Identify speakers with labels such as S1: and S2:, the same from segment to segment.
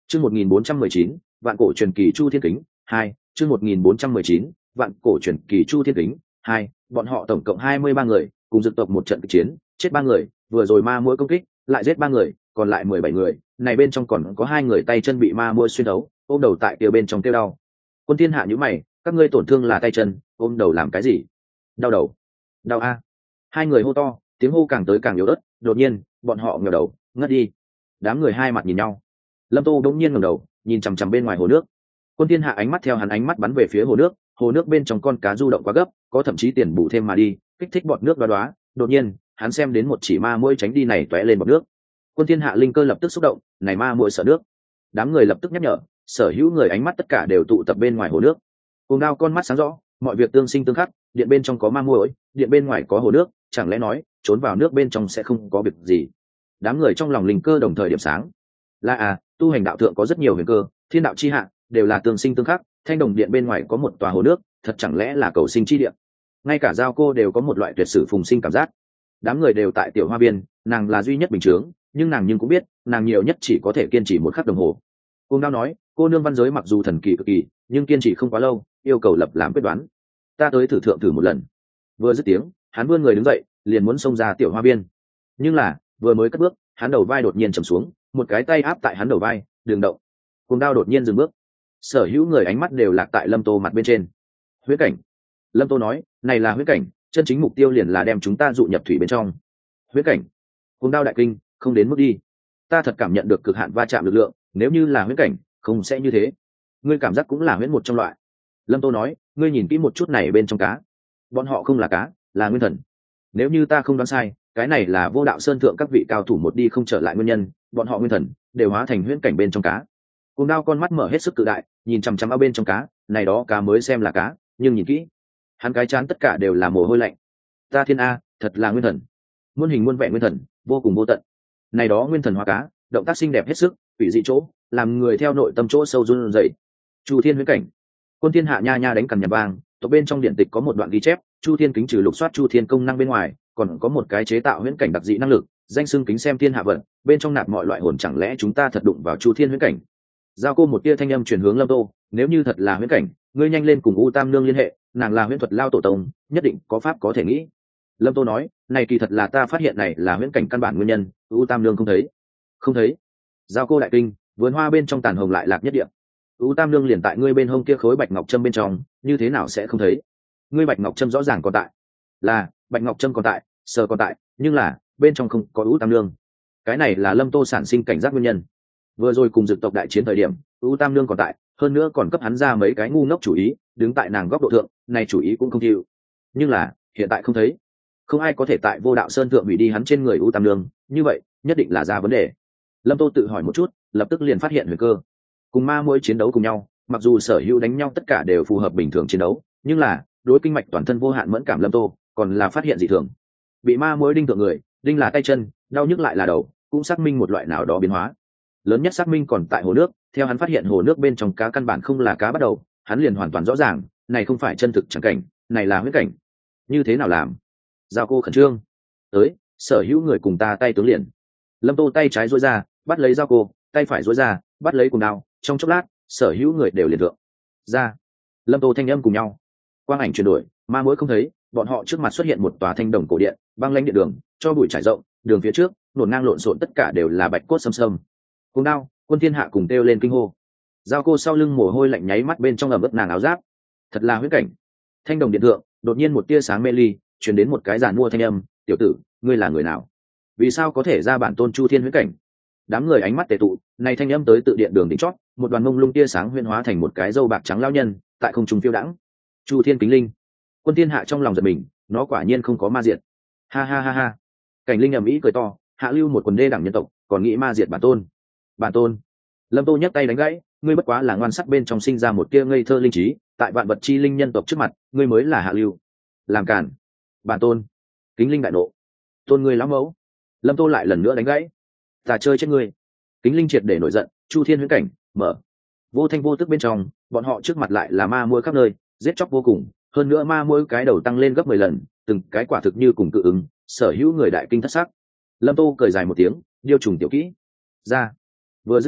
S1: Chương 1419, vạn cổ truyền kỳ Chu Thiên Kính 2, chương 1419, vạn cổ truyền kỳ Chu Thiên Kính 2, bọn họ tổng cộng 23 người, cùng dực tộc một trận kịch chiến, chết 3 người, vừa rồi ma muỗi công kích, lại giết 3 người, còn lại 17 người, này bên trong còn có 2 người tay chân bị ma muỗi xuyên thấu, ôm đầu tại kia bên trong tiêu đau. Quân Thiên Hạ nhíu mày, các ngươi tổn thương là tay chân, ôm đầu làm cái gì? Đau đầu. Đau a. 2 người hô to, tiếng hô càng tới càng yếu ớt, đột nhiên, bọn họ ngửa đầu, ngất đi. Đám người hai mặt nhìn nhau. Lâm Tô đống nhiên ngẩng đầu, nhìn chằm chằm bên ngoài hồ nước. Quân Thiên Hạ ánh mắt theo hắn ánh mắt bắn về phía hồ nước bên trong con cá du động quá gấp, có thậm chí tiền bù thêm mà đi, kích thích bọt nước đoá đoá. Đột nhiên, hắn xem đến một chỉ ma muỗi tránh đi này tóe lên bọt nước. Quân Thiên Hạ linh cơ lập tức xúc động, này ma muỗi sợ nước. Đám người lập tức nhắc nhở, sở hữu người ánh mắt tất cả đều tụ tập bên ngoài hồ nước. Cùng Đao con mắt sáng rõ, mọi việc tương sinh tương khắc, điện bên trong có ma muỗi, điện bên ngoài có hồ nước, chẳng lẽ nói, trốn vào nước bên trong sẽ không có việc gì? Đám người trong lòng linh cơ đồng thời điểm sáng. Là tu hành đạo thượng có rất nhiều huyền cơ, thiên đạo chi hạ đều là tương sinh tương khắc, thanh đồng điện bên ngoài có một tòa hồ nước, thật chẳng lẽ là cầu sinh chi điện? Ngay cả Giao Cô đều có một loại tuyệt sử phùng sinh cảm giác. Đám người đều tại tiểu hoa viên, nàng là duy nhất bình thường, nhưng nàng cũng biết, nàng nhiều nhất chỉ có thể kiên trì một khắc đồng hồ. Cung Đao nói, cô nương văn giới mặc dù thần kỳ cực kỳ, nhưng kiên trì không quá lâu, yêu cầu lập làm quyết đoán. Ta tới thử thượng thử một lần. Vừa dứt tiếng, hắn vươn người đứng dậy, liền muốn xông ra tiểu hoa viên. Nhưng là, vừa mới cất bước, hắn đầu vai đột nhiên trầm xuống, một cái tay áp tại hắn đầu vai, đừng động. Cung Đao đột nhiên dừng bước. Sở hữu người ánh mắt đều lạc tại Lâm Tô mặt bên trên. Huyết cảnh. Lâm Tô nói, này là huyết cảnh, chân chính mục tiêu liền là đem chúng ta dụ nhập thủy bên trong. Huyết cảnh. Cung Đao đại kinh, không đến mức đi. Ta thật cảm nhận được cực hạn va chạm lực lượng, nếu như là huyết cảnh, không sẽ như thế. Ngươi cảm giác cũng là huyết một trong loại. Lâm Tô nói, ngươi nhìn kỹ một chút này bên trong cá. Bọn họ không là cá, là nguyên thần. Nếu như ta không đoán sai, cái này là Vô Đạo Sơn thượng các vị cao thủ một đi không trở lại nguyên nhân, bọn họ nguyên thần đều hóa thành huyễn cảnh bên trong cá. Cùng Đao con mắt mở hết sức cự đại, nhìn chằm chằm ở bên trong cá, này đó cá mới xem là cá, nhưng nhìn kỹ, hắn cái chán tất cả đều là mồ hôi lạnh. Ta thiên a, thật là nguyên thần, muôn hình muôn vẻ nguyên thần, vô cùng vô tận. Này đó nguyên thần hóa cá, động tác xinh đẹp hết sức, quỷ dị chỗ, làm người theo nội tâm chỗ sâu run rẩy. Chu Thiên huyễn cảnh. Quân Thiên Hạ nha nha đánh cằn nhà vang, tộc bên trong điện tịch có một đoạn ghi chép, Chu Thiên kính trừ lục soát Chu Thiên công năng bên ngoài, còn có một cái chế tạo huyễn cảnh đặc dị năng lực, danh xưng kính xem thiên hạ vận, bên trong nạp mọi loại hồn, chẳng lẽ chúng ta thật đụng vào Chu Thiên huyễn cảnh? Giao Cô một tia thanh âm truyền hướng Lâm Tô, nếu như thật là huyễn cảnh, ngươi nhanh lên cùng U Tam Nương liên hệ, nàng là huyễn thuật lao tổ tông, nhất định có pháp có thể nghĩ. Lâm Tô nói, này kỳ thật là ta phát hiện này là huyễn cảnh căn bản nguyên nhân, U Tam Nương không thấy. Giao Cô đại kinh, vườn hoa bên trong tàn hồng lại lạc nhất địa. U Tam Nương liền tại ngươi bên hông kia khối bạch ngọc trâm bên trong, như thế nào sẽ không thấy? Ngươi bạch ngọc trâm rõ ràng còn tại. Là, bạch ngọc trâm còn tại, sờ còn tại, nhưng là bên trong không có U Tam Nương. Cái này là Lâm Tô sản sinh cảnh giác nguyên nhân. Vừa rồi cùng dực tộc đại chiến thời điểm, U Tam Nương còn tại, hơn nữa còn cấp hắn ra mấy cái ngu ngốc chủ ý, đứng tại nàng góc độ thượng, này chủ ý cũng không chịu. Nhưng là, hiện tại không thấy. Không ai có thể tại Vô Đạo Sơn thượng hủy đi hắn trên người U Tam Nương, như vậy, nhất định là ra vấn đề. Lâm Tô tự hỏi một chút, lập tức liền phát hiện huyền cơ. Cùng ma muỗi chiến đấu cùng nhau, mặc dù sở hữu đánh nhau tất cả đều phù hợp bình thường chiến đấu, nhưng là, đối kinh mạch toàn thân vô hạn mẫn cảm Lâm Tô, còn là phát hiện dị thường. Bị ma muỗi đinh thượng người, đinh là tay chân, đau nhức lại là đầu, cũng xác minh một loại nào đó biến hóa. Lớn nhất xác minh còn tại hồ nước, theo hắn phát hiện hồ nước bên trong cá căn bản không là cá bắt đầu, hắn liền hoàn toàn rõ ràng, này không phải chân thực chẳng cảnh, này là huyễn cảnh. Như thế nào làm? Giao Cô khẩn trương. Tới, sở hữu người cùng ta tay tướng liền. Lâm Tô tay trái duỗi ra, bắt lấy Giao Cô, tay phải duỗi ra, bắt lấy Cùng Đao, trong chốc lát, sở hữu người đều liền thượng. Ra. Lâm Tô thanh âm cùng nhau. Quang ảnh chuyển đổi, ma muỗi không thấy, bọn họ trước mặt xuất hiện một tòa thanh đồng cổ điện, băng lãnh điện đường, cho bụi trải rộng, đường phía trước, nổn ngang lộn xộn tất cả đều là bạch cốt xâm xâm. Cùng Đao, Quân Thiên Hạ cùng kêu lên kinh hô. Giao Cô sau lưng mồ hôi lạnh nháy mắt bên trong ẩm ướt nàng áo giáp. Thật là huyễn cảnh. Thanh đồng điện thượng, đột nhiên một tia sáng mê ly, truyền đến một cái giàn mua thanh âm, "Tiểu tử, ngươi là người nào? Vì sao có thể ra bản tôn Chu Thiên huyễn cảnh?" Đám người ánh mắt tề tụ, này thanh âm tới tự điện đường đỉnh chót, một đoàn mông lung tia sáng huyễn hóa thành một cái râu bạc trắng lão nhân, tại không trung phiêu đãng. Chu Thiên Kính Linh. Quân Thiên Hạ trong lòng giật mình, nó quả nhiên không có ma diệt. Ha ha ha ha. Cảnh Linh ầm ĩ cười to, hạ lưu một quần đê đẳng nhân tộc, còn nghĩ ma diệt bản tôn. Bản tôn. Lâm Tô nhấc tay đánh gãy, ngươi bất quá là ngoan sắc bên trong sinh ra một tia ngây thơ linh trí, tại vạn vật chi linh nhân tộc trước mặt, ngươi mới là hạ lưu. Làm cản. Bản tôn. Kính Linh đại nộ. Tôn ngươi lão mẫu. Lâm Tô lại lần nữa đánh gãy. Ta chơi chết ngươi. Kính Linh triệt để nổi giận, Chu Thiên huyễn cảnh mở. Vô thanh vô tức bên trong, bọn họ trước mặt lại là ma muỗi khắp nơi, giết chóc vô cùng, hơn nữa ma muỗi cái đầu tăng lên gấp 10 lần, từng cái quả thực như cùng cự ứng, sở hữu người đại kinh thất sắc. Lâm Tô cười dài một tiếng, điêu trùng tiểu kỹ. Ra. Vừa dứt tiếng,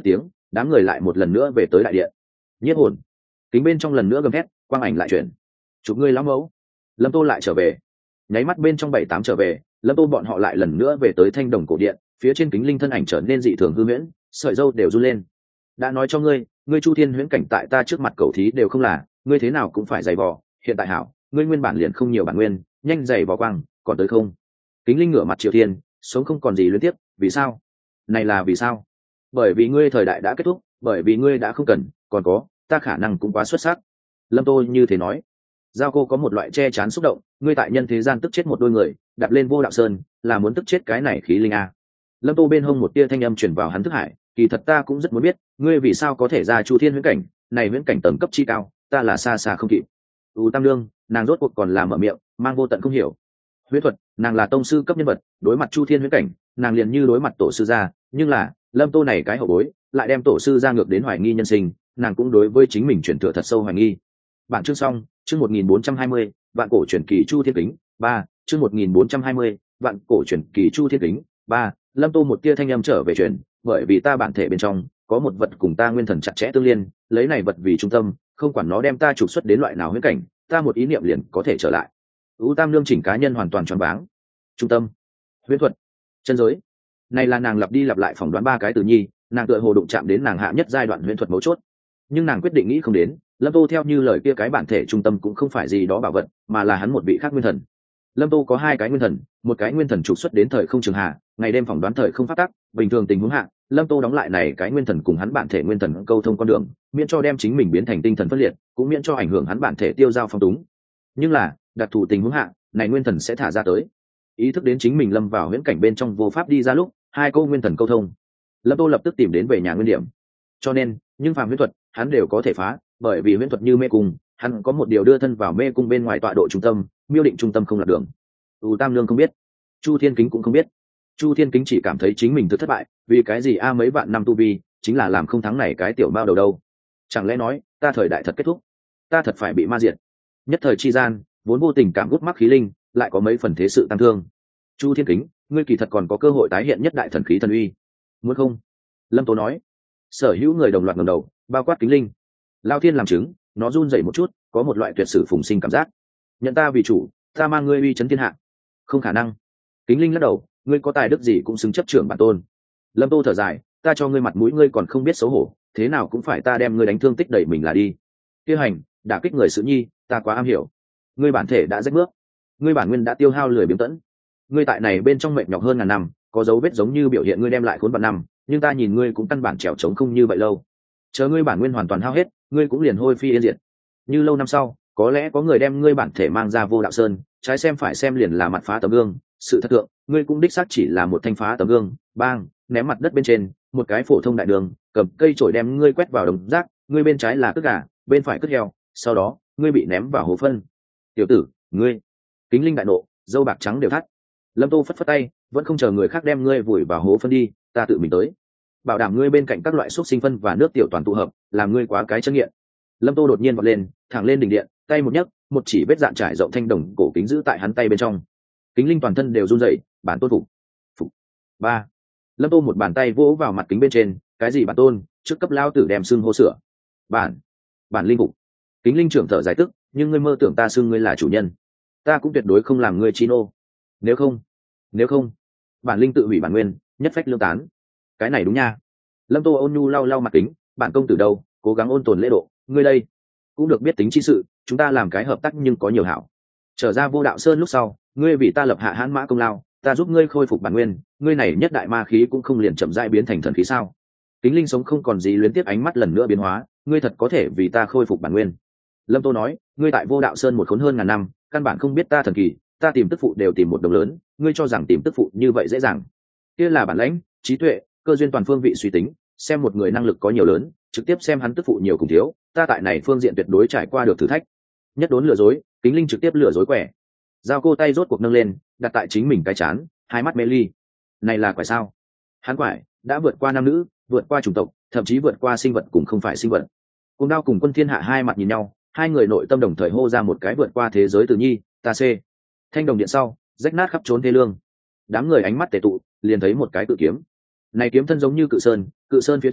S1: đám người lại một lần nữa về tới đại điện. Nhiếp hồn, kính bên trong lần nữa gầm thét, quang ảnh lại chuyển. Chụp ngươi lão mẫu. Lâm Tô lại trở về. Nháy mắt bên trong 7-8 trở về, Lâm Tô bọn họ lại lần nữa về tới thanh đồng cổ điện, phía trên kính linh thân ảnh trở nên dị thường hư huyễn, sợi râu đều run lên. Đã nói cho ngươi, ngươi Chu Thiên huyễn cảnh tại ta trước mặt cầu thí đều không là, ngươi thế nào cũng phải giày vò, hiện tại hảo, ngươi nguyên bản liền không nhiều bản nguyên, nhanh giày vò quang, còn tới không? Kính linh ngửa mặt Triệu Thiên, sống không còn gì liên tiếp, vì sao? Này là vì sao? Bởi vì ngươi thời đại đã kết thúc, bởi vì ngươi đã không cần, còn có, ta khả năng cũng quá xuất sắc. Lâm Tô như thế nói. Giao cô có một loại che chắn xúc động, ngươi tại nhân thế gian tức chết một đôi người, đạp lên vô đạo sơn, là muốn tức chết cái này khí linh a. Lâm Tô bên hông một tia thanh âm truyền vào hắn thức hải, kỳ thật ta cũng rất muốn biết, ngươi vì sao có thể ra Chu Thiên huyễn cảnh, này huyễn cảnh tầng cấp chi cao, ta là xa xa không kịp. Tam Lương, nàng rốt cuộc còn làm mở miệng, mang vô tận không hiểu. Huyễn thuật, nàng là tông sư cấp nhân vật, đối mặt Chu Thiên huyễn cảnh, nàng liền như đối mặt tổ sư gia, nhưng là, Lâm Tô này cái hậu bối, lại đem tổ sư gia ngược đến hoài nghi nhân sinh, nàng cũng đối với chính mình truyền thừa thật sâu hoài nghi. Bản chương xong, chương 1420, vạn cổ truyền kỳ Chu Thiên Kính, 3, chương 1420, vạn cổ truyền kỳ Chu Thiên Kính, 3, Lâm Tô một tia thanh âm trở về truyền, bởi vì ta bản thể bên trong có một vật cùng ta nguyên thần chặt chẽ tương liên, lấy này vật vì trung tâm, không quản nó đem ta trục xuất đến loại nào huyễn cảnh, ta một ý niệm liền có thể trở lại. Tam Lương chỉnh cá nhân hoàn toàn choáng váng. Trung tâm, huyễn thuật, chân giới. Này là nàng lặp đi lặp lại phỏng đoán 3 cái từ nhi, nàng tựa hồ đụng chạm đến nàng hạ nhất giai đoạn huyễn thuật mấu chốt. Nhưng nàng quyết định nghĩ không đến, Lâm Tô theo như lời kia cái bản thể trung tâm cũng không phải gì đó bảo vật, mà là hắn một vị khác nguyên thần. Lâm Tô có 2 cái nguyên thần, một cái nguyên thần trục xuất đến thời không trường hạ, ngày đêm phỏng đoán thời không phát tác, bình thường tình huống hạ, Lâm Tô đóng lại này cái nguyên thần cùng hắn bản thể nguyên thần câu thông con đường, miễn cho đem chính mình biến thành tinh thần phân liệt, cũng miễn cho ảnh hưởng hắn bản thể tiêu dao phong túng. Nhưng là, đặc thù tình huống hạ, này nguyên thần sẽ thả ra tới. Ý thức đến chính mình lâm vào huyễn cảnh bên trong vô pháp đi ra lúc, 2 câu nguyên thần câu thông. Lâm Tô lập tức tìm đến về nhà nguyên điểm. Cho nên, nhưng phàm huyễn thuật, hắn đều có thể phá, bởi vì huyễn thuật như mê cung, hắn có một điều đưa thân vào mê cung bên ngoài tọa độ trung tâm, miêu định trung tâm không lạc đường. Tam Lương không biết, Chu Thiên Kính cũng không biết. Chu Thiên Kính chỉ cảm thấy chính mình thất bại, vì cái gì mấy vạn năm tu vi, chính là làm không thắng này cái tiểu bao đầu đâu. Chẳng lẽ nói, ta thời đại thật kết thúc, ta thật phải bị ma diệt. Nhất thời chi gian, vốn vô tình cảm gút mắc khí linh, lại có mấy phần thế sự tăng thương. Chu Thiên Kính, ngươi kỳ thật còn có cơ hội tái hiện nhất đại thần khí thần uy. Muốn không? Lâm Tố nói. Sở hữu người đồng loạt ngẩng đầu, bao quát Kính linh. Lao Thiên làm chứng, nó run rẩy một chút, có một loại tuyệt sử phùng sinh cảm giác. Nhận ta vì chủ, ta mang ngươi uy chấn thiên hạ. Không khả năng. Kính linh lắc đầu, ngươi có tài đức gì cũng xứng chấp trưởng bản tôn. Lâm Tô thở dài, ta cho ngươi mặt mũi ngươi còn không biết xấu hổ, thế nào cũng phải ta đem ngươi đánh thương tích đẩy mình là đi. Tiêu hành, đả kích người sự nhi, ta quá am hiểu. Ngươi bản thể đã rách bước, ngươi bản nguyên đã tiêu hao lười biếng tẫn. Ngươi tại này bên trong mệnh nhọc hơn ngàn năm, có dấu vết giống như biểu hiện ngươi đem lại khốn vạn năm, nhưng ta nhìn ngươi cũng căn bản trèo trống không như vậy lâu. Chờ ngươi bản nguyên hoàn toàn hao hết, ngươi cũng liền hôi phi yên diệt. Như lâu năm sau, có lẽ có người đem ngươi bản thể mang ra vô đạo sơn, trái xem phải xem liền là mặt phá tấm gương, sự thật tượng, ngươi cũng đích xác chỉ là một thanh phá tấm gương, bang, ném mặt đất bên trên, một cái phổ thông đại đường, cầm cây chổi đem ngươi quét vào đống rác, ngươi bên trái là cất gà, bên phải cất heo, sau đó, ngươi bị ném vào hố phân. Tiểu tử, ngươi. Kính linh đại nộ, dâu bạc trắng đều thắt. Lâm Tô phất phất tay, vẫn không chờ người khác đem ngươi vùi vào hố phân đi, ta tự mình tới. Bảo đảm ngươi bên cạnh các loại xúc sinh phân và nước tiểu toàn tụ hợp, làm ngươi quá cái chân nghiện. Lâm Tô đột nhiên vọt lên, thẳng lên đỉnh điện, tay một nhấc, một chỉ vết dạn trải rộng thanh đồng cổ kính giữ tại hắn tay bên trong. Kính linh toàn thân đều run rẩy, bản tôn phục. 3. Lâm Tô một bàn tay vỗ vào mặt kính bên trên, cái gì bản tôn, trước cấp lao tử đem xưng hô sửa. Bản linh phục. Kính linh trưởng thở giải tức, nhưng ngươi mơ tưởng ta xưng ngươi là chủ nhân, ta cũng tuyệt đối không làm ngươi chi nô. Nếu không, bản linh tự hủy bản nguyên, nhất phách lương tán. Cái này đúng nha. Lâm Tô ôn nhu lau lau mặt kính, bản công tử đâu, cố gắng ôn tồn lễ độ, ngươi đây cũng được biết tính chi sự, chúng ta làm cái hợp tác nhưng có nhiều hảo. Trở ra vô đạo sơn lúc sau, ngươi vì ta lập hạ hãn mã công lao, ta giúp ngươi khôi phục bản nguyên, ngươi này nhất đại ma khí cũng không liền chậm rãi biến thành thần khí sao? Kính linh sống không còn gì luyến tiếp ánh mắt lần nữa biến hóa, ngươi thật có thể vì ta khôi phục bản nguyên. Lâm Tô nói, ngươi tại vô đạo sơn một khốn hơn ngàn năm, căn bản không biết ta thần kỳ, ta tìm tức phụ đều tìm một đồng lớn, ngươi cho rằng tìm tức phụ như vậy dễ dàng? Kia là bản lãnh, trí tuệ, cơ duyên toàn phương vị suy tính, xem một người năng lực có nhiều lớn, trực tiếp xem hắn tức phụ nhiều cùng thiếu, ta tại này phương diện tuyệt đối trải qua được thử thách. Nhất đốn lừa dối, Kính linh trực tiếp lừa dối quẻ. Giao cô tay rốt cuộc nâng lên, đặt tại chính mình cái chán, hai mắt mê ly. Này là quẻ sao? Hắn quẻ đã vượt qua nam nữ, vượt qua chủng tộc, thậm chí vượt qua sinh vật cùng không phải sinh vật. Cùng Đao cùng Quân Thiên Hạ hai mặt nhìn nhau, hai người nội tâm đồng thời hô ra một cái vượt qua thế giới từ nhi, ta c. Thanh đồng điện sau, rách nát khắp trốn thê lương. Đám người ánh mắt tề tụ, liền thấy một cái cự kiếm. Này kiếm thân giống như cự sơn phía trên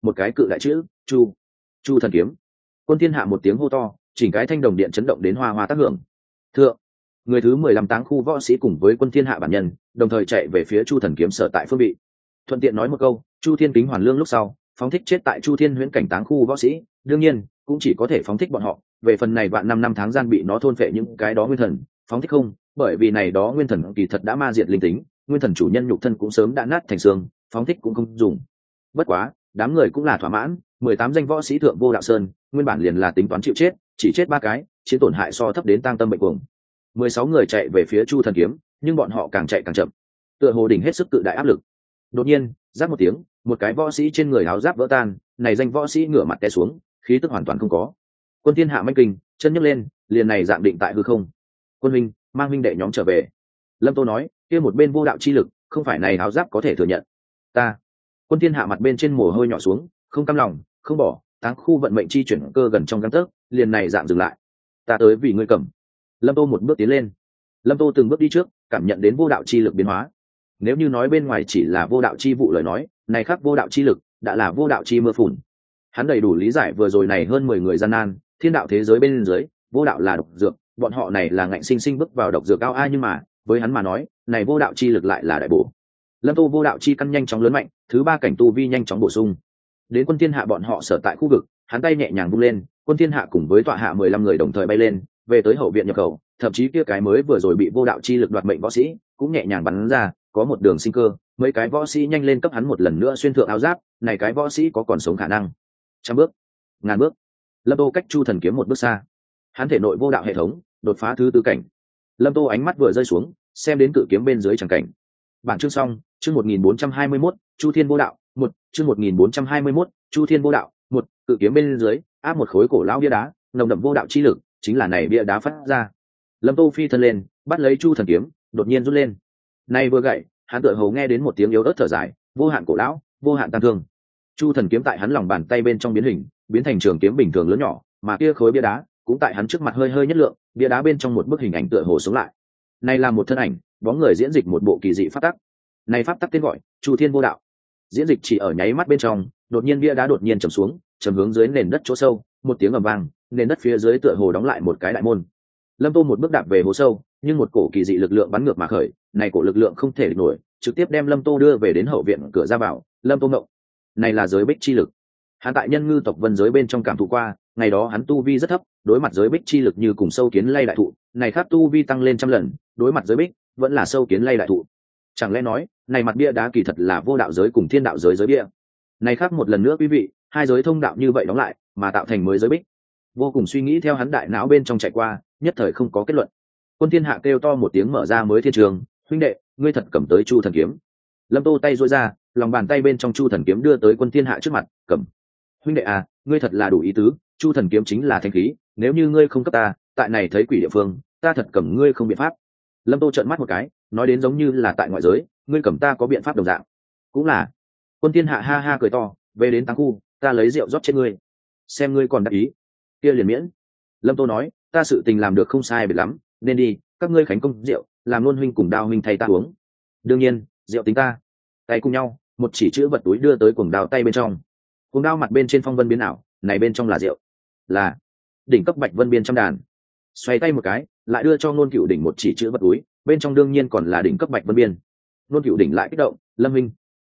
S1: một cái cự đại chữ chu. Chu thần kiếm. Quân thiên hạ một tiếng hô to, chỉnh cái thanh đồng điện chấn động đến hoa hoa tác hưởng. Thượng, người thứ 15 táng khu võ sĩ cùng với quân thiên hạ bản nhân đồng thời chạy về phía chu thần kiếm sở tại phương vị. Thuận tiện nói một câu, chu thiên kính hoàn lương lúc sau phóng thích chết tại chu thiên huyễn cảnh táng khu võ sĩ, đương nhiên cũng chỉ có thể phóng thích bọn họ. Về phần này vạn năm tháng gian bị nó thôn phệ những cái đó nguyên thần, phóng thích không, bởi vì này đó nguyên thần kỳ thật đã ma diệt linh tính, nguyên thần chủ nhân nhục thân cũng sớm đã nát thành xương, phóng thích cũng không dùng. Bất quá đám người cũng là thỏa mãn, 18 danh võ sĩ thượng vô đạo sơn nguyên bản liền là tính toán chịu chết, chỉ chết 3 cái, chiến tổn hại so thấp đến tang tâm bệnh cuồng. 16 người chạy về phía chu thần kiếm, nhưng bọn họ càng chạy càng chậm, tựa hồ đỉnh hết sức cự đại áp lực. Đột nhiên rát một tiếng, một cái võ sĩ trên người áo giáp vỡ tan, này danh võ sĩ ngửa mặt té xuống, khí tức hoàn toàn không có. Quân thiên hạ manh kinh, chân nhấc lên, liền này dạng định tại hư không. Quân huynh, mang huynh đệ nhóm trở về. Lâm Tô nói, kia một bên vô đạo chi lực, không phải này áo giáp có thể thừa nhận. Ta. Quân thiên hạ mặt bên trên mồ hôi nhỏ xuống, không cam lòng, không bỏ, táng khu vận mệnh chi chuyển cơ gần trong gang tấc, liền này dạng dừng lại. Ta tới vì ngươi cầm. Lâm Tô một bước tiến lên. Lâm Tô từng bước đi trước, cảm nhận đến vô đạo chi lực biến hóa. Nếu như nói bên ngoài chỉ là vô đạo chi vụ lời nói, này khác vô đạo chi lực đã là vô đạo chi mưa phùn. Hắn đầy đủ lý giải vừa rồi này hơn 10 người gian nan, thiên đạo thế giới bên dưới, vô đạo là độc dược, bọn họ này là ngạnh sinh sinh bước vào độc dược cao ai, nhưng mà với hắn mà nói, này vô đạo chi lực lại là đại bổ. Lâm Tô vô đạo chi căn nhanh chóng lớn mạnh, thứ 3 cảnh tu vi nhanh chóng bổ sung. Đến quân thiên hạ bọn họ sở tại khu vực, hắn tay nhẹ nhàng vung lên, quân thiên hạ cùng với tọa hạ 15 người đồng thời bay lên, về tới hậu viện nhập khẩu, thậm chí kia cái mới vừa rồi bị vô đạo chi lực đoạt mệnh võ sĩ, cũng nhẹ nhàng bắn ra, có một đường sinh cơ, mấy cái võ sĩ nhanh lên cấp hắn một lần nữa xuyên thượng áo giáp, này cái võ sĩ có còn sống khả năng. 100 bước, ngàn bước. Lâm Tô cách chu thần kiếm một bước xa, hắn thể nội vô đạo hệ thống đột phá thứ 4 cảnh. Lâm Tô ánh mắt vừa rơi xuống, xem đến cự kiếm bên dưới chẳng cảnh. Bản chương xong, chương 1421, Chu Thiên vô đạo, 1, chương 1421, Chu Thiên vô đạo, 1, cự kiếm bên dưới áp một khối cổ lão bia đá, nồng đậm vô đạo chi lực, chính là này bia đá phát ra. Lâm Tô phi thân lên, bắt lấy chu thần kiếm, đột nhiên rút lên. Nay vừa gậy, hắn tựa hồ nghe đến một tiếng yếu ớt thở dài, vô hạn cổ lão, vô hạn tang thương. Chu thần kiếm tại hắn lòng bàn tay bên trong biến hình, biến thành trường kiếm bình thường lớn nhỏ, mà kia khối bia đá cũng tại hắn trước mặt hơi hơi nhất lượng, bia đá bên trong một bức hình ảnh tựa hồ sống lại. Này là một thân ảnh, bóng người diễn dịch một bộ kỳ dị pháp tắc. Này pháp tắc tên gọi Chu Thiên vô đạo. Diễn dịch chỉ ở nháy mắt bên trong, đột nhiên bia đá đột nhiên trầm xuống, trầm hướng dưới nền đất chỗ sâu, một tiếng ầm vang, nền đất phía dưới tựa hồ đóng lại một cái đại môn. Lâm Tô một bước đạp về hố sâu, nhưng một cổ kỳ dị lực lượng bắn ngược mà khởi, này cổ lực lượng không thể địch nổi, trực tiếp đem Lâm Tô đưa về đến hậu viện cửa ra vào. Lâm Tô ngộng, này là giới bích chi lực. Hắn tại nhân ngư tộc vân giới bên trong cảm thụ qua, ngày đó hắn tu vi rất thấp, đối mặt giới bích chi lực như cùng sâu kiến lay đại thụ, này khác tu vi tăng lên trăm lần, đối mặt giới bích vẫn là sâu kiến lay đại thụ. Chẳng lẽ nói, này mặt bia đá kỳ thật là vô đạo giới cùng thiên đạo giới giới bia. Này khác một lần nữa quý vị, hai giới thông đạo như vậy đóng lại, mà tạo thành mới giới bích. Vô cùng suy nghĩ theo hắn đại não bên trong chạy qua, nhất thời không có kết luận. Quân thiên hạ kêu to một tiếng mở ra mới thiên trường, huynh đệ, ngươi thật cầm tới chu thần kiếm. Lâm Tô tay duỗi ra, lòng bàn tay bên trong chu thần kiếm đưa tới quân thiên hạ trước mặt, cầm. Huynh đệ à, ngươi thật là đủ ý tứ, chu thần kiếm chính là thanh khí, nếu như ngươi không cấp ta, tại này thấy quỷ địa phương, ta thật cầm ngươi không biện pháp. Lâm Tô trợn mắt một cái, nói đến giống như là tại ngoại giới, ngươi cầm ta có biện pháp đồng dạng. Cũng là. Quân thiên hạ ha ha cười to, về đến táng khu, ta lấy rượu rót trên ngươi, xem ngươi còn đắc ý. Kia liền miễn. Lâm Tô nói, ta sự tình làm được không sai biệt lắm, nên đi, các ngươi khánh công rượu, làm luôn huynh cùng đao huynh thay ta uống. Đương nhiên, rượu tính ta. Tay cùng nhau, một chỉ chữ vật túi đưa tới cuồng đao tay bên trong. Cuồng đao mặt bên trên phong vân biến ảo, này bên trong là rượu, là đỉnh cấp bạch vân biên trăm đàn. Xoay tay một cái, lại đưa cho Nôn Cựu Đỉnh một chỉ chữ vật túi, bên trong đương nhiên còn là đỉnh cấp bạch vân biên. Nôn Cựu Đỉnh lại kích động, Lâm Minh,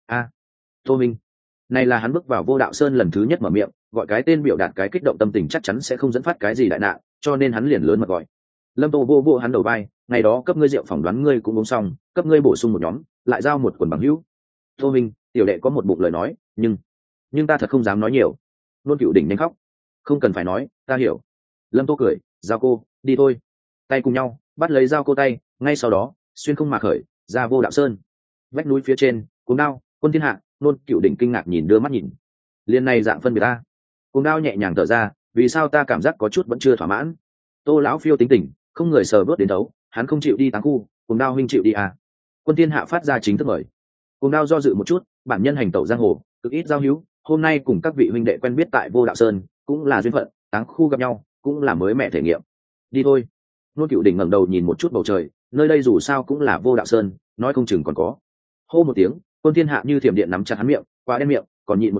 S1: Tô Minh, này là hắn bước vào vô đạo sơn lần thứ nhất mở miệng, gọi cái tên biểu đạt cái kích động tâm tình chắc chắn sẽ không dẫn phát cái gì đại nạn, cho nên hắn liền lớn mật gọi. Lâm Tô vô vô hắn đầu vai, ngày đó cấp ngươi rượu phỏng đoán ngươi cũng uống xong, cấp ngươi bổ sung một nhóm, lại giao một quần bằng hữu. Tô Minh, tiểu đệ có một bụng lời nói, nhưng ta thật không dám nói nhiều. Nôn Cựu Đỉnh nhanh khóc, không cần phải nói, ta hiểu. Lâm Tô cười, giao cô, đi thôi. Tay cùng nhau, bắt lấy giao cô tay, ngay sau đó, xuyên không mà khởi, ra vô đạo sơn. Vách núi phía trên, Cuồng Đao, Quân Thiên Hạ, Nôn Cựu Đỉnh kinh ngạc nhìn đưa mắt nhìn. Liên này dạng phân biệt ta. Cuồng Đao nhẹ nhàng thở ra, vì sao ta cảm giác có chút vẫn chưa thỏa mãn. Tô lão phiêu tính tình, không người sờ bước đến đấu, hắn không chịu đi táng khu, Cuồng Đao huynh chịu đi à. Quân Thiên Hạ phát ra chính thức mời. Cuồng Đao do dự một chút, bản nhân hành tẩu giang hồ, cực ít giao hữu, hôm nay cùng các vị huynh đệ quen biết tại vô đạo sơn, cũng là duyên phận, táng khu gặp nhau, cũng là mới mẻ thể nghiệm. Đi thôi. Nôn Cựu Đỉnh ngẩng đầu nhìn một chút bầu trời, nơi đây dù sao cũng là vô đạo sơn, nói không chừng còn có. Hô một tiếng, Quân Thiên Hạ như thiểm điện nắm chặt hắn miệng, quá đen miệng, còn nhịn một chút,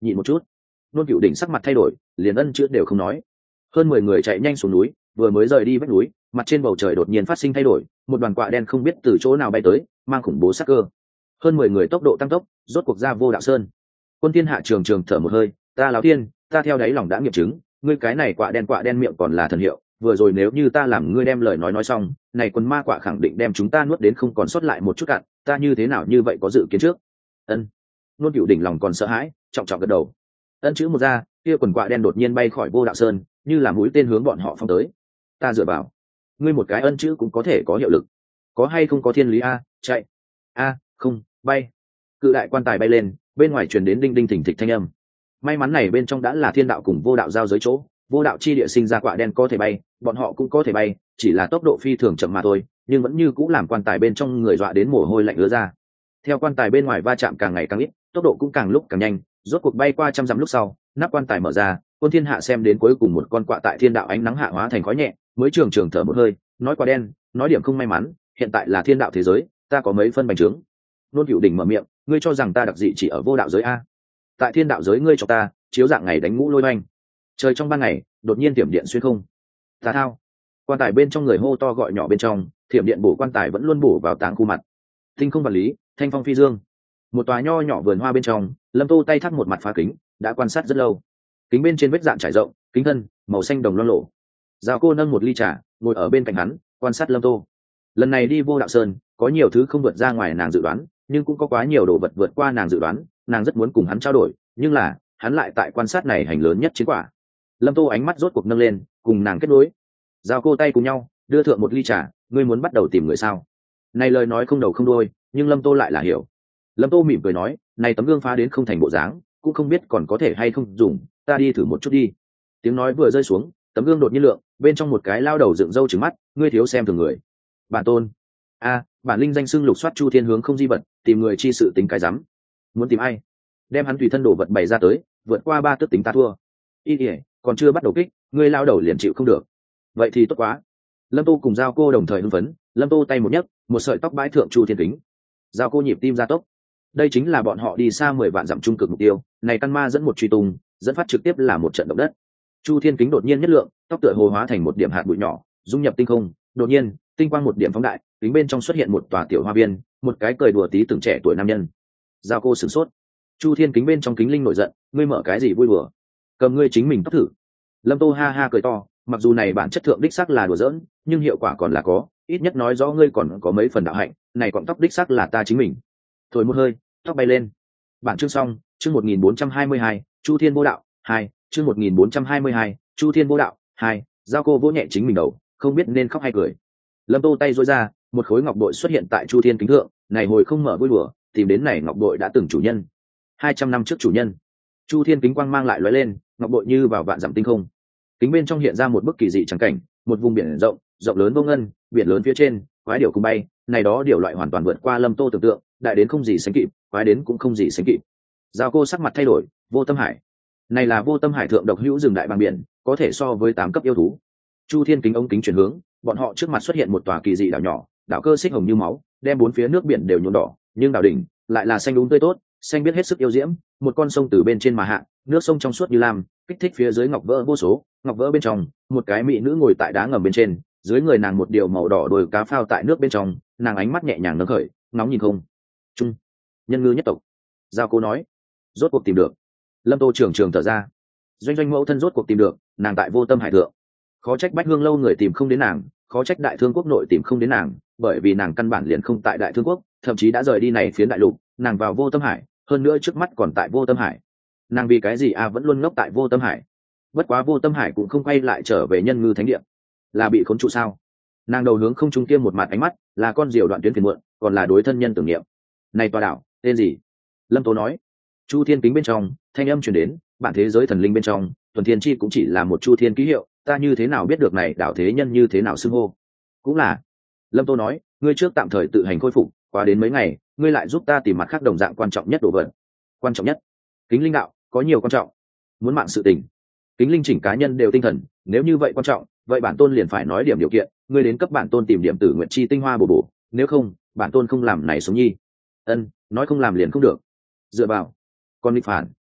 S1: nhịn một chút. Nôn Cựu Đỉnh sắc mặt thay đổi, liền ân chữ đều không nói. Hơn 10 người chạy nhanh xuống núi, vừa mới rời đi vách núi, mặt trên bầu trời đột nhiên phát sinh thay đổi, một đoàn quạ đen không biết từ chỗ nào bay tới, mang khủng bố sát cơ. Hơn 10 người tốc độ tăng tốc, rốt cuộc ra Vô Đạo Sơn. Quân Thiên Hạ trường thở một hơi, ta lão thiên, ta theo đáy lòng đã nghiệm chứng, ngươi cái này quạ đen miệng còn là thần hiệu, vừa rồi nếu như ta làm ngươi đem lời nói xong, này quân ma quạ khẳng định đem chúng ta nuốt đến không còn sót lại một chút cạn, ta như thế nào như vậy có dự kiến trước. Ân. Nôn Cựu Đỉnh lòng còn sợ hãi, trọng trọng gật đầu. Ân chữ một ra, kia quần quạ đen đột nhiên bay khỏi Vô Đạo Sơn, như là mũi tên hướng bọn họ phóng tới. Ta dựa vào, ngươi một cái ân chữ cũng có thể có hiệu lực, có hay không có thiên lý a? Chạy a, không, bay. Cự đại quan tài bay lên, bên ngoài truyền đến đinh đinh thình thịch thanh âm. May mắn này bên trong đã là thiên đạo cùng vô đạo giao giới chỗ, vô đạo chi địa sinh ra quạ đen có thể bay, bọn họ cũng có thể bay, chỉ là tốc độ phi thường chậm mà thôi, nhưng vẫn như cũng làm quan tài bên trong người dọa đến mồ hôi lạnh ứa ra. Theo quan tài bên ngoài va chạm càng ngày càng ít, tốc độ cũng càng lúc càng nhanh, rốt cuộc bay qua trăm dặm lúc sau, nắp quan tài mở ra, Quân Thiên Hạ xem đến cuối cùng một con quạ tại thiên đạo ánh nắng hạ hóa thành khói nhẹ, mới trường thở một hơi, nói quạ đen, nói điểm không may mắn, hiện tại là thiên đạo thế giới, ta có mấy phân bành trướng. Nôn Cựu Đỉnh mở miệng, ngươi cho rằng ta đặc dị chỉ ở vô đạo giới a? Tại thiên đạo giới ngươi cho ta chiếu dạng ngày đánh ngũ lôi oanh, trời trong ban ngày đột nhiên tiệm điện xuyên không. Ta thao. Quan tài bên trong người hô to gọi nhỏ bên trong, thiểm điện bổ quan tài vẫn luôn bổ vào tảng khu mặt. Tinh không vật lý, thanh phong phi dương. Một tòa nho nhỏ vườn hoa bên trong, Lâm Tô tay thắt một mặt phá kính, đã quan sát rất lâu. Kính bên trên vết dạn trải rộng, kính thân màu xanh đồng loang lộ. Giao cô nâng một ly trà, ngồi ở bên cạnh hắn, quan sát Lâm Tô. Lần này đi Vô Đạo Sơn, có nhiều thứ không vượt ra ngoài nàng dự đoán, nhưng cũng có quá nhiều đồ vật vượt qua nàng dự đoán, nàng rất muốn cùng hắn trao đổi, nhưng là hắn lại tại quan sát này hành lớn nhất chiến quả. Lâm Tô ánh mắt rốt cuộc nâng lên, cùng nàng kết nối. Giao cô tay cùng nhau, đưa thượng một ly trà, ngươi muốn bắt đầu tìm người sao? Này lời nói không đầu không đuôi, nhưng Lâm Tô lại là hiểu. Lâm Tô mỉm cười nói, này tấm gương phá đến không thành bộ dáng, cũng không biết còn có thể hay không dùng, ta đi thử một chút đi. Tiếng nói vừa rơi xuống, tấm gương đột nhiên lượng, bên trong một cái lao đầu dựng râu trừng mắt, ngươi thiếu xem thường người. Bản tôn. Bản linh danh xưng lục soát chu thiên hướng không di vật, tìm người chi sự tính cái rắm. Muốn tìm ai? Đem hắn tùy thân đồ vật bày ra tới, vượt qua 3 tước tính ta thua. Còn chưa bắt đầu kích, ngươi lao đầu liền chịu không được. Vậy thì tốt quá. Lâm Tô cùng Giao cô đồng thời hưng phấn, Lâm Tô tay một nhấc, một sợi tóc bãi thượng chu thiên kính. Giao cô nhịp tim gia tốc. Đây chính là bọn họ đi xa 10 vạn dặm trung cực mục tiêu, này căn ma dẫn một truy tung, dẫn phát trực tiếp là một trận động đất. Chu thiên kính đột nhiên nhất lượng, tóc tựa hồ hóa thành một điểm hạt bụi nhỏ, dung nhập tinh không, đột nhiên, tinh quang một điểm phóng đại, kính bên trong xuất hiện một tòa tiểu hoa viên, một cái cười đùa tí tưởng trẻ tuổi nam nhân. Giao cô sửng sốt. Chu thiên kính bên trong kính linh nổi giận, ngươi mở cái gì vui đùa? Cầm ngươi chính mình tóc thử. Lâm Tô ha ha cười to, mặc dù này bản chất thượng đích xác là đùa giỡn, nhưng hiệu quả còn là có, ít nhất nói rõ ngươi còn có mấy phần đạo hạnh, này cọng tóc đích xác là ta chính mình. Thổi một hơi, tóc bay lên. Bản chương xong, chương 1422, Chu Thiên Vô Đạo 2, chương 1422, Chu Thiên Vô Đạo 2. Giao cô vỗ nhẹ chính mình đầu, không biết nên khóc hay cười. Lâm Tô tay duỗi ra, một khối ngọc bội xuất hiện tại Chu Thiên kính thượng, này hồi không mở vui đùa, tìm đến này ngọc bội đã từng chủ nhân. 200 năm trước chủ nhân. Chu Thiên kính quang mang lại lóe lên, ngọc bội như vào vạn dặm tinh không. Kính bên trong hiện ra một bức kỳ dị trắng cảnh, một vùng biển rộng, rộng lớn vô ngân, biển lớn phía trên, quái điểu cùng bay, này đó điều loại hoàn toàn vượt qua Lâm Tô tưởng tượng, đại đến không gì sánh kịp, quái đến cũng không gì sánh kịp. Giao cô sắc mặt thay đổi, Vô Tâm Hải. Này là Vô Tâm Hải thượng độc hữu rừng đại bàng biển, có thể so với 8 cấp yêu thú. Chu Thiên kính ống kính chuyển hướng, bọn họ trước mặt xuất hiện một tòa kỳ dị đảo nhỏ, đảo cơ xích hồng như máu, đem 4 phía nước biển đều nhuộm đỏ, nhưng đảo đỉnh lại là xanh đúng tươi tốt, xanh biết hết sức yêu diễm, một con sông từ bên trên mà hạ, nước sông trong suốt như lam, kích thích phía dưới ngọc vỡ vô số, ngọc vỡ bên trong, một cái mỹ nữ ngồi tại đá ngầm bên trên, dưới người nàng một điều màu đỏ đồi cá phao tại nước bên trong, nàng ánh mắt nhẹ nhàng nâng khởi, ngóng nhìn không trung, nhân ngư nhất tộc. Giao cô nói, rốt cuộc tìm được. Lâm Tô trường thở ra, doanh doanh mẫu thân rốt cuộc tìm được, nàng tại Vô Tâm Hải thượng. Khó trách Bách Hương lâu người tìm không đến nàng, khó trách Đại Thương quốc nội tìm không đến nàng, bởi vì nàng căn bản liền không tại Đại Thương quốc, thậm chí đã rời đi này phiến đại lục, nàng vào Vô Tâm Hải, hơn nữa trước mắt còn tại Vô Tâm Hải. Nàng vì cái gì vẫn luôn ngốc tại Vô Tâm Hải? Bất quá Vô Tâm Hải cũng không quay lại trở về nhân ngư thánh địa, là bị khốn trụ sao? Nàng đầu hướng không trung tiêm một mặt ánh mắt, là con diều đoạn tuyến phiền muộn, còn là đối thân nhân tưởng niệm. Này tòa đảo tên gì? Lâm Tố nói. Chu Thiên kính bên trong thanh âm truyền đến, bản thế giới thần linh bên trong Tuần Thiên Chi cũng chỉ là một Chu Thiên ký hiệu, ta như thế nào biết được này đảo thế nhân như thế nào xưng hô? Cũng là. Lâm Tô nói, ngươi trước tạm thời tự hành khôi phục, qua đến mấy ngày ngươi lại giúp ta tìm mặt khác đồng dạng quan trọng nhất đồ vật. Quan trọng nhất? Kính linh đạo có nhiều quan trọng, muốn mạng sự tình. Kính linh chỉnh cá nhân đều tinh thần, nếu như vậy quan trọng, vậy bản tôn liền phải nói điểm điều kiện, ngươi đến cấp bản tôn tìm điểm tử nguyện chi tinh hoa bổ bổ, nếu không bản tôn không làm này sống nhi. Ân, nói không làm liền không được. Dựa vào, con nghịch phản.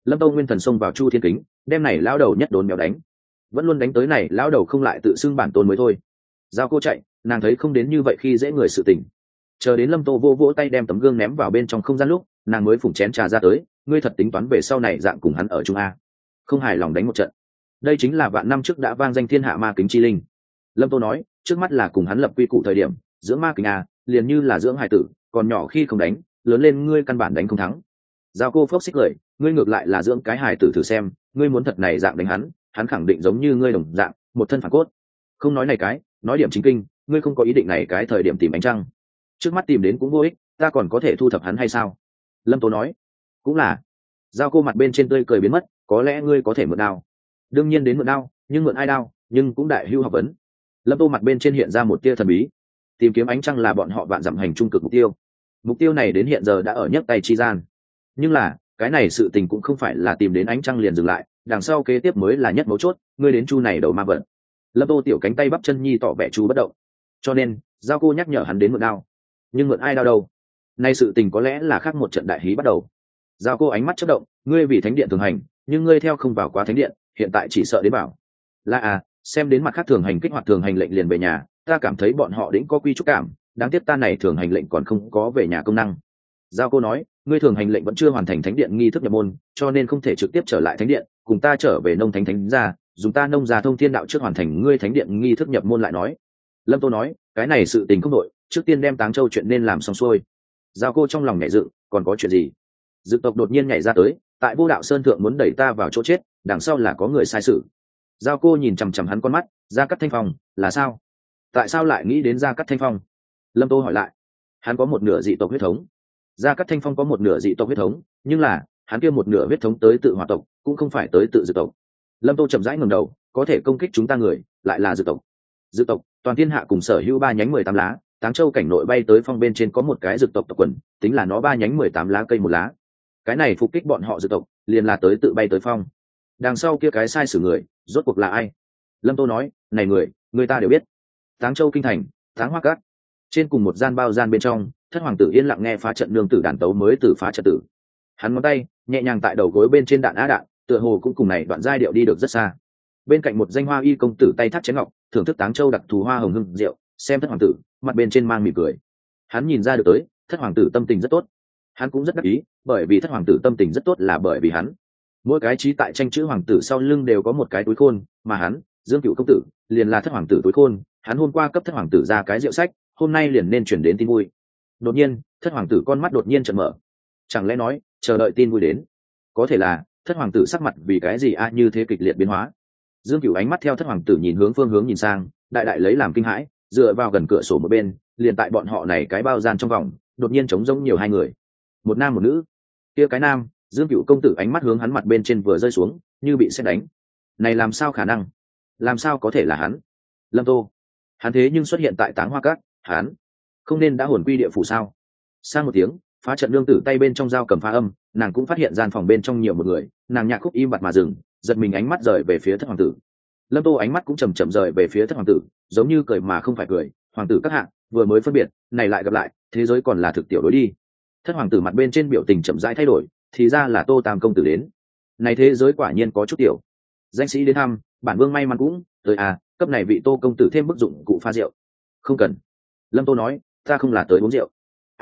S1: Lâm Tô nguyên thần xông vào Chu Thiên Kính, đem này lão đầu nhất đốn mèo đánh, vẫn luôn đánh tới này lão đầu không lại tự xưng bản tôn mới thôi. Giao cô chạy, nàng thấy không đến như vậy khi dễ người sự tình. Chờ đến Lâm Tô vô vỗ tay đem tấm gương ném vào bên trong không gian lúc, nàng mới phủng chén trà ra tới, ngươi thật tính toán về sau này dạng cùng hắn ở chung a? Không hài lòng đánh một trận. Đây chính là vạn năm trước đã vang danh thiên hạ ma kính chi linh. Lâm Tô nói, trước mắt là cùng hắn lập quy củ thời điểm, dưỡng ma kính a, liền như là dưỡng hài tử, còn nhỏ khi không đánh, lớn lên ngươi căn bản đánh không thắng. Giao cô phốc xích cười, ngươi ngược lại là dưỡng cái hài tử thử xem, ngươi muốn thật này dạng đánh hắn, hắn khẳng định giống như ngươi đồng dạng, một thân phản cốt. Không nói này cái, nói điểm chính kinh, ngươi không có ý định này cái thời điểm tìm ánh trăng. Trước mắt tìm đến cũng vô ích, ta còn có thể thu thập hắn hay sao? Lâm Tố nói, cũng là. Giao cô mặt bên trên tươi cười biến mất, có lẽ ngươi có thể mượn đao. Đương nhiên đến mượn đao, nhưng mượn ai đao, nhưng cũng đại hưu học vấn. Lâm Tô mặt bên trên hiện ra một tia thần bí, tìm kiếm ánh trăng là bọn họ vạn dặm hành trung cực mục tiêu. Mục tiêu này đến hiện giờ đã ở nhấc tay chi gian. Nhưng là, cái này sự tình cũng không phải là tìm đến ánh trăng liền dừng lại, đằng sau kế tiếp mới là nhất mấu chốt, ngươi đến chu này đầu ma vận. Lâm Tô tiểu cánh tay bắp chân nhi tỏ vẻ chu bất động. Cho nên, Giao cô nhắc nhở hắn đến mượn đao. Nhưng mượn ai đao đâu? Nay sự tình có lẽ là khác một trận đại hí bắt đầu. Giao cô ánh mắt chớp động, ngươi vì thánh điện thường hành, nhưng ngươi theo không vào quá thánh điện, hiện tại chỉ sợ đến bảo. Là à, xem đến mặt khác thường hành kích hoạt thường hành lệnh liền về nhà, ta cảm thấy bọn họ đĩnh có quy trúc cảm, đáng tiếc ta này thường hành lệnh còn không có về nhà công năng. Giao cô nói, ngươi thường hành lệnh vẫn chưa hoàn thành thánh điện nghi thức nhập môn, cho nên không thể trực tiếp trở lại thánh điện, cùng ta trở về nông thánh thánh gia, dùng ta nông gia thông thiên đạo trước hoàn thành ngươi thánh điện nghi thức nhập môn lại nói. Lâm Tô nói, cái này sự tình không đội, trước tiên đem Táng Châu chuyện nên làm xong xuôi. Giao cô trong lòng nhẹ dựng, còn có chuyện gì? Dực tộc đột nhiên nhảy ra tới, tại Vô Đạo Sơn thượng muốn đẩy ta vào chỗ chết, đằng sau là có người sai sự. Giao cô nhìn chằm chằm hắn con mắt, Gia Cát Thanh Phong, là sao? Tại sao lại nghĩ đến Gia Cát Thanh Phong? Lâm Tô hỏi lại. Hắn có một nửa dị tộc huyết thống. Gia Cát Thanh Phong có một nửa dị tộc huyết thống, nhưng là hắn kia một nửa huyết thống tới tự Hỏa tộc, cũng không phải tới tự Dực tộc. Lâm Tô chậm rãi ngẩng đầu, có thể công kích chúng ta người, lại là Dực tộc. Dực tộc, toàn thiên hạ cùng sở hữu 3 nhánh 18 lá, Táng Châu cảnh nội bay tới phong bên trên có một cái Dực tộc tộc quần, tính là nó 3 nhánh 18 lá cây một lá. Cái này phục kích bọn họ Dực tộc, liền là tới tự bay tới phong. Đằng sau kia cái sai sử người, rốt cuộc là ai? Lâm Tô nói, này người ta đều biết. Táng Châu kinh thành, Táng Hoa Các. Trên cùng một gian bao gian bên trong, Thất hoàng tử yên lặng nghe phá trận nương tử đàn tấu mới từ phá trận tử. Hắn ngón tay nhẹ nhàng tại đầu gối bên trên đạn á đạn, tựa hồ cũng cùng này đoạn giai điệu đi được rất xa. Bên cạnh một danh hoa y công tử tay thắt chén ngọc, thưởng thức Táng Châu đặc thù hoa hồng hương rượu, xem Thất hoàng tử, mặt bên trên mang mỉm cười. Hắn nhìn ra được tới, Thất hoàng tử tâm tình rất tốt. Hắn cũng rất đắc ý, bởi vì Thất hoàng tử tâm tình rất tốt là bởi vì hắn. Mỗi cái trí tại tranh chữ hoàng tử sau lưng đều có một cái túi khôn, mà hắn, Dương Cựu công tử, liền là Thất hoàng tử túi khôn. Hắn hôm qua cấp Thất hoàng tử ra cái rượu sách, hôm nay liền nên chuyển đến tin vui. Đột nhiên, Thất hoàng tử con mắt đột nhiên trợn mở. Chẳng lẽ nói, chờ đợi tin vui đến? Có thể là, Thất hoàng tử sắc mặt vì cái gì như thế kịch liệt biến hóa? Dương Cửu ánh mắt theo Thất hoàng tử nhìn hướng phương hướng nhìn sang, đại đại lấy làm kinh hãi, dựa vào gần cửa sổ một bên, liền tại bọn họ này cái bao gian trong vòng, đột nhiên trống rỗng nhiều 2 người, một nam một nữ. Kia cái nam, Dương Cửu công tử ánh mắt hướng hắn mặt bên trên vừa rơi xuống, như bị sét đánh. Này làm sao khả năng? Làm sao có thể là hắn? Lâm Tô, hắn thế nhưng xuất hiện tại Táng Hoa Các, hắn không nên đã hồn quy địa phủ sao? Sang một tiếng, phá trận nương tử tay bên trong dao cầm phá âm, nàng cũng phát hiện gian phòng bên trong nhiều một người, nàng nhạc khúc im bặt mà dừng, giật mình ánh mắt rời về phía Thất hoàng tử. Lâm Tô ánh mắt cũng chầm chậm rời về phía Thất hoàng tử, giống như cười mà không phải cười. Hoàng tử các hạ, vừa mới phân biệt, này lại gặp lại, thế giới còn là thực tiểu đối đi. Thất hoàng tử mặt bên trên biểu tình chậm rãi thay đổi, thì ra là Tô Tam công tử đến. Này thế giới quả nhiên có chút tiểu. Danh sĩ đến thăm, bản vương may mắn cũng tới cấp này vị Tô công tử thêm bức dụng cụ pha rượu. Không cần. Lâm Tô nói, ta không là tới uống rượu.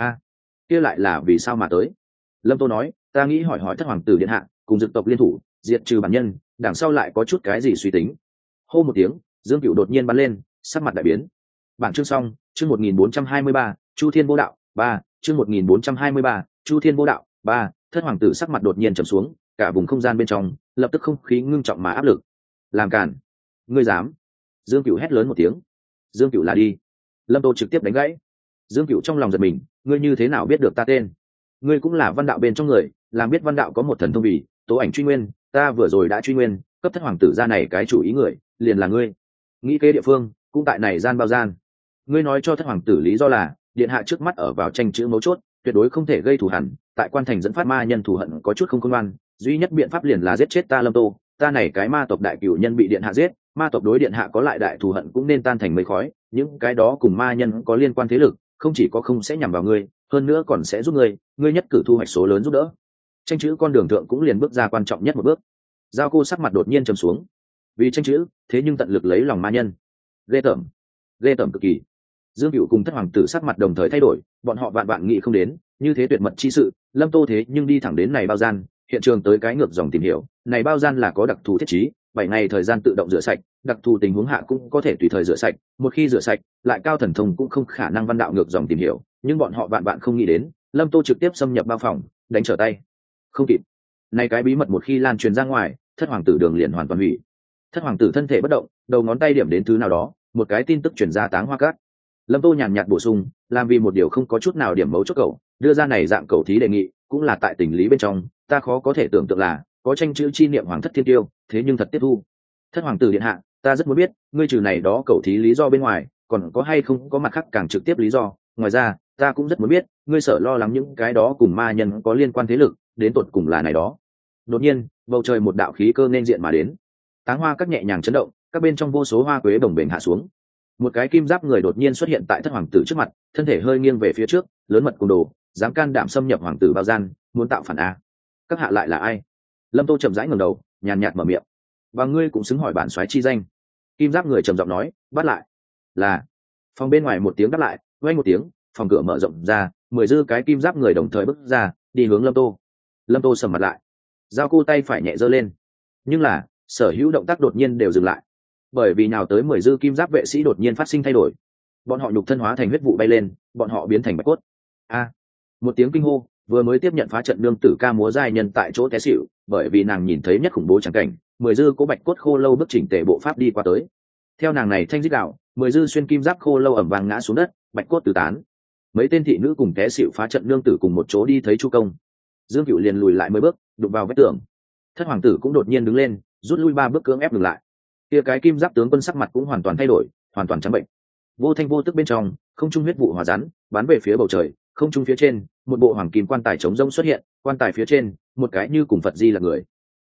S1: Kia lại là vì sao mà tới? Lâm Tô nói, ta nghĩ hỏi hỏi Thất hoàng tử điện hạ, cùng Dực tộc liên thủ, diệt trừ bản nhân, đằng sau lại có chút cái gì suy tính. Hô một tiếng, Dương Cựu đột nhiên bắn lên, sắc mặt đại biến. Bản chương xong, chương 1423, Chu Thiên Vô Đạo 3, chương 1423, Chu Thiên Vô Đạo 3. Thất hoàng tử sắc mặt đột nhiên trầm xuống, cả vùng không gian bên trong lập tức không khí ngưng trọng mà áp lực. Làm cản, ngươi dám? Dương Cựu hét lớn một tiếng. Dương Cựu là đi. Lâm Tô trực tiếp đánh gãy. Dương Cựu trong lòng giật mình, ngươi như thế nào biết được ta tên? Ngươi cũng là văn đạo bên trong người, làm biết văn đạo có một thần thông bì, tố ảnh truy nguyên, ta vừa rồi đã truy nguyên, cấp Thất hoàng tử ra này cái chủ ý người, liền là ngươi. Nghĩ kế địa phương, cũng tại này gian bao gian. Ngươi nói cho Thất hoàng tử lý do là, điện hạ trước mắt ở vào tranh chữ mấu chốt, tuyệt đối không thể gây thù hằn, tại quan thành dẫn phát ma nhân thù hận có chút không công ngoan, duy nhất biện pháp liền là giết chết ta Lâm Tô, ta này cái ma tộc đại cửu nhân bị điện hạ giết, ma tộc đối điện hạ có lại đại thù hận cũng nên tan thành mây khói, những cái đó cùng ma nhân có liên quan thế lực, không chỉ có không sẽ nhằm vào ngươi, hơn nữa còn sẽ giúp ngươi nhất cử thu hoạch số lớn giúp đỡ. tranh chữ con đường thượng cũng liền bước ra quan trọng nhất một bước. Giao cô sắc mặt đột nhiên trầm xuống, vì tranh chữ thế nhưng tận lực lấy lòng ma nhân, ghê tởm cực kỳ. Dương Cựu cùng Thất Hoàng tử sắc mặt đồng thời thay đổi, bọn họ vạn vạn nghĩ không đến như thế tuyệt mật chi sự, Lâm Tô thế nhưng đi thẳng đến này bao gian, hiện trường tới cái ngược dòng tìm hiểu, này bao gian là có đặc thù thiết trí, 7 ngày thời gian tự động rửa sạch, đặc thù tình huống hạ cũng có thể tùy thời rửa sạch, một khi rửa sạch, lại cao thần thông cũng không khả năng văn đạo ngược dòng tìm hiểu, nhưng bọn họ vạn vạn không nghĩ đến, Lâm Tô trực tiếp xâm nhập bao phòng, đánh trở tay. Không kịp. Này cái bí mật một khi lan truyền ra ngoài, Thất Hoàng tử đường liền hoàn toàn hủy. Thất Hoàng tử thân thể bất động, đầu ngón tay điểm đến thứ nào đó, một cái tin tức truyền ra Táng Hoa Các. Lâm Tô nhàn nhạt bổ sung, làm vì một điều không có chút nào điểm mấu chốt cầu, đưa ra này dạng cầu thí đề nghị, cũng là tại tình lý bên trong, ta khó có thể tưởng tượng là có tranh chữ chi niệm hoàng thất thiên tiêu, thế nhưng thật tiếp thu. Thất Hoàng tử điện hạ, ta rất muốn biết, ngươi trừ này đó cầu thí lý do bên ngoài, còn có hay không có mặt khác càng trực tiếp lý do, ngoài ra, ta cũng rất muốn biết, ngươi sợ lo lắng những cái đó cùng ma nhân có liên quan thế lực, đến tột cùng là này đó. Đột nhiên, bầu trời một đạo khí cơ nên diện mà đến. Táng Hoa Các nhẹ nhàng chấn động, các bên trong vô số hoa quế bồng bềnh hạ xuống. Một cái kim giáp người đột nhiên xuất hiện tại Thất Hoàng tử trước mặt, thân thể hơi nghiêng về phía trước, lớn mật cùng đồ, dám can đảm xâm nhập hoàng tử bao gian, muốn tạo phản a. Các hạ lại là ai? Lâm Tô chậm rãi ngẩng đầu, nhàn nhạt mở miệng. Và ngươi cũng xứng hỏi bản soái chi danh. Kim giáp người trầm giọng nói, bắt lại. Là. Phòng bên ngoài một tiếng đáp lại, vang một tiếng, phòng cửa mở rộng ra, 10 dư cái kim giáp người đồng thời bước ra, đi hướng Lâm Tô. Lâm Tô sầm mặt lại, giao cô tay phải nhẹ giơ lên, nhưng là sở hữu động tác đột nhiên đều dừng lại, bởi vì nào tới 10 dư kim giáp vệ sĩ đột nhiên phát sinh thay đổi, bọn họ nhục thân hóa thành huyết vụ bay lên, bọn họ biến thành bạch cốt. A! Một tiếng kinh hô, vừa mới tiếp nhận phá trận nương tử ca múa giai nhân tại chỗ té xỉu, bởi vì nàng nhìn thấy nhất khủng bố trắng cảnh, 10 dư có bạch cốt khô lâu bước chỉnh tề bộ pháp đi qua tới. Theo nàng này thanh rít đạo, 10 dư xuyên kim giáp khô lâu ẩm vàng ngã xuống đất, bạch cốt tứ tán. Mấy tên thị nữ cùng té xỉu phá trận nương tử cùng một chỗ đi thấy Chu Công. Dương Cựu liền lùi lại 10 bước, đụng vào vách tường. Thất Hoàng tử cũng đột nhiên đứng lên, rút lui 3 bước cưỡng ép ngừng lại. Kia cái kim giáp tướng quân sắc mặt cũng hoàn toàn thay đổi, hoàn toàn trắng bệnh. Vô thanh vô tức bên trong, không trung huyết vụ hòa rắn, bắn về phía bầu trời, không trung phía trên, một bộ hoàng kim quan tài trống rỗng xuất hiện, quan tài phía trên, một cái như cùng Phật Di là người.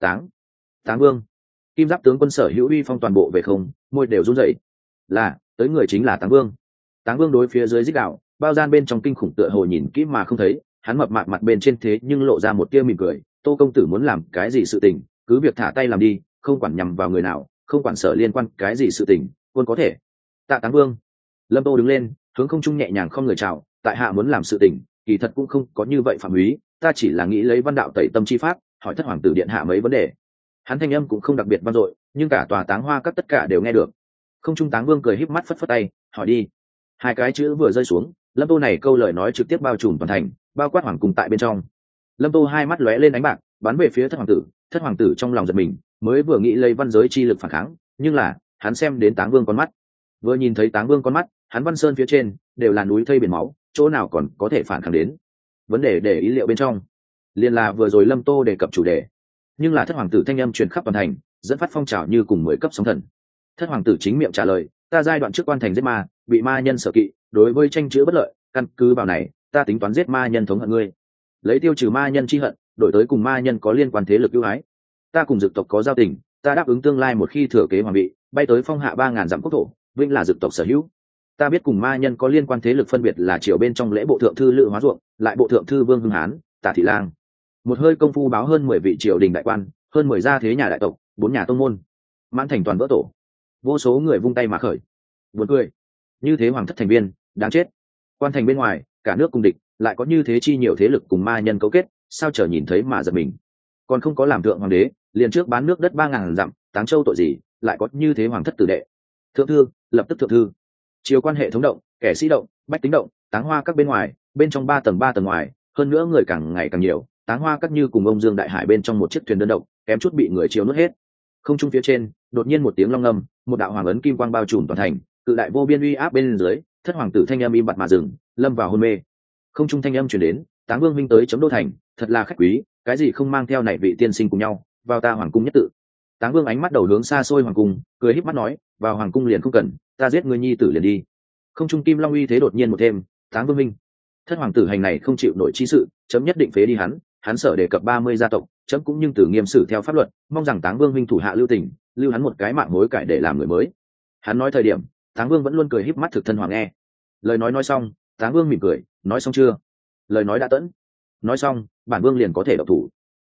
S1: Táng Vương. Kim giáp tướng quân sở hữu uy phong toàn bộ về không, môi đều run rẩy. Là, tới người chính là Táng Vương. Táng Vương đối phía dưới rít đạo, bao gian bên trong kinh khủng tựa hồ nhìn kỹ mà không thấy, hắn mập mạp mặt bên trên thế nhưng lộ ra một tia mỉm cười. Tô công tử muốn làm cái gì sự tình, cứ việc thả tay làm đi, không quản nhằm vào người nào, không quản sợ liên quan cái gì sự tình, quân có thể. Tạ Táng Vương. Lâm Tô đứng lên, hướng không trung nhẹ nhàng không người chào, tại hạ muốn làm sự tình, kỳ thật cũng không có như vậy phạm úy, ta chỉ là nghĩ lấy văn đạo tẩy tâm chi pháp, hỏi Thất Hoàng tử điện hạ mấy vấn đề. Hắn thanh âm cũng không đặc biệt vang dội, nhưng cả tòa Táng Hoa Các tất cả đều nghe được. Không trung Táng Vương cười híp mắt phất phất tay, hỏi đi. Hai cái chữ vừa rơi xuống, Lâm Tô này câu lời nói trực tiếp bao trùm toàn thành, bao quát hoàng cung tại bên trong. Lâm Tô hai mắt lóe lên ánh bạc, bắn về phía Thất Hoàng tử trong lòng giật mình, mới vừa nghĩ lấy văn giới chi lực phản kháng, nhưng là hắn xem đến Táng Vương con mắt, vừa nhìn thấy Táng Vương con mắt, hắn Văn Sơn phía trên đều là núi thây biển máu, chỗ nào còn có thể phản kháng đến. Vấn đề để ý liệu bên trong, liền là vừa rồi Lâm Tô đề cập chủ đề, nhưng là Thất Hoàng tử thanh âm truyền khắp toàn thành, dẫn phát phong trào như cùng 10 cấp sóng thần. Thất Hoàng tử chính miệng trả lời, ta giai đoạn trước quan thành giết ma, bị ma nhân sở kỵ, đối với tranh chữ bất lợi, căn cứ vào này, ta tính toán giết ma nhân thống hận ngươi, lấy tiêu trừ ma nhân chi hận, đổi tới cùng ma nhân có liên quan thế lực ưu ái. Ta cùng dực tộc có giao tình, ta đáp ứng tương lai một khi thừa kế hoàng vị, bay tới phong hạ 3000 dặm quốc thổ, vinh là dực tộc sở hữu. Ta biết cùng ma nhân có liên quan thế lực phân biệt là triều bên trong lễ bộ thượng thư Lữ Hóa Ruộng, lại bộ thượng thư Vương Hưng Hán, Tả Thị Lang. Một hơi công phu báo hơn 10 vị triều đình đại quan, hơn 10 gia thế nhà đại tộc, 4 nhà tông môn, mãn thành toàn vỡ tổ. Vô số người vung tay mà khởi. Buồn cười, như thế hoàng thất thành viên, đáng chết. Quan thành bên ngoài, cả nước cùng địch, lại có như thế chi nhiều thế lực cùng ma nhân cấu kết, sao chờ nhìn thấy mà giật mình. Còn không có làm thượng hoàng đế, liền trước bán nước đất 3000 dặm, Táng Châu tội gì, lại có như thế hoàng thất tử đệ. Thượng thư, lập tức thượng thư. Triều quan hệ thống động, kẻ sĩ động, bách tính động, Táng Hoa Các bên ngoài, bên trong 3 tầng ngoài, hơn nữa người càng ngày càng nhiều, Táng Hoa Các như cùng ông Dương đại hải bên trong một chiếc thuyền đơn độc, kém chút bị người chiếu nuốt hết. Không trung phía trên, đột nhiên một tiếng long ngâm, một đạo hoàng ấn kim quang bao trùm toàn thành, cự đại vô biên uy áp bên dưới, Thất Hoàng tử thanh âm im bặt mà dừng, lâm vào hôn mê. Không trung thanh âm truyền đến, Táng Vương minh tới chấm đô thành, thật là khách quý, cái gì không mang theo này vị tiên sinh cùng nhau, vào ta hoàng cung nhất tự. Táng Vương ánh mắt đầu hướng xa xôi hoàng cung, cười híp mắt nói, vào hoàng cung liền không cần, ta giết ngươi nhi tử liền đi. Không trung kim long uy thế đột nhiên một thêm, Táng Vương minh, Thất Hoàng tử hành này không chịu nổi chi sự, chấm nhất định phế đi hắn sợ đề cập 30 gia tộc, chấm cũng nhưng từ nghiêm xử theo pháp luật, mong rằng Táng Vương minh thủ hạ lưu tình, lưu hắn một cái mạng mối cải để làm người mới. Hắn nói thời điểm, Táng Vương vẫn luôn cười híp mắt thực thân hoàng nghe. Lời nói xong, Táng Vương mỉm cười, nói xong chưa? Lời nói đã tẫn. Nói xong, bản vương liền có thể động thủ.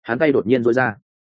S1: hắn tay đột nhiên dối ra,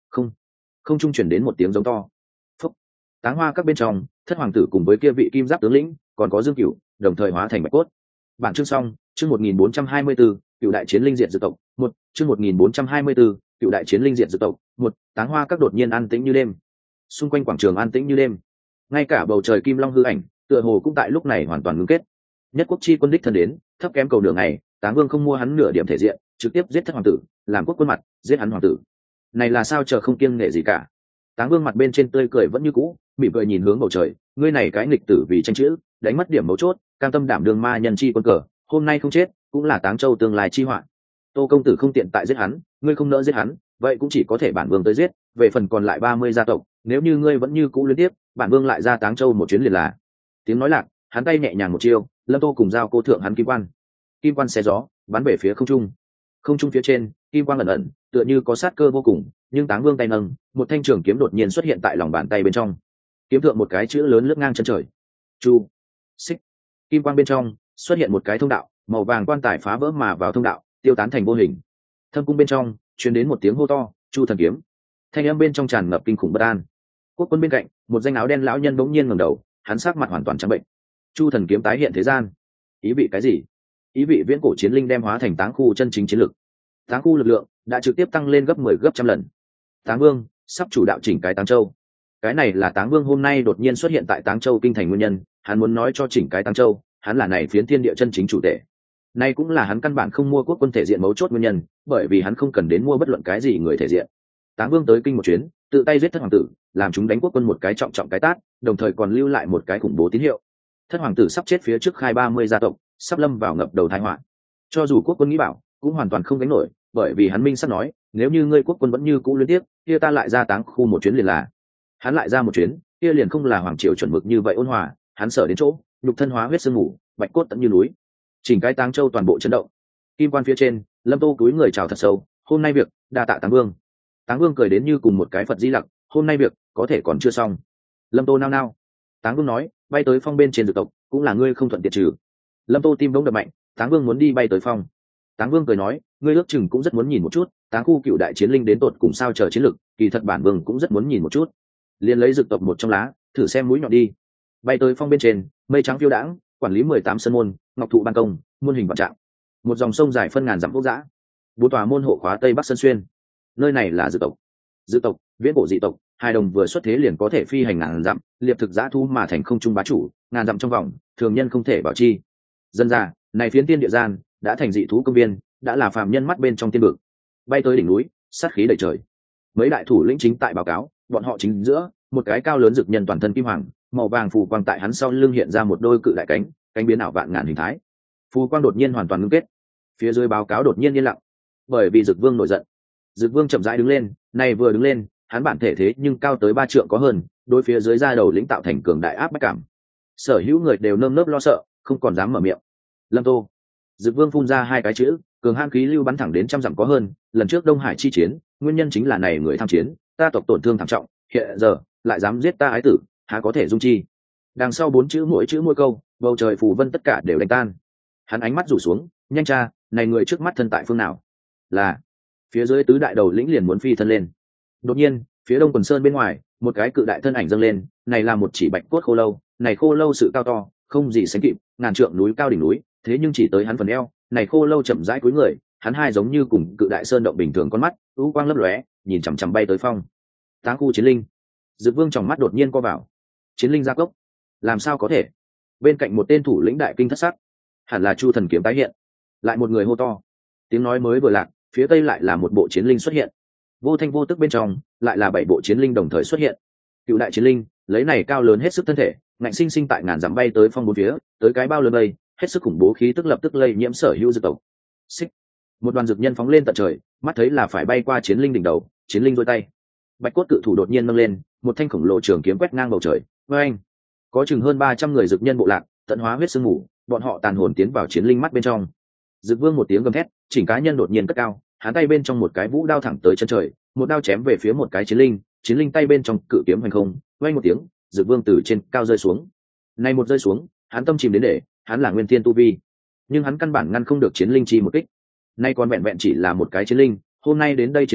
S1: không trung chuyển đến một tiếng giống to. Phúc. Táng hoa các bên trong, thất hoàng tử cùng với kia vị kim giáp tướng lĩnh còn có Dương Cửu đồng thời hóa thành bạch cốt. Bản chương xong. Chương 1424, cựu đại chiến linh diệt dược tộc. Một. Chương 1424, cựu đại chiến linh diệt dược tộc. Một. Táng hoa các đột nhiên an tĩnh như đêm, xung quanh quảng trường an tĩnh như đêm, ngay cả bầu trời kim long hư ảnh tựa hồ cũng tại lúc này hoàn toàn ngưng kết. Nhất quốc chi quân đích thân đến, thấp kém cầu nửa ngày, Táng Vương không mua hắn nửa điểm thể diện, trực tiếp giết thất hoàng tử, làm quốc quân mặt giết hắn hoàng tử. Này là sao chờ không kiêng nể gì cả. Táng Vương mặt bên trên tươi cười vẫn như cũ, mỉm cười nhìn hướng bầu trời, ngươi này cái nghịch tử vì tranh chữ, đánh mất điểm mấu chốt, cam tâm đảm đương ma nhân chi quân cờ, hôm nay không chết, cũng là Táng Châu tương lai chi họa. Tô công tử không tiện tại giết hắn, ngươi không nỡ giết hắn, vậy cũng chỉ có thể bản vương tới giết, về phần còn lại 30 gia tộc, nếu như ngươi vẫn như cũ liên tiếp, bản vương lại ra Táng Châu một chuyến liền là. Tiếng nói lạc, hắn tay nhẹ nhàng một chiêu, Lâm Tô cùng giao cô thượng hắn kim quan xé gió bắn về phía không trung phía trên, kim quang ẩn ẩn tựa như có sát cơ vô cùng, nhưng Táng Vương tay nâng, một thanh trường kiếm đột nhiên xuất hiện tại lòng bàn tay bên trong, kiếm thượng một cái chữ lớn lướt ngang chân trời, chu xích. Kim quang bên trong xuất hiện một cái thông đạo, màu vàng quan tài phá vỡ mà vào thông đạo, tiêu tán thành vô hình. Thâm cung bên trong truyền đến một tiếng hô to, chu thần kiếm. Thanh âm bên trong tràn ngập kinh khủng bất an. Quốc quân bên cạnh, một danh áo đen lão nhân bỗng nhiên ngẩng đầu, hắn sắc mặt hoàn toàn trắng bệnh. Chu thần kiếm tái hiện thế gian, ý vị cái gì? Ý vị viễn cổ chiến linh đem hóa thành Táng khu chân chính chiến lực. Táng khu lực lượng đã trực tiếp tăng lên gấp 10 gấp trăm lần. Táng Vương sắp chủ đạo chỉnh cái Táng Châu. Cái này là Táng Vương hôm nay đột nhiên xuất hiện tại Táng Châu kinh thành nguyên nhân, hắn muốn nói cho chỉnh cái Táng Châu, hắn là này phiến thiên địa chân chính chủ tể. Nay cũng là hắn căn bản không mua quốc quân thể diện mấu chốt nguyên nhân, bởi vì hắn không cần đến mua bất luận cái gì người thể diện. Táng Vương tới kinh một chuyến, tự tay giết thất hoàng tử, làm chúng đánh quốc quân một cái trọng trọng cái tát, đồng thời còn lưu lại một cái khủng bố tín hiệu. Thất hoàng tử sắp chết phía trước khai 30 gia tộc, sắp lâm vào ngập đầu tai họa. Cho dù quốc quân nghĩ bảo, cũng hoàn toàn không gánh nổi, bởi vì hắn minh sắp nói, nếu như ngươi quốc quân vẫn như cũ liên tiếp, kia ta lại ra Táng khu một chuyến liền là. Hắn lại ra một chuyến, kia liền không là hoàng triều chuẩn mực như vậy ôn hòa, hắn sợ đến chỗ, nhục thân hóa huyết sương ngủ, bạch cốt tận như núi. Chỉnh cái Táng Châu toàn bộ chấn động. Kim quan phía trên, Lâm Tô cúi người chào thật sâu, hôm nay việc, đa tạ Táng Vương. Táng Vương cười đến như cùng một cái Phật Di Lặc, hôm nay việc có thể còn chưa xong. Lâm Tô nao nao. Táng Vương nói, bay tới phong bên trên dược tộc, cũng là ngươi không thuận tiện trừ. Lâm Tô tim bỗng đập mạnh, Táng Vương muốn đi bay tới phong. Táng Vương cười nói, ngươi ước chừng cũng rất muốn nhìn một chút, Táng khu cựu đại chiến linh đến tột cùng sao chờ chiến lực, kỳ thật bản vương cũng rất muốn nhìn một chút. Liền lấy dược tộc một trong lá, thử xem mũi nhọn đi. Bay tới phong bên trên, mây trắng phiêu đãng, quản lý 18 sân môn, ngọc thụ ban công, muôn hình vạn trạng. Một dòng sông dài phân ngàn dặm quốc dã. Bốn tòa môn hộ khóa tây bắc sơn xuyên. Nơi này là dược tộc. Dược tộc, viễn cổ dị tộc, hai đồng vừa xuất thế liền có thể phi hành ngàn dặm, liệp thực dã thu mà thành không trung bá chủ, ngàn dặm trong vòng, thường nhân không thể bảo chi. Dân ra, này phiến tiên địa gian đã thành dị thú công viên, đã là phàm nhân mắt bên trong tiên vực. Bay tới đỉnh núi, sát khí đầy trời. Mấy đại thủ lĩnh chính tại báo cáo, bọn họ chính giữa, một cái cao lớn dực nhân toàn thân kim hoàng, màu vàng phù quang tại hắn sau lưng hiện ra một đôi cự đại cánh, cánh biến ảo vạn ngàn hình thái. Phù quang đột nhiên hoàn toàn ngưng kết. Phía dưới báo cáo đột nhiên yên lặng, bởi vì Dực Vương nổi giận. Dực Vương chậm rãi đứng lên, này vừa đứng lên, hắn bản thể thế nhưng cao tới 3 trượng có hơn, đối phía dưới ra đầu lĩnh tạo thành cường đại áp bách cảm. Sở hữu người đều nơm nớp lo sợ, không còn dám mở miệng. Lâm Tô. Dực Vương phun ra hai cái chữ, cường hãn khí lưu bắn thẳng đến trăm dặm có hơn, lần trước Đông Hải chi chiến, nguyên nhân chính là này người tham chiến, ta tộc tổn thương thảm trọng, hiện giờ lại dám giết ta ái tử, há có thể dung chi. Đằng sau 4 chữ mỗi câu, bầu trời phù vân tất cả đều đánh tan. Hắn ánh mắt rủ xuống, nhanh cha, này người trước mắt thân tại phương nào? Là phía dưới tứ đại đầu lĩnh liền muốn phi thân lên. Đột nhiên, phía đông quần sơn bên ngoài, một cái cự đại thân ảnh dâng lên, này là một chỉ bạch cốt khô lâu, này khô lâu sự cao to, không gì sánh kịp, ngàn trượng núi cao đỉnh núi, thế nhưng chỉ tới hắn phần eo, này khô lâu chậm rãi cúi người, hắn hai giống như cùng cự đại sơn động bình thường con mắt, u quang lấp lóe, nhìn chằm chằm bay tới phong. Táng khu chiến linh. Dực Vương trong mắt đột nhiên co vào. Chiến linh gia cốc? Làm sao có thể? Bên cạnh một tên thủ lĩnh đại kinh thất sắc, hẳn là Chu thần kiếm tái hiện. Lại một người hô to. Tiếng nói mới vừa lạc, phía tây lại là một bộ chiến linh xuất hiện. Vô thanh vô tức bên trong, lại là 7 bộ chiến linh đồng thời xuất hiện. Cựu đại chiến linh, lấy này cao lớn hết sức thân thể, ngạnh sinh sinh tại ngàn dặm bay tới phong bốn phía, tới cái bao lớn đây, hết sức khủng bố khí tức lập tức lây nhiễm sở hữu dược tộc. Xích. Một đoàn dược nhân phóng lên tận trời, mắt thấy là phải bay qua chiến linh đỉnh đầu, chiến linh giơ tay. Bạch cốt cự thủ đột nhiên nâng lên, một thanh khổng lồ trường kiếm quét ngang bầu trời. Với anh, có chừng hơn 300 người dược nhân bộ lạc, tận hóa huyết sương mù, bọn họ tàn hồn tiến vào chiến linh mắt bên trong. Dực Vương một tiếng gầm thét, chỉnh cá nhân đột nhiên cất cao, hắn tay bên trong một cái vũ đao thẳng tới chân trời, một đao chém về phía một cái chiến linh tay bên trong cự kiếm hành không, vang một tiếng, Dực Vương từ trên cao rơi xuống. Này một rơi xuống, hắn tâm chìm đến để, hắn là nguyên thiên tu vi, nhưng hắn căn bản ngăn không được chiến linh chi một kích. Nay còn vẹn vẹn chỉ là một cái chiến linh, hôm nay đến đây chiến linh,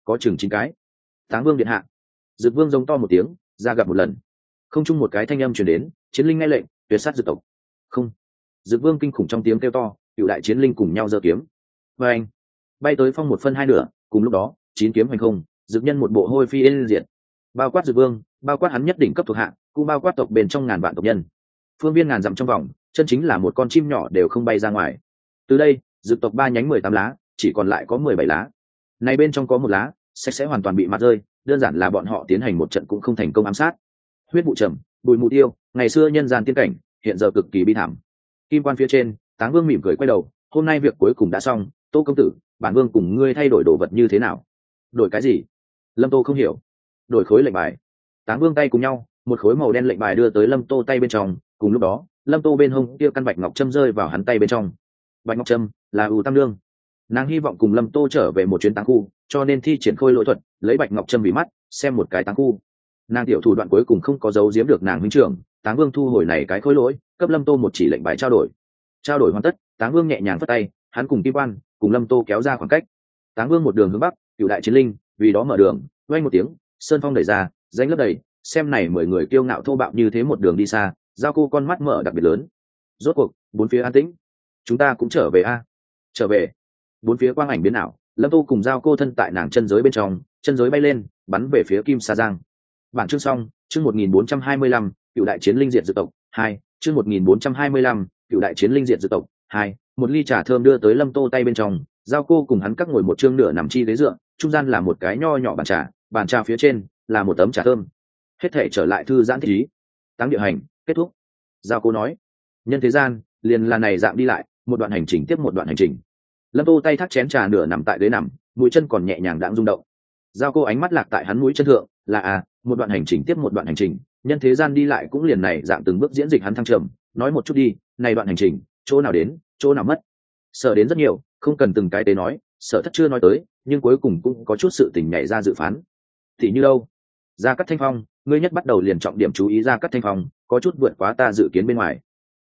S1: có chừng 9 cái. Táng Vương điện hạ. Dực Vương giống to một tiếng, ra gặp một lần. Không chung một cái thanh âm truyền đến, chiến linh nghe lệnh, tuyệt sát dực tộc. Không. Dực Vương kinh khủng trong tiếng kêu to, cựu đại chiến linh cùng nhau giơ kiếm. Và anh bay tới phong một phân hai nửa, cùng lúc đó, 9 kiếm hành không, dực nhân một bộ hôi phi yên diệt. Bao quát Dực Vương, bao quát hắn nhất định cấp thuộc hạ, cũng bao quát tộc bên trong ngàn vạn tộc nhân. Phương viên ngàn dặm trong vòng, chân chính là một con chim nhỏ đều không bay ra ngoài. Từ đây, dực tộc 3 nhánh 18 lá, chỉ còn lại có 17 lá. Này bên trong có một lá, sẽ hoàn toàn bị mặt rơi, đơn giản là bọn họ tiến hành một trận cũng không thành công ám sát. Huyết vụ trầm, bụi mù tiêu, ngày xưa nhân gian tiên cảnh, hiện giờ cực kỳ bi thảm. Kim quan phía trên, Táng Vương mỉm cười quay đầu, hôm nay việc cuối cùng đã xong, Tô công tử, bản vương cùng ngươi thay đổi đồ vật như thế nào? Đổi cái gì? Lâm Tô không hiểu. Đổi khối lệnh bài. Táng Vương tay cùng nhau, một khối màu đen lệnh bài đưa tới Lâm Tô tay bên trong, cùng lúc đó, Lâm Tô bên hông kia căn bạch ngọc châm rơi vào hắn tay bên trong. Bạch ngọc trâm là ưu tam lương, nàng hy vọng cùng Lâm Tô trở về một chuyến táng khu, cho nên thi triển khôi lỗi thuật, lấy bạch ngọc trâm vì mắt, xem một cái táng khu. Nàng tiểu thủ đoạn cuối cùng không có giấu giếm được nàng huynh trưởng. Táng Vương thu hồi này cái khôi lỗi, cấp Lâm Tô một chỉ lệnh bài trao đổi. Trao đổi hoàn tất, Táng Vương nhẹ nhàng vất tay, hắn cùng Kim Quan, cùng Lâm Tô kéo ra khoảng cách. Táng Vương một đường hướng bắc, cựu đại chiến linh vì đó mở đường, vang một tiếng, sơn phong đẩy ra, danh lấp đầy, xem này 10 người kiêu ngạo thô bạo như thế một đường đi xa, Giao Cô con mắt mở đặc biệt lớn. Rốt cuộc, bốn phía an tĩnh. Chúng ta cũng trở về a. Trở về. Bốn phía quang ảnh biến ảo, Lâm Tô cùng Giao Cô thân tại nàng chân giới bên trong, chân giới bay lên, bắn về phía Kim Sa Giang. Bản chương xong, chương 1425, cựu đại chiến linh diệt dược tộc 2, chương 1425, cựu đại chiến linh diệt dược tộc 2. Một ly trà thơm đưa tới Lâm Tô tay bên trong, Giao Cô cùng hắn các ngồi một chương nửa nằm chi ghế dựa, trung gian là một cái nho nhỏ bàn trà phía trên là một tấm trà thơm. Hết thể trở lại thư giãn thích ý. Táng địa hành kết thúc. Giao Cô nói, nhân thế gian liền là này dạng đi lại, một đoạn hành trình tiếp một đoạn hành trình. Lâm Tô tay thắt chén trà nửa nằm tại ghế nằm, mũi chân còn nhẹ nhàng đãng rung động. Giao Cô ánh mắt lạc tại hắn mũi chân thượng, là một đoạn hành trình tiếp một đoạn hành trình, nhân thế gian đi lại cũng liền này dạng từng bước diễn dịch hắn thăng trầm. Nói một chút đi, này đoạn hành trình, chỗ nào đến, chỗ nào mất. Sợ đến rất nhiều, không cần từng cái tế nói, Sợ Thất chưa nói tới, nhưng cuối cùng cũng có chút sự tình nhảy ra dự phán. Thì như đâu? Gia Cát Thanh Phong, ngươi nhất bắt đầu liền trọng điểm chú ý Gia Cát Thanh Phong, có chút vượt quá ta dự kiến bên ngoài.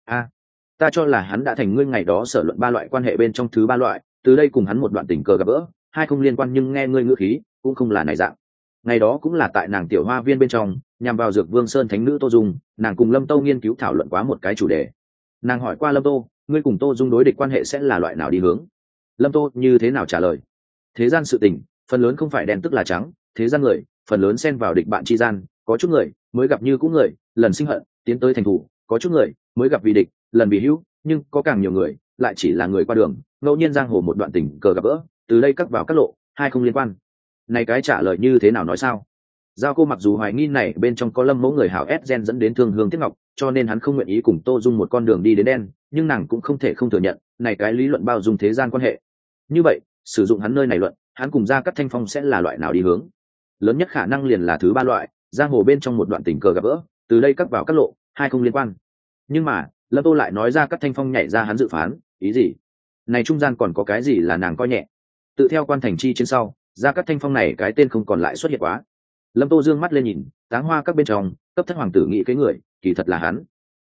S1: Ta cho là hắn đã thành ngươi ngày đó sở luận 3 loại quan hệ bên trong thứ 3 loại, từ đây cùng hắn một đoạn tình cờ gặp gỡ, hai không liên quan, nhưng nghe ngươi ngữ khí cũng không là này dạng. Ngày đó cũng là tại nàng tiểu hoa viên bên trong, nhằm vào Dược Vương Sơn thánh nữ Tô Dung, nàng cùng Lâm Tô nghiên cứu thảo luận quá một cái chủ đề. Nàng hỏi qua Lâm Tô, ngươi cùng Tô Dung đối địch quan hệ sẽ là loại nào đi hướng? Lâm Tô như thế nào trả lời? Thế gian sự tình, phần lớn không phải đen tức là trắng, thế gian người, phần lớn xen vào địch bạn chi gian, có chút người mới gặp như cũ người, lần sinh hận, tiến tới thành thủ, có chút người mới gặp vì địch, lần vì hữu, nhưng có càng nhiều người lại chỉ là người qua đường, ngẫu nhiên giang hồ một đoạn tình cờ gặp gỡ, từ đây cắt vào các lộ, hai không liên quan. Này cái trả lời như thế nào nói sao? Giao Cô mặc dù hoài nghi này bên trong có Lâm mẫu người hảo ép gen dẫn đến thương hương tiếc ngọc, cho nên hắn không nguyện ý cùng Tô Dung một con đường đi đến đen, nhưng nàng cũng không thể không thừa nhận, này cái lý luận bao dung thế gian quan hệ. Như vậy, sử dụng hắn nơi này luận, hắn cùng Gia Cát Thanh Phong sẽ là loại nào đi hướng? Lớn nhất khả năng liền là thứ 3 loại, giang hồ bên trong một đoạn tình cờ gặp gỡ, từ đây cắt vào các lộ, hai không liên quan. Nhưng mà, Lâm Tô lại nói Gia Cát Thanh Phong nhảy ra hắn dự phán, ý gì? Này trung gian còn có cái gì là nàng coi nhẹ? Tự theo quan thành chi trên sau, Gia Cát Thanh Phong này cái tên không còn lại xuất hiện quá. Lâm Tô dương mắt lên nhìn, Táng Hoa các bên trong, cấp thất hoàng tử nghĩ cái người, kỳ thật là hắn.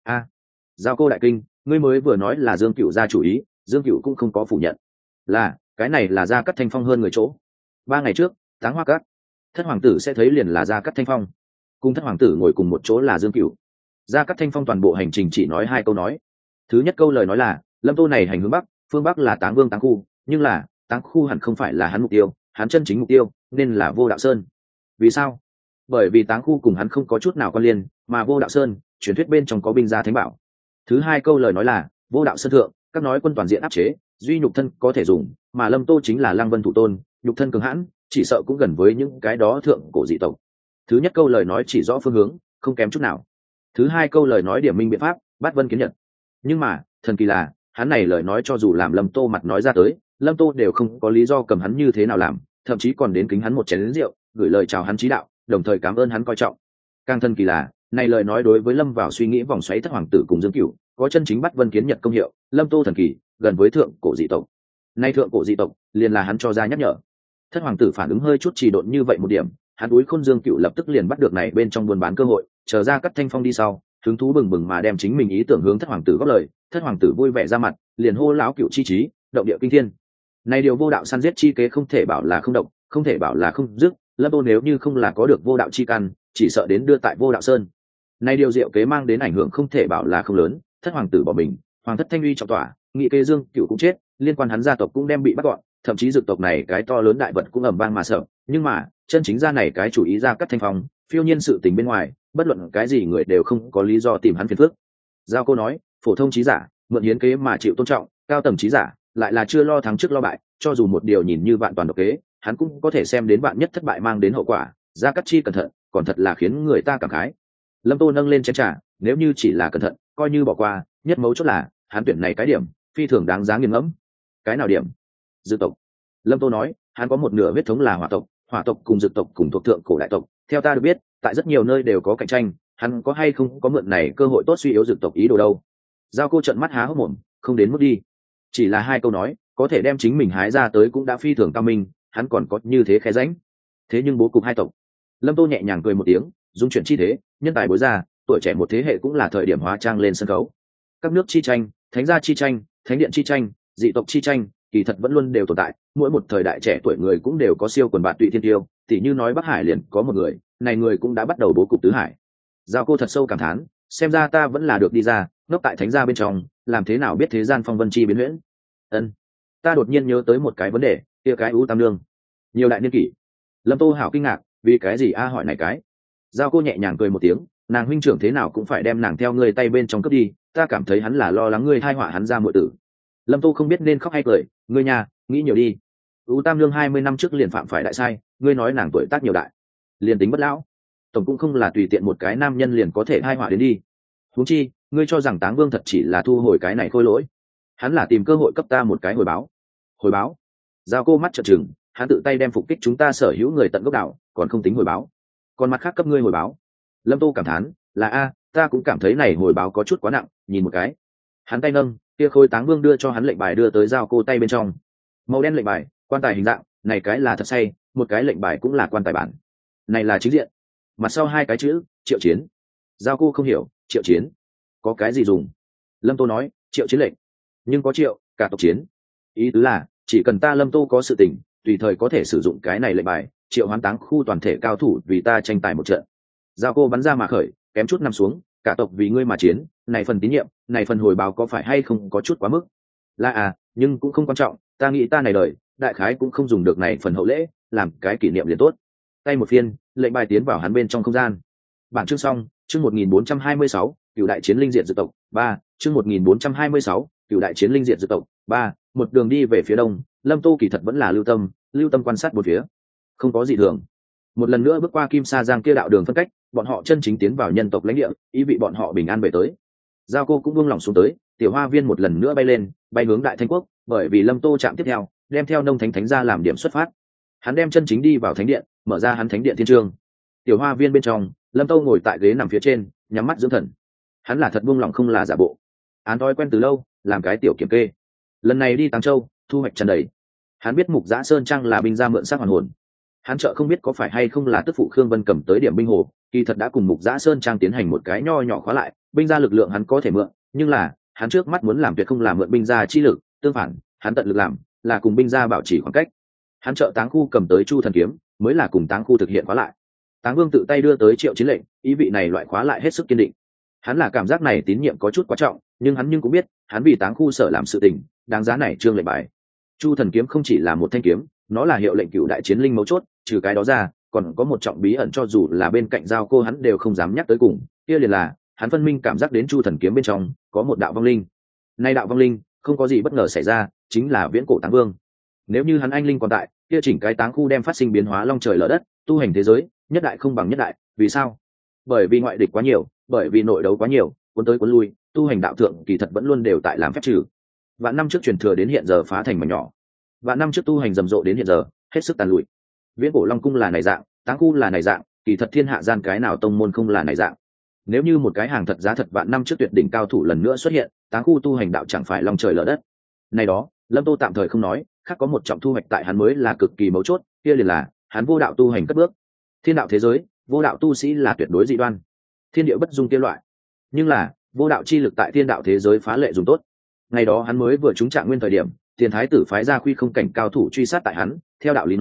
S1: Giao Cô đại kinh, ngươi mới vừa nói là Dương Cửu ra chủ ý, Dương Cửu cũng không có phủ nhận. Là, cái này là Gia Cát Thanh Phong hơn người chỗ. 3 ngày trước, Táng Hoa các, thất hoàng tử sẽ thấy liền là Gia Cát Thanh Phong, cùng thất hoàng tử ngồi cùng một chỗ là Dương Cửu. Gia Cát Thanh Phong toàn bộ hành trình chỉ nói 2 câu nói. Thứ nhất câu lời nói là, Lâm Tô này hành hướng bắc, phương bắc là Táng Vương Táng khu, nhưng là Táng khu hẳn không phải là hắn mục tiêu, hắn chân chính mục tiêu nên là Vô Đạo Sơn. Vì sao? Bởi vì Táng khu cùng hắn không có chút nào quan liên, mà Vô Đạo Sơn, truyền thuyết bên trong có binh gia thánh bảo. Thứ 2 câu lời nói là, Vô Đạo Sơn thượng, các nói quân toàn diện áp chế, duy nhục thân có thể dùng, mà Lâm Tô chính là Lăng Vân thủ tôn, nhục thân cường hãn, chỉ sợ cũng gần với những cái đó thượng cổ dị tộc. Thứ nhất câu lời nói chỉ rõ phương hướng, không kém chút nào. Thứ 2 câu lời nói điểm minh biện pháp, Bát Vân kiến nhật. Nhưng mà, thần kỳ là, hắn này lời nói cho dù làm Lâm Tô mặt nói ra tới, Lâm Tô đều không có lý do cầm hắn như thế nào làm, thậm chí còn đến kính hắn một chén rượu, gửi lời chào hắn chí đạo, đồng thời cảm ơn hắn coi trọng. Càng thần kỳ là, này lời nói đối với Lâm vào suy nghĩ vòng xoáy thất hoàng tử cùng Dương Cửu, có chân chính Bát Vân kiến nhật công hiệu. Lâm Tô thần kỳ, gần với thượng cổ dị tộc. Nay thượng cổ dị tộc, liền là hắn cho ra nhắc nhở. Thất hoàng tử phản ứng hơi chút trì độn như vậy một điểm, hắn úi Khôn Dương Cửu lập tức liền bắt được này bên trong buôn bán cơ hội, chờ Ra Cát Thanh Phong đi sau, hứng thú bừng bừng mà đem chính mình ý tưởng hướng thất hoàng tử góp lời. Thất hoàng tử vui vẻ ra mặt, liền hô lão Cửu chi trí, động địa kinh thiên. Này điều vô đạo săn giết chi kế không thể bảo là không động, không thể bảo là không dứt. Lâm Tô nếu như không là có được vô đạo chi căn, chỉ sợ đến đưa tại vô đạo sơn. Nay điều diệu kế mang đến ảnh hưởng không thể bảo là không lớn. Thất hoàng tử bỏ mình, hoàng thất Thanh Uy trọng tỏa, Nghị Kế Dương Cửu cũng chết, liên quan hắn gia tộc cũng đem bị bắt gọn, thậm chí dược tộc này cái to lớn đại vật cũng ầm vang mà sợ. Nhưng mà chân chính ra này cái chủ ý ra cắt Thanh Phong, phiêu nhiên sự tình bên ngoài, bất luận cái gì người đều không có lý do tìm hắn phiền phức. Giao Cô nói, phổ thông trí giả mượn hiến kế mà chịu tôn trọng, cao tầng trí giả lại là chưa lo thắng trước lo bại, cho dù một điều nhìn như vạn toàn độc kế, hắn cũng có thể xem đến vạn nhất thất bại mang đến hậu quả. Gia Cát Chi cẩn thận, còn thật là khiến người ta cảm khái. Lâm Tô nâng lên chén trà, nếu như chỉ là cẩn thận, coi như bỏ qua, nhất mấu chốt là hắn tuyển này cái điểm phi thường đáng giá nghiền ngẫm. Cái nào điểm? Dược tộc. Lâm Tô nói, hắn có một nửa huyết thống là hỏa tộc cùng dược tộc cùng thuộc thượng cổ đại tộc. Theo ta được biết, tại rất nhiều nơi đều có cạnh tranh, hắn có hay không có mượn này cơ hội tốt suy yếu dược tộc ý đồ đâu. Giao Cô trợn mắt há hốc mồm, không đến mức đi. Chỉ là hai câu nói, có thể đem chính mình hái ra tới cũng đã phi thường cao minh, hắn còn có như thế khe rãnh. Thế nhưng bố cục hai tộc. Lâm Tô nhẹ nhàng cười một tiếng, dung chuyển chi thế, nhân tài bối ra, tuổi trẻ một thế hệ cũng là thời điểm hóa trang lên sân khấu. Các nước chi tranh, thánh gia chi tranh, thánh điện chi tranh, dị tộc chi tranh, kỳ thật vẫn luôn đều tồn tại, mỗi một thời đại trẻ tuổi người cũng đều có siêu quần bạn tụy thiên tiêu, tỉ như nói Bắc Hải liền có một người, này người cũng đã bắt đầu bố cục tứ hải. Giao Cô thật sâu cảm thán, xem ra ta vẫn là được đi ra, ngốc tại thánh gia bên trong, làm thế nào biết thế gian phong vân chi biến huyễn. Ta đột nhiên nhớ tới một cái vấn đề, kia cái ưu tam lương nhiều đại niên kỷ. Lâm Tô hảo kinh ngạc, vì cái gì hỏi này cái. Giao Cô nhẹ nhàng cười một tiếng, nàng huynh trưởng thế nào cũng phải đem nàng theo ngươi tay bên trong cướp đi, ta cảm thấy hắn là lo lắng ngươi thai họa hắn ra muội tử. Lâm Tô không biết nên khóc hay cười, ngươi nhà nghĩ nhiều đi. Ưu tam lương 20 năm trước liền phạm phải đại sai, ngươi nói nàng tuổi tác nhiều đại, liền tính bất lão, tổng cũng không là tùy tiện một cái nam nhân liền có thể thai họa đến đi. Huống chi ngươi cho rằng Táng Vương thật chỉ là thu hồi cái này khôi lỗi, hắn là tìm cơ hội cấp ta một cái hồi báo. Hồi báo? Giao Cô mắt trợn trừng, hắn tự tay đem phục kích chúng ta sở hữu người tận gốc đạo, còn không tính hồi báo, còn mặt khác cấp ngươi hồi báo. Lâm Tô cảm thán, là ta cũng cảm thấy này hồi báo có chút quá nặng, nhìn một cái. Hắn tay nâng, kia khôi Táng Vương đưa cho hắn lệnh bài đưa tới Giao Cô tay bên trong. Màu đen lệnh bài, quan tài hình dạng, này cái là thật say, một cái lệnh bài cũng là quan tài bản. Này là chính diện, mặt sau hai cái chữ Triệu Chiến. Giao Cô không hiểu, Triệu Chiến có cái gì dùng? Lâm Tô nói, Triệu Chiến lệnh, nhưng có triệu cả tộc chiến, ý tứ là chỉ cần ta Lâm Tô có sự tình, tùy thời có thể sử dụng cái này lệnh bài, triệu hoán Táng khu toàn thể cao thủ vì ta tranh tài một trận. Giao Cô bắn ra mà khởi, kém chút nằm xuống, cả tộc vì ngươi mà chiến, này phần tín nhiệm, này phần hồi báo có phải hay không có chút quá mức? Là nhưng cũng không quan trọng, ta nghĩ ta này đời đại khái cũng không dùng được này phần hậu lễ, làm cái kỷ niệm liền tốt. Tay một phiên, lệnh bài tiến vào hắn bên trong không gian. Bản chương xong, chương 1426, Cửu đại chiến linh diện dược tộc 3, chương 1426, Cửu đại chiến linh diện dược tộc 3, một đường đi về phía đông. Lâm Tô kỳ thật vẫn là lưu tâm quan sát bốn phía, không có gì thường. Một lần nữa bước qua Kim Sa Giang kia đạo đường phân cách, bọn họ chân chính tiến vào nhân tộc lãnh địa, ý vị bọn họ bình an về tới. Giao Cô cũng buông lỏng xuống tới, tiểu hoa viên một lần nữa bay lên, bay hướng Đại Thanh Quốc, bởi vì Lâm Tô chạm tiếp theo, đem theo Nông Thánh ra làm điểm xuất phát. Hắn đem chân chính đi vào thánh điện, mở ra hắn thánh điện thiên trường. Tiểu hoa viên bên trong, Lâm Tô ngồi tại ghế nằm phía trên, nhắm mắt dưỡng thần. Hắn là thật buông lỏng không là giả bộ. Án thói quen từ lâu, làm cái tiểu kiểm kê. Lần này đi Tàng Châu, thu hoạch tràn đầy. Hắn biết Mục Giã Sơn Trang là binh gia mượn xác hoàn hồn. Hắn trợ không biết có phải hay không là tức phụ Khương Vân cầm tới điểm binh hồ, kỳ thật đã cùng Mục Giã Sơn Trang tiến hành một cái nho nhỏ khóa lại, binh gia lực lượng hắn có thể mượn, nhưng là hắn trước mắt muốn làm tuyệt không làm mượn binh gia chi lực, tương phản, hắn tận lực làm là cùng binh gia bảo trì khoảng cách. Hắn trợ Táng khu cầm tới Chu Thần kiếm, mới là cùng Táng khu thực hiện khóa lại. Táng Vương tự tay đưa tới Triệu Chiến lệnh, ý vị này loại khóa lại hết sức kiên định. Hắn là cảm giác này tín nhiệm có chút quá trọng, nhưng hắn cũng biết, hắn vì Táng khu sở làm sự tình, đáng giá này trương lệnh bài. Chu Thần kiếm không chỉ là một thanh kiếm, nó là hiệu lệnh cựu đại chiến linh mấu chốt, trừ cái đó ra, còn có một trọng bí ẩn cho dù là bên cạnh Giao Cô hắn đều không dám nhắc tới cùng, kia liền là, hắn phân minh cảm giác đến Chu Thần kiếm bên trong có một đạo vong linh. Nay đạo vong linh, không có gì bất ngờ xảy ra, chính là viễn cổ Táng Vương. Nếu như hắn anh linh còn tại, kia chỉnh cái Táng khu đem phát sinh biến hóa long trời lở đất, tu hành thế giới, nhất đại không bằng nhất đại, vì sao? Bởi vì ngoại địch quá nhiều, bởi vì nội đấu quá nhiều, cuốn tới cuốn lui, tu hành đạo thượng kỳ thật vẫn luôn đều tại làm phép trừ. Vạn năm trước truyền thừa đến hiện giờ phá thành mảnh nhỏ. Vạn năm trước tu hành rầm rộ đến hiện giờ, hết sức tàn lụi. Viễn cổ Long cung là này dạng, Táng khu là này dạng, kỳ thật thiên hạ gian cái nào tông môn không là này dạng. Nếu như một cái hàng thật giá thật vạn năm trước tuyệt đỉnh cao thủ lần nữa xuất hiện, Táng khu tu hành đạo chẳng phải long trời lở đất. Này đó, Lâm Tô tạm thời không nói, khác có một trọng thu hoạch tại hắn mới là cực kỳ mấu chốt, kia liền là hắn vô đạo tu hành cất bước. Thiên đạo thế giới, vô đạo tu sĩ là tuyệt đối dị đoan, thiên địa bất dung tiên loại. Nhưng là, vô đạo chi lực tại thiên đạo thế giới phá lệ dùng tốt. Ngày đó hắn mới vừa trúng trạng nguyên thời điểm, Tiền Thái tử phái ra Khuy Không cảnh cao thủ truy sát tại hắn, theo đạo lý nói,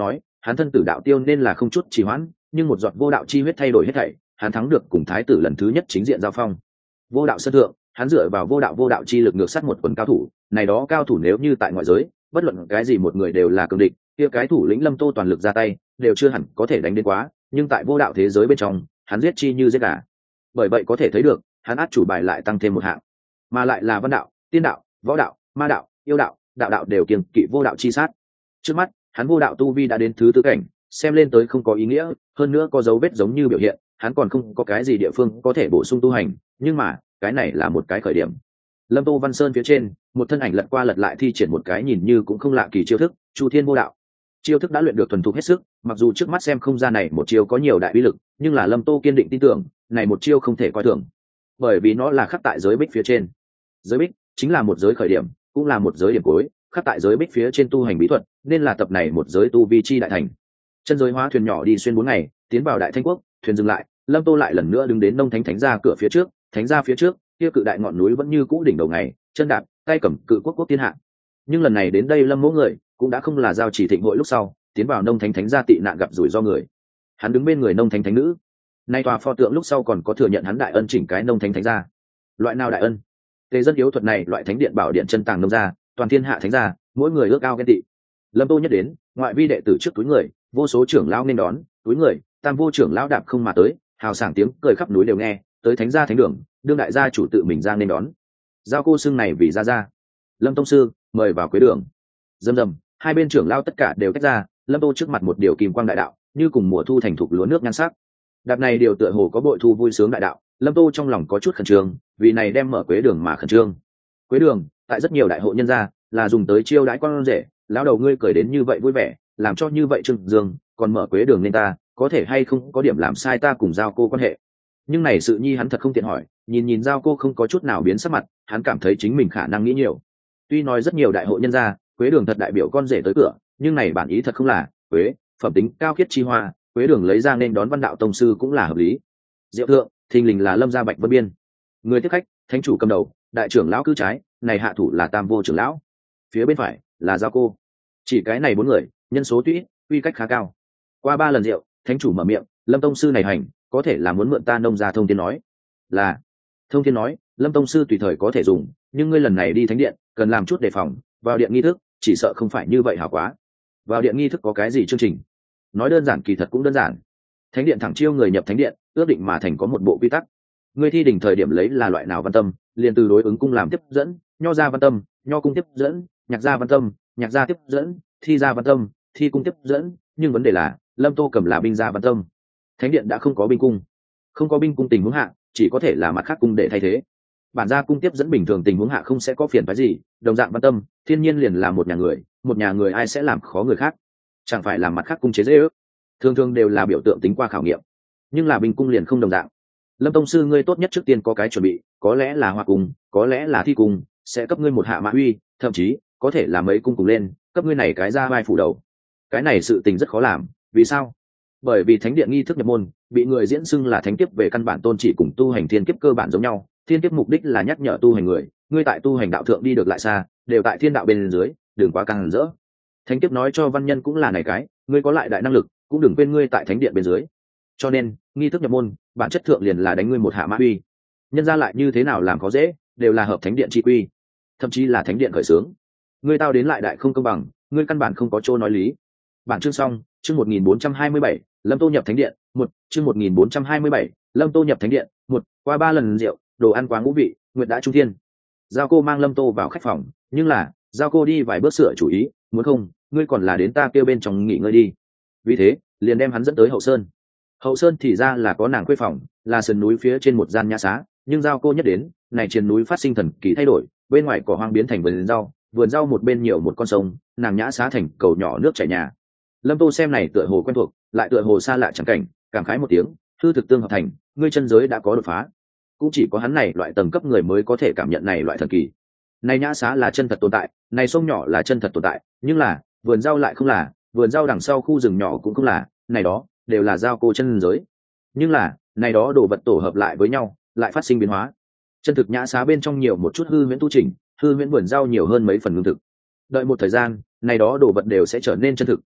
S1: hắn thân tử đạo tiêu nên là không chút trì hoãn, nhưng một giọt vô đạo chi huyết thay đổi hết thảy, hắn thắng được cùng thái tử lần thứ nhất chính diện giao phong. Vô đạo sân thượng, hắn dựa vào vô đạo chi lực ngược sát một quần cao thủ, này đó cao thủ nếu như tại ngoại giới, bất luận cái gì một người đều là cường địch, kia cái thủ lĩnh Lâm Tô toàn lực ra tay, đều chưa hẳn có thể đánh đến quá, nhưng tại vô đạo thế giới bên trong, hắn giết chi như giết gà. Bởi vậy có thể thấy được, hắn át chủ bài lại tăng thêm một hạng, mà lại là văn đạo, tiên đạo, võ đạo, ma đạo, yêu đạo, đạo đạo đều kiêng kỵ vô đạo chi sát. Trước mắt, hắn vô đạo tu vi đã đến thứ tư cảnh, xem lên tới không có ý nghĩa, hơn nữa có dấu vết giống như biểu hiện, hắn còn không có cái gì địa phương có thể bổ sung tu hành, nhưng mà, cái này là một cái khởi điểm. Lâm Tô Văn Sơn phía trên, một thân ảnh lật qua lật lại thi triển một cái nhìn như cũng không lạ kỳ chiêu thức, Chu Thiên Vô Đạo. Chiêu thức đã luyện được thuần thục hết sức, mặc dù trước mắt xem không ra này một chiêu có nhiều đại uy lực, nhưng là Lâm Tô kiên định tin tưởng, này một chiêu không thể coi thường, bởi vì nó là khắc tại giới bích phía trên. Giới bích chính là một giới khởi điểm, cũng là một giới điểm cuối, khắc tại giới bích phía trên tu hành bí thuật, nên là tập này một giới tu vi chi đại thành. Chân giới hóa thuyền nhỏ đi xuyên 4 ngày, tiến vào Đại Thanh Quốc, thuyền dừng lại, Lâm Tô lại lần nữa đứng đến Nông Thánh Thánh gia cửa phía trước, thánh gia phía trước, kia cự đại ngọn núi vẫn như cũ đỉnh đầu ngày, chân đạp, tay cầm cự quốc quốc thiên hạ. Nhưng lần này đến đây Lâm mỗ người, cũng đã không là giao chỉ thịnh hội lúc sau, tiến vào Nông Thánh Thánh gia tị nạn gặp rủi ro người. Hắn đứng bên người Nông Thánh Thánh nữ. Nay tòa pho tượng lúc sau còn có thừa nhận hắn đại ân chỉnh cái Nông Thánh Thánh gia. Loại nào đại ân? Tề dân yếu thuật này, loại thánh điện bảo điện chân tàng nông gia, toàn thiên hạ thánh gia, mỗi người ước ao ghen tị. Lâm Tô nhất đến, ngoại vi đệ tử trước túi người, vô số trưởng lão nên đón, túi người, tam vô trưởng lão đạp không mà tới, hào sảng tiếng cười khắp núi đều nghe, tới thánh gia thánh đường, đương đại gia chủ tự mình ra nên đón. Giao cô xưng này vì gia. Lâm tông sư, mời vào quế đường. Rầm rầm, hai bên trưởng lão tất cả đều tách ra, Lâm Tô trước mặt một điều kim quang đại đạo, như cùng mùa thu thành thục lúa nước nhan sắc. Đạp này điều tựa hồ có bội thu vui sướng đại đạo, Lâm Tô trong lòng có chút khẩn trương, vì này đem mở quế đường mà khẩn trương. Quế đường, tại rất nhiều đại hộ nhân gia, là dùng tới chiêu đãi con rể, lão đầu ngươi cười đến như vậy vui vẻ, làm cho như vậy trương dương, còn mở quế đường nên ta, có thể hay không có điểm làm sai ta cùng giao cô quan hệ. Nhưng này sự nhi hắn thật không tiện hỏi, nhìn giao cô không có chút nào biến sắc mặt, hắn cảm thấy chính mình khả năng nghĩ nhiều. Tuy nói rất nhiều đại hộ nhân gia, quế đường thật đại biểu con rể tới cửa, nhưng này bản ý thật không là quế, phẩm tính cao khiết chi hoa, quế đường lấy ra nên đón văn đạo tông sư cũng là hợp lý. Diệu thượng, thình lình là Lâm gia Bạch Vân Biên. Người tiếp khách, thánh chủ cầm đầu, đại trưởng lão cứ trái, này hạ thủ là tam vô trưởng lão, phía bên phải là giao cô. Chỉ cái này 4 người, nhân số tuy ít, quy cách khá cao. Qua 3 lần rượu, thánh chủ mở miệng, Lâm tông sư này hành, có thể là muốn mượn ta nông gia thông thiên nói. Là. Thông thiên nói, Lâm tông sư tùy thời có thể dùng, nhưng ngươi lần này đi thánh điện, cần làm chút đề phòng, vào điện nghi thức, chỉ sợ không phải như vậy hảo quá. Vào điện nghi thức có cái gì chương trình? Nói đơn giản kỳ thật cũng đơn giản. Thánh điện thẳng chiêu người nhập thánh điện, ước định mà thành có một bộ quy tắc. Ngươi thi đỉnh thời điểm lấy là loại nào văn tâm, liền từ đối ứng cung làm tiếp dẫn, nho gia văn tâm, nho cung tiếp dẫn, nhạc gia văn tâm, nhạc gia tiếp dẫn, thi gia văn tâm, thi cung tiếp dẫn, nhưng vấn đề là Lâm Tô cầm là binh gia văn tâm. Thánh điện đã không có binh cung, không có binh cung tình huống hạ, chỉ có thể là mặt khác cung để thay thế. Bản gia cung tiếp dẫn bình thường tình huống hạ không sẽ có phiền phức gì, đồng dạng văn tâm, thiên nhiên liền là một nhà người ai sẽ làm khó người khác, chẳng phải làm mặt khác cung chế dễ ước. Thường thường đều là biểu tượng tính qua khảo nghiệm, nhưng là binh cung liền không đồng dạng. Lâm tông sư ngươi tốt nhất trước tiên có cái chuẩn bị, có lẽ là hoa cung, có lẽ là thi cung, sẽ cấp ngươi một hạ mã uy, thậm chí có thể là mấy cung cùng lên, cấp ngươi này cái ra vai phủ đầu. Cái này sự tình rất khó làm, vì sao? Bởi vì thánh điện nghi thức nhập môn bị người diễn xưng là thánh kiếp, về căn bản tôn chỉ cùng tu hành thiên kiếp cơ bản giống nhau. Thiên kiếp mục đích là nhắc nhở tu hành người, ngươi tại tu hành đạo thượng đi được lại xa, đều tại thiên đạo bên dưới, đừng quá càng rỡ. Thánh kiếp nói cho văn nhân cũng là này cái, ngươi có lại đại năng lực, cũng đừng quên ngươi tại thánh điện bên dưới. Cho nên nghi thức nhập môn bản chất thượng liền là đánh ngươi một hạ mã uy. Nhân ra lại như thế nào làm khó dễ, đều là hợp thánh điện chi quy, thậm chí là thánh điện khởi xướng. Ngươi tao đến lại đại không công bằng, ngươi căn bản không có chỗ nói lý. Bản chương xong. Chương 1427, Lâm Tô nhập thánh điện. Chương 1427, Lâm Tô nhập thánh điện. Qua 3 lần rượu, đồ ăn quá ngũ vị, nguyện đã trung thiên. Giao cô mang Lâm Tô vào khách phòng, nhưng là giao cô đi vài bước sửa chủ ý, muốn không, ngươi còn là đến ta kêu bên trong nghỉ ngơi đi. Vì thế, liền đem hắn dẫn tới hậu sơn. Hậu sơn thì ra là có nàng khuê phòng, là sườn núi phía trên một gian nhã xá, nhưng giao cô nhất đến, này trên núi phát sinh thần kỳ thay đổi, bên ngoài cỏ hoang biến thành vườn rau một bên nhiều một con sông, nàng nhã xá thành cầu nhỏ nước chảy nhà. Lâm Tô xem này tựa hồ quen thuộc, lại tựa hồ xa lạ chẳng cảnh, cảm khái một tiếng, hư thực tương hợp thành, ngươi chân giới đã có đột phá. Cũng chỉ có hắn này loại tầng cấp người mới có thể cảm nhận này loại thần kỳ. Này nhã xá là chân thật tồn tại, này sông nhỏ là chân thật tồn tại, nhưng là vườn rau lại không là, vườn rau đằng sau khu rừng nhỏ cũng không là, này đó đều là giao cô chân giới. Nhưng là này đó đồ vật tổ hợp lại với nhau, lại phát sinh biến hóa. Chân thực nhã xá bên trong nhiều một chút hư huyễn tu trình, hư huyễn vườn rau nhiều hơn mấy phần lương thực. Đợi một thời gian, này đó đồ vật đều sẽ trở nên chân thực,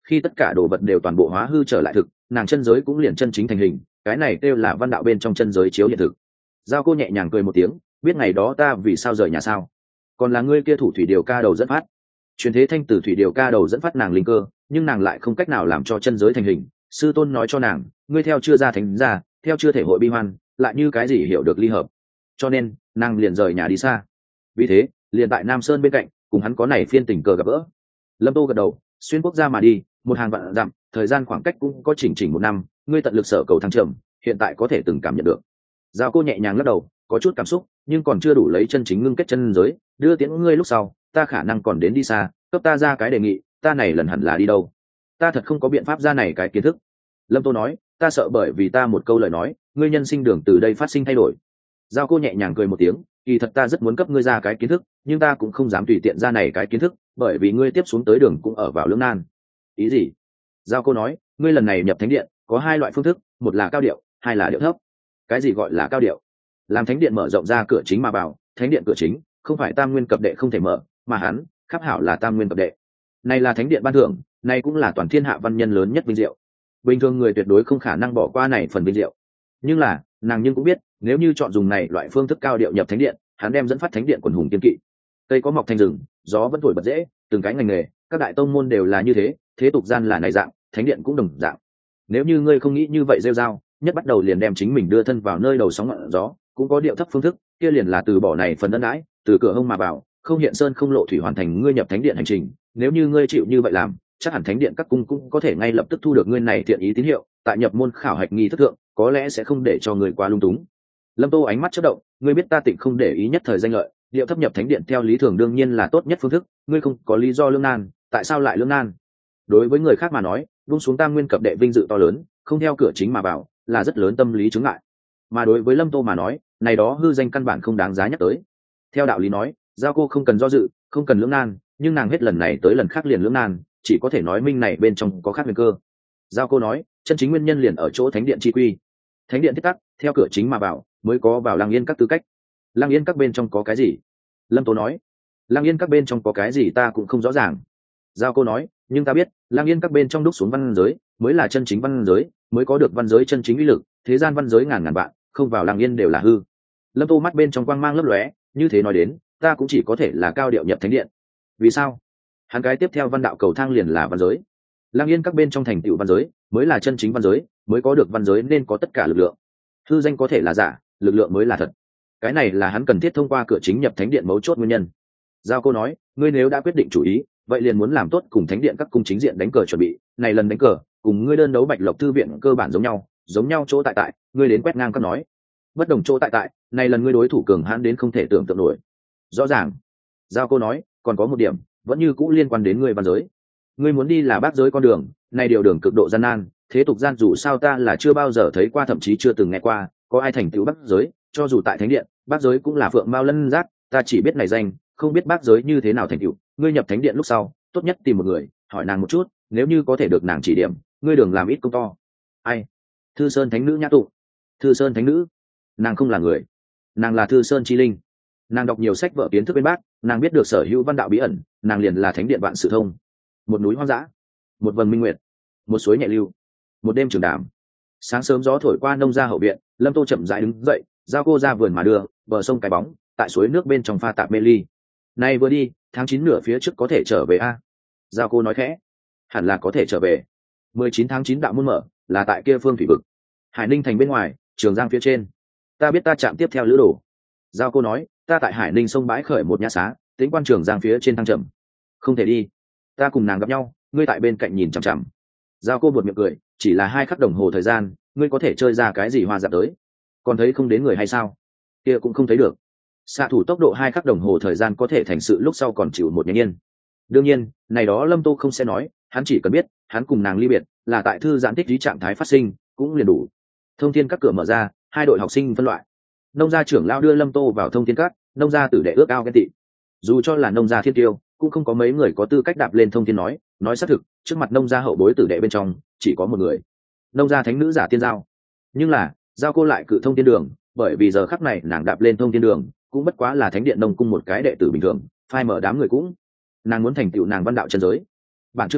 S1: khi tất cả đồ vật đều toàn bộ hóa hư trở lại thực, nàng chân giới cũng liền chân chính thành hình, cái này kêu là văn đạo bên trong chân giới chiếu hiện thực. Giao cô nhẹ nhàng cười một tiếng, biết ngày đó ta vì sao rời nhà sao? Còn là ngươi kia thủ thủy điều ca đầu dẫn phát. Truyền thế thanh từ thủy điều ca đầu dẫn phát nàng linh cơ, nhưng nàng lại không cách nào làm cho chân giới thành hình. Sư tôn nói cho nàng, ngươi theo chưa ra thánh ra, theo chưa thể hội bi hoan, lại như cái gì hiểu được ly hợp. Cho nên, nàng liền rời nhà đi xa. Vì thế, liền tại Nam Sơn bên cạnh, cùng hắn có này phiên tình cờ gặp gỡ. Lâm Tô gật đầu, xuyên quốc gia mà đi, một hàng vạn dặm, thời gian khoảng cách cũng có chỉnh một năm, ngươi tận lực sở cầu thăng trầm, hiện tại có thể từng cảm nhận được. Giao cô nhẹ nhàng lắc đầu, có chút cảm xúc, nhưng còn chưa đủ lấy chân chính ngưng kết chân giới, đưa tiễn ngươi lúc sau, ta khả năng còn đến đi xa, cấp ta ra cái đề nghị, ta này lần hẳn là đi đâu? Ta thật không có biện pháp ra này cái kiến thức. Lâm Tô nói, ta sợ bởi vì ta một câu lời nói, ngươi nhân sinh đường từ đây phát sinh thay đổi. Giao cô nhẹ nhàng cười một tiếng, kỳ thật ta rất muốn cấp ngươi ra cái kiến thức, nhưng ta cũng không dám tùy tiện ra này cái kiến thức, bởi vì ngươi tiếp xuống tới đường cũng ở vào lưỡng nan. Ý gì? Giao cô nói, ngươi lần này nhập thánh điện có hai loại phương thức, một là cao điệu, hai là điệu thấp. Cái gì gọi là cao điệu? Làm thánh điện mở rộng ra cửa chính mà vào, thánh điện cửa chính không phải tam nguyên cập đệ không thể mở, mà hắn khắp hảo là tam nguyên cập đệ. Này là thánh điện ban thưởng, này cũng là toàn thiên hạ văn nhân lớn nhất vinh diệu. Bình thường người tuyệt đối không khả năng bỏ qua này phần vinh diệu. Nhưng là, nàng nhưng cũng biết, nếu như chọn dùng này loại phương thức cao điệu nhập thánh điện, hắn đem dẫn phát thánh điện quần hùng kiên kỵ. Cây có mọc thành rừng, gió vẫn thổi bật dễ, từng cái ngành nghề, các đại tông môn đều là như thế, thế tục gian là này dạng, thánh điện cũng đồng dạng. Nếu như ngươi không nghĩ như vậy rêu rao, nhất bắt đầu liền đem chính mình đưa thân vào nơi đầu sóng ngọn gió, cũng có điệu thấp phương thức, kia liền là từ bỏ này phần ân đãi, từ cửa hông mà vào, không hiện sơn không lộ thủy hoàn thành ngươi nhập thánh điện hành trình. Nếu như ngươi chịu như vậy làm, chắc hẳn thánh điện các cung cũng có thể ngay lập tức thu được ngươi này thiện ý tín hiệu, tại nhập môn khảo hạch nghi thức thượng, có lẽ sẽ không để cho người quá lung túng. Lâm Tô ánh mắt chớp động, ngươi biết ta tịnh không để ý nhất thời danh lợi, điệu thấp nhập thánh điện theo lý thường đương nhiên là tốt nhất phương thức, ngươi không có lý do lưỡng nan, tại sao lại lưỡng nan? Đối với người khác mà nói, buông xuống tam nguyên cập đệ vinh dự to lớn, không theo cửa chính mà vào, là rất lớn tâm lý chướng ngại. Mà đối với Lâm Tô mà nói, này đó hư danh căn bản không đáng giá nhắc tới. Theo đạo lý nói, Giao cô không cần do dự, không cần lưỡng nan, nhưng nàng hết lần này tới lần khác liền lưỡng nan, chỉ có thể nói minh này bên trong có khác huyền cơ. Giao cô nói, chân chính nguyên nhân liền ở chỗ thánh điện chi quy. Thánh điện thiết tắc, theo cửa chính mà vào, mới có vào Lăng Yên các tư cách. Lăng Yên các bên trong có cái gì? Lâm Tố nói, Lăng Yên các bên trong có cái gì ta cũng không rõ ràng. Giao cô nói, nhưng ta biết, Lăng Yên các bên trong đúc xuống văn giới, mới là chân chính văn giới, mới có được văn giới chân chính uy lực, thế gian văn giới ngàn ngàn vạn, không vào Lăng Yên đều là hư. Lâm Tô mắt bên trong quang mang lấp lóe, như thế nói đến, ta cũng chỉ có thể là cao điệu nhập thánh điện. Vì sao? Hắn cái tiếp theo văn đạo cầu thang liền là văn giới. Lăng Yên các bên trong thành tựu văn giới, mới là chân chính văn giới, mới có được văn giới nên có tất cả lực lượng. Hư danh có thể là giả, lực lượng mới là thật. Cái này là hắn cần thiết thông qua cửa chính nhập thánh điện mấu chốt nguyên nhân. Giao cô nói, ngươi nếu đã quyết định chủ ý, vậy liền muốn làm tốt cùng thánh điện các cung chính diện đánh cờ chuẩn bị. Này lần đánh cờ, cùng ngươi đơn đấu Bạch Lộc thư viện cơ bản giống nhau chỗ tại, ngươi đến quét ngang các nói. Bất đồng chỗ tại, này lần ngươi đối thủ cường hãn đến không thể tưởng tượng nổi. Rõ ràng. Giao cô nói, còn có một điểm, vẫn như cũ liên quan đến ngươi văn giới. Ngươi muốn đi là bác giới con đường, này điều đường cực độ gian nan, thế tục gian dù sao ta là chưa bao giờ thấy qua, thậm chí chưa từng nghe qua, có ai thành tựu bác giới, cho dù tại thánh điện, bác giới cũng là phượng mao lân giác, ta chỉ biết này danh, không biết bác giới như thế nào thành tựu. Ngươi nhập thánh điện lúc sau, tốt nhất tìm một người, hỏi nàng một chút, nếu như có thể được nàng chỉ điểm, ngươi đừng làm ít công to. Ai? Thư Sơn thánh nữ Nhã Tụ. Thư Sơn thánh nữ? Nàng không là người, nàng là Thư Sơn chi linh. Nàng đọc nhiều sách vở kiến thức bên bác, nàng biết được sở hữu văn đạo bí ẩn, nàng liền là thánh điện vạn sự thông. Một núi hoang dã, một vầng minh nguyệt, một suối nhẹ lưu, một đêm trường đàm. Sáng sớm gió thổi qua nông gia hậu viện, Lâm Tô chậm rãi đứng dậy, Giao cô ra vườn mà đưa, bờ sông cái bóng, tại suối nước bên trong pha tạp mê ly. Nay vừa đi, tháng 9 nửa phía trước có thể trở về a? Giao cô nói khẽ, hẳn là có thể trở về. 19 tháng 9 đạo môn mở, là tại kia phương thủy vực, Hải Ninh thành bên ngoài, Trường Giang phía trên. Ta biết ta chạm tiếp theo lữ đồ. Giao cô nói, ta tại Hải Ninh sông bãi khởi một nhã xá, tính quan Trường Giang phía trên thăng trầm. Không thể đi. Ta cùng nàng gặp nhau, ngươi tại bên cạnh nhìn chằm chằm. Giao cô buột miệng cười, chỉ là 2 khắc đồng hồ thời gian, ngươi có thể chơi ra cái gì hoa dạng tới? Còn thấy không đến người hay sao? Kia cũng không thấy được. Xạ thủ tốc độ 2 khắc đồng hồ thời gian có thể thành sự lúc sau còn chịu một nhánh nhiên. Đương nhiên, này đó Lâm Tô không sẽ nói, hắn chỉ cần biết, hắn cùng nàng ly biệt, là tại thư giãn tích trí trạng thái phát sinh, cũng liền đủ. Thông thiên các cửa mở ra, 2 đội học sinh phân loại. Nông gia trưởng lão đưa Lâm Tô vào thông thiên các, nông gia tử đệ ước ao ghen tị. Dù cho là nông gia thiên tiêu, cũng không có mấy người có tư cách đạp lên thông thiên nói xác thực, trước mặt nông gia hậu bối tử đệ bên trong, chỉ có một người. Nông gia thánh nữ Giả Tiên Giao. Nhưng là, Giao cô lại cự thông thiên đường, bởi vì giờ khắc này nàng đạp lên thông thiên đường, cũng bất quá là thánh điện nông cung một cái đệ tử bình thường, phai mở đám người cũng. Nàng muốn thành tựu nàng văn đạo chân giới. Bản chương xong,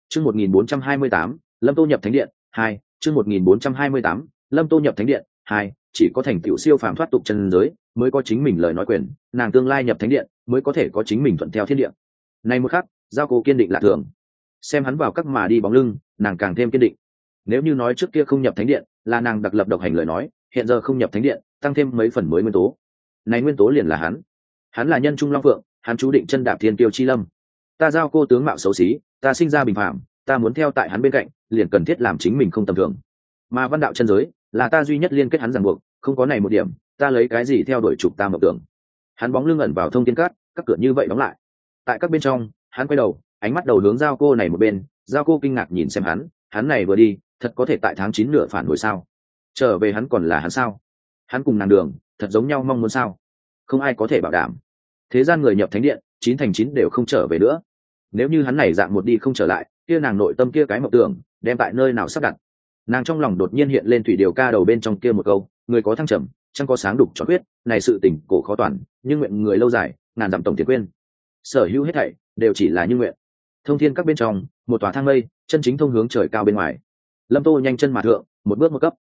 S1: Chương 1428, Lâm Tô nhập thánh điện 2, chương 1428, Lâm Tô nhập thánh điện 2, chỉ có thành tựu siêu phàm thoát tục chân giới, mới có chính mình lời nói quyền, nàng tương lai nhập thánh điện, mới có thể có chính mình thuận theo thiên địa. Này một khắc, Giao Cô kiên định lạ thường. Xem hắn vào các mà đi bóng lưng, nàng càng thêm kiên định. Nếu như nói trước kia không nhập thánh điện, là nàng đặc lập độc hành lời nói, hiện giờ không nhập thánh điện, tăng thêm mấy phần mới nguyên tố. Này nguyên tố liền là hắn. Hắn là nhân trung long phượng, hắn chú định chân đạp thiên kiêu chi lâm. Ta Giao Cô tướng mạo xấu xí, ta sinh ra bình phàm, ta muốn theo tại hắn bên cạnh, liền cần thiết làm chính mình không tầm thường. Mà văn đạo chân giới, là ta duy nhất liên kết hắn ràng buộc, không có này một điểm, ta lấy cái gì theo đuổi trục ta mộng tưởng. Hắn bóng lưng ẩn vào thông thiên cát, các cửa như vậy đóng lại. Tại các bên trong, hắn quay đầu, ánh mắt đầu hướng Giao Cô này một bên. Giao Cô kinh ngạc nhìn xem hắn này vừa đi, thật có thể tại tháng 9 nửa phản hồi sao? Trở về hắn còn là hắn sao? Hắn cùng nàng đường, thật giống nhau mong muốn sao? Không ai có thể bảo đảm. Thế gian người nhập thánh điện, 9 thành 9 đều không trở về nữa. Nếu như hắn này dạng một đi không trở lại, kia nàng nội tâm kia cái mộng tưởng, đem tại nơi nào sắp đặt? Nàng trong lòng đột nhiên hiện lên thủy điều ca đầu bên trong kia một câu, người có thăng trầm, chẳng có sáng đục cho biết, này sự tình cổ khó toàn, nhưng nguyện người lâu dài, ngàn dặm tổng tiền quên. Sở hữu hết thảy đều chỉ là như nguyện. Thông thiên các bên trong, một tòa thang mây, chân chính thông hướng trời cao bên ngoài. Lâm Tô nhanh chân mà thượng, một bước một cấp.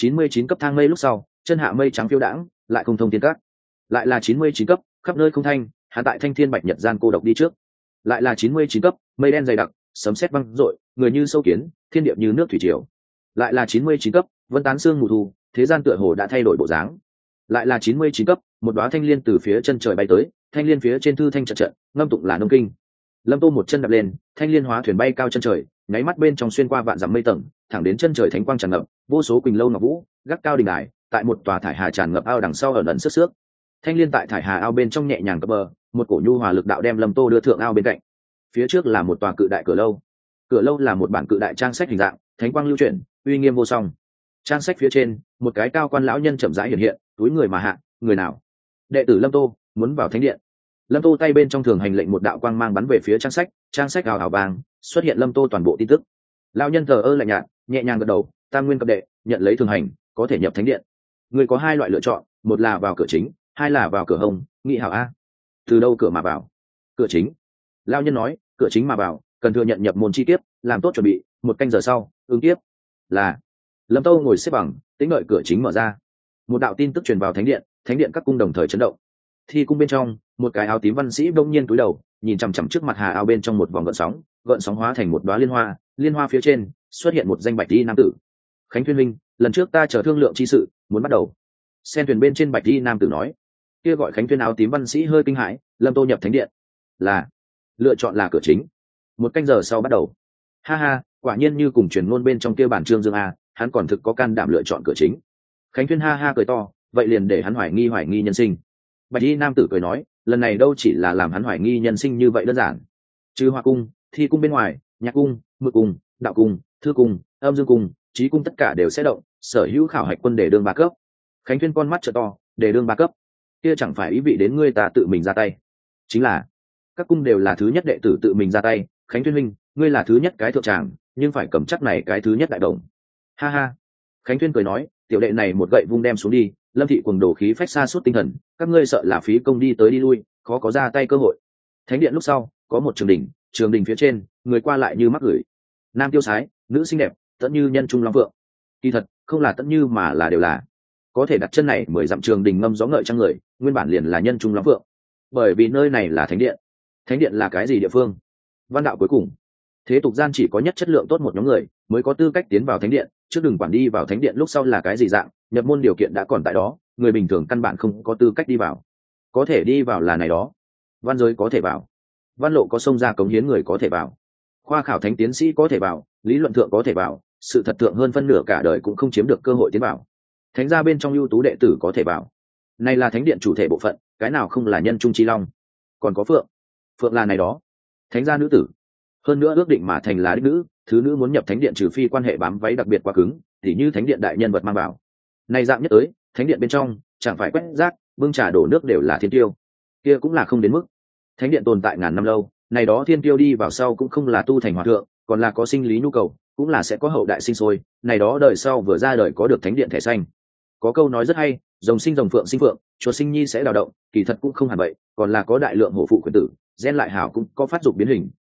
S1: 99 cấp thang mây lúc sau, chân hạ mây trắng phiêu đãng, lại không thông thiên các. Lại là 99 cấp, khắp nơi không thanh, hắn tại thanh thiên bạch nhật gian cô độc đi trước. Lại là 99 cấp, mây đen dày đặc, sấm sét vang rội, người như sâu kiến, thiên địa như nước thủy triều. Lại là 99 cấp, vân tán sương mù thu, thế gian tựa hồ đã thay đổi bộ dáng. Lại là 99 cấp, một đóa thanh liên từ phía chân trời bay tới, thanh liên phía trên thư thanh trận trận, ngâm tụng là nông kinh. Lâm Tô một chân đạp lên, thanh liên hóa thuyền bay cao chân trời, nháy mắt bên trong xuyên qua vạn dặm mây tầng, thẳng đến chân trời thánh quang tràn ngập, vô số quỳnh lâu ngọc vũ, gác cao đình đài, tại một tòa thải hà tràn ngập ao đằng sau ở ẩn sức xước. Thanh liên tại thải hà ao bên trong nhẹ nhàng cập bờ, một cổ nhu hòa lực đạo đem Lâm Tô đưa thượng ao bên cạnh. Phía trước là một tòa cự đại cửa lâu. Cửa lâu là một bản cự đại trang sách hình dạng, thánh quang lưu chuyển, uy nghiêm vô song. Trang sách phía trên, một cái cao quan lão nhân chậm rãi hiện hiện, túi người mà hạ, người nào? Đệ tử Lâm Tô, muốn vào thánh điện. Lâm Tô tay bên trong thường hành lệnh một đạo quang mang bắn về phía trang sách ào ào vàng, xuất hiện Lâm Tô toàn bộ tin tức. Lão nhân thờ ơ lạnh nhạt, nhẹ nhàng gật đầu, tam nguyên cấp đệ, nhận lấy thường hành, có thể nhập thánh điện. Người có hai loại lựa chọn, một là vào cửa chính, hai là vào cửa hông, nghị hảo a. Từ đâu cửa mà vào? Cửa chính. Lão nhân nói, cửa chính mà vào, cần thừa nhận nhập môn chi tiết, làm tốt chuẩn bị, 1 canh giờ sau, ứng tiếp. Là. Lâm Tô ngồi xếp bằng, tĩnh đợi cửa chính mở ra. Một đạo tin tức truyền vào thánh điện các cung đồng thời chấn động. Thi cung bên trong, một cái áo tím văn sĩ bỗng nhiên cúi đầu, nhìn chằm chằm trước mặt hà ao bên trong một vòng gợn sóng hóa thành một đóa liên hoa phía trên xuất hiện một danh bạch y nam tử. Khánh Thuyên Minh, lần trước ta chờ thương lượng chi sự, muốn bắt đầu. Sen thuyền bên trên bạch y nam tử nói. Kia gọi Khánh Thuyên áo tím văn sĩ hơi kinh hãi, Lâm Tô nhập thánh điện. Là, lựa chọn là cửa chính. 1 canh giờ sau bắt đầu. Ha ha, quả nhiên như cùng truyền ngôn bên trong kia bản Trương Dương a, hắn còn thực có can đảm lựa chọn cửa chính. Khánh Thuyên ha ha cười to, vậy liền để hắn hoài nghi nhân sinh. Bạch y nam tử cười nói, lần này đâu chỉ là làm hắn hoài nghi nhân sinh như vậy đơn giản. Trừ Hoa cung, Thi cung bên ngoài, Nhạc cung, Mực cung, Đạo cung, Thư cung, Âm Dương cung, Trí cung tất cả đều sẽ động, sở hữu khảo hạch quân để đương 3 cấp. Khánh Thuyên con mắt trợ to, để đương 3 cấp. Kia chẳng phải ý vị đến ngươi ta tự mình ra tay. Chính là, các cung đều là thứ nhất đệ tử tự mình ra tay, Khánh Thuyên minh, ngươi là thứ nhất cái thượng tràng, nhưng phải cầm chắc này cái thứ nhất đại đồng. Ha ha. Khánh Thuyên cười nói, tiểu đệ này một gậy vung đem xuống đi, Lâm thị cuồng đổ khí phách xa suốt tinh thần, các ngươi sợ là phí công đi tới đi lui, khó có ra tay cơ hội. Thánh điện lúc sau, có một trường đình phía trên, người qua lại như mắc gửi. Nam tiêu sái, nữ xinh đẹp, tẫn như nhân trung long phượng. Kỳ thật, không là tẫn như mà là đều là. Có thể đặt chân này 10 dặm trường đình ngâm gió ngợi trăng người, nguyên bản liền là nhân trung long phượng. Bởi vì nơi này là thánh điện. Thánh điện là cái gì địa phương? Văn đạo cuối cùng. Thế tục gian chỉ có nhất chất lượng tốt một nhóm người mới có tư cách tiến vào thánh điện, chứ đừng quản đi vào thánh điện lúc sau là cái gì dạng, nhập môn điều kiện đã còn tại đó, người bình thường căn bản không có tư cách đi vào. Có thể đi vào là này đó. Văn giới có thể vào, văn lộ có xông ra cống hiến người có thể vào, khoa khảo thánh tiến sĩ có thể vào, lý luận thượng có thể vào, sự thật thượng hơn phân nửa cả đời cũng không chiếm được cơ hội tiến vào. Thánh gia bên trong ưu tú đệ tử có thể vào. Này là thánh điện chủ thể bộ phận, cái nào không là nhân trung chi long. Còn có phượng là này đó. Thánh gia nữ tử, hơn nữa ước định mà thành là đích nữ, thứ nữ muốn nhập thánh điện trừ phi quan hệ bám váy đặc biệt quá cứng, thì như thánh điện đại nhân vật mang vào. Này dạng nhất tới, thánh điện bên trong chẳng phải quét rác, bưng trà đổ nước đều là thiên tiêu, kia cũng là không đến mức. Thánh điện tồn tại ngàn năm lâu, này đó thiên tiêu đi vào sau cũng không là tu thành hòa thượng, còn là có sinh lý nhu cầu, cũng là sẽ có hậu đại sinh sôi, này đó đời sau vừa ra đời có được thánh điện thẻ xanh. Có câu nói rất hay, rồng sinh rồng, phượng sinh phượng, chuột sinh nhi sẽ đào động, kỳ thật cũng không hẳn vậy, còn là có đại lượng hổ phụ quyền tử, gen lại hảo cũng có phát dục biến hình,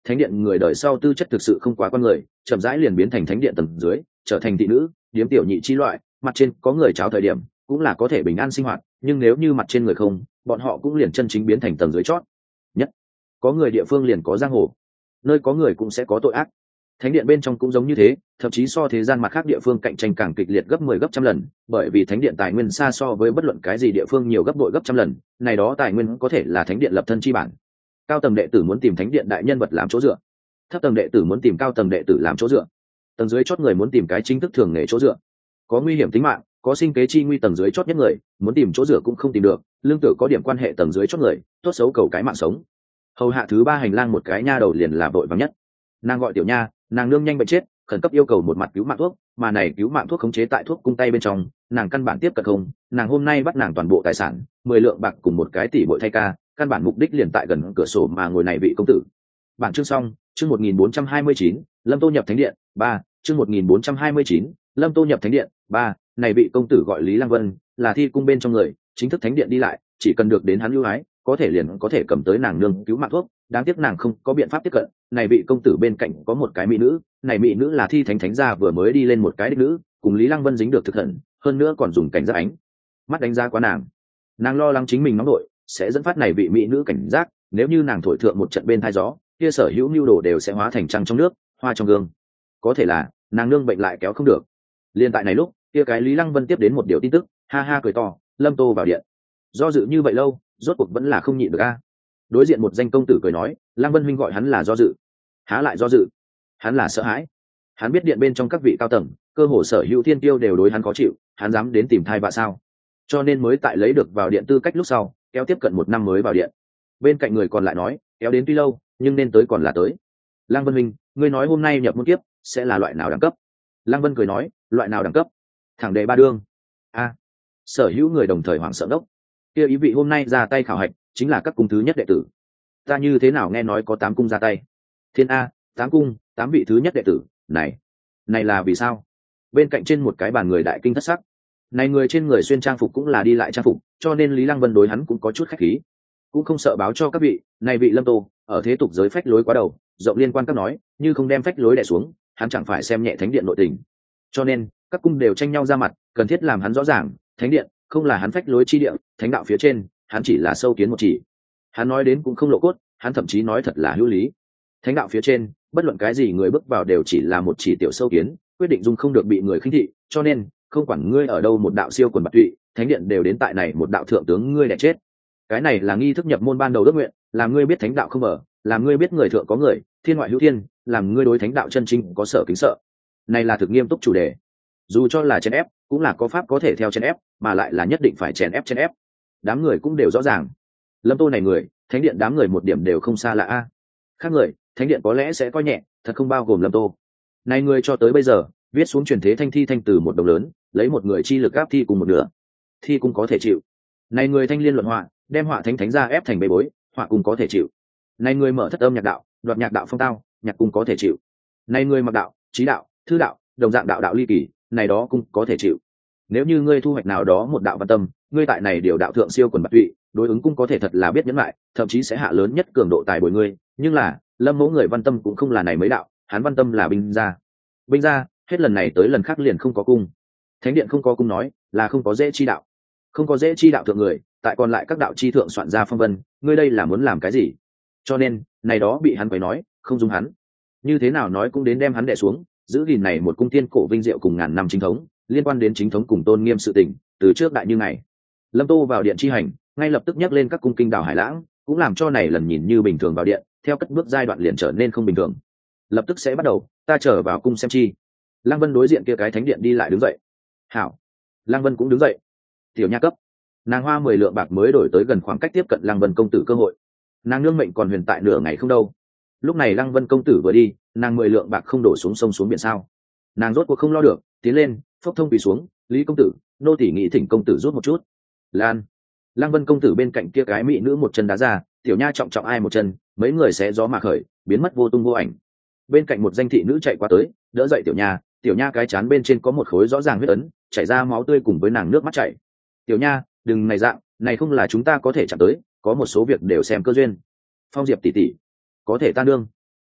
S1: thánh điện người đời sau tư chất thực sự không quá con người, chậm rãi liền biến thành thánh điện tầng dưới, trở thành thị nữ, điếm tiểu nhị chi loại, mặt trên có người cháo thời điểm cũng là có thể bình an sinh hoạt, nhưng nếu như mặt trên người không, bọn họ cũng liền chân chính biến thành tầng dưới chót nhất. Có người địa phương liền có giang hồ, nơi có người cũng sẽ có tội ác. Thánh điện bên trong cũng giống như thế, thậm chí so thế gian mặt khác địa phương cạnh tranh càng kịch liệt gấp 10 gấp trăm lần, bởi vì thánh điện tài nguyên xa so với bất luận cái gì địa phương nhiều gấp bội gấp trăm lần, này đó tài nguyên có thể là thánh điện lập thân chi bản. Cao tầng đệ tử muốn tìm thánh điện đại nhân vật làm chỗ dựa, thấp tầng đệ tử muốn tìm cao tầng đệ tử làm chỗ dựa, tầng dưới chót người muốn tìm cái chính thức thường nghề chỗ dựa. Có nguy hiểm tính mạng, có sinh kế chi nguy tầng dưới chót nhất người muốn tìm chỗ dựa cũng không tìm được, lương tử có điểm quan hệ tầng dưới chót người tốt xấu cầu cái mạng sống. Hầu hạ thứ ba hành lang một cái nha đầu liền là vội vàng nhất. Nàng gọi tiểu nha, nàng nương nhanh bệnh chết, khẩn cấp yêu cầu một mặt cứu mạng thuốc, mà này cứu mạng thuốc khống chế tại thuốc cung tay bên trong, nàng căn bản tiếp cận không. Nàng hôm nay bắt nàng toàn bộ tài sản 10 lượng bạc cùng một cái tỷ bội thay ca, căn bản mục đích liền tại gần cửa sổ mà ngồi này vị công tử. Bản chương xong, chương 1429, Lâm Tô nhập thánh điện 3, chương 1429, Lâm Tô nhập thánh điện 3, này vị công tử gọi Lý Lăng Vân, là thi cung bên trong người, chính thức thánh điện đi lại, chỉ cần được đến hắn ưu ái, có thể liền có thể cầm tới nàng nương cứu mạng thuốc. Đáng tiếc nàng không có biện pháp tiếp cận. Này vị công tử bên cạnh có một cái mỹ nữ, này mỹ nữ là thi thánh gia vừa mới đi lên một cái đích nữ, cùng Lý Lăng Vân dính được thực hận, hơn nữa còn dùng cảnh giác ánh mắt đánh giá quá nàng. Nàng lo lắng chính mình nóng nổi sẽ dẫn phát này vị mỹ nữ cảnh giác, nếu như nàng thổi thượng một trận bên thai gió, kia sở hữu nhu đồ đều sẽ hóa thành trăng trong nước, hoa trong gương. Có thể là nàng nương bệnh lại kéo không được. Liên tại này lúc, kia cái Lý Lăng Vân tiếp đến một điều tin tức, ha ha cười to, Lâm Tô vào điện. Do dự như vậy lâu, rốt cuộc vẫn là không nhịn được a. Đối diện một danh công tử cười nói, Lăng Vân huynh gọi hắn là do dự. Há lại do dự, hắn là sợ hãi. Hắn biết điện bên trong các vị cao tầng, cơ hồ sở hữu thiên tiêu đều đối hắn khó chịu, hắn dám đến tìm thai vạ sao? Cho nên mới tại lấy được vào điện tư cách lúc sau, kéo tiếp cận một năm mới vào điện. Bên cạnh người còn lại nói, kéo đến tuy lâu, nhưng nên tới còn là tới. Lăng Vân huynh, ngươi nói hôm nay nhập môn kiếp sẽ là loại nào đẳng cấp? Lăng Vân cười nói, loại nào đẳng cấp? Thẳng đề ba đương. A. Sở hữu người đồng thời hoảng sợ đốc. Kia ý vị hôm nay ra tay khảo hạch chính là các cung thứ nhất đệ tử. Ta như thế nào nghe nói có 8 cung ra tay? Thiên A, 8 cung, 8 vị thứ nhất đệ tử, này là vì sao? Bên cạnh trên một cái bàn người đại kinh thất sắc. Này người trên người xuyên trang phục cũng là đi lại trang phục, cho nên Lý Lăng Vân đối hắn cũng có chút khách khí, cũng không sợ báo cho các vị, này vị Lâm Tô ở thế tục giới phách lối quá đầu, rộng liên quan các nói, như không đem phách lối đè xuống, hắn chẳng phải xem nhẹ thánh điện nội tình. Cho nên các cung đều tranh nhau ra mặt, cần thiết làm hắn rõ ràng, thánh điện không là hắn phách lối chi địa, thánh đạo phía trên, hắn chỉ là sâu kiến một chỉ. Hắn nói đến cũng không lộ cốt, hắn thậm chí nói thật là hữu lý. Thánh đạo phía trên, bất luận cái gì người bước vào đều chỉ là một chỉ tiểu sâu kiến, quyết định dung không được bị người khinh thị, cho nên không quản ngươi ở đâu một đạo siêu quần bạc tụy, thánh điện đều đến tại này một đạo thượng tướng ngươi đẻ chết. Cái này là nghi thức nhập môn ban đầu ước nguyện, làm ngươi biết thánh đạo không ở, làm ngươi biết người thượng có người, thiên ngoại hữu thiên, làm ngươi đối thánh đạo chân chính có sở kính sợ. Này là thực nghiêm túc chủ đề. Dù cho là chèn ép, cũng là có pháp có thể theo chèn ép, mà lại là nhất định phải chèn ép. Đám người cũng đều rõ ràng. Lâm Tô này người, thánh điện đám người một điểm đều không xa lạ a. Khác người, thánh điện có lẽ sẽ coi nhẹ, thật không bao gồm Lâm Tô. Này người cho tới bây giờ, viết xuống truyền thế thanh thi thanh từ một đồng lớn, lấy một người chi lực áp thi cùng một nửa. Thi cũng có thể chịu. Này người thanh liên luận họa, đem họa thánh ra ép thành bê bối, họa cũng có thể chịu. Này người mở thất âm nhạc đạo, đoạt nhạc đạo phong tao, nhạc cũng có thể chịu. Này người mặc đạo, trí đạo, thư đạo, đồng dạng đạo đạo ly kỳ, này đó cũng có thể chịu. Nếu như ngươi thu hoạch nào đó một đạo văn tâm, ngươi tại này điều đạo thượng siêu quần bạc tụy, đối ứng cũng có thể thật là biết nhẫn lại, thậm chí sẽ hạ lớn nhất cường độ tài bồi ngươi. Nhưng là Lâm mẫu người văn tâm cũng không là này mấy đạo, hắn văn tâm là binh gia, hết lần này tới lần khác liền không có cung. Thánh điện không có cung nói là không có dễ chi đạo, không có dễ chi đạo thượng người, tại còn lại các đạo chi thượng soạn ra phong vân, ngươi đây là muốn làm cái gì? Cho nên này đó bị hắn quấy nói, không dung hắn, như thế nào nói cũng đến đem hắn đè xuống, giữ gìn này một cung tiên cổ vinh diệu cùng ngàn năm chính thống, liên quan đến chính thống cùng tôn nghiêm sự tình, từ trước đại như ngày. Lâm Tô vào điện chi hành, ngay lập tức nhắc lên các cung kinh đảo hải lãng, cũng làm cho này lần nhìn như bình thường vào điện, theo cất bước giai đoạn liền trở nên không bình thường. Lập tức sẽ bắt đầu, ta trở vào cung xem chi. Lăng Vân đối diện kia cái thánh điện đi lại đứng dậy. Hảo. Lăng Vân cũng đứng dậy. Tiểu nha cấp. Nàng hoa 10 lượng bạc mới đổi tới gần khoảng cách tiếp cận Lăng Vân công tử cơ hội. Nàng nương mệnh còn huyền tại nửa ngày không đâu. Lúc này Lăng Vân công tử vừa đi, nàng 10 lượng bạc không đổ xuống sông xuống biển sao? Nàng rốt cuộc không lo được, tiến lên, phốc thông quỳ xuống, Lý công tử, nô tỳ nghĩ thỉnh công tử rút một chút. Lan. Lăng Vân công tử bên cạnh kia cái mỹ nữ một chân đá ra, tiểu nha trọng trọng ai một chân, mấy người xé gió mà khởi, biến mất vô tung vô ảnh. Bên cạnh một danh thị nữ chạy qua tới, đỡ dậy tiểu nha cái chán bên trên có một khối rõ ràng huyết ấn, chảy ra máu tươi cùng với nàng nước mắt chảy. Tiểu nha, đừng này dạng, này không là chúng ta có thể chạm tới, có một số việc đều xem cơ duyên. Phong Diệp tỷ tỷ, có thể ta nương.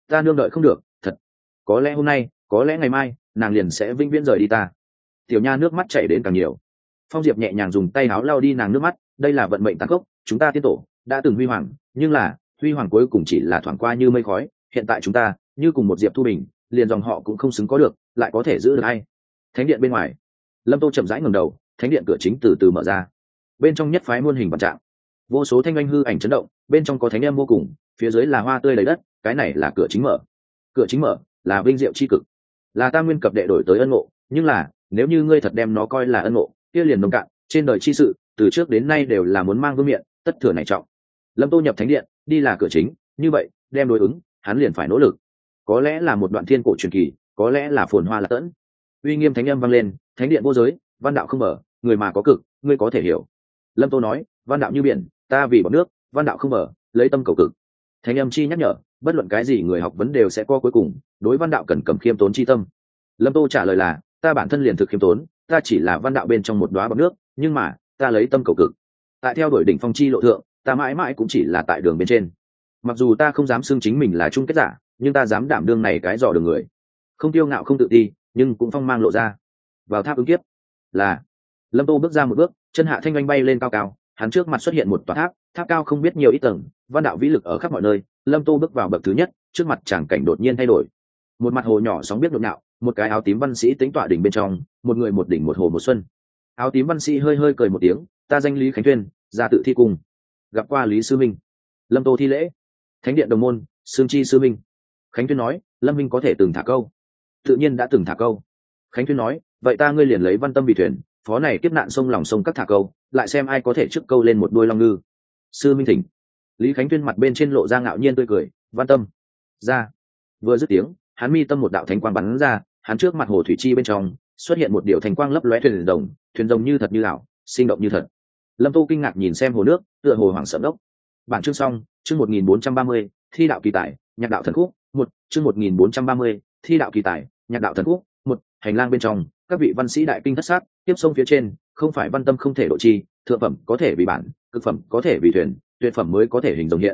S1: ta nương đợi không được thật, có lẽ hôm nay, có lẽ ngày mai nàng liền sẽ vĩnh viễn rời đi ta. Tiểu nha nước mắt chảy đến càng nhiều. Phong Diệp nhẹ nhàng dùng tay áo lau đi nàng nước mắt, đây là vận mệnh tàn khốc, chúng ta tiên tổ đã từng huy hoàng, nhưng là huy hoàng cuối cùng chỉ là thoảng qua như mây khói, hiện tại chúng ta như cùng một Diệp Thu Bình, liền dòng họ cũng không xứng có được, lại có thể giữ được hay. Thánh điện bên ngoài, Lâm Tô chậm rãi ngẩng đầu, thánh điện cửa chính từ từ mở ra. Bên trong nhất phái muôn hình vạn trạng, vô số thanh anh hư ảnh chấn động, bên trong có thánh âm vô cùng, phía dưới là hoa tươi đầy đất, cái này là cửa chính mở. Cửa chính mở là vinh diệu chi cực, là ta nguyên cập đệ đổi tới ân ngộ, nhưng là nếu như ngươi thật đem nó coi là ân ngộ, kia liền nông cạn, trên đời chi sự từ trước đến nay đều là muốn mang vương miện, tất thừa này trọng. Lâm Tô nhập thánh điện, đi là cửa chính, như vậy đem đối ứng, hắn liền phải nỗ lực. Có lẽ là một đoạn thiên cổ truyền kỳ, có lẽ là phồn hoa lạc tẫn. Uy nghiêm thánh âm vang lên, thánh điện vô giới, văn đạo không mở, người mà có cực, ngươi có thể hiểu. Lâm Tô nói, văn đạo như biển, ta vì bọt nước, văn đạo không mở, lấy tâm cầu cực. Thánh âm chi nhắc nhở, bất luận cái gì người học vấn đều sẽ có cuối cùng, đối văn đạo cần cầm khiêm tốn chi tâm. Lâm Tô trả lời là, ta bản thân liền thực khiêm tốn, ta chỉ là văn đạo bên trong một đóa bọt nước, nhưng mà ta lấy tâm cầu cực. Tại theo đuổi đỉnh phong chi lộ thượng, ta mãi mãi cũng chỉ là tại đường bên trên. Mặc dù ta không dám xưng chính mình là chung kết giả, nhưng ta dám đảm đương này cái dò đường người, không tiêu ngạo không tự ti, nhưng cũng phong mang lộ ra. Vào tháp ứng kiếp là Lâm Tô bước ra một bước, chân hạ thanh oanh bay lên cao cao, hắn trước mặt xuất hiện một tòa tháp, tháp cao không biết nhiều ít tầng, văn đạo vĩ lực ở khắp mọi nơi. Lâm Tô bước vào bậc thứ nhất, trước mặt tràng cảnh đột nhiên thay đổi. Một mặt hồ nhỏ sóng biết nhộn nhạo, một cái áo tím văn sĩ tính tọa đỉnh bên trong, một người một đỉnh một hồ một xuân. Áo tím văn sĩ hơi hơi cười một tiếng, ta danh Lý Khánh Tuyên, ra tự thi cung, gặp qua Lý sư minh. Lâm Tô thi lễ. Thánh điện đồng môn, Sương Chi sư minh. Khánh Tuyên nói, Lâm minh có thể từng thả câu. Tự nhiên đã từng thả câu. Khánh Tuyên nói, vậy ta ngươi liền lấy văn tâm vì thuyền, phó này kiếp nạn sông lòng sông các thả câu, lại xem ai có thể trước câu lên một đuôi long ngư. Sư minh thỉnh. Lý Khánh Tuyên mặt bên trên lộ ra ngạo nhiên tươi cười, văn tâm ra. Vừa dứt tiếng, hắn mi tâm một đạo thánh quang bắn ra, hắn trước mặt hồ thủy chi bên trong xuất hiện một điều thánh quang lấp lóe thuyền rồng như thật như ảo, sinh động như thật. Lâm Tô kinh ngạc nhìn xem hồ nước, tựa hồ hoàng sợ đốc. Bản chương xong, chương 1430, thi đạo kỳ tài, nhạc đạo thần khúc, một chương 1430, thi đạo kỳ tài, nhạc đạo thần khúc, một hành lang bên trong, các vị văn sĩ đại kinh thất sát, tiếp sông phía trên, không phải văn tâm không thể độ chi, thượng phẩm có thể vì bản, cực phẩm có thể vì thuyền, tuyệt phẩm mới có thể hình rồng hiện,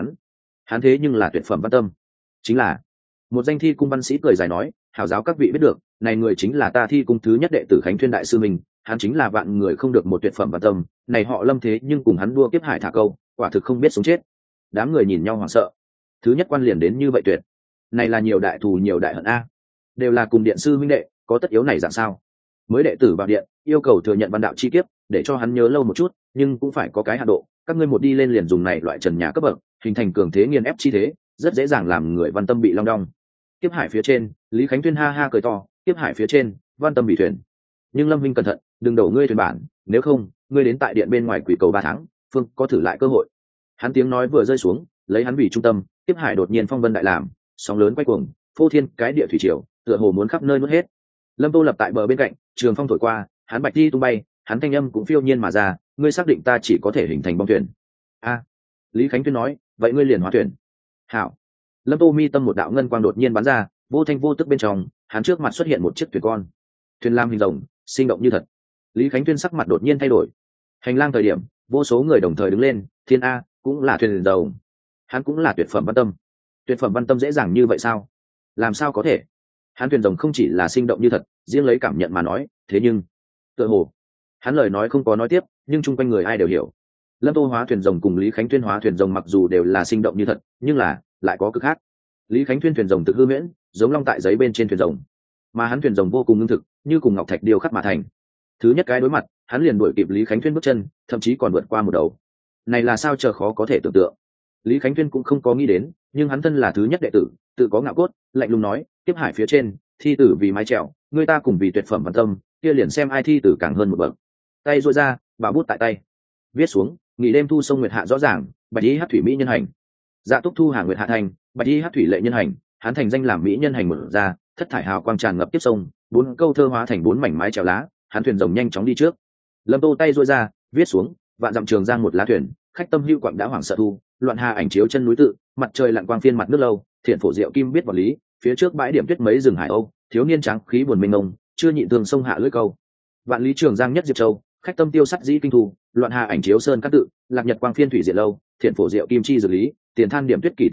S1: hắn thế nhưng là tuyệt phẩm văn tâm. Chính là một danh thi cung văn sĩ cười dài nói, hảo giáo các vị biết được, này người chính là ta thi cung thứ nhất đệ tử Khánh Tuyên đại sư mình, hắn chính là vạn người không được một tuyệt phẩm văn tâm, này họ Lâm thế nhưng cùng hắn đua kiếp hải thả câu, quả thực không biết sống chết. Đám người nhìn nhau hoảng sợ. Thứ nhất quan liền đến như vậy tuyệt, này là nhiều đại thù nhiều đại hận a, đều là cùng điện sư minh đệ, có tất yếu này dạng sao? Mới đệ tử vào điện, yêu cầu thừa nhận văn đạo chi kiếp, để cho hắn nhớ lâu một chút, nhưng cũng phải có cái hạ độ, các ngươi một đi lên liền dùng này loại trần nhà cấp bậc, hình thành cường thế nghiền ép chi thế, rất dễ dàng làm người văn tâm bị long đong. Kiếp hải phía trên, Lý Khánh Tuyên ha ha cười to, kiếp hải phía trên, văn tâm bị thuyền. Nhưng Lâm Minh cẩn thận, đừng đổ ngươi thuyền bản, nếu không, ngươi đến tại điện bên ngoài quỷ cầu 3 tháng, phương có thử lại cơ hội. Hắn tiếng nói vừa rơi xuống, lấy hắn vì trung tâm, kiếp hải đột nhiên phong vân đại làm, sóng lớn quay cuồng, phô thiên cái địa thủy triều, tựa hồ muốn khắp nơi nuốt hết. Lâm Tô lập tại bờ bên cạnh, trường phong thổi qua, hắn bạch đi tung bay, hắn thanh âm cũng phiêu nhiên mà ra, ngươi xác định ta chỉ có thể hình thành bong thuyền? A, Lý Khánh Tuyên nói, vậy ngươi liền hóa thuyền. Hảo. Lâm Tô mi tâm một đạo ngân quang đột nhiên bắn ra, vô thanh vô tức bên trong, hắn trước mặt xuất hiện một chiếc thuyền con, thuyền lam hình rồng, sinh động như thật. Lý Khánh Tuyên sắc mặt đột nhiên thay đổi. Hành lang thời điểm, vô số người đồng thời đứng lên, thiên a, cũng là thuyền rồng, hắn cũng là tuyệt phẩm văn tâm. Tuyệt phẩm văn tâm dễ dàng như vậy sao? Làm sao có thể? Hắn thuyền rồng không chỉ là sinh động như thật, riêng lấy cảm nhận mà nói, thế nhưng tựa hồ hắn lời nói không có nói tiếp, nhưng chung quanh người ai đều hiểu. Lâm Tô hóa thuyền rồng cùng Lý Khánh Tuyên hóa thuyền rồng mặc dù đều là sinh động như thật, nhưng là lại có cực khác. Lý Khánh Tuyên thuyền rồng thực hư miễn, giống long tại giấy bên trên thuyền rồng, mà hắn thuyền rồng vô cùng ngưng thực, như cùng ngọc thạch điêu khắc mà thành. Thứ nhất cái đối mặt, hắn liền đuổi kịp Lý Khánh Tuyên bước chân, thậm chí còn vượt qua một đầu. Này là sao chờ khó có thể tưởng tượng. Lý Khánh Tuyên cũng không có nghĩ đến, nhưng hắn thân là thứ nhất đệ tử, tự có ngạo cốt, lạnh lùng nói, tiếp hải phía trên, thi tử vì mái chèo, người ta cùng vì tuyệt phẩm văn tâm, kia liền xem ai thi tử càng hơn một bậc. Tay duỗi ra, bảo bút tại tay, viết xuống, nghỉ đêm thu sông nguyệt hạ rõ ràng, bạch y hát thủy mỹ nhân hành. Dạ túc thu hàng nguyệt hạ thành, bạch y hát thủy lệ nhân hành, hắn thành danh làm mỹ nhân hành mở ra, thất thải hào quang tràn ngập tiếp sông, 4 câu thơ hóa thành 4 mảnh mái chèo lá, hắn thuyền rồng nhanh chóng đi trước. Lâm Tô tay duỗi ra, viết xuống, vạn dặm trường giang một lá thuyền, khách tâm hữu quặng đã hoảng sợ thu, loạn hà ảnh chiếu chân núi tự, mặt trời lặn quang phiên mặt nước lâu, thiện phổ diệu kim biết vật lý, phía trước bãi điểm tuyết mấy rừng hải âu, thiếu niên trắng khí buồn mênh mông, chưa nhịn thương sông hạ lưỡi câu. Vạn lý trường giang nhất diệp châu, khách tâm tiêu sắt dĩ kinh thu, loạn hà ảnh chiếu sơn các tự, lạc nhật quang phiên thủy diệt lâu, thiện phổ diệu kim chi dược lý, tiền than điểm tuyết kỷ tê âu,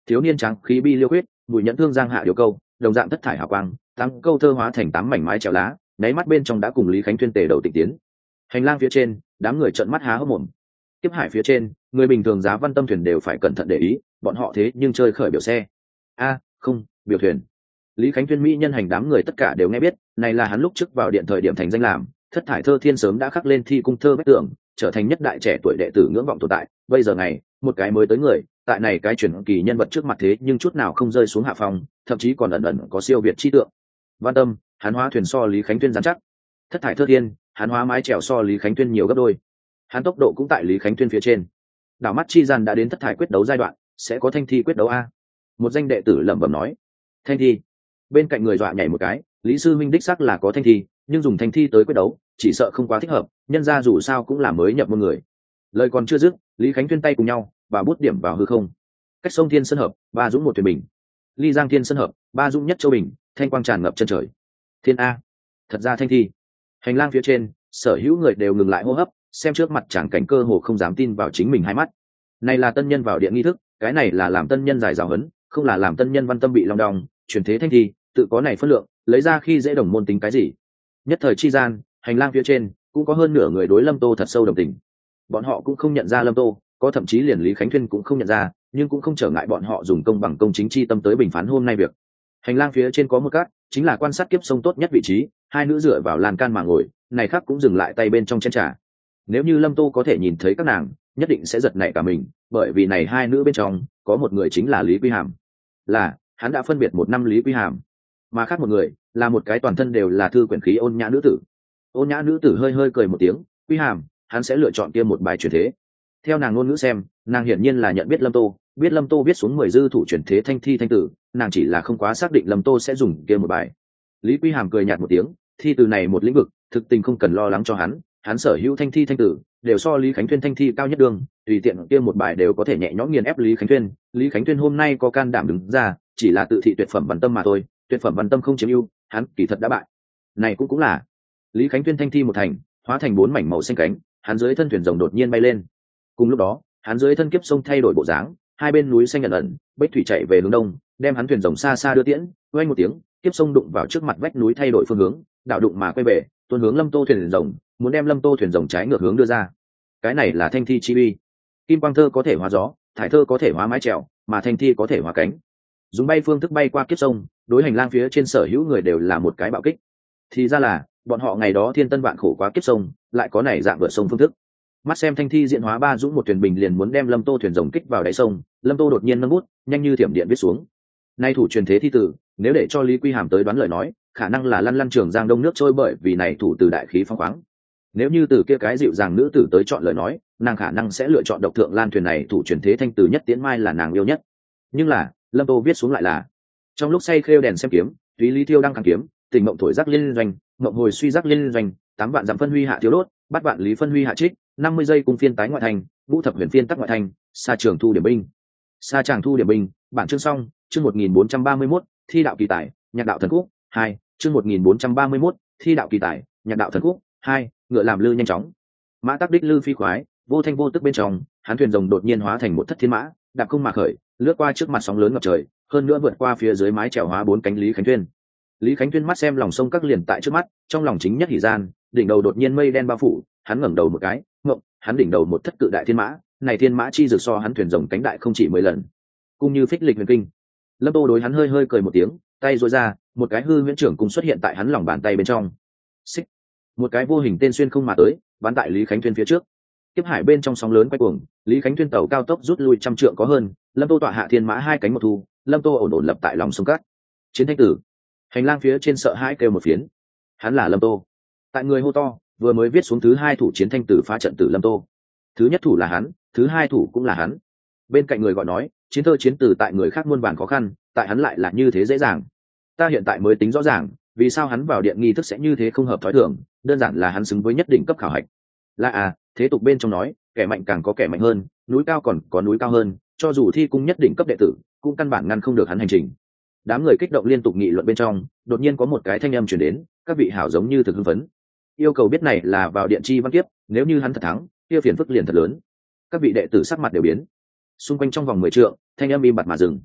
S1: thiếu niên trắng khí bi liêu huyết, bùi nhẫn thương giang hạ điều câu, đồng dạng thất thải hào quang, tám câu thơ hóa thành tám mảnh mái trèo lá, nháy mắt bên trong đã cùng Lý Khánh Tuyên tề đầu tịnh tiến. Hành lang phía trên, đám người trợn mắt há hốc mồm. Kiếp hải phía trên, người bình thường giá văn tâm thuyền đều phải cẩn thận để ý, bọn họ thế nhưng chơi khởi biểu xe. Không, biểu thuyền. Lý Khánh Tuyên mỹ nhân hành đám người tất cả đều nghe biết, này là hắn lúc trước vào điện thời điểm thành danh làm, thất thải thơ thiên sớm đã khắc lên thi cung thơ bách tưởng, trở thành nhất đại trẻ tuổi đệ tử ngưỡng vọng tồn tại. Bây giờ ngày, một cái mới tới người, tại này cái truyền kỳ nhân vật trước mặt thế nhưng chút nào không rơi xuống hạ phòng, thậm chí còn ẩn ẩn có siêu việt chi tượng. Văn tâm, hắn hóa thuyền so Lý Khánh Tuyên dám chắc. Thất thải thơ thiên, hắn hóa mái chèo so Lý Khánh Tuyên nhiều gấp đôi. Hắn tốc độ cũng tại Lý Khánh Tuyên phía trên. Đảo mắt chi gian đã đến thất thải quyết đấu giai đoạn, sẽ có thanh thi quyết đấu a. Một danh đệ tử lẩm bẩm nói. Thanh thi. Bên cạnh người dọa nhảy một cái, Lý sư minh đích xác là có thanh thi, nhưng dùng thanh thi tới quyết đấu, chỉ sợ không quá thích hợp, nhân ra dù sao cũng là mới nhập môn người. Lời còn chưa dứt, Lý Khánh Tuyên tay cùng nhau và bút điểm vào hư không. Cách sông Thiên Sơn hợp, ba dũng một thuyền bình. Ly Giang Thiên Sơn hợp, ba dũng nhất châu bình, thanh quang tràn ngập chân trời. Thiên a, thật ra thanh thi. Hành lang phía trên, sở hữu người đều ngừng lại hô hấp, xem trước mặt chẳng cảnh cơ hồ không dám tin vào chính mình hai mắt. Này là tân nhân vào điện nghi thức, cái này là làm tân nhân giải giáo huấn, không là làm tân nhân văn tâm bị long đong, truyền thế thanh thi, tự có này phân lượng, lấy ra khi dễ đồng môn tính cái gì. Nhất thời chi gian, hành lang phía trên cũng có hơn nửa người đối Lâm Tô thật sâu đồng tình. Bọn họ cũng không nhận ra Lâm Tô, có thậm chí liền Lý Khánh Thuyên cũng không nhận ra, nhưng cũng không trở ngại bọn họ dùng công bằng công chính chi tâm tới bình phán hôm nay việc. Hành lang phía trên có một cát, chính là quan sát kiếp sông tốt nhất vị trí, hai nữ dựa vào lan can mà ngồi, này khác cũng dừng lại tay bên trong chén trà. Nếu như Lâm Tô có thể nhìn thấy các nàng, nhất định sẽ giật nảy cả mình, bởi vì này hai nữ bên trong có một người chính là Lý Quy Hàm. Là, hắn đã phân biệt một năm Lý Quy Hàm, mà khác một người là một cái toàn thân đều là thư quyển khí ôn nhã nữ tử. Ôn nhã nữ tử hơi hơi cười một tiếng, Quy Hàm, hắn sẽ lựa chọn kia một bài truyền thế. Theo nàng ngôn ngữ xem, nàng hiển nhiên là nhận biết Lâm Tô, biết Lâm Tô viết xuống 10 dư thủ truyền thế thanh thi thanh tử, nàng chỉ là không quá xác định Lâm Tô sẽ dùng kia một bài. Lý Quy Hàm cười nhạt một tiếng, thi từ này một lĩnh vực, thực tình không cần lo lắng cho hắn sở hữu thanh thi thanh tử đều so Lý Khánh Thuyên thanh thi cao nhất đường, tùy tiện kia một bài đều có thể nhẹ nhõm nghiền ép Lý Khánh Thuyên. Lý Khánh Thuyên hôm nay có can đảm đứng ra, chỉ là tự thị tuyệt phẩm văn tâm mà thôi, tuyệt phẩm văn tâm không chiếm ưu, hắn kỳ thật đã bại. Này cũng là Lý Khánh Thuyên thanh thi một thành, hóa thành 4 mảnh màu xanh cánh, hắn dưới thân thuyền rồng đột nhiên bay lên. Cùng lúc đó, hắn dưới thân kiếp sông thay đổi bộ dáng, hai bên núi xanh ẩn ẩn, bích thủy chạy về hướng đông, đem hắn thuyền rồng xa xa đưa tiễn. Oanh một tiếng, kiếp sông đụng vào trước mặt vách núi thay đổi phương hướng, đạo đụng mà quay về, tuôn hướng Lâm Tô thuyền rồng, muốn đem Lâm Tô thuyền rồng trái ngược hướng đưa ra. Cái này là thanh thi chi uy. Kim quang thơ có thể hóa gió, thải thơ có thể hóa mái chèo, mà thanh thi có thể hóa cánh. Dùng bay phương thức bay qua kiếp sông, đối hành lang phía trên sở hữu người đều là một cái bạo kích. Thì ra là bọn họ ngày đó thiên tân vạn khổ quá kiếp sông, lại có này dạng vượt sông phương thức. Mắt xem thanh thi diện hóa ba dũng một thuyền bình liền muốn đem Lâm Tô thuyền rồng kích vào đáy sông, Lâm Tô đột nhiên nâng bút, nhanh như thiểm điện viết xuống. Nay thủ truyền thế thi tử, nếu để cho Lý Quy Hàm tới đoán lời nói, khả năng là lăn lăn trường giang đông nước trôi, bởi vì này thủ từ đại khí phong khoáng. Nếu như từ kia cái dịu dàng nữ tử tới chọn lời nói, nàng khả năng sẽ lựa chọn độc thượng lan thuyền này thủ truyền thế thanh từ nhất tiễn mai là nàng yêu nhất. Nhưng là Lâm Tô viết xuống lại là trong lúc say khêu đèn xem kiếm, túy lý thiêu đang kháng kiếm, tình mộng thổi giác liên doanh, mộng hồi suy giác liên doanh, 8 vạn dặm phân huy hạ thiếu đốt, 8 vạn lý phân huy hạ trích, 50 giây cùng phiên tái ngoại thành, ngũ thập huyền phiên tắc ngoại thành, xa trường thu điểm binh. Xa tràng thu điểm binh, bản chương xong, chương 1431, thi đạo kỳ tài, nhạc đạo thần khúc, 2, chương 1431, thi đạo kỳ tài, nhạc đạo thần khúc, 2, ngựa làm lư nhanh chóng. Mã tắc đích lư phi khoái, vô thanh vô tức bên trong, hắn thuyền rồng đột nhiên hóa thành một thất thiên mã, đạp không mà khởi, lướt qua trước mặt sóng lớn ngập trời, hơn nữa vượt qua phía dưới mái chèo hóa 4 cánh Lý Khánh Thuyên. Lý Khánh Thuyên mắt xem lòng sông các liền tại trước mắt, trong lòng chính nhất hỉ gian, đỉnh đầu đột nhiên mây đen bao phủ, hắn ngẩng đầu một cái, ngộng, hắn đỉnh đầu một thất cự đại thiên mã, này thiên mã chi rực so hắn thuyền rồng cánh đại không chỉ 10 lần. Cũng như phích lịch huyền kinh. Lâm Tô đối hắn hơi hơi cười một tiếng, tay duỗi ra, một cái hư huyễn trưởng cùng xuất hiện tại hắn lòng bàn tay bên trong. Xích, một cái vô hình tên xuyên không mà tới, bắn tại Lý Khánh Thuyên phía trước. Kiếp hải bên trong sóng lớn quay cuồng, Lý Khánh Thuyên tàu cao tốc rút lui 100 trượng có hơn, Lâm Tô tọa hạ thiên mã hai cánh một thu, Lâm Tô ổn ổn lập tại lòng sông cát. Chiến thanh tử. Hành lang phía trên sợ hãi kêu một phiến. Hắn là Lâm Tô. Tại người hô to, vừa mới viết xuống thứ 2 thủ chiến thanh tử phá trận tử Lâm Tô. Thứ nhất thủ là hắn, thứ 2 thủ cũng là hắn. Bên cạnh người gọi nói, chiến thơ chiến tử tại người khác muôn vàn khó khăn, tại hắn lại là như thế dễ dàng. Ta hiện tại mới tính rõ ràng, vì sao hắn vào điện nghi thức sẽ như thế không hợp thói thường, đơn giản là hắn xứng với nhất định cấp khảo hạch. Là thế tục bên trong nói, kẻ mạnh càng có kẻ mạnh hơn, núi cao còn có núi cao hơn, cho dù thi cung nhất định cấp đệ tử, cũng căn bản ngăn không được hắn hành trình. Đám người kích động liên tục nghị luận bên trong, đột nhiên có một cái thanh âm truyền đến, các vị hảo giống như thực hưng phấn. Yêu cầu biết này là vào điện chi văn kiếp, nếu như hắn thật thắng, kia phiền phức liền thật lớn. Các vị đệ tử sắc mặt đều biến. Xung quanh trong vòng 10 trượng, thanh âm im bặt mà dừng.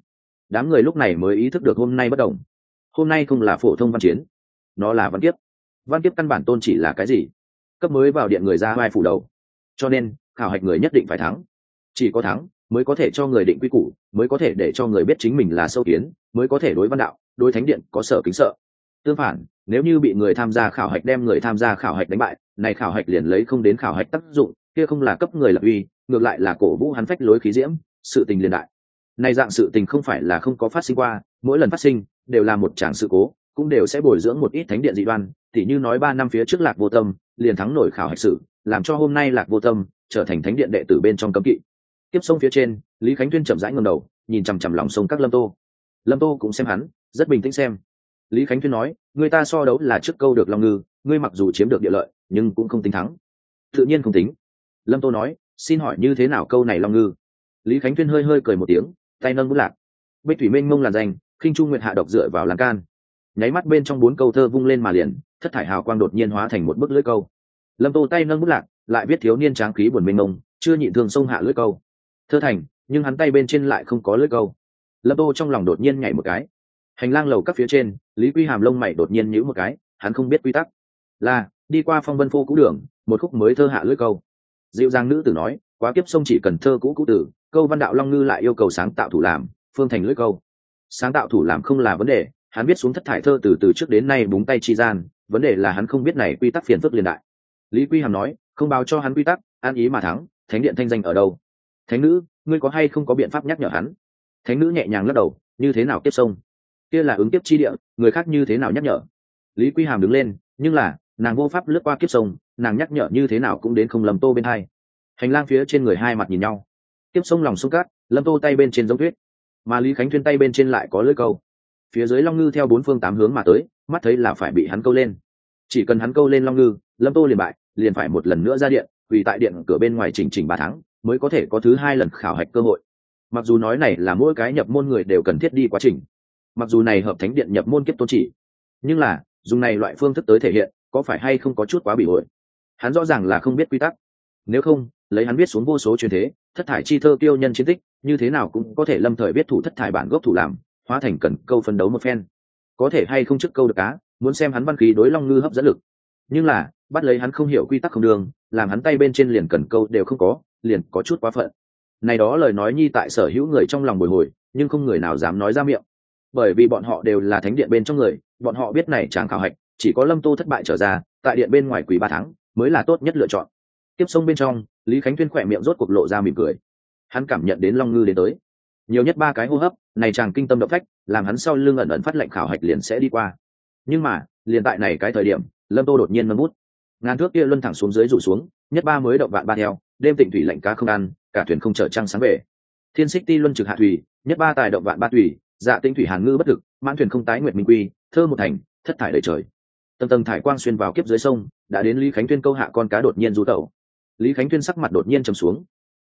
S1: Đám người lúc này mới ý thức được hôm nay bất đồng. Hôm nay không là phổ thông văn chiến, nó là văn kiếp. Văn kiếp căn bản tôn chỉ là cái gì? Cấp mới vào điện người ra vai phủ đầu, cho nên khảo hạch người nhất định phải thắng. Chỉ có thắng mới có thể cho người định quy củ, mới có thể để cho người biết chính mình là sâu kiến, mới có thể đối văn đạo, đối thánh điện có sở kính sợ. Tương phản, nếu như bị người tham gia khảo hạch đem người tham gia khảo hạch đánh bại, này khảo hạch liền lấy không đến khảo hạch tác dụng, kia không là cấp người lập uy, ngược lại là cổ vũ hắn phách lối khí diễm, sự tình liền đại. Này dạng sự tình không phải là không có phát sinh qua, mỗi lần phát sinh đều là một tràng sự cố, cũng đều sẽ bồi dưỡng một ít thánh điện dị đoan, tỉ như nói 3 năm phía trước Lạc Vô Tâm liền thắng nổi khảo hạch sự, làm cho hôm nay Lạc Vô Tâm trở thành thánh điện đệ tử bên trong cấm kỵ. Tiếp sông phía trên, Lý Khánh Tuyên chậm rãi ngẩng đầu, nhìn chằm chằm lòng sông các Lâm Tô. Lâm Tô cũng xem hắn, rất bình tĩnh xem. Lý Khánh Tuyên nói, người ta so đấu là trước câu được Long Ngư, ngươi mặc dù chiếm được địa lợi, nhưng cũng không tính thắng. Tự nhiên không tính. Lâm Tô nói, xin hỏi như thế nào câu này Long Ngư? Lý Khánh Tuyên hơi hơi cười một tiếng, tay nâng bút lạc. Bích thủy mênh mông làn danh, khinh trung nguyệt hạ độc dựa vào lan can. Nháy mắt bên trong 4 câu thơ vung lên mà liền, thất thải hào quang đột nhiên hóa thành một bức lưỡi câu. Lâm Tô tay nâng bút lạc, lại viết thiếu niên tráng khí buồn mênh mông, chưa nhịn thương sông hạ lưỡi câu. Thơ thành, nhưng hắn tay bên trên lại không có lưỡi câu. Lâm Tô trong lòng đột nhiên nhảy một cái. Hành lang lầu các phía trên, Lý Quy Hàm lông mày đột nhiên nhíu một cái, hắn không biết quy tắc. Là, đi qua phong vân phô cũ đường, một khúc mới thơ hạ lưỡi câu. Dịu dàng nữ tử nói, quá kiếp sông chỉ cần thơ cũ cũ tử, câu văn đạo Long Ngư lại yêu cầu sáng tạo thủ làm, phương thành lưỡi câu. Sáng tạo thủ làm không là vấn đề, hắn biết xuống thất thải thơ từ trước đến nay búng tay chi gian, vấn đề là hắn không biết này quy tắc phiền phức liên đại. Lý Quy Hàm nói, không báo cho hắn quy tắc, an ý mà thắng, thánh điện thanh danh ở đâu? Thánh nữ, ngươi có hay không có biện pháp nhắc nhở hắn? Thánh nữ nhẹ nhàng lắc đầu, như thế nào kiếp sông? Kia là ứng kiếp chi địa, người khác như thế nào nhắc nhở? Lý Quy Hàm đứng lên, nhưng là nàng vô pháp lướt qua kiếp sông, nàng nhắc nhở như thế nào cũng đến không Lâm Tô bên hai. Hành lang phía trên người hai mặt nhìn nhau. Kiếp sông lòng sông cát, Lâm Tô tay bên trên giống tuyết, mà Lý Khánh Thuyên tay bên trên lại có lưỡi câu. Phía dưới Long Ngư theo 4 phương 8 hướng mà tới, mắt thấy là phải bị hắn câu lên. Chỉ cần hắn câu lên Long Ngư, Lâm Tô liền bại, liền phải một lần nữa ra điện, vì tại điện cửa bên ngoài chỉnh 3 tháng mới có thể có thứ 2 lần khảo hạch cơ hội. Mặc dù nói này là mỗi cái nhập môn người đều cần thiết đi quá trình, mặc dù này hợp thánh điện nhập môn kiếp tôn chỉ, nhưng là dùng này loại phương thức tới thể hiện, có phải hay không có chút quá bị ổi? Hắn rõ ràng là không biết quy tắc, nếu không lấy hắn biết xuống vô số truyền thế, thất thải chi thơ tiêu nhân chiến tích, như thế nào cũng có thể lâm thời biết thủ thất thải bản gốc thủ làm, hóa thành cần câu phân đấu một phen. Có thể hay không trước câu được cá, muốn xem hắn văn khí đối Long Ngư hấp dẫn lực. Nhưng là bắt lấy hắn không hiểu quy tắc không đường, làm hắn tay bên trên liền cần câu đều không có, liền có chút quá phận. Này đó lời nói nhi tại sở hữu người trong lòng bồi hồi, nhưng không người nào dám nói ra miệng, bởi vì bọn họ đều là thánh điện bên trong người, bọn họ biết này chẳng khảo hạch chỉ có Lâm Tô thất bại trở ra, tại điện bên ngoài quỷ 3 tháng mới là tốt nhất lựa chọn. Tiếp sông bên trong, Lý Khánh Tuyên khỏe miệng rốt cuộc lộ ra mỉm cười. Hắn cảm nhận đến Long Ngư đến tới, nhiều nhất 3 cái hô hấp, này chàng kinh tâm động phách, làm hắn sau lưng ẩn ẩn phát lệnh khảo hạch liền sẽ đi qua. Nhưng mà liền tại này cái thời điểm, Lâm Tô đột nhiên nâng bút, ngàn thước kia luân thẳng xuống dưới rủ xuống, nhất ba mới động vạn ba theo, đêm tịnh thủy lạnh cá không ăn, cả thuyền không chở trăng sáng về. Thiên xích ti luân trực hạ thủy, nhất ba tài động vạn ba thủy, dạ tĩnh thủy hàn ngư bất thực, mãn thuyền không tái nguyệt minh quy, thơ một thành, thất thải đầy trời. Tầng tầng thải quang xuyên vào kiếp dưới sông, đã đến Lý Khánh Tuyên câu hạ con cá đột nhiên du tẩu. Lý Khánh Tuyên sắc mặt đột nhiên trầm xuống.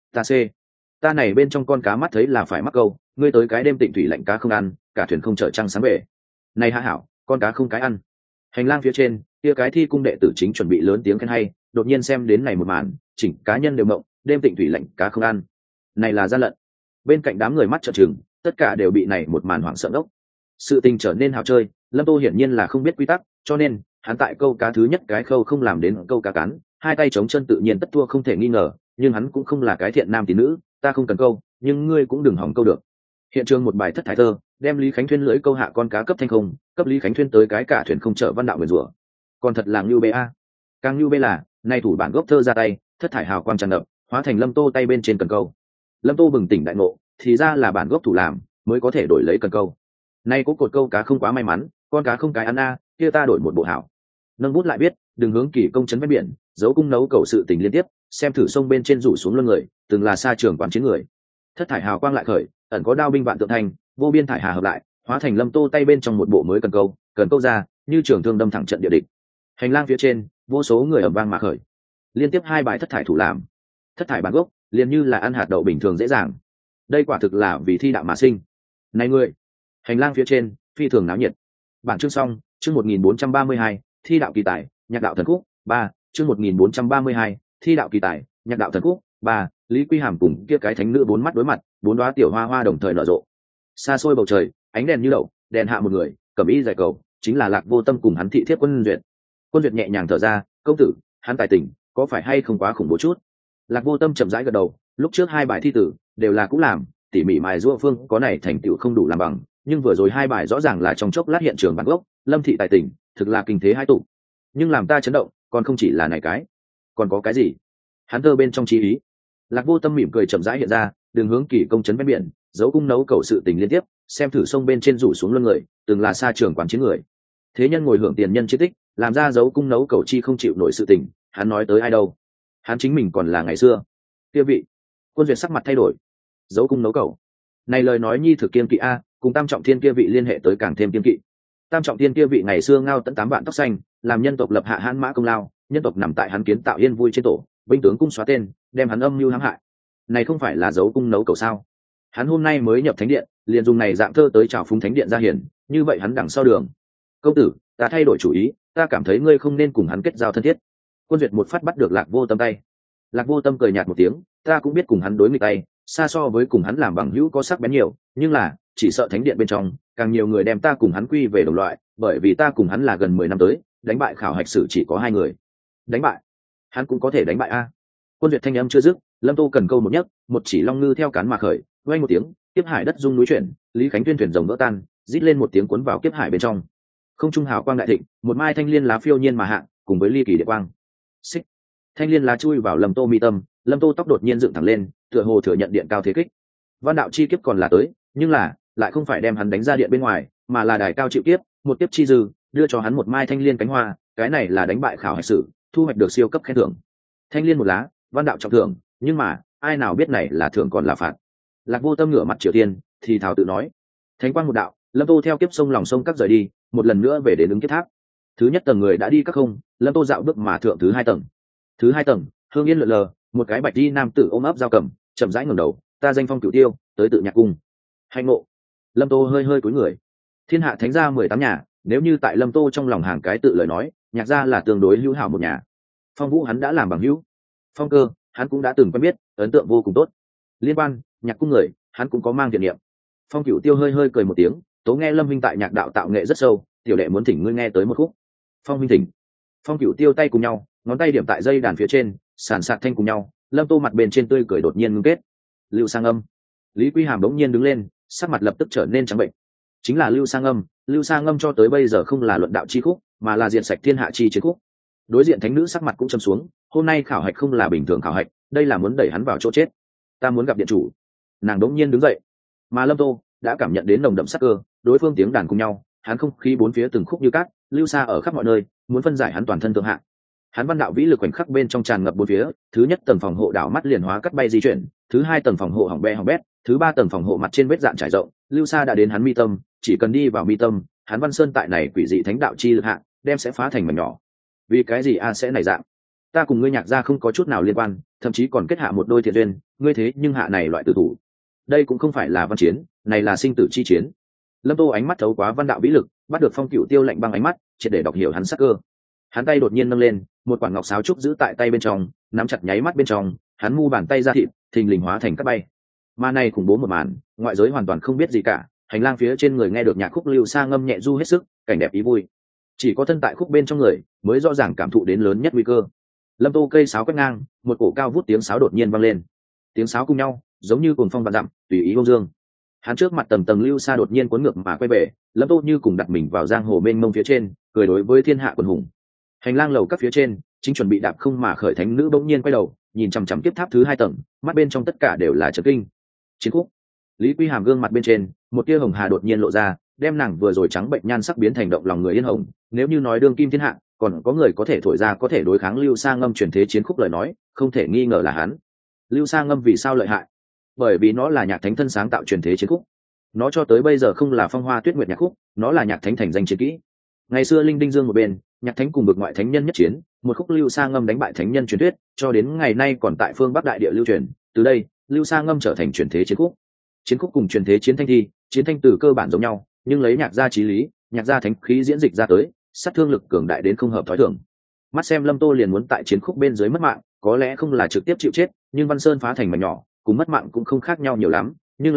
S1: Ta này bên trong con cá mắt thấy là phải mắc câu, ngươi tới cái đêm tịnh thủy lạnh cá không ăn, cả thuyền không chở trăng sáng về. Này hạ hảo, con cá không cái ăn. Hành lang phía trên, kia cái thi cung đệ tử chính chuẩn bị lớn tiếng khen hay, đột nhiên xem đến này một màn, chỉnh cá nhân đều mộng, đêm tịnh thủy lạnh cá không ăn. Này là gian lận. Bên cạnh đám người mắt trợn trừng, tất cả đều bị này một màn hoảng sợ ngốc. Sự tình trở nên hào chơi, Lâm Tô hiển nhiên là không biết quy tắc, cho nên hắn tại câu cá thứ nhất cái khâu không làm đến câu cá cắn, hai tay chống chân tự nhiên tất thua không thể nghi ngờ, nhưng hắn cũng không là cái thiện nam tín nữ, ta không cần câu, nhưng ngươi cũng đừng hỏng câu được. Hiện trường một bài thất thải thơ, đem Lý Khánh Thuyên lưỡi câu hạ con cá cấp thanh không, cấp Lý Khánh Thuyên tới cái cả thuyền không chở văn đạo nguyền rủa. Còn thật là ngưu bê a. Càng ngưu bê là, nay thủ bản gốc thơ ra tay, thất thải hào quang tràn ngập, hóa thành Lâm Tô tay bên trên cần câu. Lâm Tô bừng tỉnh đại ngộ, thì ra là bản gốc thủ làm, mới có thể đổi lấy cần câu. Nay có cột câu cá không quá may mắn, con cá không cái ăn a, kia ta đổi một bộ hảo. Nâng bút lại biết, đừng hướng kỳ công trấn ven biển, giấu cung nấu cầu sự tình liên tiếp, xem thử sông bên trên rủ xuống luân người, từng là xa trường quán chiến người. Thất thải hào quang lại khởi, ẩn có đao binh vạn tượng thành, vô biên thải hà hợp lại, hóa thành Lâm Tô tay bên trong một bộ mới cần câu ra, như trường thương đâm thẳng trận địa địch. Hành lang phía trên, vô số người ầm vang mà khởi. Liên tiếp 2 bài thất thải thủ làm. Thất thải bản gốc, liền như là ăn hạt đậu bình thường dễ dàng. Đây quả thực là vì thi đạo mà sinh. Này ngươi, hành lang phía trên, phi thường náo nhiệt. Bản chương xong, chương 1432, thi đạo kỳ tài, nhạc đạo thần khúc, 3, chương 1432, thi đạo kỳ tài, nhạc đạo thần khúc, 3, Lý Quy Hàm cùng kia cái thánh nữ 4 mắt đối mặt, 4 đóa tiểu hoa hoa đồng thời nở rộ. Xa xôi bầu trời, ánh đèn như đậu, đèn hạ một người cầm y dài cầu, chính là Lạc Vô Tâm cùng hắn thị thiếp Quân Duyệt. Quân Duyệt nhẹ nhàng thở ra, công tử, hắn tài tình có phải hay không quá khủng bố chút? Lạc Vô Tâm chậm rãi gật đầu, lúc trước 2 bài thi tử đều là cũng làm tỉ mỉ mài giũa phương có này thành tựu không đủ làm bằng, nhưng vừa rồi 2 bài rõ ràng là trong chốc lát hiện trường bản gốc, Lâm thị tài tình thực là kinh thế hai tụ. Nhưng làm ta chấn động còn không chỉ là này cái, còn có cái gì? Hắn thơ bên trong chí ý. Lạc Vô Tâm mỉm cười chậm rãi hiện ra, đường hướng Kỳ công trấn ven biển, dấu cung nấu cầu sự tình liên tiếp, xem thử sông bên trên rủ xuống luân người, từng là xa trường quán chiến người. Thế nhân ngồi hưởng tiền nhân chiến tích, làm ra dấu cung nấu cầu chi không chịu nổi sự tình, hắn nói tới ai đâu? Hắn chính mình còn là ngày xưa. Kia vị. Quân Duyệt sắc mặt thay đổi. Dấu cung nấu cầu. Này lời nói nhi thực kiên kỵ a, cùng Tam Trọng Thiên kia vị liên hệ tới càng thêm kiên kỵ. Tam Trọng Thiên kia vị ngày xưa ngao tận 8 vạn tóc xanh, làm nhân tộc lập hạ hãn mã công lao, nhân tộc nằm tại hắn kiến tạo yên vui trên tổ, vinh tướng cung xóa tên, đem hắn âm mưu hãm hại. Này không phải là dấu cung nấu cầu sao? Hắn hôm nay mới nhập thánh điện, liền dùng này dạng thơ tới chào phúng thánh điện ra hiển, như vậy hắn đằng sau đường. Công tử, ta thay đổi chủ ý, ta cảm thấy ngươi không nên cùng hắn kết giao thân thiết. Quân Duyệt một phát bắt được Lạc Vô Tâm tay. Lạc Vô Tâm cười nhạt một tiếng, ta cũng biết cùng hắn đối nghịch tay, xa so với cùng hắn làm bằng hữu có sắc bén nhiều, nhưng là chỉ sợ thánh điện bên trong càng nhiều người đem ta cùng hắn quy về đồng loại, bởi vì ta cùng hắn là gần 10 năm tới, đánh bại khảo hạch sử chỉ có 2 người. Đánh bại? Hắn cũng có thể đánh bại a? Quân Duyệt thanh âm chưa dứt, Lâm Tô cần câu một nhấc, một chỉ long ngư theo cán mà khởi, vang một tiếng, kiếp hải đất rung núi chuyển, Lý Khánh Tuyên thuyền rồng vỡ tan, rít lên một tiếng cuốn vào kiếp hải bên trong. Không trung hào quang đại thịnh, một mai thanh liên lá phiêu nhiên mà hạ, cùng với ly kỳ địa quang. Xích. Thanh liên lá chui vào Lâm Tô mi tâm, Lâm Tô tóc đột nhiên dựng thẳng lên, tựa hồ thừa nhận điện cao thế kích. Văn đạo chi kiếp còn là tới, nhưng là lại không phải đem hắn đánh ra điện bên ngoài, mà là đài cao chịu kiếp, một kiếp chi dư, đưa cho hắn một mai thanh liên cánh hoa, cái này là đánh bại khảo hạch sử, thu hoạch được siêu cấp khen thưởng. Thanh liên một lá, văn đạo trọng thưởng, nhưng mà ai nào biết này là thưởng còn là phạt. Lạc Vô Tâm ngửa mặt Triều Tiên, thì thào tự nói: thánh quang một đạo, Lâm Tô theo kiếp sông lòng sông cắt rời đi, một lần nữa về đến ứng kiếp tháp. Thứ nhất tầng người đã đi các không, Lâm Tô dạo bước mà thượng thứ 2 tầng. Thứ 2 tầng, hương yên lượn lờ, một cái bạch y nam tử ôm ấp dao cầm, chậm rãi ngẩng đầu, ta danh phong Cửu Tiêu, tới tự nhạc cung. Hành ngộ. Lâm Tô hơi hơi cúi người. Thiên hạ thánh gia 18 nhà, nếu như tại Lâm Tô trong lòng hàng cái tự lời nói, nhạc gia là tương đối hữu hảo một nhà. Phong Vũ hắn đã làm bằng hữu, Phong Cơ hắn cũng đã từng quen biết, ấn tượng vô cùng tốt. Liên quan nhạc cung người, hắn cũng có mang thiện niệm. Phong Cửu Tiêu hơi hơi cười một tiếng, tố nghe Lâm huynh tại nhạc đạo tạo nghệ rất sâu, tiểu đệ muốn thỉnh ngươi nghe tới một khúc. Phong huynh thỉnh. Phong Cửu Tiêu tay cùng nhau, ngón tay điểm tại dây đàn phía trên, sàn sạt thanh cùng nhau. Lâm Tô mặt bên trên tươi cười đột nhiên ngưng kết. Lưu Sang Âm. Lý Quy Hàm đống nhiên đứng lên, sắc mặt lập tức trở nên trắng bệnh. Chính là Lưu Sang Âm, Lưu Sang Âm cho tới bây giờ không là luận đạo chi khúc, mà là diện sạch thiên hạ chi chiến khúc. Đối diện thánh nữ sắc mặt cũng trầm xuống, hôm nay khảo hạch không là bình thường khảo hạch, đây là muốn đẩy hắn vào chỗ chết. Ta muốn gặp điện chủ. Nàng đống nhiên đứng dậy, mà Lâm Tô đã cảm nhận đến nồng đậm sắc cơ, đối phương tiếng đàn cùng nhau, hắn không khí bốn phía từng khúc như cát, lưu xa ở khắp mọi nơi, muốn phân giải hắn toàn thân thượng hạ. Hắn văn đạo vĩ lực khoảnh khắc bên trong tràn ngập bốn phía, thứ nhất tầng phòng hộ đảo mắt liền hóa cắt bay di chuyển, thứ 2 tầng phòng hộ hỏng bét, thứ 3 tầng phòng hộ mặt trên vết dạn trải rộng, lưu xa đã đến hắn mi tâm, chỉ cần đi vào mi tâm, hắn văn sơn tại này quỷ dị thánh đạo chi lực hạ, đem sẽ phá thành mảnh nhỏ. Vì cái gì a sẽ này dạng? Ta cùng ngươi nhạc gia không có chút nào liên quan, thậm chí còn kết hạ một đôi thiện duyên, ngươi thế nhưng hạ này loại tử thủ. Đây cũng không phải là văn chiến, này là sinh tử chi chiến. Lâm Tô ánh mắt thấu quá văn đạo vĩ lực, bắt được Phong Cửu Tiêu lạnh băng ánh mắt, triệt để đọc hiểu hắn sắc cơ. Hắn tay đột nhiên nâng lên, một quả ngọc sáo trúc giữ tại tay bên trong, nắm chặt nháy mắt bên trong, hắn mu bàn tay ra thịt, thình lình hóa thành cát bay. Mà này khủng bố một màn, ngoại giới hoàn toàn không biết gì cả, hành lang phía trên người nghe được nhạc khúc lưu sa ngâm nhẹ du hết sức, cảnh đẹp ý vui. Chỉ có thân tại khúc bên trong người mới rõ ràng cảm thụ đến lớn nhất nguy cơ. Lâm Tô cây sáo quét ngang, một cổ cao vút tiếng sáo đột nhiên vang lên. Tiếng sáo cùng nhau, giống như cồn phong vạn dặm, tùy ý bông dương. Hắn trước mặt tầng tầng lưu sa đột nhiên cuốn ngược mà quay về, Lâm Tô như cùng đặt mình vào giang hồ mênh mông phía trên, cười đối với thiên hạ quần hùng. Hành lang lầu các phía trên, chính chuẩn bị đạp không mà khởi thánh nữ bỗng nhiên quay đầu, nhìn chằm chằm kiếp tháp thứ 2 tầng, mắt bên trong tất cả đều là chấn kinh. Chiến khúc. Lý Quy Hàm gương mặt bên trên, một tia hồng hà đột nhiên lộ ra, đem nàng vừa rồi trắng bệnh nhan sắc biến thành động lòng người yên hồng. Nếu như nói đương kim thiên hạ, còn có người có thể thổi ra có thể đối kháng Lưu Sa Ngâm truyền thế chiến khúc lời nói, không thể nghi ngờ là hắn. Lưu Sa Ngâm vì sao lợi hại? Bởi vì nó là nhạc thánh thân sáng tạo truyền thế chiến khúc. Nó cho tới bây giờ không là phong hoa tuyết nguyệt nhạc khúc, nó là nhạc thánh thành danh chiến kỹ. Ngày xưa linh đinh dương một bên, nhạc thánh cùng bực ngoại thánh nhân nhất chiến, một khúc Lưu Sa Ngâm đánh bại thánh nhân truyền thuyết, cho đến ngày nay còn tại phương Bắc đại địa lưu truyền. Từ đây, Lưu Sa Ngâm trở thành truyền thế chiến khúc. Chiến khúc cùng truyền thế chiến thanh thi, chiến thanh từ cơ bản giống nhau, nhưng lấy nhạc gia chí lý, nhạc gia thánh khí diễn dịch ra tới, sát thương lực cường đại đến không hợp thói thường. Mắt xem Lâm Tô liền muốn tại chiến khúc bên dưới mất mạng, có lẽ không là trực tiếp chịu chết, nhưng Văn Sơn phá thành mảnh nhỏ, cùng mất mạng cũng không khác nhau nhiều lắm, nhưng là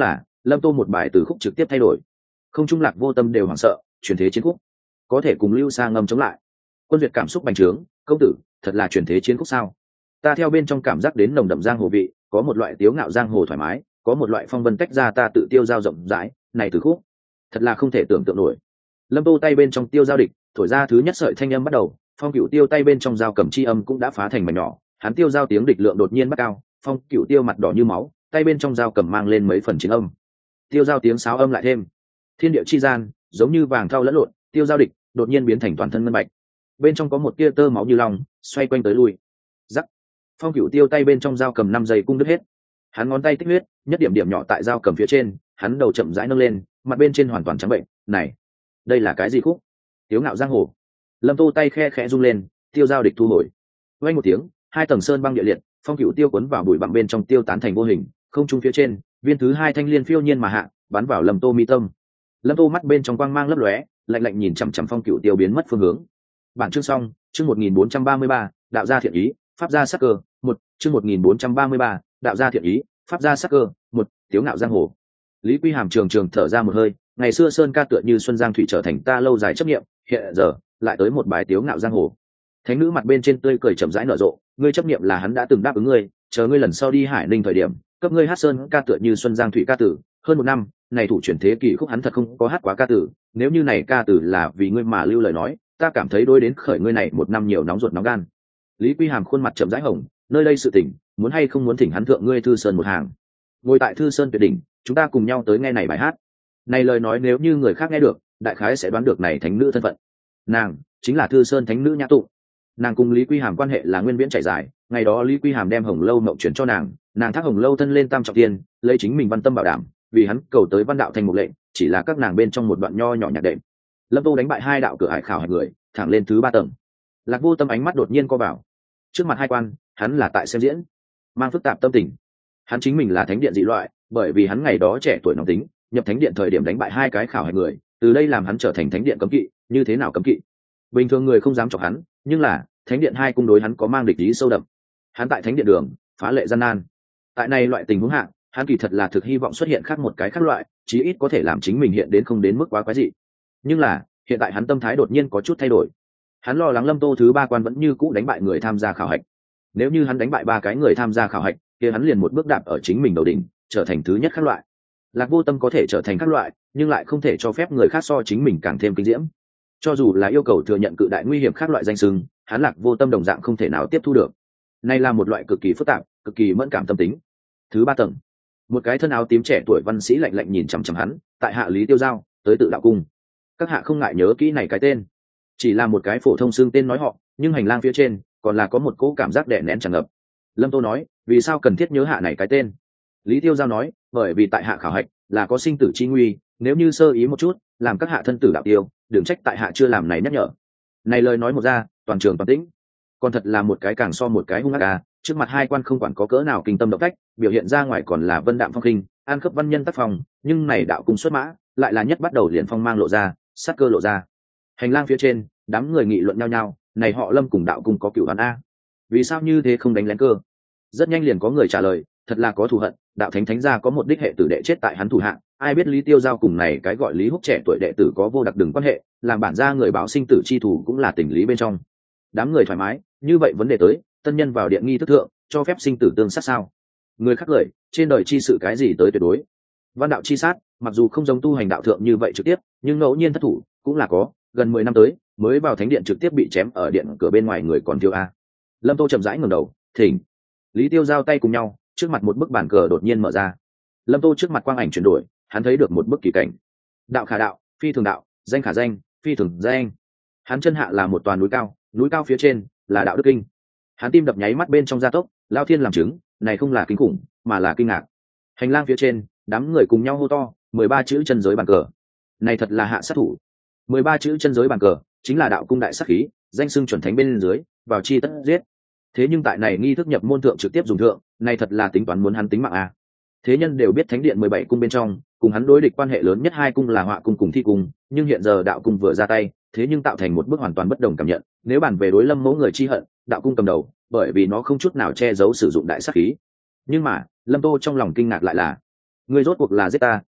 S1: Lâm Tô một bài từ khúc trực tiếp thay đổi, không trung Lạc Vô Tâm đều hoảng sợ, truyền thế chiến khúc có thể cùng Lưu Sa Ngâm chống lại. Quân Duyệt cảm xúc bành trướng, công tử thật là truyền thế chiến khúc sao? Ta theo bên trong cảm giác đến nồng đậm giang hồ vị, có một loại tiếu ngạo giang hồ thoải mái, có một loại phong vân tách ra ta tự tiêu giao rộng rãi, này từ khúc thật là không thể tưởng tượng nổi. Lâm Tô tay bên trong tiêu giao địch thổi ra thứ nhất sợi thanh âm bắt đầu, Phong Cửu Tiêu tay bên trong dao cầm chi âm cũng đã phá thành mảnh nhỏ, hắn tiêu giao tiếng địch lượng đột nhiên bắt cao, Phong Cửu Tiêu mặt đỏ như máu, tay bên trong dao cầm mang lên mấy phần chiến âm. Tiêu giao tiếng sáo âm lại thêm, thiên địa chi gian giống như vàng thau lẫn lộn, tiêu giao địch đột nhiên biến thành toàn thân ngân bạch, bên trong có một tia tơ máu như long xoay quanh tới lui. Rắc, Phong Cửu Tiêu tay bên trong dao cầm 5 giây cung đứt hết, hắn ngón tay tích huyết, nhất điểm điểm nhỏ tại dao cầm phía trên, hắn đầu chậm rãi nâng lên, mặt bên trên hoàn toàn trắng bệnh. Này, đây là cái gì khúc? Tiếu ngạo giang hồ. Lâm Tô tay khe khẽ rung lên, tiêu giao địch thu hồi. Vang một tiếng, hai tầng sơn băng địa liệt, Phong Cửu Tiêu cuốn vào bụi bặm bên trong tiêu tán thành vô hình, không trung phía trên, viên thứ hai thanh liên phiêu nhiên mà hạ, bắn vào Lâm Tô mi tâm. Lâm Tô mắt bên trong quang mang lấp lóe, lạnh lạnh nhìn chằm chằm Phong Cửu Tiêu biến mất phương hướng. Bản chương xong, chương 1433, đạo gia thiện ý, pháp gia sắc cơ, một chương 1433, đạo gia thiện ý, pháp gia sắc cơ, một tiếu ngạo giang hồ. Lý Quy Hàm trường trường thở ra một hơi, ngày xưa sơn ca tựa như xuân giang thủy trở thành ta lâu dài chấp niệm, hiện giờ lại tới một bài tiếu ngạo giang hồ. Thánh nữ mặt bên trên tươi cười chậm rãi nở rộ, ngươi chấp niệm là hắn đã từng đáp ứng ngươi, chờ ngươi lần sau đi Hải Ninh thời điểm, cấp ngươi hát sơn ca tựa như xuân giang thủy ca tử, hơn 1 năm, này thủ chuyển thế kỳ khúc hắn thật không có hát quá ca tử, nếu như này ca tử là vì ngươi mà lưu lời nói, ta cảm thấy đối đến khởi ngươi này 1 năm nhiều nóng ruột nóng gan. Lý Quy Hàm khuôn mặt chậm rãi hồng, nơi đây sự tình, muốn hay không muốn thỉnh hắn thượng ngươi Thư Sơn một hàng. Ngồi tại Thư Sơn tuyệt đỉnh, chúng ta cùng nhau tới nghe này bài hát. Này lời nói nếu như người khác nghe được, đại khái sẽ đoán được này thánh nữ thân phận. Nàng chính là Thư Sơn thánh nữ Nhã Tụng. Nàng cùng Lý Quy Hàm quan hệ là nguyên viễn chảy dài, ngày đó Lý Quy Hàm đem Hồng Lâu mộng chuyển cho nàng thác Hồng Lâu thân lên tam trọng tiên, lấy chính mình văn tâm bảo đảm, vì hắn cầu tới văn đạo thành một lệnh, chỉ là các nàng bên trong một đoạn nho nhỏ nhạc đệm. Lâm Tô đánh bại 2 đạo cửa ải khảo hạch người, thẳng lên thứ 3 tầng. Lạc Vô Tâm ánh mắt đột nhiên co vào. Trước mặt hai quan, hắn là tại xem diễn, mang phức tạp tâm tình. Hắn chính mình là thánh điện dị loại, bởi vì hắn ngày đó trẻ tuổi nóng tính, nhập thánh điện thời điểm đánh bại 2 cái khảo hạch người, từ đây làm hắn trở thành thánh điện cấm kỵ. Như thế nào cấm kỵ? Bình thường người không dám chọc hắn, nhưng là thánh điện 2 cung đối hắn có mang địch ý sâu đậm. Hắn tại thánh điện đường phá lệ gian nan. Tại này loại tình huống hạ, hắn kỳ thật là thực hy vọng xuất hiện khác một cái khác loại, chí ít có thể làm chính mình hiện đến không đến mức quá quái dị. Nhưng là hiện tại hắn tâm thái đột nhiên có chút thay đổi. Hắn lo lắng Lâm Tô thứ 3 quan vẫn như cũ đánh bại người tham gia khảo hạch. Nếu như hắn đánh bại 3 cái người tham gia khảo hạch, kia hắn liền một bước đạp ở chính mình đầu đỉnh, trở thành thứ nhất khác loại. Lạc Vô Tâm có thể trở thành khác loại, nhưng lại không thể cho phép người khác so chính mình càng thêm kinh diễm. Cho dù là yêu cầu thừa nhận cự đại nguy hiểm khác loại danh xưng, hắn Lạc Vô Tâm đồng dạng không thể nào tiếp thu được. Này là một loại cực kỳ phức tạp, cực kỳ mẫn cảm tâm tính. Thứ 3 tầng, một cái thân áo tím trẻ tuổi văn sĩ lạnh lạnh nhìn chằm chằm hắn, tại hạ Lý Tiêu Giao, tới tự đạo cung. Các hạ không ngại nhớ kỹ này cái tên, chỉ là một cái phổ thông xương tên nói họ, nhưng hành lang phía trên còn là có một cỗ cảm giác đè nén tràn ngập. Lâm Tô nói, vì sao cần thiết nhớ hạ này cái tên? Lý Tiêu Giao nói, bởi vì tại hạ khảo hạch là có sinh tử chi nguy, nếu như sơ ý một chút làm các hạ thân tử đạo tiêu, đừng trách tại hạ chưa làm này nhắc nhở. Này lời nói một ra, toàn trường toàn tĩnh. Còn thật là một cái càng so một cái hung ác à, trước mặt 2 quan không quản có cỡ nào kinh tâm động phách, biểu hiện ra ngoài còn là vân đạm phong khinh, an khớp văn nhân tác phong, nhưng này đạo cung xuất mã lại là nhất bắt đầu liền phong mang lộ ra, sát cơ lộ ra. Hành lang phía trên, đám người nghị luận nhau nhau, này họ Lâm cùng đạo cung có cửu oán a, vì sao như thế không đánh lén cơ? Rất nhanh liền có người trả lời, thật là có thù hận, đạo thánh gia có một đích hệ tử đệ chết tại hắn thủ hạ, ai biết Lý Tiêu Giao cùng này cái gọi Lý Húc trẻ tuổi đệ tử có vô đặc đường quan hệ, làm bản gia người báo sinh tử chi thủ cũng là tình lý bên trong. Đám người thoải mái, như vậy vấn đề tới, tân nhân vào điện nghi thức thượng, cho phép sinh tử tương sát sao? Người khác lời, trên đời chi sự cái gì tới tuyệt đối? Văn đạo chi sát, mặc dù không giống tu hành đạo thượng như vậy trực tiếp, nhưng ngẫu nhiên thất thủ cũng là có, gần 10 năm tới, mới vào thánh điện trực tiếp bị chém ở điện cửa bên ngoài người còn thiếu a. Lâm Tô chậm rãi ngẩng đầu, thỉnh. Lý Tiêu giao tay cùng nhau, trước mặt một bức bản cờ đột nhiên mở ra. Lâm Tô trước mặt quang ảnh chuyển đổi, hắn thấy được một bức kỳ cảnh. Đạo khả đạo, phi thường đạo, danh khả danh, phi thường danh. Hắn chân hạ là một toàn núi cao phía trên là đạo đức kinh. Hắn tim đập nháy mắt bên trong gia tốc, lao thiên làm chứng, này không là kinh khủng, mà là kinh ngạc. Hành lang phía trên, đám người cùng nhau hô to, 13 chữ chân giới bàn cờ. Này thật là hạ sát thủ. 13 chữ chân giới bàn cờ, chính là đạo cung đại sát khí, danh xưng chuẩn thánh bên dưới, vào chi tất giết. Thế nhưng tại này nghi thức nhập môn thượng trực tiếp dùng thượng, này thật là tính toán muốn hắn tính mạng a. Thế nhân đều biết thánh điện 17 cung bên trong, cùng hắn đối địch quan hệ lớn nhất 2 cung là Họa cung cùng Thi cung, nhưng hiện giờ đạo cung vừa ra tay, thế nhưng tạo thành một bước hoàn toàn bất đồng cảm nhận. Nếu bàn về đối Lâm mẫu người chi hận, đạo cung cầm đầu, bởi vì nó không chút nào che giấu sử dụng đại sát khí. Nhưng mà, Lâm Tô trong lòng kinh ngạc lại là, ngươi rốt cuộc là giết ta,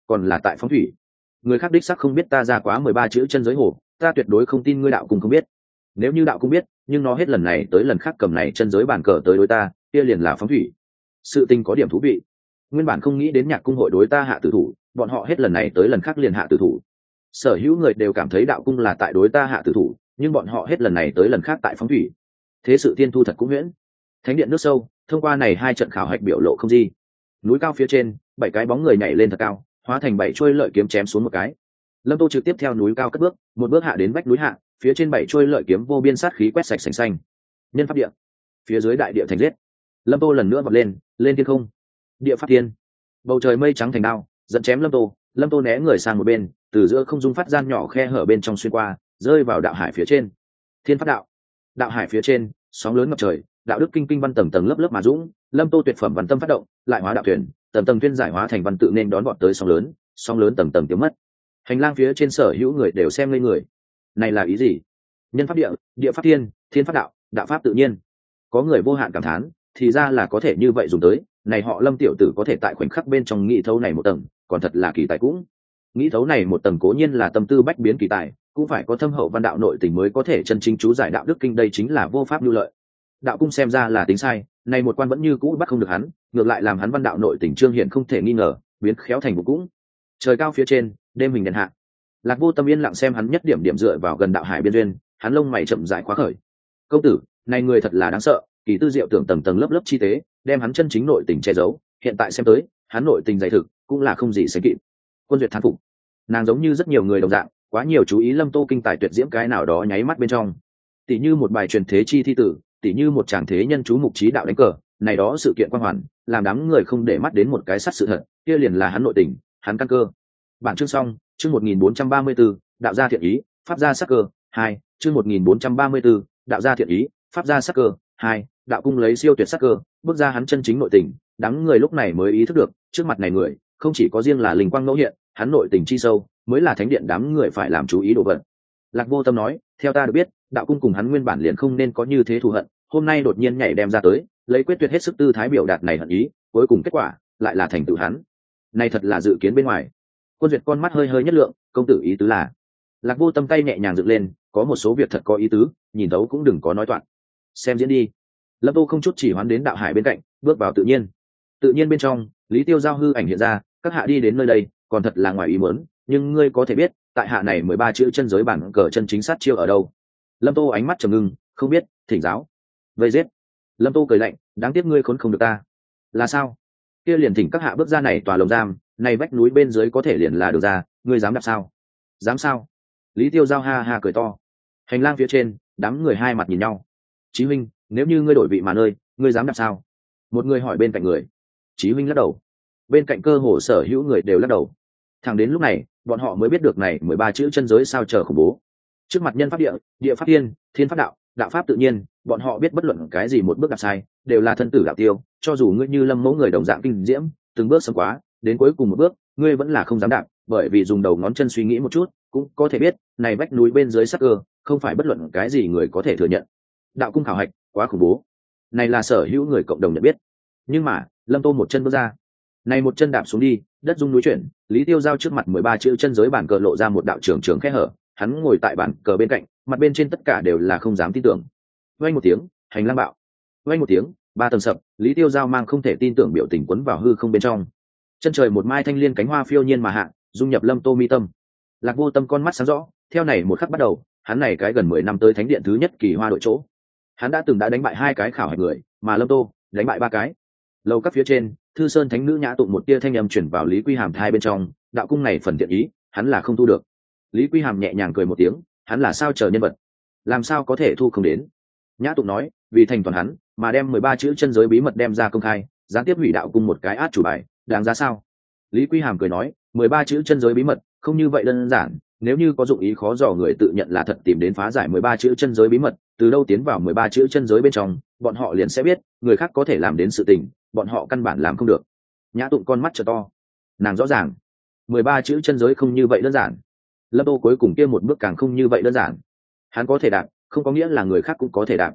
S1: còn là tại phong thủy. Người khác đích xác không biết ta ra quá 13 chữ chân giới hồ, ta tuyệt đối không tin ngươi đạo cung không biết. Nếu như đạo cung biết, nhưng nó hết lần này tới lần khác cầm này chân giới bàn cờ tới đối ta, kia liền là phong thủy. Sự tình có điểm thú vị. Nguyên bản không nghĩ đến nhạc cung hội đối ta hạ tử thủ, bọn họ hết lần này tới lần khác liền hạ tử thủ. Sở hữu người đều cảm thấy đạo cung là tại đối ta hạ tử thủ, nhưng bọn họ hết lần này tới lần khác tại phong thủy. Thế sự tiên thu thật cũng huyễn. Thánh điện nước sâu, thông qua này 2 trận khảo hạch biểu lộ không gì. Núi cao phía trên, 7 cái bóng người nhảy lên thật cao, hóa thành 7 chuôi lợi kiếm chém xuống một cái. Lâm Tô trực tiếp theo núi cao cất bước, một bước hạ đến vách núi hạ, phía trên 7 chuôi lợi kiếm vô biên sát khí quét sạch sành xanh. Nhân pháp địa, phía dưới đại địa thành giết. Lâm Tô lần nữa vọt lên, lên thiên không. Địa pháp thiên, bầu trời mây trắng thành đao, dẫn chém Lâm Tô. Lâm Tô né người sang một bên, từ giữa không trung phát gian nhỏ khe hở bên trong xuyên qua, rơi vào đạo hải phía trên. Thiên pháp đạo, đạo hải phía trên, sóng lớn ngập trời, đạo đức kinh kinh văn tầng tầng lớp lớp mà dũng. Lâm Tô tuyệt phẩm văn tâm phát động, lại hóa đạo thuyền, tầng tầng tuyên giải hóa thành văn tự nên đón bọn tới sóng lớn tầng tầng tiêu mất. Hành lang phía trên sở hữu người đều xem ngây người. Này là ý gì? Nhân pháp địa, địa pháp thiên, thiên pháp đạo, đạo pháp tự nhiên. Có người vô hạn cảm thán, thì ra là có thể như vậy dùng tới. Này họ Lâm tiểu tử có thể tại khoảnh khắc bên trong nghĩ thấu này một tầng, còn thật là kỳ tài cũng. Nghĩ thấu này một tầng cố nhiên là tâm tư bách biến kỳ tài, cũng phải có thâm hậu văn đạo nội tình mới có thể chân chính chú giải đạo đức kinh, đây chính là vô pháp lưu lợi. Đạo cung xem ra là tính sai, này một quan vẫn như cũ bắt không được hắn, ngược lại làm hắn văn đạo nội tình trương hiện không thể nghi ngờ, biến khéo thành vụ cũng. Trời cao phía trên, đêm hình đèn hạ. Lạc Vô Tâm yên lặng xem hắn nhất điểm điểm dựa vào gần đạo hải biên duyên, hắn lông mày chậm rãi khóa khởi. Công tử, này người thật là đáng sợ, kỳ tư diệu tưởng tầng tầng lớp lớp chi tế, đem hắn chân chính nội tình che giấu, hiện tại xem tới, hắn nội tình dày thực, cũng là không gì sánh kịp. Quân Duyệt thán phục. Nàng giống như rất nhiều người đồng dạng, quá nhiều chú ý Lâm Tô kinh tài tuyệt diễm cái nào đó nháy mắt bên trong. Tỷ như một bài truyền thế chi thi tử, tỷ như một chàng thế nhân chú mục trí đạo đánh cờ, này đó sự kiện quan hoàn, làm đám người không để mắt đến một cái sắt sự thật, kia liền là hắn nội tình, hắn căn cơ. Bản chương xong, chương 1434, đạo gia thiện ý, pháp gia sắc cơ, 2, chương 1434, đạo gia thiện ý, pháp gia sắc cơ, 2, đạo cung lấy siêu tuyệt sắc cơ, bước ra hắn chân chính nội tình, đám người lúc này mới ý thức được, trước mặt này người, không chỉ có riêng là linh quang ngẫu hiện, hắn nội tình chi sâu, mới là thánh điện đám người phải làm chú ý đồ vật. Lạc Vô Tâm nói, theo ta được biết, đạo cung cùng hắn nguyên bản liền không nên có như thế thù hận, hôm nay đột nhiên nhảy đem ra tới, lấy quyết tuyệt hết sức tư thái biểu đạt này hận ý, cuối cùng kết quả lại là thành tựu hắn. Này thật là dự kiến bên ngoài. Quân Duyệt con mắt hơi hơi nhất lượng, công tử ý tứ là? Lạc Vô Tâm tay nhẹ nhàng dựng lên, có một số việc thật có ý tứ, nhìn thấu cũng đừng có nói toạc. Xem diễn đi. Lâm Tô không chút chỉ hoán đến đạo hải bên cạnh, bước vào tự nhiên. Tự nhiên bên trong, Lý Tiêu giao hư ảnh hiện ra, các hạ đi đến nơi đây, còn thật là ngoài ý muốn, nhưng ngươi có thể biết, tại hạ này 13 chữ chân giới bản cờ chân chính sát chiêu ở đâu? Lâm Tô ánh mắt trầm ngưng, không biết, thỉnh giáo. Vây giết. Lâm Tô cười lạnh, đáng tiếc ngươi khốn không được ta. Là sao? Kia liền thỉnh các hạ bước ra này tòa lồng giam, này vách núi bên dưới có thể liền là được ra, ngươi dám đạp sao? Dám sao? Lý Tiêu giao ha ha cười to. Hành lang phía trên, đám người hai mặt nhìn nhau. Chí huynh, nếu như ngươi đổi vị mà nơi, ngươi dám đạp sao? Một người hỏi bên cạnh người. Chí huynh lắc đầu. Bên cạnh cơ hồ sở hữu người đều lắc đầu. Thẳng đến lúc này, bọn họ mới biết được này 13 chữ chân giới sao trở khủng bố. Trước mặt nhân pháp địa, địa pháp thiên, thiên pháp đạo, đạo pháp tự nhiên, bọn họ biết bất luận cái gì một bước đạp sai, đều là thân tử đạo tiêu, cho dù ngươi như Lâm Mẫu người đồng dạng kinh diễm, từng bước sớm quá, đến cuối cùng một bước, ngươi vẫn là không dám đạp, bởi vì dùng đầu ngón chân suy nghĩ một chút, cũng có thể biết, này vách núi bên dưới sắc cơ, không phải bất luận cái gì người có thể thừa nhận. Đạo cung khảo hạch, quá khủng bố. Này là sở hữu người cộng đồng nhận biết. Nhưng mà, Lâm Tô một chân bước ra, này một chân đạp xuống đi, đất rung núi chuyển, Lý Tiêu giao trước mặt 13 chữ chân giới bản cờ lộ ra một đạo trường trường khe hở, hắn ngồi tại bản cờ bên cạnh, mặt bên trên tất cả đều là không dám tin tưởng. Vang một tiếng, hành lang bạo. Vang một tiếng, 3 tầng sập, Lý Tiêu giao mang không thể tin tưởng biểu tình quấn vào hư không bên trong. Chân trời một mai thanh liên cánh hoa phiêu nhiên mà hạ, dung nhập Lâm Tô mi tâm. Lạc Vô Tâm con mắt sáng rõ, theo này một khắc bắt đầu, hắn này cái gần 10 năm tới thánh điện thứ nhất kỳ hoa đội chỗ. Hắn đã từng đánh bại 2 cái khảo hạch người, mà Lâm Tô đánh bại 3 cái. Lầu các phía trên, Thư Sơn thánh nữ nhã tụng một tia thanh âm chuyển vào Lý Quy Hàm thai bên trong, đạo cung này phần thiện ý, hắn là không thu được. Lý Quy Hàm nhẹ nhàng cười một tiếng, hắn là sao chờ nhân vật, làm sao có thể thu không đến. Nhã tụng nói, vì thành toàn hắn, mà đem 13 chữ chân giới bí mật đem ra công khai, gián tiếp hủy đạo cung một cái át chủ bài, đáng giá sao? Lý Quy Hàm cười nói, 13 chữ chân giới bí mật, không như vậy đơn giản, nếu như có dụng ý khó dò người tự nhận là thật tìm đến phá giải 13 chữ chân giới bí mật, từ đâu tiến vào 13 chữ chân giới bên trong, bọn họ liền sẽ biết, người khác có thể làm đến sự tình, bọn họ căn bản làm không được. Nhã tụng con mắt trợ to, nàng rõ ràng 13 chữ chân giới không như vậy đơn giản. Lâm Tô cuối cùng kia một bước càng không như vậy đơn giản. Hắn có thể đạt, không có nghĩa là người khác cũng có thể đạt.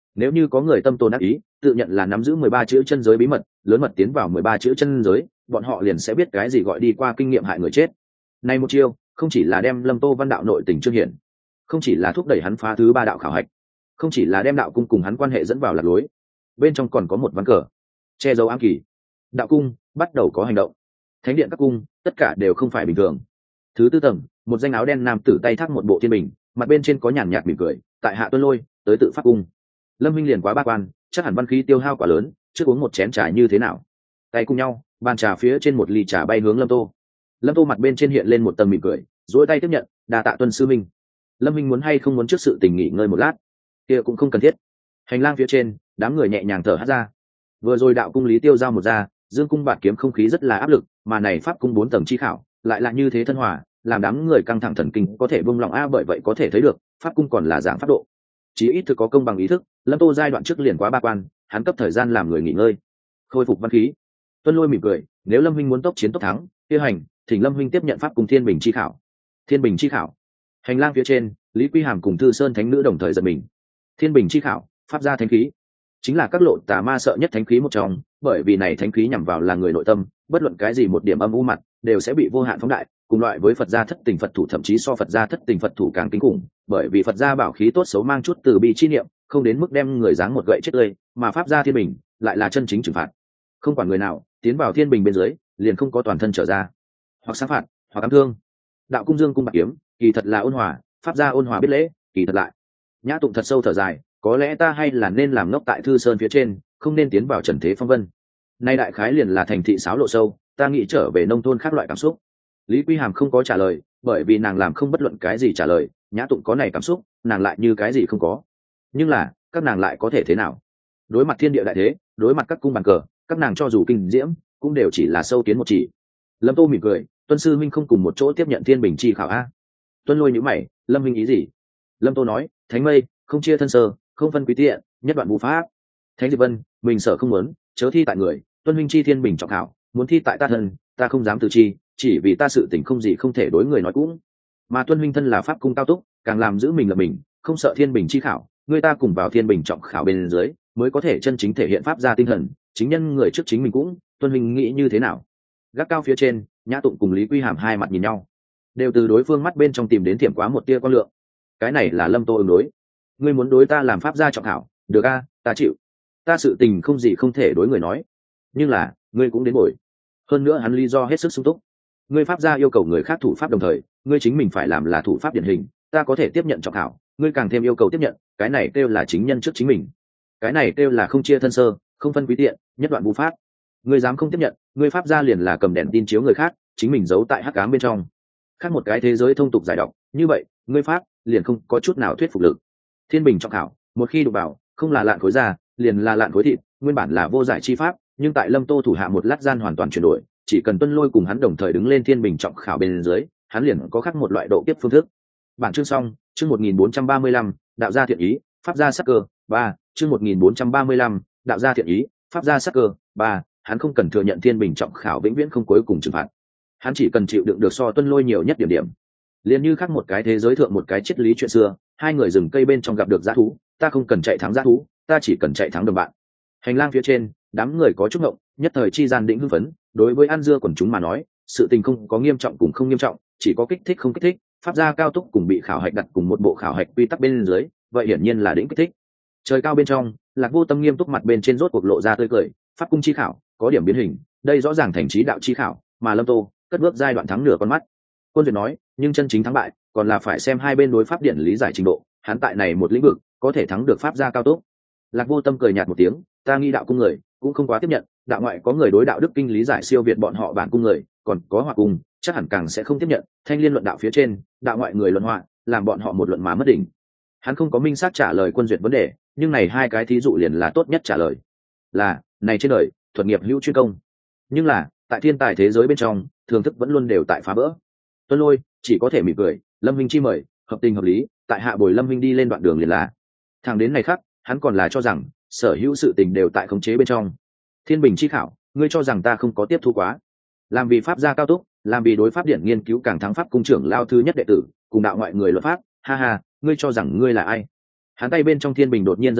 S1: Nếu như có người tâm tồn ác ý, tự nhận là nắm giữ 13 chữ chân giới bí mật, lớn mật tiến vào 13 chữ chân giới, bọn họ liền sẽ biết cái gì gọi đi qua kinh nghiệm hại người chết. Này một chiêu, không chỉ là đem Lâm Tô Văn đạo nội tình trương hiển, không chỉ là thúc đẩy hắn phá thứ 3 đạo khảo hạch, không chỉ là đem đạo cung cùng hắn quan hệ dẫn vào lạc lối, bên trong còn có một ván cờ, che giấu ám kỳ. Đạo cung bắt đầu có hành động, thánh điện các cung tất cả đều không phải bình thường. Thứ tư tầng, một danh áo đen nam tử tay thác một bộ thiên bình, mặt bên trên có nhàn nhạt mỉm cười, tại hạ Tuân Lôi tới tự pháp cung. Lâm Minh liền quá ba quan, chắc hẳn văn khí tiêu hao quá lớn, trước uống một chén trà như thế nào. Tay cùng nhau, bàn trà phía trên một ly trà bay hướng Lâm Tô. Lâm Tô mặt bên trên hiện lên một tầng mỉm cười, duỗi tay tiếp nhận, đa tạ Tuân sư minh. Lâm Minh muốn hay không muốn trước sự tình nghỉ ngơi một lát, kia cũng không cần thiết. Hành lang phía trên, đám người nhẹ nhàng thở hắt ra. Vừa rồi đạo cung Lý Tiêu giao một ra, dương cung bạt kiếm không khí rất là áp lực, mà này pháp cung 4 tầng chi khảo lại là như thế thân hòa, làm đám người căng thẳng thần kinh có thể buông lỏng bởi vậy có thể thấy được pháp cung còn là giảng pháp độ, chí ít thực có công bằng ý thức. Lâm Tô giai đoạn trước liền quá ba quan, hắn cấp thời gian làm người nghỉ ngơi, khôi phục văn khí. Tuân Lôi mỉm cười, nếu Lâm huynh muốn tốc chiến tốc thắng, kia hành, thỉnh Lâm huynh tiếp nhận pháp cung thiên bình chi khảo. Thiên bình chi khảo. Hành lang phía trên, Lý Quy Hàm cùng Thư Sơn thánh nữ đồng thời giật mình. Thiên bình chi khảo, pháp gia thánh khí, chính là các lộ tà ma sợ nhất thánh khí một trong, bởi vì này thánh khí nhằm vào là người nội tâm, bất luận cái gì một điểm âm u mặt đều sẽ bị vô hạn phóng đại, cùng loại với Phật gia thất tình Phật thủ, thậm chí so Phật gia thất tình Phật thủ càng kinh khủng, bởi vì Phật gia bảo khí tốt xấu mang chút từ bi chi niệm, không đến mức đem người giáng một gậy chết tươi, mà pháp gia thiên bình lại là chân chính trừng phạt. Không quản người nào tiến vào thiên bình bên dưới, liền không có toàn thân trở ra, hoặc sáng phạt, hoặc ám thương. Đạo cung dương cung bạc kiếm, kỳ thật là ôn hòa, pháp gia ôn hòa biết lễ, kỳ thật lại. Nhã Tụng thật sâu thở dài, có lẽ ta hay là nên làm ngốc tại Thư Sơn phía trên, không nên tiến vào trần thế phong vân. Nay đại khái liền là thành thị sáo lộ sâu, ta nghĩ trở về nông thôn khác loại cảm xúc. Lý Quy Hàm không có trả lời, bởi vì nàng làm không bất luận cái gì trả lời. Nhã Tụng có này cảm xúc, nàng lại như cái gì không có. Nhưng là các nàng lại có thể thế nào? Đối mặt thiên địa đại thế, đối mặt các cung bàn cờ, các nàng cho dù kinh diễm cũng đều chỉ là sâu kiến một chỉ. Lâm Tô mỉm cười, Tuân sư minh không cùng một chỗ tiếp nhận thiên bình chi khảo a? Tuân Lôi nhíu mày, Lâm minh ý gì? Lâm Tô nói, thánh mây không chia thân sơ, không phân quý tiện, nhất đoạn vũ pháp. Thánh Diệp Vân, mình sợ không muốn, chớ thi tại người. Tuân huynh chi thiên bình trọng khảo, muốn thi tại ta thân, ta không dám tự chi, chỉ vì ta sự tình không gì không thể đối người nói cũng. Mà Tuân huynh thân là pháp cung cao túc, càng làm giữ mình là mình, không sợ thiên bình chi khảo, người ta cùng vào thiên bình trọng khảo bên dưới, mới có thể chân chính thể hiện pháp gia tinh thần, chính nhân người trước chính mình cũng. Tuân huynh nghĩ như thế nào? Gác cao phía trên, Nhã Tụng cùng Lý Quy Hàm hai mặt nhìn nhau, đều từ đối phương mắt bên trong tìm đến thiểm quá một tia quan lượng. Cái này là Lâm Tô ứng đối. Ngươi muốn đối ta làm pháp gia trọng khảo, được a, ta chịu. Ta sự tình không gì không thể đối người nói, nhưng là ngươi cũng đến bồi. Hơn nữa hắn lý do hết sức sung túc. Ngươi pháp gia yêu cầu người khác thủ pháp đồng thời, ngươi chính mình phải làm là thủ pháp điển hình, ta có thể tiếp nhận trọng khảo, ngươi càng thêm yêu cầu tiếp nhận, cái này kêu là chính nhân trước chính mình. Cái này kêu là không chia thân sơ, không phân quý tiện, nhất đoạn vũ pháp. Ngươi dám không tiếp nhận, ngươi pháp gia liền là cầm đèn tin chiếu người khác, chính mình giấu tại hắc ám bên trong. Khác một cái thế giới thông tục giải độc, như vậy, ngươi pháp liền không có chút nào thuyết phục lực. Thiên bình trọng khảo, một khi đụng vào, không là lạn khối da, liền là lạn khối thịt, nguyên bản là vô giải chi pháp, nhưng tại Lâm Tô thủ hạ một lát gian hoàn toàn chuyển đổi, chỉ cần Tuân Lôi cùng hắn đồng thời đứng lên thiên bình trọng khảo bên dưới, hắn liền có khác một loại độ kiếp phương thức. Bản chương xong, chương 1435, đạo gia thiện ý, pháp gia sắc cơ, 3, chương 1435, đạo gia thiện ý, pháp gia sắc cơ, 3, hắn không cần thừa nhận thiên bình trọng khảo vĩnh viễn không cuối cùng trừng phạt. Hắn chỉ cần chịu đựng được so Tuân Lôi nhiều nhất điểm. Liền như khác một cái thế giới thượng một cái triết lý chuyện xưa, hai người rừng cây bên trong gặp được dã thú, ta không cần chạy thắng dã thú, ta chỉ cần chạy thắng đồng bạn. Hành lang phía trên, đám người có chút ngộng, nhất thời chi gian định hưng phấn. Đối với ăn dưa quần chúng mà nói, sự tình không có nghiêm trọng cùng không nghiêm trọng, chỉ có kích thích không kích thích. Pháp gia cao túc cùng bị khảo hạch đặt cùng một bộ khảo hạch quy tắc bên dưới, vậy hiển nhiên là đỉnh kích thích. Trời cao bên trong, Lạc Vô Tâm nghiêm túc mặt bên trên rốt cuộc lộ ra tươi cười. Pháp cung chi khảo có điểm biến hình, đây rõ ràng thành trí đạo chi khảo, mà Lâm Tô cất bước giai đoạn thắng nửa con mắt. Quân Duyệt nói, nhưng chân chính thắng bại còn là phải xem hai bên đối pháp điện lý giải trình độ, hắn tại này một lĩnh vực có thể thắng được pháp gia cao túc. Lạc Vô Tâm cười nhạt một tiếng, ta nghĩ đạo cung người cũng không quá tiếp nhận, đạo ngoại có người đối đạo đức kinh lý giải siêu việt bọn họ bản cung người, còn có họa cung chắc hẳn càng sẽ không tiếp nhận. Thanh liên luận đạo phía trên, đạo ngoại người luận họa, làm bọn họ một luận mà mất đỉnh. Hắn không có minh xác trả lời Quân Duyệt vấn đề, nhưng này hai cái thí dụ liền là tốt nhất trả lời. Là, này trên đời, thuật nghiệp hữu chuyên công. Nhưng là, tại thiên tài thế giới bên trong, thường thức vẫn luôn đều tại phá vỡ. Tuân Lôi chỉ có thể mỉm cười, Lâm Minh chi mời, hợp tình hợp lý, tại hạ bồi Lâm Minh đi lên đoạn đường liền là. Thẳng đến này khác, hắn còn là cho rằng sở hữu sự tình đều tại khống chế bên trong. Thiên bình chi khảo, ngươi cho rằng ta không có tiếp thu quá? Làm vì pháp gia cao túc, làm vì đối pháp điển nghiên cứu càng thắng pháp cung trưởng lao thứ nhất đệ tử, cùng đạo ngoại người luật pháp, ha ha, ngươi cho rằng ngươi là ai? Hắn tay bên trong thiên bình đột nhiên dâng lên,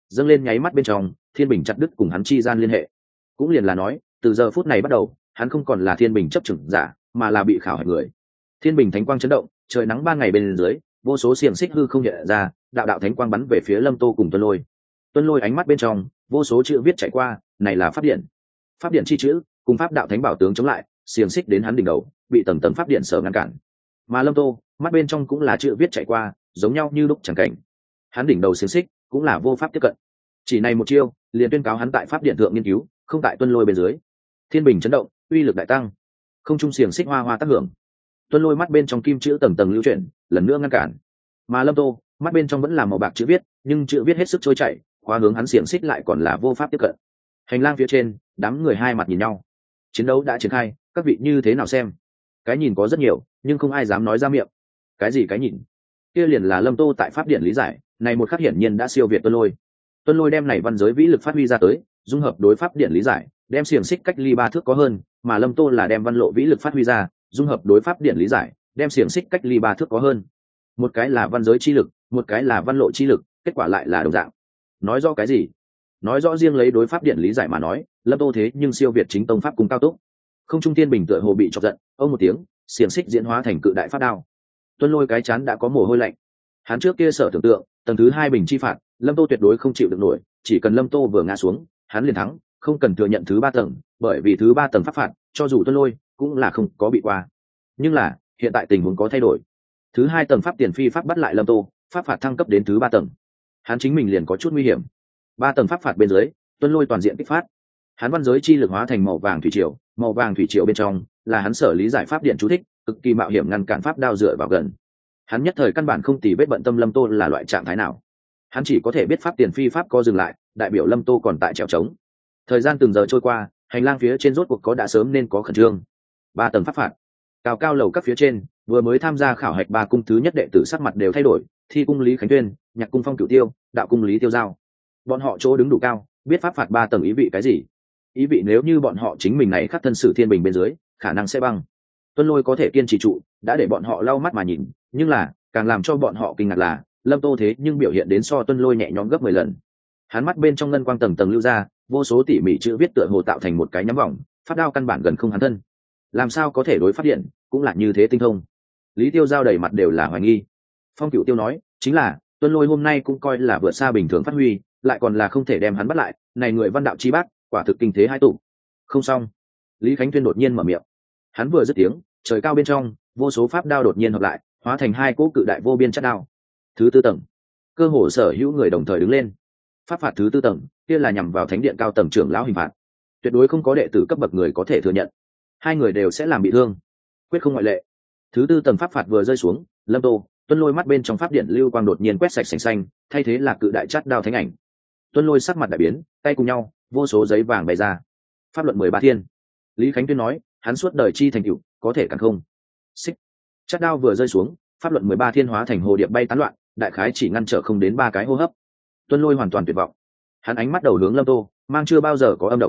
S1: dâng lên nháy mắt bên trong thiên bình chặt đứt cùng hắn chi gian liên hệ. Cũng liền là nói từ giờ phút này bắt đầu hắn không còn là thiên bình chấp chừng giả mà là bị khảo hạch người. Thiên bình thánh quang chấn động, trời nắng ban ngày bên dưới vô số xiềng xích hư không hiện ra, đạo đạo thánh quang bắn về phía Lâm Tô cùng Tuân Lôi. Tuân Lôi ánh mắt bên trong vô số chữ viết chạy qua, này là pháp điện. Pháp điện chi chữ cùng pháp đạo thánh bảo tướng chống lại, xiềng xích đến hắn đỉnh đầu bị tầng tầng pháp điện sở ngăn cản. Mà Lâm Tô mắt bên trong cũng là chữ viết chạy qua, giống nhau như lúc chẳng cảnh. Hắn đỉnh đầu xiềng xích cũng là vô pháp tiếp cận, chỉ này một chiêu liền tuyên cáo hắn tại pháp điện thượng nghiên cứu, không tại Tuân Lôi bên dưới. Thiên bình chấn động, uy lực đại tăng, không trung xiềng xích hoa hoa tác hưởng. Tuân Lôi mắt bên trong kim chữ tầng tầng lưu chuyển, lần nữa ngăn cản. Mà Lâm Tô mắt bên trong vẫn là màu bạc chữ viết, nhưng chữ viết hết sức trôi chảy, khóa hướng hắn xiềng xích lại còn là vô pháp tiếp cận. Hành lang phía trên đám người hai mặt nhìn nhau. Chiến đấu đã triển khai, các vị như thế nào xem? Cái nhìn có rất nhiều, nhưng không ai dám nói ra miệng. Cái gì cái nhìn? Kia liền là Lâm Tô tại pháp điện lý giải, này một khắc hiển nhiên đã siêu việt Tuân Lôi. Tuân Lôi đem này văn giới vĩ lực phát huy ra tới, dung hợp đối pháp điện lý giải, đem xiềng xích cách ly 3 thước có hơn, mà Lâm Tô là đem văn lộ vĩ lực phát huy ra, dung hợp đối pháp điện lý giải, đem xiềng xích cách ly 3 thước có hơn. Một cái là văn giới chi lực, một cái là văn lộ chi lực, kết quả lại là đồng dạng. Nói rõ cái gì? Nói rõ riêng lấy đối pháp điện lý giải mà nói, Lâm Tô thế nhưng siêu việt chính tông pháp cùng cao túc. Không trung tiên bình tựa hồ bị chọc giận, ông một tiếng, xiềng xích diễn hóa thành cự đại pháp đao. Tuân Lôi cái chán đã có mồ hôi lạnh. Hắn trước kia sở tưởng tượng, tầng thứ 2 bình chi phạt, Lâm Tô tuyệt đối không chịu được nổi, chỉ cần Lâm Tô vừa ngã xuống, hắn liền thắng, không cần thừa nhận thứ 3 tầng, bởi vì thứ 3 tầng pháp phạt, cho dù Tuân Lôi cũng là không có bị qua. Nhưng là, hiện tại tình huống có thay đổi. Thứ 2 tầng pháp tiền phi pháp bắt lại Lâm Tô, pháp phạt thăng cấp đến thứ 3 tầng. Hắn chính mình liền có chút nguy hiểm. 3 tầng pháp phạt bên dưới, Tuân Lôi toàn diện kích phát. Hắn văn giới chi lực hóa thành màu vàng thủy triều, màu vàng thủy triều bên trong là hắn sở lý giải pháp điện chú thích, cực kỳ mạo hiểm ngăn cản pháp đao dựa vào gần. Hắn nhất thời căn bản không tì vết bận tâm Lâm Tô là loại trạng thái nào. Hắn chỉ có thể biết pháp tiền phi pháp co dừng lại, đại biểu Lâm Tô còn tại trèo trống. Thời gian từng giờ trôi qua, hành lang phía trên rốt cuộc có đã sớm nên có khẩn trương. 3 tầng pháp phạt, cao cao lầu các phía trên, vừa mới tham gia khảo hạch 3 cung thứ nhất đệ tử sắc mặt đều thay đổi, thi cung Lý Khánh Tuyên, nhạc cung Phong Cửu Tiêu, đạo cung Lý Tiêu Giao. Bọn họ chỗ đứng đủ cao, biết pháp phạt 3 tầng ý vị cái gì. Ý vị nếu như bọn họ chính mình này khắc thân sử thiên bình bên dưới, khả năng sẽ băng. Tuân Lôi có thể kiên trì trụ, đã để bọn họ lau mắt mà nhìn, nhưng là càng làm cho bọn họ kinh ngạc là Lâm Tô thế nhưng biểu hiện đến so Tuân Lôi nhẹ nhõm gấp 10 lần. Hắn mắt bên trong ngân quang tầng tầng lưu ra, vô số tỉ mỉ chữ viết tựa hồ tạo thành một cái nhắm vòng, phát đao căn bản gần không hắn thân. Làm sao có thể đối phát điện, cũng là như thế tinh thông. Lý Tiêu Giao đầy mặt đều là hoài nghi. Phong Cửu Tiêu nói, chính là Tuân Lôi hôm nay cũng coi là vượt xa bình thường phát huy, lại còn là không thể đem hắn bắt lại, này người văn đạo chi bác, quả thực kinh thế hai tụ. Không xong. Lý Khánh Tuyên đột nhiên mở miệng. Hắn vừa dứt tiếng, trời cao bên trong, vô số pháp đao đột nhiên hợp lại, hóa thành 2 cỗ cự đại vô biên chất đao. Thứ 4 tầng, cơ hồ sở hữu người đồng thời đứng lên. Pháp phạt thứ 4 tầng, kia là nhằm vào thánh điện cao tầng trưởng lão hình phạt, tuyệt đối không có đệ tử cấp bậc người có thể thừa nhận. 2 người đều sẽ làm bị thương, quyết không ngoại lệ. Thứ 4 tầng pháp phạt vừa rơi xuống, Lâm Tô, Tuân Lôi mắt bên trong pháp điện lưu quang đột nhiên quét sạch sành xanh, thay thế là cự đại chát đao thánh ảnh. Tuân Lôi sắc mặt đại biến, tay cùng nhau, vô số giấy vàng bày ra. Pháp luận 13 thiên. Lý Khánh Tuyên nói, hắn suốt đời chi thành tựu, có thể cản không. Xích. Chát đao vừa rơi xuống, pháp luận 13 thiên hóa thành hồ điệp bay tán loạn, đại khái chỉ ngăn trở không đến 3 cái hô hấp. Tuân Lôi hoàn toàn tuyệt vọng. Hắn ánh mắt đầu hướng Lâm Tô, mang chưa bao giờ có âm động.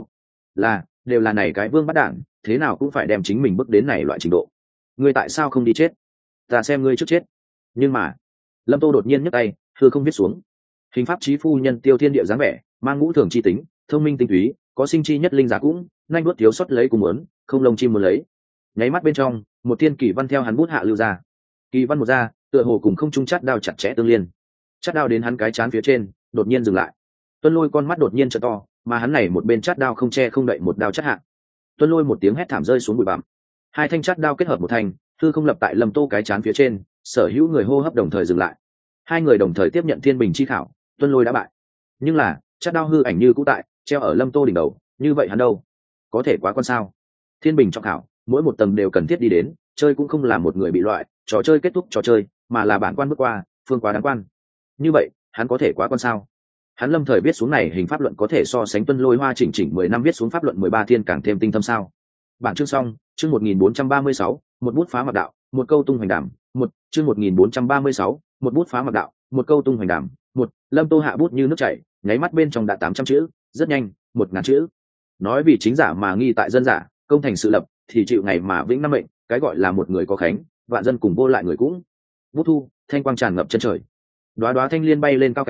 S1: Đều là này cái vương bắt đảng, thế nào cũng phải đem chính mình bước đến này loại trình độ. Ngươi tại sao không đi chết? Ta xem ngươi trước chết. Nhưng mà, Lâm Tô đột nhiên nhấc tay, hư không viết xuống. Hình pháp chí phu nhân Tiêu Thiên Địa dáng vẻ, mang ngũ thường chi tính, thông minh tinh túy, có sinh chi nhất linh giả cũng, nhanh đuốt thiếu xuất lấy cùng muốn, không lông chim muốn lấy. Nháy mắt bên trong, một thiên kỳ văn theo hắn bút hạ lưu ra. Kỳ văn một ra, tựa hồ cùng không trung chát đao chặt chẽ tương liên. Chát đao đến hắn cái chán phía trên, đột nhiên dừng lại. Tuân Lôi con mắt đột nhiên trợ to, mà hắn này một bên chát đao không che không đậy một đao chát hạ. Tuân Lôi một tiếng hét thảm rơi xuống bụi bặm. 2 thanh chát đao kết hợp một thanh, hư không lập tại Lâm Tô cái chán phía trên, sở hữu người hô hấp đồng thời dừng lại. 2 người đồng thời tiếp nhận thiên bình chi khảo, Tuân Lôi đã bại. Nhưng là, chát đao hư ảnh như cũ tại, treo ở Lâm Tô đỉnh đầu, như vậy hắn đâu? Có thể quá con sao? Thiên bình trọng khảo, mỗi một tầng đều cần thiết đi đến, chơi cũng không là một người bị loại, trò chơi kết thúc trò chơi, mà là bản quan bước qua, phương quá đáng quan. Như vậy, hắn có thể quá con sao? Hắn lâm thời viết xuống này hình pháp luận có thể so sánh Tuân Lôi hoa chỉnh 10 năm viết xuống pháp luận 13 thiên càng thêm tinh thâm sao? Bản chương xong, chương 1436, một bút phá mặc đạo, một câu tung hoành đảm, chương 1436, một bút phá mặc đạo, một câu tung hoành đảm, Lâm Tô hạ bút như nước chảy, nháy mắt bên trong đã 800 chữ, rất nhanh, 1000 chữ. Nói vì chính giả mà nghi tại dân giả, công thành sự lập, thì chịu ngày mà vĩnh năm mệnh, cái gọi là một người có khánh, vạn dân cùng vô lại người cũng. Bút thu, thanh quang tràn ngập chân trời. Đóa đóa thanh liên bay lên cao cao,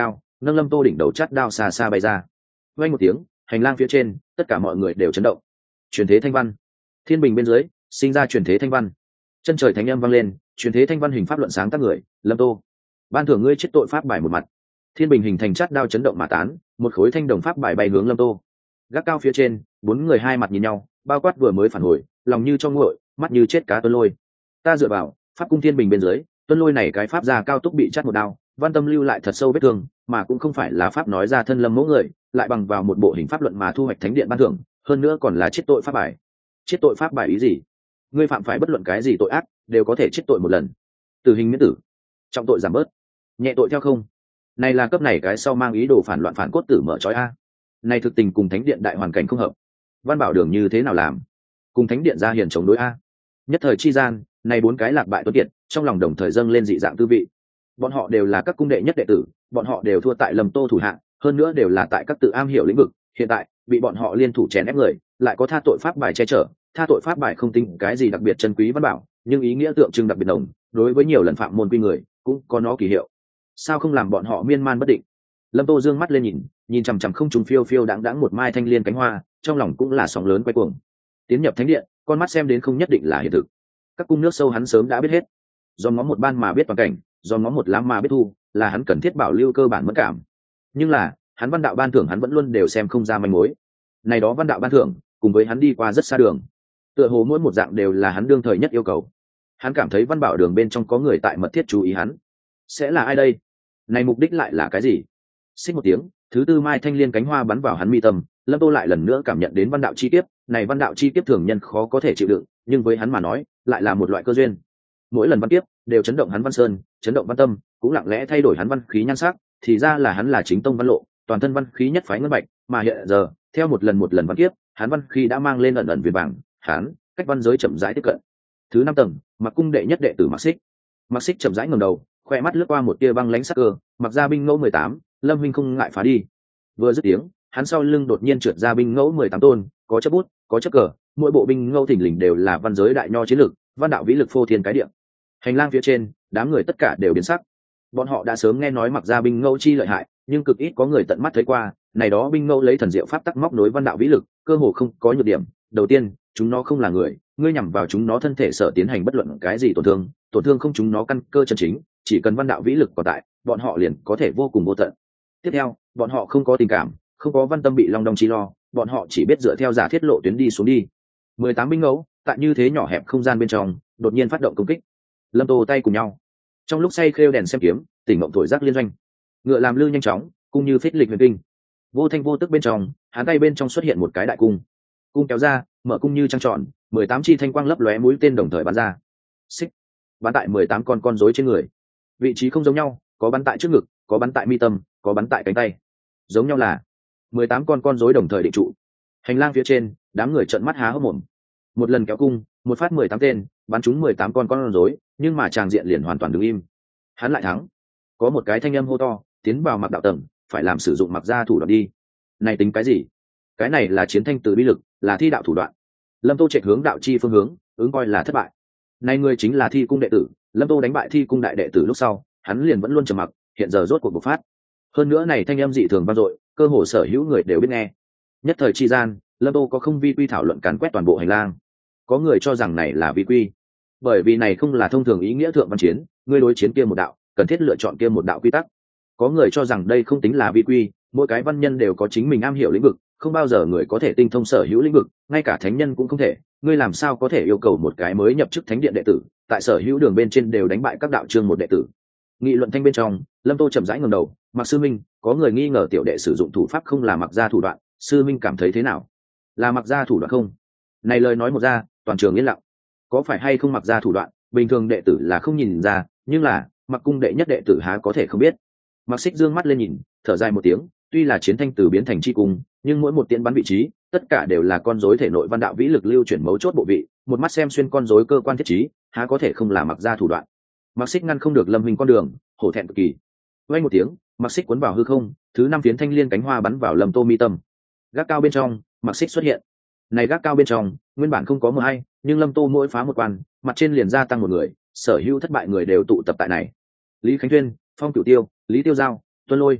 S1: nâng lâm tô đỉnh đầu chát đao xa xa bay ra. Vang một tiếng, hành lang phía trên tất cả mọi người đều chấn động. Truyền thế thanh văn, thiên bình bên dưới sinh ra truyền thế thanh văn. Chân trời thánh âm vang lên, truyền thế thanh văn hình pháp luận sáng tác người lâm tô, ban thưởng ngươi chết tội pháp bài một mặt. Thiên bình hình thành chát đao chấn động mà tán, một khối thanh đồng pháp bài bay hướng lâm tô. Gác cao phía trên, bốn người hai mặt nhìn nhau, bao quát vừa mới phản hồi, lòng như cho nguội, mắt như chết cá tuân lôi. Ta dựa vào pháp cung thiên bình bên dưới, tuân lôi này cái pháp gia cao túc bị chát một đao, văn tâm lưu lại thật sâu vết thương, mà cũng không phải là pháp nói ra thân lâm mẫu người, lại bằng vào một bộ hình pháp luận mà thu hoạch thánh điện ban thưởng, hơn nữa còn là chết tội pháp bài. Chết tội pháp bài ý gì? Ngươi phạm phải bất luận cái gì tội ác đều có thể chết tội một lần, tử hình miễn tử, trọng tội giảm bớt, nhẹ tội theo không. Này là cấp này cái sau mang ý đồ phản loạn phản cốt tử mở trói a. Này thực tình cùng thánh điện đại hoàn cảnh không hợp. Văn Bảo Đường như thế nào làm? Cùng thánh điện ra hiền chống đối a. Nhất thời chi gian, này bốn cái lạc bại tuấn kiệt, trong lòng đồng thời dâng lên dị dạng tư vị. Bọn họ đều là các cung đệ nhất đệ tử, bọn họ đều thua tại Lâm Tô thủ hạ, hơn nữa đều là tại các tự am hiểu lĩnh vực, hiện tại bị bọn họ liên thủ chèn ép người, lại có tha tội pháp bài che chở. Tha tội pháp bài không tính cái gì đặc biệt chân quý văn bảo, nhưng ý nghĩa tượng trưng đặc biệt nồng, đối với nhiều lần phạm môn quy người cũng có nó kỳ hiệu. Sao không làm bọn họ miên man bất định? Lâm Tô dương mắt lên nhìn chằm chằm không trùng phiêu phiêu đãng đãng một mai thanh liên cánh hoa, trong lòng cũng là sóng lớn quay cuồng. Tiến nhập thánh điện, con mắt xem đến không nhất định là hiện thực. Các cung nước sâu hắn sớm đã biết hết. Do ngó một ban mà biết toàn cảnh, do ngó một lá mà biết thu, là hắn cần thiết bảo lưu cơ bản mẫn cảm. Nhưng là, hắn văn đạo ban thưởng hắn vẫn luôn đều xem không ra manh mối. Này đó văn đạo ban thưởng, cùng với hắn đi qua rất xa đường. Tựa hồ mỗi một dạng đều là hắn đương thời nhất yêu cầu. Hắn cảm thấy Văn Bảo Đường bên trong có người tại mật thiết chú ý hắn. Sẽ là ai đây? Này mục đích lại là cái gì? Xích một tiếng, thứ tư mai thanh liên cánh hoa bắn vào hắn mi tâm, Lâm Tô lại lần nữa cảm nhận đến văn đạo chi kiếp, này văn đạo chi kiếp thường nhân khó có thể chịu đựng, nhưng với hắn mà nói, lại là một loại cơ duyên. Mỗi lần văn kiếp đều chấn động hắn văn sơn, chấn động văn tâm, cũng lặng lẽ thay đổi hắn văn khí nhan sắc, thì ra là hắn là chính tông văn lộ, toàn thân văn khí nhất phái ngân bạch, mà hiện giờ, theo một lần văn kiếp, hắn văn khí đã mang lên ẩn ẩn viền vàng, hắn cách văn giới chậm rãi tiếp cận. Thứ năm tầng, Mặc cung đệ nhất đệ tử Mặc Xích chậm rãi ngẩng đầu, khoe mắt lướt qua một tia băng lãnh sắc cơ, mặc ra binh ngẫu 18, Lâm huynh không ngại phá đi. Vừa dứt tiếng, hắn sau lưng đột nhiên trượt ra binh ngẫu 18 tôn, có chấp bút, có chấp cờ, mỗi bộ binh ngẫu thình lình đều là văn giới đại nho chiến lực, văn đạo vĩ lực phô thiên cái địa. Hành lang phía trên, đám người tất cả đều biến sắc. Bọn họ đã sớm nghe nói mặc ra binh ngẫu chi lợi hại, nhưng cực ít có người tận mắt thấy qua, này đó binh ngẫu lấy thần diệu pháp tắc móc nối văn đạo vĩ lực, cơ hồ không có nhược điểm. Đầu tiên, chúng nó không là người, ngươi nhằm vào chúng nó thân thể sở tiến hành bất luận cái gì tổn thương không chúng nó căn cơ chân chính, chỉ cần văn đạo vĩ lực còn tại, bọn họ liền có thể vô cùng vô tận. Tiếp theo, bọn họ không có tình cảm, không có văn tâm bị long đong chi lo, bọn họ chỉ biết dựa theo giả thiết lộ tuyến đi xuống đi. 18 binh ngẫu, tại như thế nhỏ hẹp không gian bên trong, đột nhiên phát động công kích. Lâm Tô tay cùng nhau, trong lúc say khêu đèn xem kiếm, tỉnh mộng thổi giác liên doanh, ngựa làm lư nhanh chóng, cung như phích lịch huyền kinh. Vô thanh vô tức bên trong, hắn tay bên trong xuất hiện một cái đại cung, cung kéo ra, mở cung như trăng tròn, 18 chi thanh quang lấp lóe mũi tên đồng thời bắn ra. Xích, bắn tại 18 con rối trên người. Vị trí không giống nhau, có bắn tại trước ngực, có bắn tại mi tâm, có bắn tại cánh tay. Giống nhau là 18 con rối đồng thời định trụ. Hành lang phía trên, đám người trợn mắt há hốc mồm. Một lần kéo cung, một phát 18 tên, bắn trúng 18 con rối, nhưng mà tràng diện liền hoàn toàn đứng im. Hắn lại thắng. Có một cái thanh âm hô to, tiến vào mặc đạo tầng, phải làm sử dụng mặc gia thủ đoạn đi. Này tính cái gì? Cái này là chiến thanh từ bi lực, là thi đạo thủ đoạn. Lâm Tô chạy hướng đạo chi phương hướng, ứng coi là thất bại. Này người chính là Thi cung đệ tử, Lâm Tô đánh bại Thi cung đại đệ tử lúc sau, hắn liền vẫn luôn trầm mặc, hiện giờ rốt cuộc bộc phát. Hơn nữa này thanh âm dị thường vang dội, cơ hồ sở hữu người đều biết nghe. Nhất thời chi gian, Lâm Tô có không vi quy thảo luận càn quét toàn bộ hành lang. Có người cho rằng này là vi quy, bởi vì này không là thông thường ý nghĩa thượng văn chiến, ngươi đối chiến kia một đạo, cần thiết lựa chọn kia một đạo quy tắc. Có người cho rằng đây không tính là vi quy, mỗi cái văn nhân đều có chính mình am hiểu lĩnh vực, không bao giờ người có thể tinh thông sở hữu lĩnh vực, ngay cả thánh nhân cũng không thể. Ngươi làm sao có thể yêu cầu một cái mới nhập chức thánh điện đệ tử, tại sở hữu đường bên trên đều đánh bại các đạo chương một đệ tử? Nghị luận thanh bên trong, Lâm Tô chậm rãi ngẩng đầu, Mặc sư minh, có người nghi ngờ tiểu đệ sử dụng thủ pháp không là mặc gia thủ đoạn, sư minh cảm thấy thế nào? Là mặc gia thủ đoạn không? Này lời nói một ra, toàn trường yên lặng. Có phải hay không mặc gia thủ đoạn, bình thường đệ tử là không nhìn ra, nhưng là Mặc cung đệ nhất đệ tử há có thể không biết? Mặc Xích dương mắt lên nhìn, thở dài một tiếng, tuy là chiến thanh từ biến thành chi cung, nhưng mỗi một tiễn bắn vị trí, tất cả đều là con rối thể nội văn đạo vĩ lực lưu chuyển mấu chốt bộ vị, một mắt xem xuyên con rối cơ quan thiết trí, há có thể không là mặc gia thủ đoạn. Mặc Xích ngăn không được Lâm Minh con đường, hổ thẹn cực kỳ. Vang một tiếng, Mặc Xích cuốn vào hư không, thứ năm phiến thanh liên cánh hoa bắn vào Lâm Tô mi tâm. Gác cao bên trong, Mặc Xích xuất hiện. Này gác cao bên trong, nguyên bản không có mưa hay, nhưng Lâm Tô mỗi phá một quan, mặt trên liền gia tăng một người, sở hữu thất bại người đều tụ tập tại này. Lý Khánh Tuyên, Phong Cửu Tiêu, Lý Tiêu Giao, Tuân Lôi,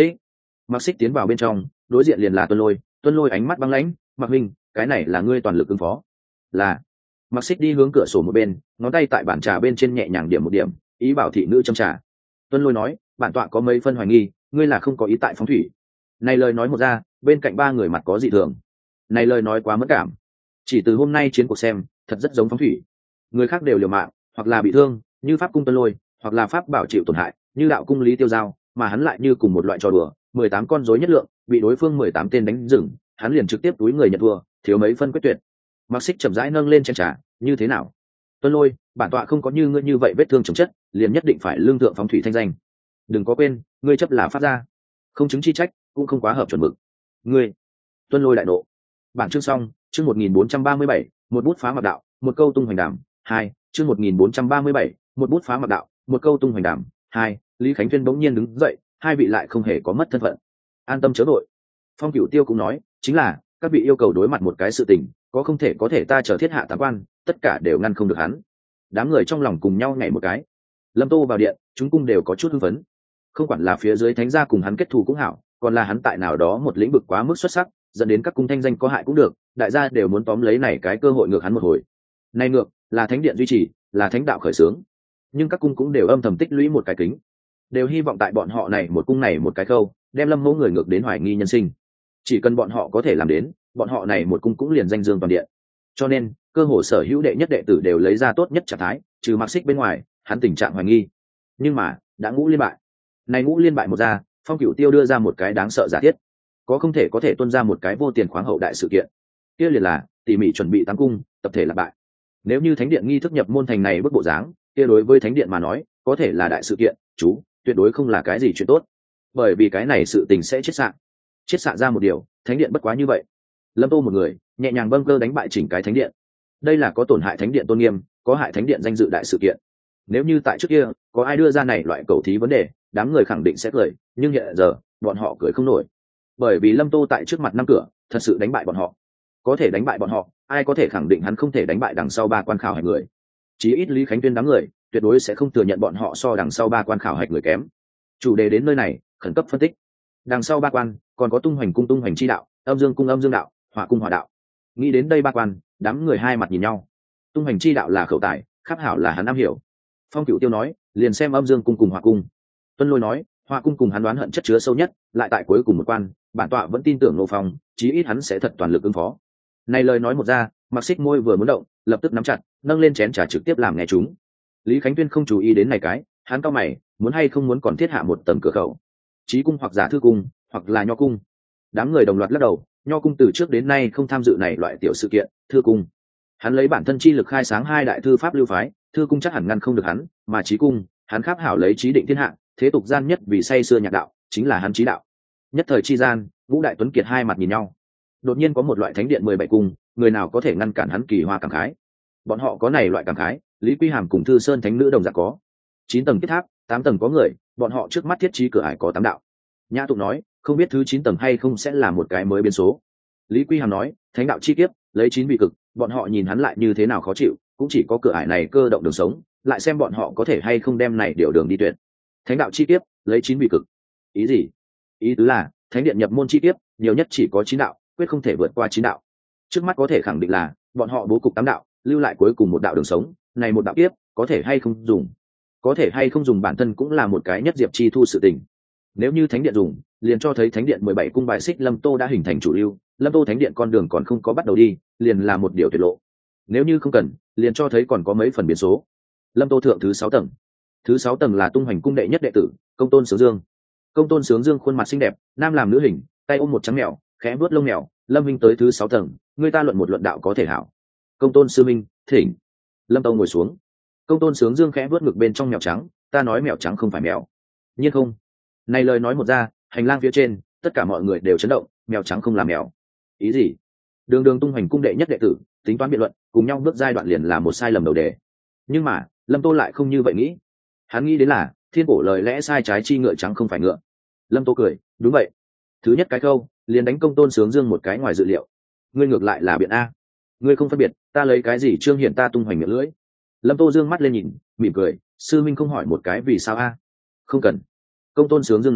S1: Mặc Xích tiến vào bên trong, đối diện liền là Tuân Lôi ánh mắt băng lãnh, Mặc Minh, cái này là ngươi toàn lực ứng phó. Là. Mặc Xích đi hướng cửa sổ một bên, ngón tay tại bàn trà bên trên nhẹ nhàng điểm một điểm, ý bảo thị nữ châm trà. Tuân Lôi nói, bản tọa có mấy phân hoài nghi, ngươi là không có ý tại phóng thủy. Này lời nói một ra, bên cạnh ba người mặt có dị thường. Này lời nói quá mất cảm. Chỉ từ hôm nay chiến cuộc xem, thật rất giống phóng thủy. Người khác đều liều mạng, hoặc là bị thương, như pháp cung Tuân Lôi, hoặc là pháp bảo chịu tổn hại, như đạo cung Lý Tiêu Giao, mà hắn lại như cùng một loại trò đùa, 18 con rối nhất lượng, bị đối phương 18 tên đánh dừng, hắn liền trực tiếp túi người nhận thua, thiếu mấy phân quyết tuyệt. Mặc Xích chậm rãi nâng lên chén trà, như thế nào? Tuân Lôi, bản tọa không có như ngươi như vậy vết thương chồng chất, liền nhất định phải lương thượng phóng thủy thanh danh. Đừng có quên, ngươi chấp là phát ra, không chứng chi trách, cũng không quá hợp chuẩn mực. Ngươi. Tuân Lôi đại nộ. Bản chương xong, chương 1437, một bút phá mặc đạo, một câu tung hoành đàm. 2, chương 1437, một bút phá mặc đạo, một câu tung hoành đàm. 2, Lý Khánh Tuyên bỗng nhiên đứng dậy, hai vị lại không hề có mất thân phận. An tâm chớ vội. Phong Cửu Tiêu cũng nói, chính là các vị yêu cầu đối mặt một cái sự tình, có thể ta chờ thiết hạ tám quan, tất cả đều ngăn không được hắn. Đám người trong lòng cùng nhau nhảy một cái. Lâm Tô vào điện, chúng cung đều có chút hưng phấn. Không quản là phía dưới thánh gia cùng hắn kết thù cũng hảo, còn là hắn tại nào đó một lĩnh vực quá mức xuất sắc, dẫn đến các cung thanh danh có hại cũng được, đại gia đều muốn tóm lấy này cái cơ hội ngược hắn một hồi. Này ngược, là thánh điện duy trì, là thánh đạo khởi xướng. Nhưng các cung cũng đều âm thầm tích lũy một cái kính, đều hy vọng tại bọn họ này một cung này một cái khâu, đem Lâm Mẫu người ngược đến hoài nghi nhân sinh. Chỉ cần bọn họ có thể làm đến, bọn họ này một cung cũng liền danh dương toàn điện. Cho nên, cơ hồ sở hữu đệ nhất đệ tử đều lấy ra tốt nhất trạng thái, trừ Mặc Xích bên ngoài, hắn tình trạng hoài nghi. Nhưng mà, đã ngũ liên bại. Này ngũ liên bại một ra, Phong Cửu Tiêu đưa ra một cái đáng sợ giả thiết. Có thể tuân ra một cái vô tiền khoáng hậu đại sự kiện. Kia liền là tỉ mỉ chuẩn bị tám cung, tập thể là bại. Nếu như thánh điện nghi thức nhập môn thành này bức bộ dáng, kia đối với thánh điện mà nói, có thể là đại sự kiện, tuyệt đối không là cái gì chuyện tốt. Bởi vì cái này sự tình sẽ chết xạ ra một điều, thánh điện bất quá như vậy. Lâm Tô một người, nhẹ nhàng bâng cơ đánh bại chỉnh cái thánh điện. Đây là có tổn hại thánh điện tôn nghiêm, có hại thánh điện danh dự đại sự kiện. Nếu như tại trước kia, có ai đưa ra này loại cầu thí vấn đề, đám người khẳng định sẽ cười, nhưng hiện giờ, bọn họ cười không nổi. Bởi vì Lâm Tô tại trước mặt năm cửa, thật sự đánh bại bọn họ. Có thể đánh bại bọn họ, ai có thể khẳng định hắn không thể đánh bại đằng sau ba quan khảo hạch người. Chí ít Lý Khánh Tuyên đám người, tuyệt đối sẽ không thừa nhận bọn họ so đằng sau ba quan khảo hạch người kém. Chủ đề đến nơi này, khẩn cấp phân tích. Đằng sau ba quan, còn có tung hoành cung tung hoành chi đạo, âm dương cung âm dương đạo, hỏa cung hỏa đạo. Nghĩ đến đây ba quan, đám người hai mặt nhìn nhau. Tung hoành chi đạo là khẩu tài, khắc hảo là hắn am hiểu. Phong Cửu Tiêu nói, liền xem âm dương cung cùng hỏa cung. Tuân Lôi nói, hỏa cung cùng hắn đoán hận chất chứa sâu nhất, lại tại cuối cùng một quan, bản tọa vẫn tin tưởng Ngô Phong, chí ít hắn sẽ thật toàn lực ứng phó. Này lời nói một ra, Mặc Xích môi vừa muốn động, lập tức nắm chặt, nâng lên chén trà trực tiếp làm nghe chúng. Lý Khánh Tuyên không chú ý đến này cái, hắn cao mày, muốn hay không muốn còn thiết hạ một tầng cửa khẩu. Chí cung hoặc giả thư cung, hoặc là nho cung. Đám người đồng loạt lắc đầu, nho cung từ trước đến nay không tham dự này loại tiểu sự kiện, thư cung. Hắn lấy bản thân chi lực khai sáng hai đại thư pháp lưu phái, thư cung chắc hẳn ngăn không được hắn, mà chí cung, hắn kháp hảo lấy chí định thiên hạ, thế tục gian nhất vì say xưa nhạc đạo, chính là hắn chí đạo. Nhất thời chi gian, Vũ Đại Tuấn Kiệt hai mặt nhìn nhau. Đột nhiên có một loại thánh điện 17 cung, người nào có thể ngăn cản hắn kỳ hoa cảm khái. Bọn họ có này loại cảm khái, Lý Quy Hàm cùng Thư Sơn thánh nữ đồng dạng có. 9 tầng kiếp tháp, 8 tầng có người, bọn họ trước mắt thiết trí cửa ải có 8 đạo. Nhã Tụng nói, không biết thứ 9 tầng hay không sẽ là một cái mới biến số. Lý Quy Hàm nói, thánh đạo chi kiếp, lấy 9 vị cực, bọn họ nhìn hắn lại như thế nào khó chịu, cũng chỉ có cửa ải này cơ động đường sống, lại xem bọn họ có thể hay không đem này điều đường đi tuyệt. Thánh đạo chi kiếp, lấy 9 vị cực. Ý gì? Ý tứ là, thánh điện nhập môn chi kiếp, nhiều nhất chỉ có 9 đạo, quyết không thể vượt qua 9 đạo. Trước mắt có thể khẳng định là, bọn họ bố cục 8 đạo, lưu lại cuối cùng một đạo đường sống, này một đạo kiếp, có thể hay không dùng. Có thể hay không dùng bản thân cũng là một cái nhất diệp chi thu sự tình. Nếu như thánh điện dùng, liền cho thấy thánh điện 17 cung bài xích Lâm Tô đã hình thành chủ lưu, Lâm Tô thánh điện con đường còn không có bắt đầu đi, liền là một điều tuyệt lộ. Nếu như không cần, liền cho thấy còn có mấy phần biến số. Lâm Tô thượng thứ 6 tầng. Thứ 6 tầng là tung hoành cung đệ nhất đệ tử, Công Tôn Sướng Dương. Công Tôn Sướng Dương khuôn mặt xinh đẹp, nam làm nữ hình, tay ôm một trắng mèo, khẽ vuốt lông mèo. Lâm Minh tới thứ 6 tầng, người ta luận một luận đạo có thể hảo. Công Tôn sư minh, thỉnh. Lâm Tô ngồi xuống. Công Tôn Sướng Dương khẽ vuốt ngực bên trong mèo trắng, ta nói mèo trắng không phải mèo. Nhiên không. Này lời nói một ra, hành lang phía trên, tất cả mọi người đều chấn động, mèo trắng không là mèo. Ý gì? Đường Đường tung hoành cung đệ nhất đệ tử, tính toán biện luận, cùng nhau bước giai đoạn liền là một sai lầm đầu đề. Nhưng mà, Lâm Tô lại không như vậy nghĩ. Hắn nghĩ đến là, thiên cổ lời lẽ sai trái chi ngựa trắng không phải ngựa. Lâm Tô cười, đúng vậy. Thứ nhất cái câu, liền đánh Công Tôn Sướng Dương một cái ngoài dự liệu. Ngươi ngược lại là biện a. Ngươi không phân biệt, ta lấy cái gì trương hiện ta tung hoành miệng lưỡi. Lâm Tô dương mắt lên nhìn, mỉm cười, sư minh không hỏi một cái vì sao a? Không cần. Công Tôn Sướng Dương nói,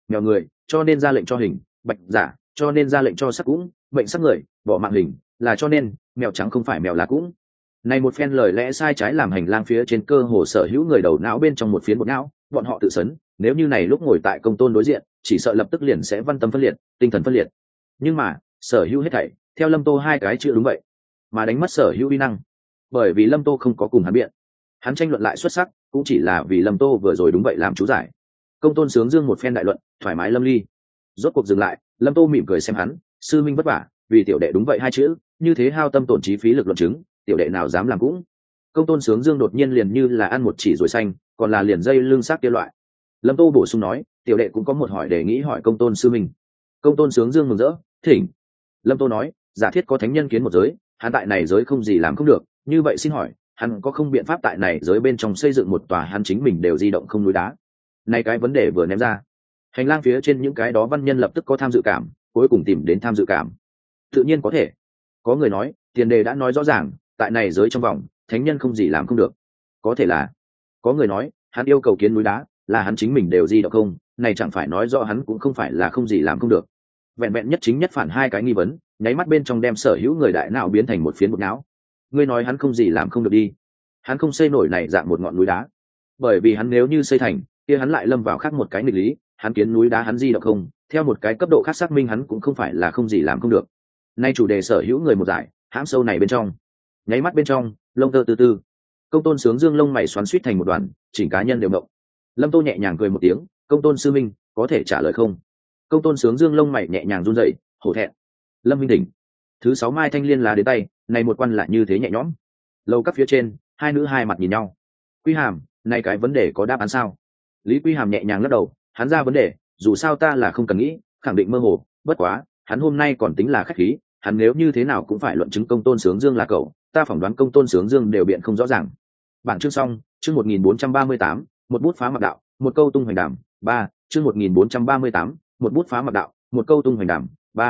S1: mèo người cho nên ra lệnh cho hình, bạch giả cho nên ra lệnh cho sắc cũng, mệnh sắc người bỏ mạng hình là cho nên, mèo trắng không phải mèo là cũng. Này một phen lời lẽ sai trái làm hành lang phía trên cơ hồ sở hữu người đầu não bên trong một phiến một não, bọn họ tự sấn, nếu như này lúc ngồi tại công tôn đối diện, chỉ sợ lập tức liền sẽ văn tâm phân liệt, tinh thần phân liệt. Nhưng mà, sở hữu hết thảy, theo Lâm Tô hai cái chưa đúng vậy, mà đánh mất sở hữu uy năng. Bởi vì Lâm Tô không có cùng hắn biện, hắn tranh luận lại xuất sắc, cũng chỉ là vì Lâm Tô vừa rồi đúng vậy làm chú giải. Công tôn sướng dương một phen đại luận, thoải mái lâm ly. Rốt cuộc dừng lại, Lâm Tô mỉm cười xem hắn, sư minh vất vả, vì tiểu đệ đúng vậy hai chữ, như thế hao tâm tổn trí phí lực luận chứng, tiểu đệ nào dám làm cũng. Công tôn sướng dương đột nhiên liền như là ăn một chỉ rồi xanh, còn là liền dây lưng xác kia loại. Lâm Tô bổ sung nói, tiểu đệ cũng có một hỏi để nghĩ hỏi công tôn sư minh. Công tôn sướng dương mừng rỡ, thỉnh. Lâm Tô nói, giả thiết có thánh nhân kiến một giới, hắn tại này giới không gì làm không được, như vậy xin hỏi, hắn có không biện pháp tại này giới bên trong xây dựng một tòa hắn chính mình đều di động không núi đá? Này cái vấn đề vừa ném ra, hành lang phía trên những cái đó văn nhân lập tức có tham dự cảm, cuối cùng tìm đến tham dự cảm. Tự nhiên có thể. Có người nói, tiền đề đã nói rõ ràng, tại này giới trong vòng, thánh nhân không gì làm không được. Có thể là. Có người nói, hắn yêu cầu kiến núi đá, là hắn chính mình đều di động không, này chẳng phải nói rõ hắn cũng không phải là không gì làm không được. Vẹn vẹn nhất chính nhất phản hai cái nghi vấn, nháy mắt bên trong đem sở hữu người đại não biến thành một phiến một não. Ngươi nói hắn không gì làm không được đi, hắn không xây nổi này dạng một ngọn núi đá, bởi vì hắn nếu như xây thành, kia hắn lại lâm vào khác một cái nghịch lý, hắn kiến núi đá hắn di động không, theo một cái cấp độ khác xác minh hắn cũng không phải là không gì làm không được. Nay chủ đề sở hữu người một giải, hãm sâu này bên trong, nháy mắt bên trong, lông tơ từ từ. Công tôn sướng dương lông mày xoắn xuýt thành một đoàn, chỉnh cá nhân đều mộng. Lâm Tô nhẹ nhàng cười một tiếng, công tôn sư minh có thể trả lời không? Công tôn sướng dương lông mày nhẹ nhàng run rẩy, hổ thẹn. Lâm minh đỉnh, thứ 6 mai thanh liên lá đến tay, này một quan lại như thế nhẹ nhõm. Lâu các phía trên, hai nữ hai mặt nhìn nhau. Quy Hàm, này cái vấn đề có đáp án sao? Lý Quy Hàm nhẹ nhàng lắc đầu, hắn ra vấn đề, dù sao ta là không cần nghĩ, khẳng định mơ hồ, bất quá, hắn hôm nay còn tính là khách khí, hắn nếu như thế nào cũng phải luận chứng công tôn sướng dương là cậu, ta phỏng đoán công tôn sướng dương đều biện không rõ ràng. Bản chương xong, chương 1438, một bút phá mặc đạo, một câu tung hoành đàm, 3, chương 1438, một bút phá mặc đạo, một câu tung hoành đàm,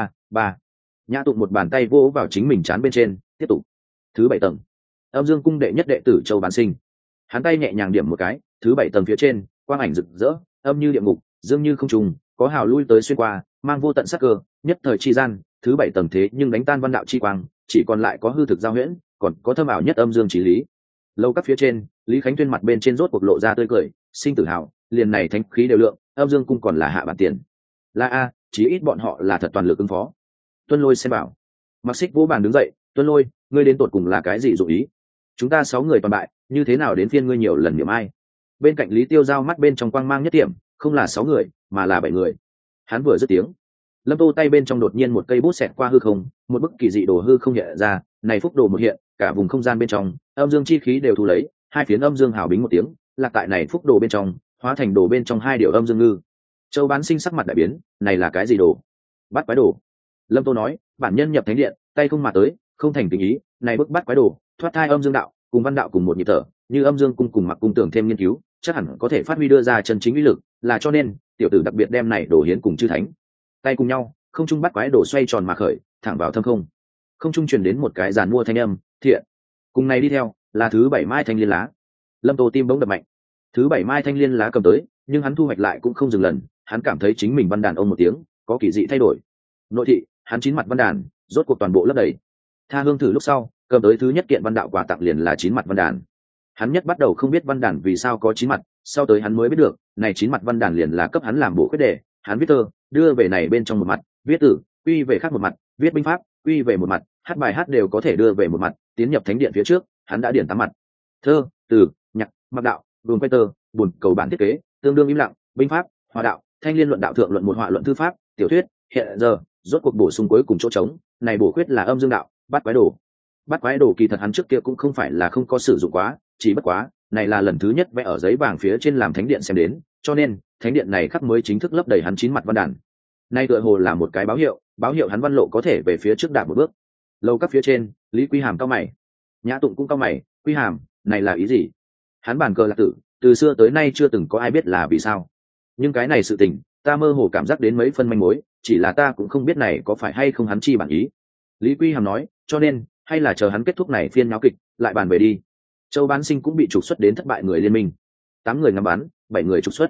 S1: 3. Nhã Tụng một bàn tay vỗ vào chính mình trán bên trên, tiếp tục. Thứ 7 tầng. Âm Dương cung đệ nhất đệ tử Châu Bán Sinh. Hắn tay nhẹ nhàng điểm một cái, thứ 7 tầng phía trên, quang ảnh rực rỡ, âm như địa ngục, dương như không trùng, có hào lui tới xuyên qua, mang vô tận sắc cơ, nhất thời chi gian, thứ 7 tầng thế nhưng đánh tan văn đạo chi quang, chỉ còn lại có hư thực giao huyễn, còn có thâm ảo nhất âm dương chí lý. Lâu các phía trên, Lý Khánh Tuyên mặt bên trên rốt cuộc lộ ra tươi cười, sinh tử hào, liền này thánh khí đều lượng, âm dương cung còn là hạ bản tiền. Là a, chí ít bọn họ là thật toàn lực ứng phó. Tuân Lôi xem bảo. Mặc Xích vỗ bàn đứng dậy, Tuân Lôi, ngươi đến tột cùng là cái gì dụ ý? Chúng ta 6 người toàn bại, như thế nào đến phiên ngươi nhiều lần niệm ai? Bên cạnh Lý Tiêu Giao mắt bên trong quang mang nhất điểm, không là 6 người, mà là 7 người. Hắn vừa dứt tiếng, Lâm Tô tay bên trong đột nhiên một cây bút xẹt qua hư không, một bức kỳ dị đồ hư không hiện ra, này phúc đồ một hiện, cả vùng không gian bên trong, âm dương chi khí đều thu lấy, hai phiến âm dương hào bính một tiếng, lạc tại này phúc đồ bên trong, hóa thành đồ bên trong hai điều âm dương ngư. Châu Bán Sinh sắc mặt đại biến, này là cái gì đồ? Bắt quái đồ. Lâm Tô nói, bản nhân nhập thánh điện, tay không mà tới, không thành tình ý, này bức bắt quái đồ, thoát thai âm dương đạo, cùng văn đạo cùng một nhịp thở, như âm dương cung cùng mặc cung tưởng thêm nghiên cứu, chắc hẳn có thể phát huy đưa ra chân chính uy lực, là cho nên tiểu tử đặc biệt đem này đồ hiến cùng chư thánh. Tay cùng nhau, không trung bắt quái đồ xoay tròn mà khởi, thẳng vào thâm không. Không trung truyền đến một cái giàn mua thanh âm, thiện. Cùng này đi theo, là thứ 7 mai thanh liên lá. Lâm Tô tim bỗng đập mạnh. Thứ 7 mai thanh liên lá cầm tới, nhưng hắn thu hoạch lại cũng không dừng lần, hắn cảm thấy chính mình văn đàn ông một tiếng, có kỳ dị thay đổi. Nội thị, hắn chín mặt văn đàn, rốt cuộc toàn bộ lấp đầy. Tha hương thử lúc sau, cầm tới thứ nhất kiện văn đạo quà tặng liền là chín mặt văn đàn. Hắn nhất bắt đầu không biết văn đàn vì sao có chín mặt, sau tới hắn mới biết được, này chín mặt văn đàn liền là cấp hắn làm bổ khuyết đề, hắn viết thơ, đưa về này bên trong một mặt, viết tử, quy về khác một mặt, viết binh pháp, quy về một mặt, hát bài hát đều có thể đưa về một mặt, tiến nhập thánh điện phía trước, hắn đã điển 8 mặt. Thơ, từ, nhạc, mặc đạo, gồm quay tơ, buồn cầu bản thiết kế, tương đương im lặng, binh pháp, hòa đạo, thanh liên luận đạo thượng luận một họa luận thư pháp, tiểu thuyết, hiện giờ, rốt cuộc bổ sung cuối cùng chỗ trống, này bổ khuyết là âm dương đạo, bắt quái đồ. Bắt quái đồ kỳ thật hắn trước kia cũng không phải là không có sử dụng quá, chỉ bất quá, này là lần thứ nhất vẽ ở giấy vàng phía trên làm thánh điện xem đến, cho nên, thánh điện này khắc mới chính thức lấp đầy hắn chín mặt văn đàn. Nay tựa hồ là một cái báo hiệu hắn văn lộ có thể về phía trước đạp một bước. Lâu các phía trên, Lý Quy Hàm cao mày, Nhã Tụng cũng cao mày, Quy Hàm, này là ý gì? Hắn bàn cờ lạc tử, từ xưa tới nay chưa từng có ai biết là vì sao. Nhưng cái này sự tình, ta mơ hồ cảm giác đến mấy phân manh mối, chỉ là ta cũng không biết này có phải hay không hắn chi bản ý. Lý Quy Hàm nói, cho nên, hay là chờ hắn kết thúc này phiên nháo kịch, lại bàn về đi. Châu Bán Sinh cũng bị trục xuất đến thất bại người liên minh. 8 người ngắm bắn, 7 người trục xuất.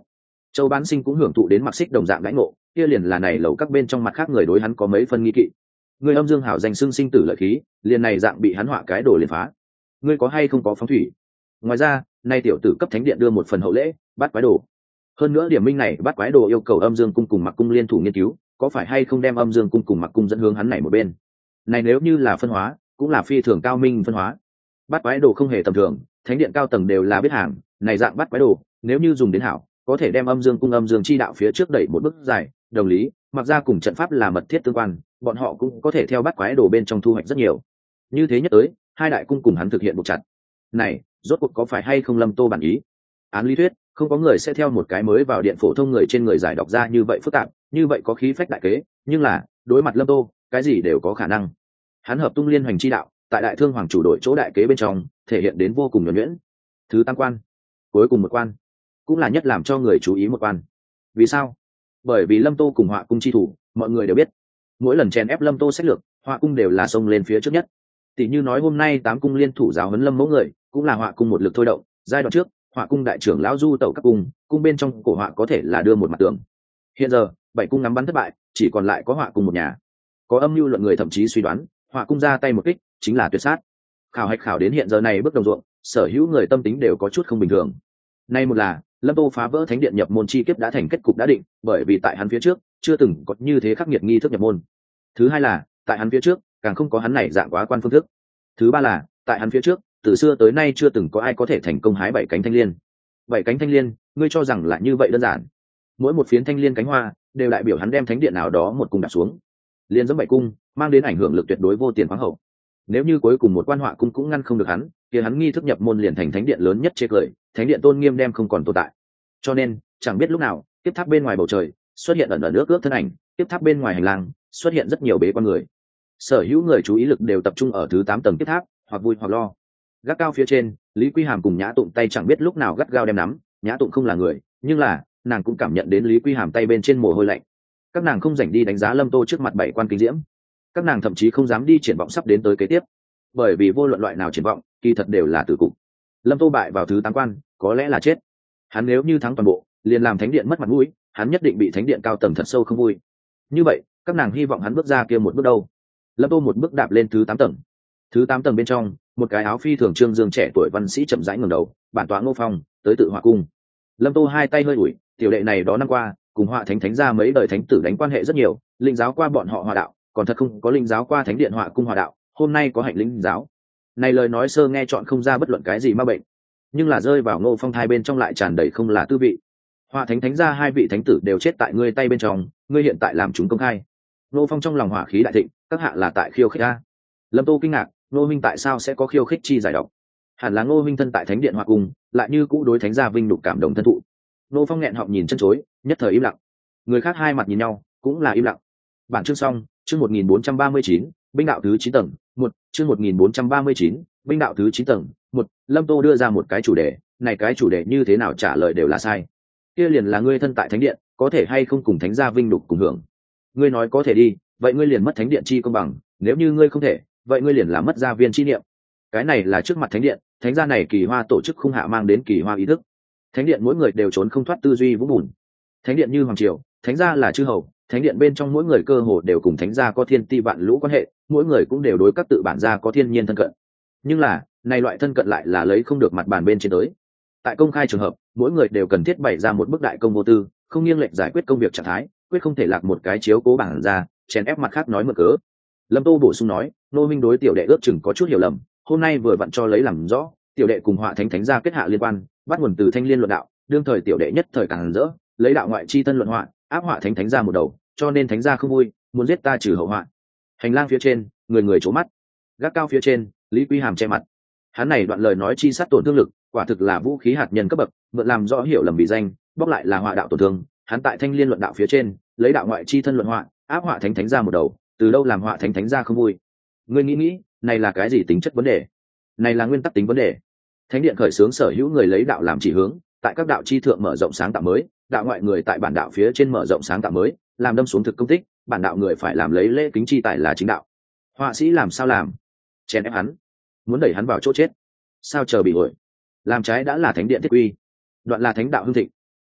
S1: Châu Bán Sinh cũng hưởng thụ đến mặc xích đồng dạng đãi ngộ, kia liền là này lầu các bên trong mặt khác người đối hắn có mấy phân nghi kỵ. Người âm dương hảo danh xưng sinh tử lợi khí, liền này dạng bị hắn họa cái đồ liền phá. Ngươi có hay không có phóng thủy? Ngoài ra, nay tiểu tử cấp thánh điện đưa một phần hậu lễ, bắt quái đồ. Hơn nữa điểm minh này bắt quái đồ yêu cầu âm dương cung cùng mặc cung liên thủ nghiên cứu, có phải hay không đem âm dương cung cùng mặc cung dẫn hướng hắn này một bên. Này nếu như là phân hóa, cũng là phi thường cao minh phân hóa. Bắt quái đồ không hề tầm thường, thánh điện cao tầng đều là biết hàng, này dạng bắt quái đồ, nếu như dùng đến hảo, có thể đem âm dương cung âm dương chi đạo phía trước đẩy một bước dài, đồng lý, mặc ra cùng trận pháp là mật thiết tương quan, bọn họ cũng có thể theo bắt quái đồ bên trong thu hoạch rất nhiều. Như thế nhất tới, hai đại cung cùng hắn thực hiện buộc chặt. Này, rốt cuộc có phải hay không Lâm Tô bản ý? Án lý thuyết, không có người sẽ theo một cái mới vào điện phổ thông người trên người giải đọc ra như vậy phức tạp, như vậy có khí phách đại kế, nhưng là, đối mặt Lâm Tô, cái gì đều có khả năng. Hắn hợp tung liên hoành chi đạo, tại đại thương hoàng chủ đội chỗ đại kế bên trong, thể hiện đến vô cùng nhuần nhuyễn. Thứ tam quan, cuối cùng một quan, cũng là nhất làm cho người chú ý một quan. Vì sao? Bởi vì Lâm Tô cùng Họa cung chi thủ, mọi người đều biết, mỗi lần chèn ép Lâm Tô sách lược, Họa cung đều là xông lên phía trước nhất. Tỷ như nói hôm nay tám cung liên thủ giáo huấn Lâm mẫu người, cũng là Họa cung một lực thôi động. Giai đoạn trước, Họa cung đại trưởng lão du tẩu các cung bên trong cổ họa có thể là đưa một mặt tường. Hiện giờ, bảy cung ngắm bắn thất bại, chỉ còn lại có Họa cung một nhà. Có âm mưu luận người thậm chí suy đoán, Họa cung ra tay một kích, chính là tuyệt sát. Khảo hạch khảo đến hiện giờ này bước đồng ruộng, sở hữu người tâm tính đều có chút không bình thường. Nay một là, Lâm Tô phá vỡ thánh điện nhập môn chi kiếp đã thành kết cục đã định, bởi vì tại hắn phía trước, chưa từng có như thế khắc nghiệt nghi thức nhập môn. Thứ hai là, tại hắn phía trước, càng không có hắn này dạng quá quan phương thức. Thứ ba là, tại hắn phía trước, từ xưa tới nay chưa từng có ai có thể thành công hái bảy cánh thanh liên. Bảy cánh thanh liên, ngươi cho rằng là như vậy đơn giản? Mỗi một phiến thanh liên cánh hoa đều đại biểu hắn đem thánh điện nào đó một cung đặt xuống, liên giống bảy cung, mang đến ảnh hưởng lực tuyệt đối vô tiền khoáng hậu. Nếu như cuối cùng một quan Họa cung cũng ngăn không được hắn, thì hắn nghi thức nhập môn liền thành thánh điện lớn nhất chê cười, thánh điện tôn nghiêm đem không còn tồn tại. Cho nên, chẳng biết lúc nào, tiếp tháp bên ngoài bầu trời xuất hiện ẩn nước ước thân ảnh, tiếp tháp bên ngoài hành lang xuất hiện rất nhiều bế quan người. Sở hữu người chú ý lực đều tập trung ở thứ 8 tầng tiếp tháp, hoặc vui hoặc lo. Gác cao phía trên, Lý Quy Hàm cùng Nhã Tụng tay chẳng biết lúc nào gắt gao đem nắm, Nhã Tụng không là người, nhưng là, nàng cũng cảm nhận đến Lý Quy Hàm tay bên trên mồ hôi lạnh. Các nàng không rảnh đi đánh giá Lâm Tô trước mặt bảy quan kinh diễm. Các nàng thậm chí không dám đi triển vọng sắp đến tới kế tiếp, bởi vì vô luận loại nào triển vọng, kỳ thật đều là tử cục. Lâm Tô bại vào thứ 8 quan, có lẽ là chết. Hắn nếu như thắng toàn bộ, liền làm thánh điện mất mặt mũi, hắn nhất định bị thánh điện cao tầng thật sâu không vui. Như vậy, các nàng hy vọng hắn bước ra kia một bước đâu. Lâm Tô một bước đạp lên thứ 8 tầng. Thứ 8 tầng bên trong, một cái áo phi thường trương dương trẻ tuổi văn sĩ chậm rãi ngẩng đầu, bản tọa Ngô Phong, tới tự Họa cung. Lâm Tô hai tay hơi ủi, tiểu đệ này đó năm qua, cùng Họa thánh thánh gia mấy đời thánh tử đánh quan hệ rất nhiều, linh giáo qua bọn họ hòa đạo, còn thật không có linh giáo qua thánh điện Họa cung hòa đạo, hôm nay có hạnh linh giáo. Này lời nói sơ nghe chọn không ra bất luận cái gì ma bệnh, nhưng là rơi vào Ngô Phong hai bên trong lại tràn đầy không là tư vị. Họa thánh thánh gia hai vị thánh tử đều chết tại ngươi tay bên trong, ngươi hiện tại làm chúng công khai. Ngô Phong trong lòng hỏa khí đại thịnh, các hạ là tại khiêu khích a. Lâm Tô kinh ngạc, Ngô minh tại sao sẽ có khiêu khích chi giải độc? Hẳn là Ngô minh thân tại thánh điện Họa cung, lại như cũ đối thánh gia vinh nhục cảm động thân thụ. Ngô Phong nghẹn họng nhìn chân chối, nhất thời im lặng. Người khác hai mặt nhìn nhau, cũng là im lặng. Bản chương xong, chương 1439, binh đạo thứ 9 tầng, 1, chương 1439, binh đạo thứ 9 tầng, 1, Lâm Tô đưa ra một cái chủ đề, này cái chủ đề như thế nào trả lời đều là sai. Kia liền là ngươi thân tại thánh điện, có thể hay không cùng thánh gia vinh nhục cùng hưởng. Ngươi nói có thể đi, vậy ngươi liền mất thánh điện chi công bằng, nếu như ngươi không thể, vậy ngươi liền là mất gia viên chi niệm. Cái này là trước mặt thánh điện, thánh gia này kỳ hoa tổ chức khung hạ mang đến kỳ hoa ý thức. Thánh điện mỗi người đều trốn không thoát tư duy vũng bùn. Thánh điện như hoàng triều, thánh gia là chư hầu, thánh điện bên trong mỗi người cơ hồ đều cùng thánh gia có thiên ti vạn lũ quan hệ, mỗi người cũng đều đối các tự bản gia có thiên nhiên thân cận. Nhưng là, này loại thân cận lại là lấy không được mặt bàn bên trên tới. Tại công khai trường hợp, mỗi người đều cần thiết bày ra một bức đại công vô tư, không nghiêng lệch giải quyết công việc trạng thái, quyết không thể lạc một cái chiếu cố bản gia, chèn ép mặt khác nói mượn cớ. Lâm Tô bổ sung nói, Nô minh đối tiểu đệ ước chừng có chút hiểu lầm, hôm nay vừa vặn cho lấy làm rõ, tiểu đệ cùng Họa thánh thánh gia kết hạ liên quan, bắt nguồn từ thanh liên luận đạo, đương thời tiểu đệ nhất thời càng rỡ, lấy đạo ngoại chi thân luận Họa, áp Họa thánh thánh gia một đầu, cho nên thánh gia không vui, muốn giết ta trừ hậu họa. Hành lang phía trên, người người trố mắt. Gác cao phía trên, Lý Quy Hàm che mặt. Hắn này đoạn lời nói chi sát tổn thương lực, quả thực là vũ khí hạt nhân cấp bậc, mượn làm rõ hiểu lầm bị danh, bóc lại là họa đạo tổn thương. Hắn tại thanh liên luận đạo phía trên, lấy đạo ngoại chi thân luận họa, áp Họa thánh thánh gia một đầu, từ đâu làm Họa thánh thánh gia không vui. Ngươi nghĩ, này là cái gì tính chất vấn đề? Này là nguyên tắc tính vấn đề. Thánh điện khởi xướng sở hữu người lấy đạo làm chỉ hướng, tại các đạo chi thượng mở rộng sáng tạo mới, đạo ngoại người tại bản đạo phía trên mở rộng sáng tạo mới, làm đâm xuống thực công tích, bản đạo người phải làm lấy lễ kính chi tại là chính đạo. Họa sĩ làm sao làm? Chèn ép hắn, muốn đẩy hắn vào chỗ chết. Sao chờ bị hội? Làm trái đã là thánh điện thiết quy, đoạn là thánh đạo hưng thịnh.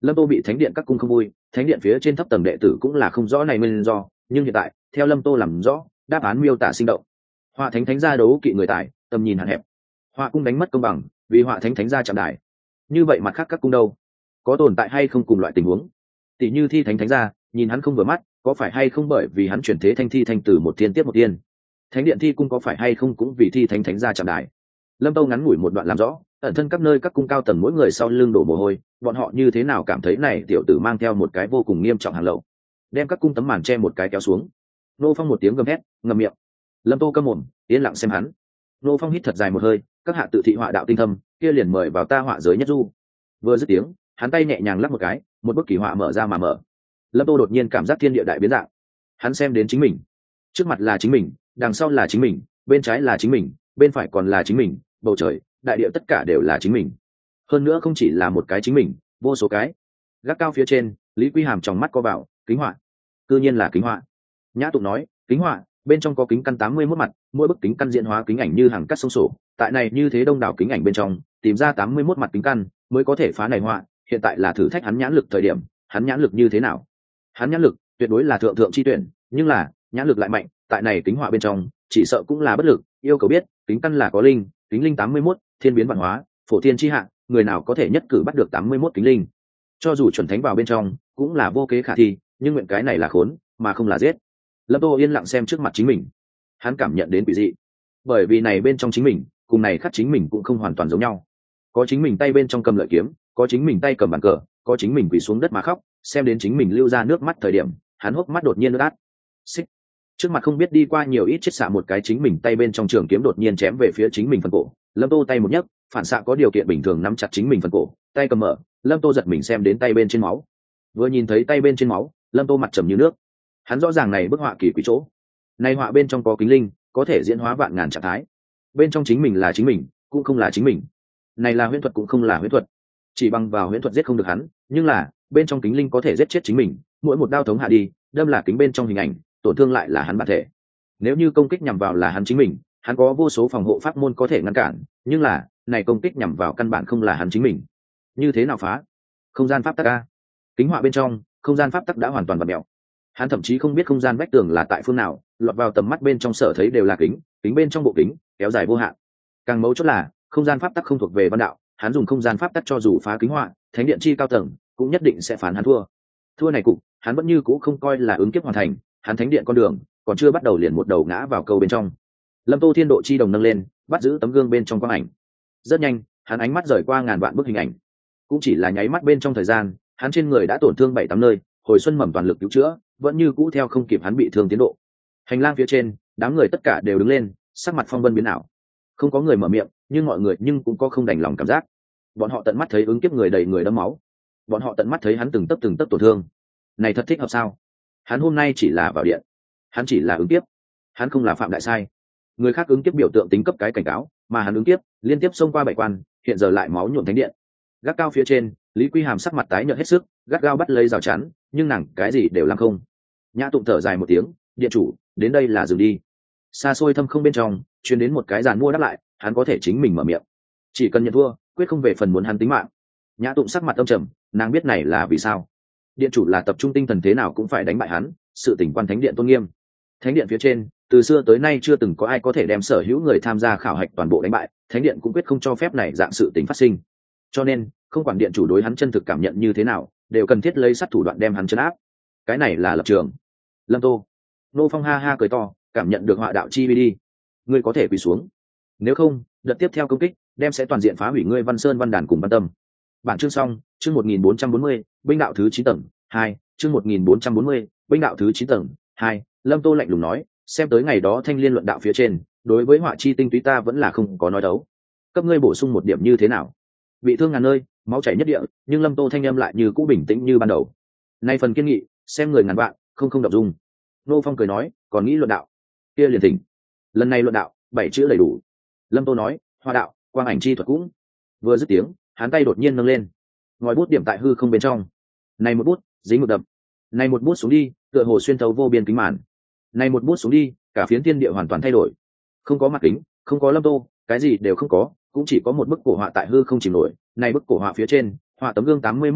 S1: Lâm Tô bị thánh điện các cung không vui, thánh điện phía trên thấp tầng đệ tử cũng là không rõ này nguyên do, nhưng hiện tại theo Lâm Tô làm rõ, đáp án miêu tả sinh động. Họa thánh thánh gia đấu kỵ người tài, tầm nhìn hạn hẹp. Họa cung đánh mất công bằng, vì họa thánh thánh gia chạm đài. Như vậy mặt khác các cung đâu, có tồn tại hay không cùng loại tình huống? Tỷ như thi thánh thánh gia, nhìn hắn không vừa mắt, có phải hay không bởi vì hắn chuyển thế thanh thi thanh từ một thiên tiếp một tiên? Thánh điện thi cung có phải hay không cũng vì thi thánh thánh gia chạm đài? Lâm Tô ngắn ngủi một đoạn làm rõ, ẩn thân các nơi các cung cao tầng mỗi người sau lưng đổ mồ hôi, bọn họ như thế nào cảm thấy này tiểu tử mang theo một cái vô cùng nghiêm trọng hàng lậu, đem các cung tấm màn che một cái kéo xuống. Nô Phong một tiếng gầm hét, ngậm miệng. Lâm Tô câm mồm, yên lặng xem hắn. Nô Phong hít thật dài một hơi, các hạ tự thị họa đạo tinh thâm, kia liền mời vào ta họa giới nhất du. Vừa dứt tiếng, hắn tay nhẹ nhàng lắc một cái, một bức kỳ họa mở ra mà mở. Lâm Tô đột nhiên cảm giác thiên địa đại biến dạng. Hắn xem đến chính mình, trước mặt là chính mình, đằng sau là chính mình, bên trái là chính mình, bên phải còn là chính mình, bầu trời, đại địa tất cả đều là chính mình. Hơn nữa không chỉ là một cái chính mình, vô số cái. Gác cao phía trên, Lý Quy Hàm trong mắt co vào, kính họa. Cư nhiên là kính họa. Nhã Tụng nói, kính họa, bên trong có kính căn 81 mặt, mỗi bức kính căn diễn hóa kính ảnh như hàng cắt sông sổ, tại này như thế đông đảo kính ảnh bên trong, tìm ra 81 mặt kính căn, mới có thể phá này họa, hiện tại là thử thách hắn nhãn lực thời điểm, hắn nhãn lực như thế nào? Hắn nhãn lực tuyệt đối là thượng thượng chi tuyển, nhưng là, nhãn lực lại mạnh, tại này kính họa bên trong, chỉ sợ cũng là bất lực, yêu cầu biết, kính căn là có linh, kính linh 81, thiên biến vạn hóa, phổ thiên chi hạ, người nào có thể nhất cử bắt được 81 kính linh? Cho dù chuẩn thánh vào bên trong, cũng là vô kế khả thi, nhưng nguyện cái này là khốn, mà không là giết. Lâm Tô yên lặng xem trước mặt chính mình, hắn cảm nhận đến quỷ dị, bởi vì này bên trong chính mình, cùng này khắc chính mình cũng không hoàn toàn giống nhau. Có chính mình tay bên trong cầm lợi kiếm, có chính mình tay cầm bàn cờ, có chính mình quỳ xuống đất mà khóc, xem đến chính mình lưu ra nước mắt thời điểm, hắn hốc mắt đột nhiên ướt át. Xích. Trước mặt không biết đi qua nhiều ít chết xạ một cái chính mình tay bên trong trường kiếm đột nhiên chém về phía chính mình phần cổ. Lâm Tô tay một nhấc, phản xạ có điều kiện bình thường nắm chặt chính mình phần cổ, tay cầm mở, Lâm Tô giật mình xem đến tay bên trên máu. Vừa nhìn thấy tay bên trên máu, Lâm Tô mặt trầm như nước. Hắn rõ ràng này bức họa kỳ quỷ chỗ. Này họa bên trong có kính linh, có thể diễn hóa vạn ngàn trạng thái. Bên trong chính mình là chính mình, cũng không là chính mình. Này là huyễn thuật cũng không là huyễn thuật. Chỉ bằng vào huyễn thuật giết không được hắn, nhưng là bên trong kính linh có thể giết chết chính mình, mỗi một đao thống hạ đi, đâm là kính bên trong hình ảnh, tổn thương lại là hắn bản thể. Nếu như công kích nhằm vào là hắn chính mình, hắn có vô số phòng hộ pháp môn có thể ngăn cản, nhưng là này công kích nhằm vào căn bản không là hắn chính mình. Như thế nào phá? Không gian pháp tắc a. Kính họa bên trong, không gian pháp tắc đã hoàn toàn vặn mèo. Hắn thậm chí không biết không gian vách tường là tại phương nào, lọt vào tầm mắt bên trong sở thấy đều là kính, kính bên trong bộ kính kéo dài vô hạn. Càng mấu chốt là không gian pháp tắc không thuộc về văn đạo, hắn dùng không gian pháp tắc cho dù phá kính họa, thánh điện chi cao tầng cũng nhất định sẽ phán hắn thua. Thua này cục, hắn vẫn như cũ không coi là ứng kiếp hoàn thành, hắn thánh điện con đường còn chưa bắt đầu liền một đầu ngã vào câu bên trong. Lâm Tô thiên độ chi đồng nâng lên, bắt giữ tấm gương bên trong quang ảnh. Rất nhanh, hắn ánh mắt rời qua ngàn vạn bức hình ảnh, cũng chỉ là nháy mắt bên trong thời gian, hắn trên người đã tổn thương 7-8 nơi, hồi xuân mầm toàn lực cứu chữa, vẫn như cũ theo không kịp hắn bị thương tiến độ. Hành lang phía trên, đám người tất cả đều đứng lên, sắc mặt phong vân biến ảo. Không có người mở miệng, nhưng mọi người cũng có không đành lòng cảm giác. Bọn họ tận mắt thấy ứng kiếp người đầy người đẫm máu, bọn họ tận mắt thấy hắn từng tấc tổn thương. Này thật thích hợp sao? Hắn hôm nay chỉ là vào điện, hắn chỉ là ứng kiếp, hắn không là phạm đại sai. Người khác ứng kiếp biểu tượng tính cấp cái cảnh cáo, mà hắn ứng kiếp liên tiếp xông qua 7 quan, hiện giờ lại máu nhuộm thánh điện. Gác cao phía trên, Lý Quy Hàm sắc mặt tái nhợt hết sức, gắt gao bắt lấy rào chắn, nhưng nàng cái gì đều làm không. Nhã Tụng thở dài một tiếng, điện chủ, đến đây là dừng đi. Xa xôi thâm không bên trong, truyền đến một cái giàn mua đáp lại, hắn có thể chính mình mở miệng, chỉ cần nhận thua, quyết không về phần muốn hắn tính mạng. Nhã Tụng sắc mặt âm trầm, nàng biết này là vì sao. Điện chủ là tập trung tinh thần thế nào cũng phải đánh bại hắn, sự tình quan thánh điện tôn nghiêm. Thánh điện phía trên, từ xưa tới nay chưa từng có ai có thể đem sở hữu người tham gia khảo hạch toàn bộ đánh bại, thánh điện cũng quyết không cho phép này dạng sự tình phát sinh. Cho nên, không quản điện chủ đối hắn chân thực cảm nhận như thế nào, đều cần thiết lấy sát thủ đoạn đem hắn trấn áp. Cái này là lập trường. Lâm Tô, Nô Phong ha ha cười to, cảm nhận được họa đạo chi vi đi. Ngươi có thể quỳ xuống, nếu không, đợt tiếp theo công kích đem sẽ toàn diện phá hủy ngươi Văn Sơn Văn Đàn cùng Văn Tâm. Bản chương xong, chương 1440, binh đạo thứ 9 tầng 2, chương 1440, binh đạo thứ 9 tầng 2. Lâm Tô lạnh lùng nói, xem tới ngày đó thanh liên luận đạo phía trên, đối với họa chi tinh túy ta vẫn là không có nói đấu. Cấp ngươi bổ sung một điểm như thế nào? Bị thương ngàn nơi, máu chảy nhất địa, nhưng Lâm Tô thanh âm lại như cũ bình tĩnh như ban đầu. Nay phần kiên nghị, xem người ngàn vạn, không động dung. Nô Phong cười nói, còn nghĩ luận đạo, kia liền thỉnh. Lần này luận đạo, 7 chữ đầy đủ. Lâm Tô nói, hoa đạo, quang ảnh chi thuật cũng. Vừa dứt tiếng, hắn tay đột nhiên nâng lên, ngòi bút điểm tại hư không bên trong. Này một bút, dính một đập. Này một bút xuống đi, tựa hồ xuyên thấu vô biên kính màn. Này một bút xuống đi, cả phiến thiên địa hoàn toàn thay đổi. Không có mặt kính, không có Lâm Tô, cái gì đều không có, cũng chỉ có một bức cổ họa tại hư không chìm nổi. Này bức cổ họa phía trên, họa tấm gương 81 mặt,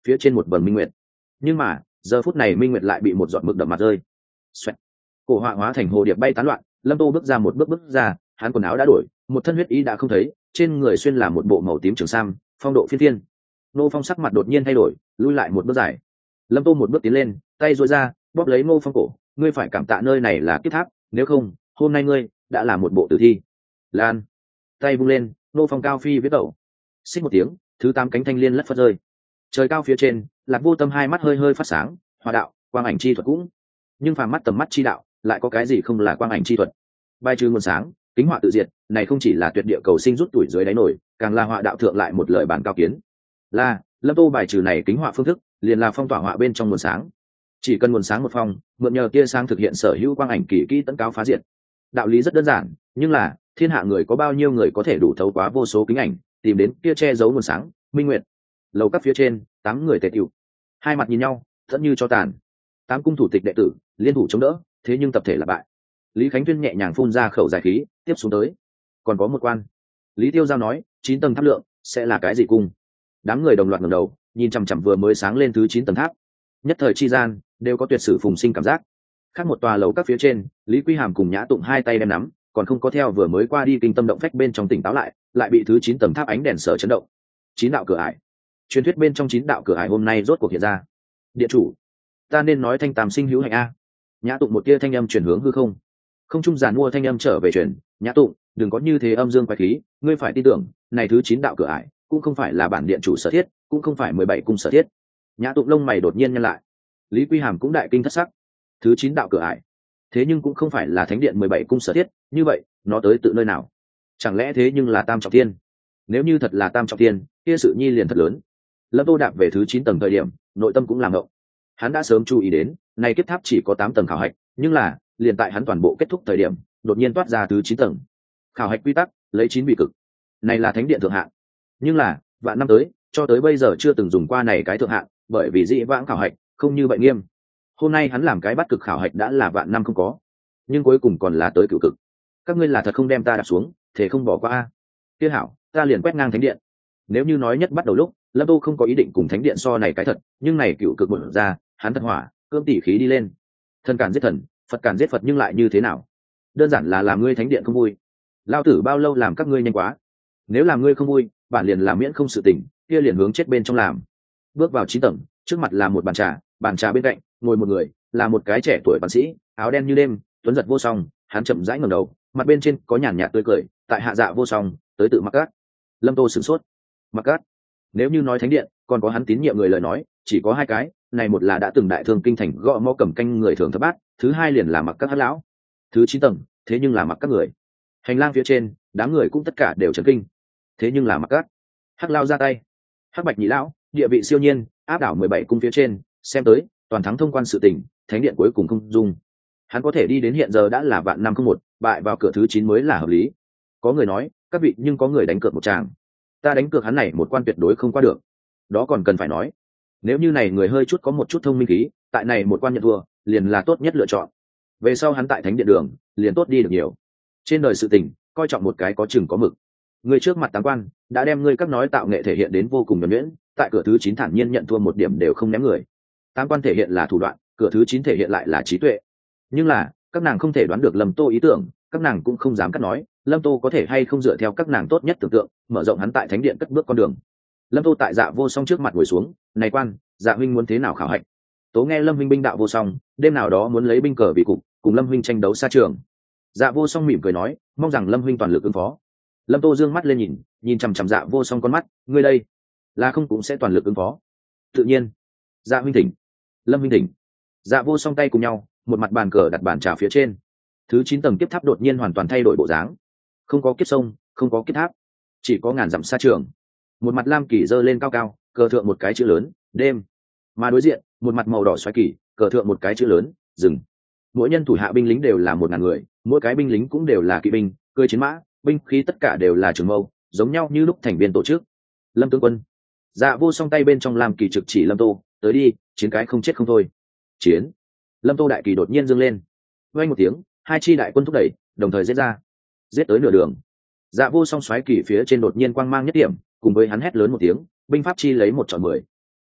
S1: phía trên một vầng minh nguyệt. Nhưng mà giờ phút này minh nguyệt lại bị một giọt mực đậm mặt rơi. Xoẹt. Cổ họa hóa thành hồ điệp bay tán loạn. Lâm Tô bước ra một bước ra, hắn quần áo đã đổi, một thân huyết ý đã không thấy, trên người xuyên là một bộ màu tím trường sam, phong độ phiên phiên. Ngô Phong sắc mặt đột nhiên thay đổi, lui lại một bước dài. Lâm Tô một bước tiến lên, tay duỗi ra, bóp lấy Ngô Phong cổ, ngươi phải cảm tạ nơi này là kiếp tháp, nếu không hôm nay ngươi đã là một bộ tử thi. Lan. Tay vung lên, Ngô Phong cao phi viết đầu. Xích một tiếng, thứ 8 cánh thanh liên lất phất rơi. Trời cao phía trên, Lạc Vô Tâm hai mắt hơi hơi phát sáng, hòa đạo, quang ảnh chi thuật cũng. Nhưng phàm mắt tầm mắt chi đạo, lại có cái gì không là quang ảnh chi thuật. Bài trừ nguồn sáng, kính họa tự diệt, này không chỉ là tuyệt địa cầu sinh rút tuổi dưới đáy nổi, càng là họa đạo thượng lại một lời bản cao kiến. Là, Lâm Tô bài trừ này kính họa phương thức, liền là phong tỏa họa bên trong nguồn sáng. Chỉ cần nguồn sáng một phong, mượn nhờ tia sáng thực hiện sở hữu quang ảnh kỳ kỹ tấn cáo phá diệt. Đạo lý rất đơn giản, nhưng là thiên hạ người có bao nhiêu người có thể đủ thấu quá vô số kính ảnh, tìm đến kia che giấu nguồn sáng. Minh Nguyệt, lầu các phía trên, 8 người tề tựu, hai mặt nhìn nhau, thẫn như cho tàn. 8 cung thủ tịch đệ tử liên thủ chống đỡ, thế nhưng tập thể là bại. Lý Khánh Tuyên nhẹ nhàng phun ra khẩu dài khí, tiếp xuống tới còn có một quan. Lý Tiêu Giao nói, 9 tầng tháp lượng sẽ là cái gì cung? Đám người đồng loạt ngẩng đầu, nhìn chằm chằm vừa mới sáng lên thứ 9 tầng tháp. Nhất thời chi gian, đều có tuyệt sử phùng sinh cảm giác. Khác một tòa lầu các phía trên, Lý Quy Hàm cùng Nhã Tụng hai tay đem nắm, còn không có theo vừa mới qua đi kinh tâm động phách bên trong tỉnh táo lại bị thứ 9 tầng tháp ánh đèn sở chấn động. 9 đạo cửa ải. Truyền thuyết bên trong 9 đạo cửa ải hôm nay rốt cuộc hiện ra. Điện chủ, ta nên nói thanh tam sinh hữu hạnh a. Nhã Tụng một tia thanh âm chuyển hướng hư không. Không trung giàn mua thanh âm trở về truyền, Nhã Tụng, đừng có như thế âm dương quái khí, ngươi phải tin tưởng, này thứ 9 đạo cửa ải, cũng không phải là bản điện chủ sở thiết, cũng không phải 17 cung sở thiết. Nhã Tụng lông mày đột nhiên nhăn lại. Lý Quy Hàm cũng đại kinh thất sắc. Thứ 9 đạo cửa ải, thế nhưng cũng không phải là thánh điện 17 cung sở thiết, như vậy, nó tới tự nơi nào? Chẳng lẽ thế nhưng là Tam Trọng Thiên? Nếu như thật là Tam Trọng Thiên, kia sự nhi liền thật lớn. Lâm Tô đạp về thứ 9 tầng thời điểm, nội tâm cũng làm động. Hắn đã sớm chú ý đến, này kiếp tháp chỉ có 8 tầng khảo hạch, nhưng là, liền tại hắn toàn bộ kết thúc thời điểm, đột nhiên toát ra thứ 9 tầng. Khảo hạch quy tắc, lấy 9 vị cực. Này là thánh điện thượng hạng. Nhưng là, vạn năm tới, cho tới bây giờ chưa từng dùng qua này cái thượng hạng, bởi vì dĩ vãng khảo hạch không như vậy nghiêm. Hôm nay hắn làm cái bắt cực khảo hạch đã là vạn năm không có, nhưng cuối cùng còn là tới cửu cực. Các ngươi là thật không đem ta đặt xuống, thể không bỏ qua a. Kia hảo, ta liền quét ngang thánh điện. Nếu như nói nhất bắt đầu lúc, Lâm Tô không có ý định cùng thánh điện so này cái thật, nhưng này cửu cực mở ra, hắn thật hỏa, cơm tỉ khí đi lên. Thần cản giết thần, Phật cản giết Phật, nhưng lại như thế nào? Đơn giản là làm ngươi thánh điện không vui. Lao tử bao lâu làm các ngươi nhanh quá? Nếu làm ngươi không vui, bản liền làm miễn không sự tình, kia liền hướng chết bên trong làm. Bước vào 9 tầng, trước mặt là một bàn trà bên cạnh ngồi một người, là một cái trẻ tuổi văn sĩ, áo đen như đêm, tuấn giật vô song. Hắn chậm rãi ngẩng đầu, mặt bên trên có nhàn nhạt tươi cười, tại hạ Dạ Vô Song tới tự Mặc Cát. Lâm Tô sửng sốt. Mặc Cát? Nếu như nói thánh điện còn có hắn tín nhiệm người lời nói, chỉ có 2 cái, này một là đã từng đại thương kinh thành gõ mõ cầm canh người thường thập bát, thứ hai liền là Mặc Cát Hắc lão. Thứ 9 tầng, thế nhưng là Mặc Cát người. Hành lang phía trên, đám người cũng tất cả đều chấn kinh. Thế nhưng là Mặc Cát. Hắc lão ra tay. Hắc Bạch Nhị lão, địa vị siêu nhiên, áp đảo 17 cung phía trên, xem tới, toàn thắng thông quan sự tình, thánh điện cuối cùng không dung. Hắn có thể đi đến hiện giờ đã là vạn năm không một, bại vào cửa thứ 9 mới là hợp lý. Có người nói, các vị, nhưng có người đánh cược một tràng. Ta đánh cược hắn này một quan tuyệt đối không qua được. Đó còn cần phải nói. Nếu như này người hơi chút có một chút thông minh khí, tại này một quan nhận thua, liền là tốt nhất lựa chọn. Về sau hắn tại thánh điện đường, liền tốt đi được nhiều. Trên đời sự tình, coi trọng một cái có chừng có mực. Người trước mặt 8 quan, đã đem ngươi các nói tạo nghệ thể hiện đến vô cùng nhuần nhuyễn, tại cửa thứ 9 thản nhiên nhận thua một điểm đều không ném người. 8 quan thể hiện là thủ đoạn, cửa thứ 9 thể hiện lại là trí tuệ. Nhưng là, các nàng không thể đoán được Lâm Tô ý tưởng, các nàng cũng không dám cắt nói, Lâm Tô có thể hay không dựa theo các nàng tốt nhất tưởng tượng, mở rộng hắn tại thánh điện cất bước con đường. Lâm Tô tại Dạ Vô Song trước mặt ngồi xuống, "Này quan, Dạ huynh muốn thế nào khảo hạch?" Tố nghe Lâm huynh binh đạo vô song, đêm nào đó muốn lấy binh cờ vì cục, cùng Lâm huynh tranh đấu xa trường. Dạ Vô Song mỉm cười nói, "Mong rằng Lâm huynh toàn lực ứng phó." Lâm Tô dương mắt lên nhìn chằm chằm Dạ Vô Song con mắt, "Ngươi đây, là không cũng sẽ toàn lực ứng phó?" "Tự nhiên." "Dạ huynh thỉnh." "Lâm huynh thỉnh." Dạ Vô Song tay cùng nhau, một mặt bàn cờ đặt bàn trà phía trên. Thứ 9 tầng kiếp tháp đột nhiên hoàn toàn thay đổi bộ dáng. Không có kiếp sông, không có kiếp tháp, chỉ có ngàn dặm xa trường. Một mặt lam kỳ giơ lên cao cao, cờ thượng một cái chữ lớn, đêm. Mà đối diện, một mặt màu đỏ xoáy kỳ, cờ thượng một cái chữ lớn, rừng. Mỗi nhân thủ hạ binh lính đều là 1000 người, mỗi cái binh lính cũng đều là kỵ binh, cưỡi chiến mã, binh khí tất cả đều là trường mâu, giống nhau như lúc thành viên tổ chức. Lâm tướng quân. Dạ Vô Song tay bên trong lam kỳ trực chỉ Lâm Tô, "Tới đi, chiến cái không chết không thôi." Chiến. Lâm Tô đại kỳ đột nhiên dâng lên. Vang một tiếng, 2 chi đại quân thúc đẩy, đồng thời giết ra. Giết tới nửa đường, Dạ Vô Song xoáy kỳ phía trên đột nhiên quang mang nhất điểm, cùng với hắn hét lớn một tiếng, binh pháp chi lấy 1 chọi 10.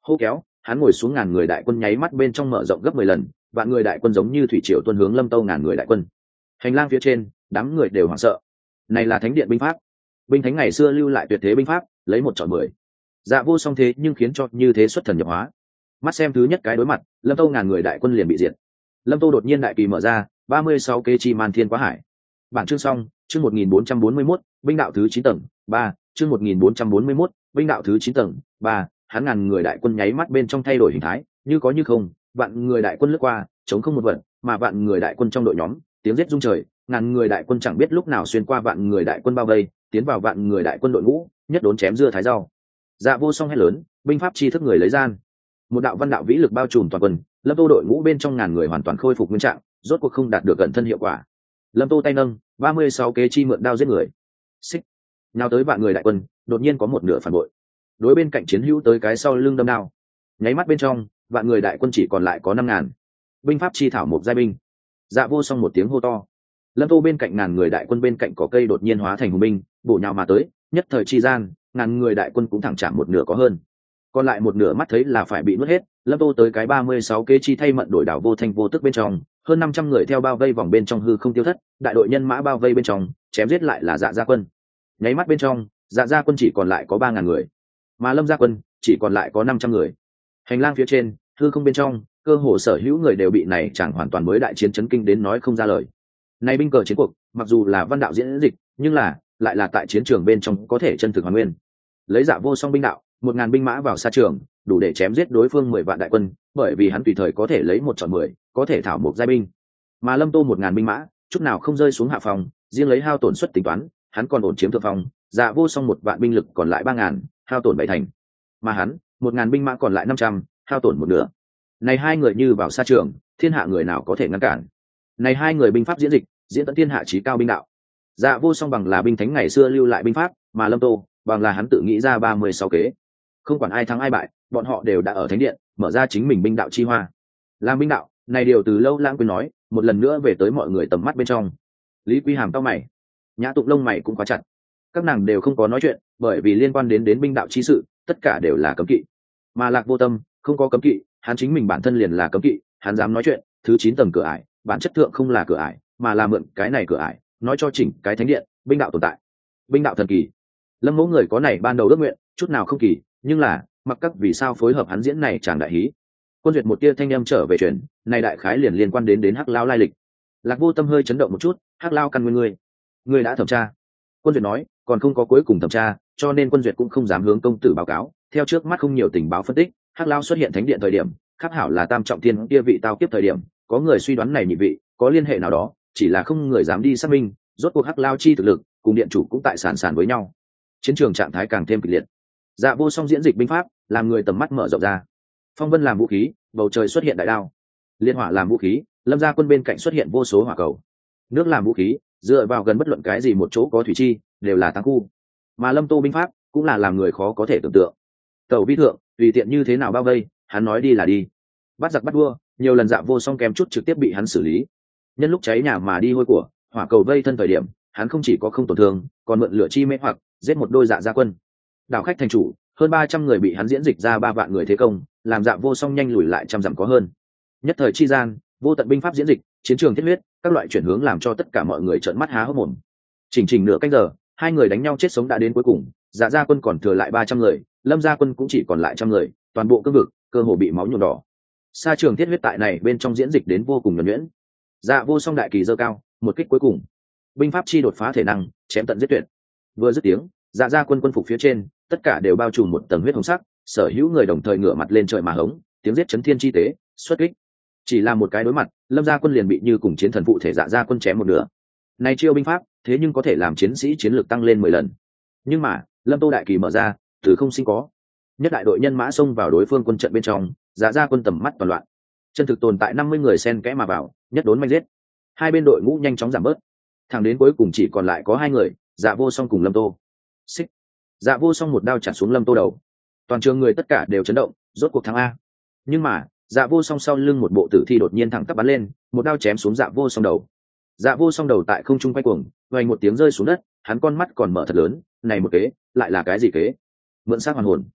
S1: hô kéo, hắn ngồi xuống, ngàn người đại quân nháy mắt bên trong mở rộng gấp 10 lần, vạn người đại quân giống như thủy triều tuôn hướng Lâm Tâu ngàn người đại quân. Hành lang phía trên, đám người đều hoảng sợ. Này là thánh điện binh pháp, binh thánh ngày xưa lưu lại tuyệt thế binh pháp, lấy 1 chọn 10. Dạ Vô Song thế nhưng khiến cho như thế xuất thần nhập hóa. Mắt xem thứ nhất cái đối mặt, Lâm Tâu ngàn người đại quân liền bị diệt. Lâm Tâu đột nhiên đại kỳ mở ra, 36 kế chi man thiên quá hải. Bản chương xong, chương 1441, binh đạo thứ 9 tầng, 3, chương 1441, binh đạo thứ 9 tầng, 3, hắn ngàn người đại quân nháy mắt bên trong thay đổi hình thái, như có như không, vạn người đại quân lướt qua, chống không một vật, mà vạn người đại quân trong đội nhóm, tiếng giết rung trời, ngàn người đại quân chẳng biết lúc nào xuyên qua vạn người đại quân bao vây, tiến vào vạn người đại quân đội ngũ, nhất đốn chém dưa thái rau. Dạ Vô Song hét lớn, binh pháp chi thức người lấy gian. Một đạo văn đạo vĩ lực bao trùm toàn quân, Lâm Tô đội ngũ bên trong ngàn người hoàn toàn khôi phục nguyên trạng, rốt cuộc không đạt được gần thân hiệu quả. Lâm Tô tay nâng, 36 kế chi mượn đao giết người. Xích. Nào tới vạn người đại quân, đột nhiên có một nửa phản bội. Đối bên cạnh chiến hữu tới cái sau lưng đâm đao. Nháy mắt bên trong, vạn người đại quân chỉ còn lại có 5.000. Binh pháp chi thảo một giai binh. Dạ Vô Song một tiếng hô to. Lâm Tô bên cạnh ngàn người đại quân bên cạnh có cây đột nhiên hóa thành hùng binh, bổ nhào mà tới, nhất thời chi gian, ngàn người đại quân cũng thẳng chạm một nửa có hơn. Còn lại một nửa mắt thấy là phải bị nuốt hết, Lâm Tô tới cái 36 kế chi thay mận đổi đảo vô thanh vô tức bên trong, hơn 500 người theo bao vây vòng bên trong hư không tiêu thất, đại đội nhân mã bao vây bên trong, chém giết lại là Dạ Gia quân. Nháy mắt bên trong, Dạ Gia quân chỉ còn lại có 3.000 người, mà Lâm Gia quân chỉ còn lại có 500 người. Hành lang phía trên, hư không bên trong, cơ hồ sở hữu người đều bị này chẳng hoàn toàn mới đại chiến chấn kinh đến nói không ra lời. Này binh cờ chiến cuộc, mặc dù là văn đạo diễn dịch, nhưng lại là tại chiến trường bên trong có thể chân thực hoàn nguyên. Lấy Dạ Vô Song binh đạo, 1.000 binh mã vào xa trường, đủ để chém giết đối phương 10 vạn đại quân, bởi vì hắn tùy thời có thể lấy 1 chọn 10, có thể thảo một giai binh. Mà Lâm Tô 1.000 binh mã, chút nào không rơi xuống hạ phòng, riêng lấy hao tổn suất tính toán, hắn còn ổn chiếm thượng phòng. Dạ Vô Song 1 vạn binh lực còn lại 3.000, hao tổn 7 thành. Mà hắn, 1.000 binh mã còn lại 500, hao tổn một nửa. Này hai người như vào xa trường, thiên hạ người nào có thể ngăn cản? Này hai người binh pháp diễn dịch, diễn tận thiên hạ chí cao binh đạo. Dạ Vô Song bằng là binh thánh ngày xưa lưu lại binh pháp, mà Lâm Tô bằng là hắn tự nghĩ ra 36 kế. Không quản ai thắng ai bại, bọn họ đều đã ở thánh điện mở ra chính mình binh đạo chi hoa. Làm binh đạo này điều từ lâu lãng quên nói, một lần nữa về tới mọi người tầm mắt bên trong. Lý Quy Hàm cau mày, Nhã Tụng lông mày cũng quá chặt. Các nàng đều không có nói chuyện, bởi vì liên quan đến binh đạo chi sự, tất cả đều là cấm kỵ. Mà Lạc Vô Tâm không có cấm kỵ, hắn chính mình bản thân liền là cấm kỵ, hắn dám nói chuyện, thứ 9 tầng cửa ải, bản chất thượng không là cửa ải, mà là mượn cái này cửa ải, nói cho chỉnh cái thánh điện, binh đạo tồn tại. Binh đạo thần kỳ. Lâm Mẫu người có này ban đầu ước nguyện, chút nào không kỳ, nhưng là, mặc các vì sao phối hợp hắn diễn này chàng đại hí. Quân duyệt một tia thanh âm trở về truyền, này đại khái liền liên quan đến Hắc Lao lai lịch. Lạc Vô Tâm hơi chấn động một chút, Hắc Lao căn nguyên ngươi đã thẩm tra. Quân duyệt nói, còn không có cuối cùng thẩm tra, cho nên quân duyệt cũng không dám hướng công tử báo cáo. Theo trước mắt không nhiều tình báo phân tích, Hắc Lao xuất hiện thánh điện thời điểm, khắc hảo là tam trọng thiên kia vị tao kiếp thời điểm, có người suy đoán này nhị vị có liên hệ nào đó, chỉ là không người dám đi xác minh. Rốt cuộc Hắc Lao chi thực lực cùng điện chủ cũng tại sàn với nhau, chiến trường trạng thái càng thêm kịch liệt. Dạ Vô Song diễn dịch binh pháp, làm người tầm mắt mở rộng ra. Phong vân làm vũ khí, bầu trời xuất hiện đại đao. Liên hỏa làm vũ khí, Lâm Gia quân bên cạnh xuất hiện vô số hỏa cầu. Nước làm vũ khí, dựa vào gần bất luận cái gì một chỗ có thủy chi, đều là tăng khu. Mà Lâm Tô binh pháp cũng là làm người khó có thể tưởng tượng. Tẩu vi thượng, tùy tiện như thế nào bao vây, hắn nói đi là đi. Bắt giặc bắt đua, nhiều lần Dạ Vô Song kém chút trực tiếp bị hắn xử lý. Nhân lúc cháy nhà mà đi hôi của, hỏa cầu vây thân thời điểm, hắn không chỉ có không tổn thương, còn mượn lửa chi mê hoặc giết một đôi Dạ gia quân. Đảo khách thành chủ, hơn 300 người bị hắn diễn dịch ra 3 vạn người thế công, làm Dạ Vô Song nhanh lùi lại trăm dặm có hơn. Nhất thời chi gian, vô tận binh pháp diễn dịch, chiến trường thiết huyết, các loại chuyển hướng làm cho tất cả mọi người trợn mắt há hốc mồm. Chỉnh nửa canh giờ, hai người đánh nhau chết sống đã đến cuối cùng, Dạ gia quân còn thừa lại 300 người, Lâm gia quân cũng chỉ còn lại 100 người, toàn bộ cương vực cơ hồ bị máu nhuộm đỏ. Sa trường thiết huyết tại này bên trong diễn dịch đến vô cùng nhuần nhuyễn. Dạ Vô Song đại kỳ dơ cao, một kích cuối cùng, binh pháp chi đột phá thể năng, chém tận giết tuyệt. Vừa dứt tiếng, Dạ gia quân quân phục phía trên, tất cả đều bao trùm một tầng huyết hồng sắc, sở hữu người đồng thời ngửa mặt lên trời mà hống, tiếng giết chấn thiên chi tế, xuất kích. Chỉ là một cái đối mặt, Lâm gia quân liền bị như cùng chiến thần phụ thể Dạ gia quân chém một nửa. Này chiêu binh pháp, thế nhưng có thể làm chiến sĩ chiến lược tăng lên 10 lần. Nhưng mà, Lâm Tô đại kỳ mở ra, từ không sinh có. Nhất đại đội nhân mã xông vào đối phương quân trận bên trong, Dạ gia quân tầm mắt toàn loạn. Chân thực tồn tại 50 người xen kẽ mà vào, nhất đốn manh giết. Hai bên đội ngũ nhanh chóng giảm bớt. Thẳng đến cuối cùng chỉ còn lại có 2 người, Dạ Vô Song cùng Lâm Tô. Xích. Dạ Vô Song một đao chặt xuống Lâm Tô đầu. Toàn trường người tất cả đều chấn động, rốt cuộc thắng a. Nhưng mà, Dạ Vô Song sau lưng một bộ tử thi đột nhiên thẳng tắp bắn lên, một đao chém xuống Dạ Vô Song đầu. Dạ Vô Song đầu tại không trung quay cuồng, vang một tiếng rơi xuống đất, hắn con mắt còn mở thật lớn, này một kế, lại là cái gì kế? Mượn xác hoàn hồn.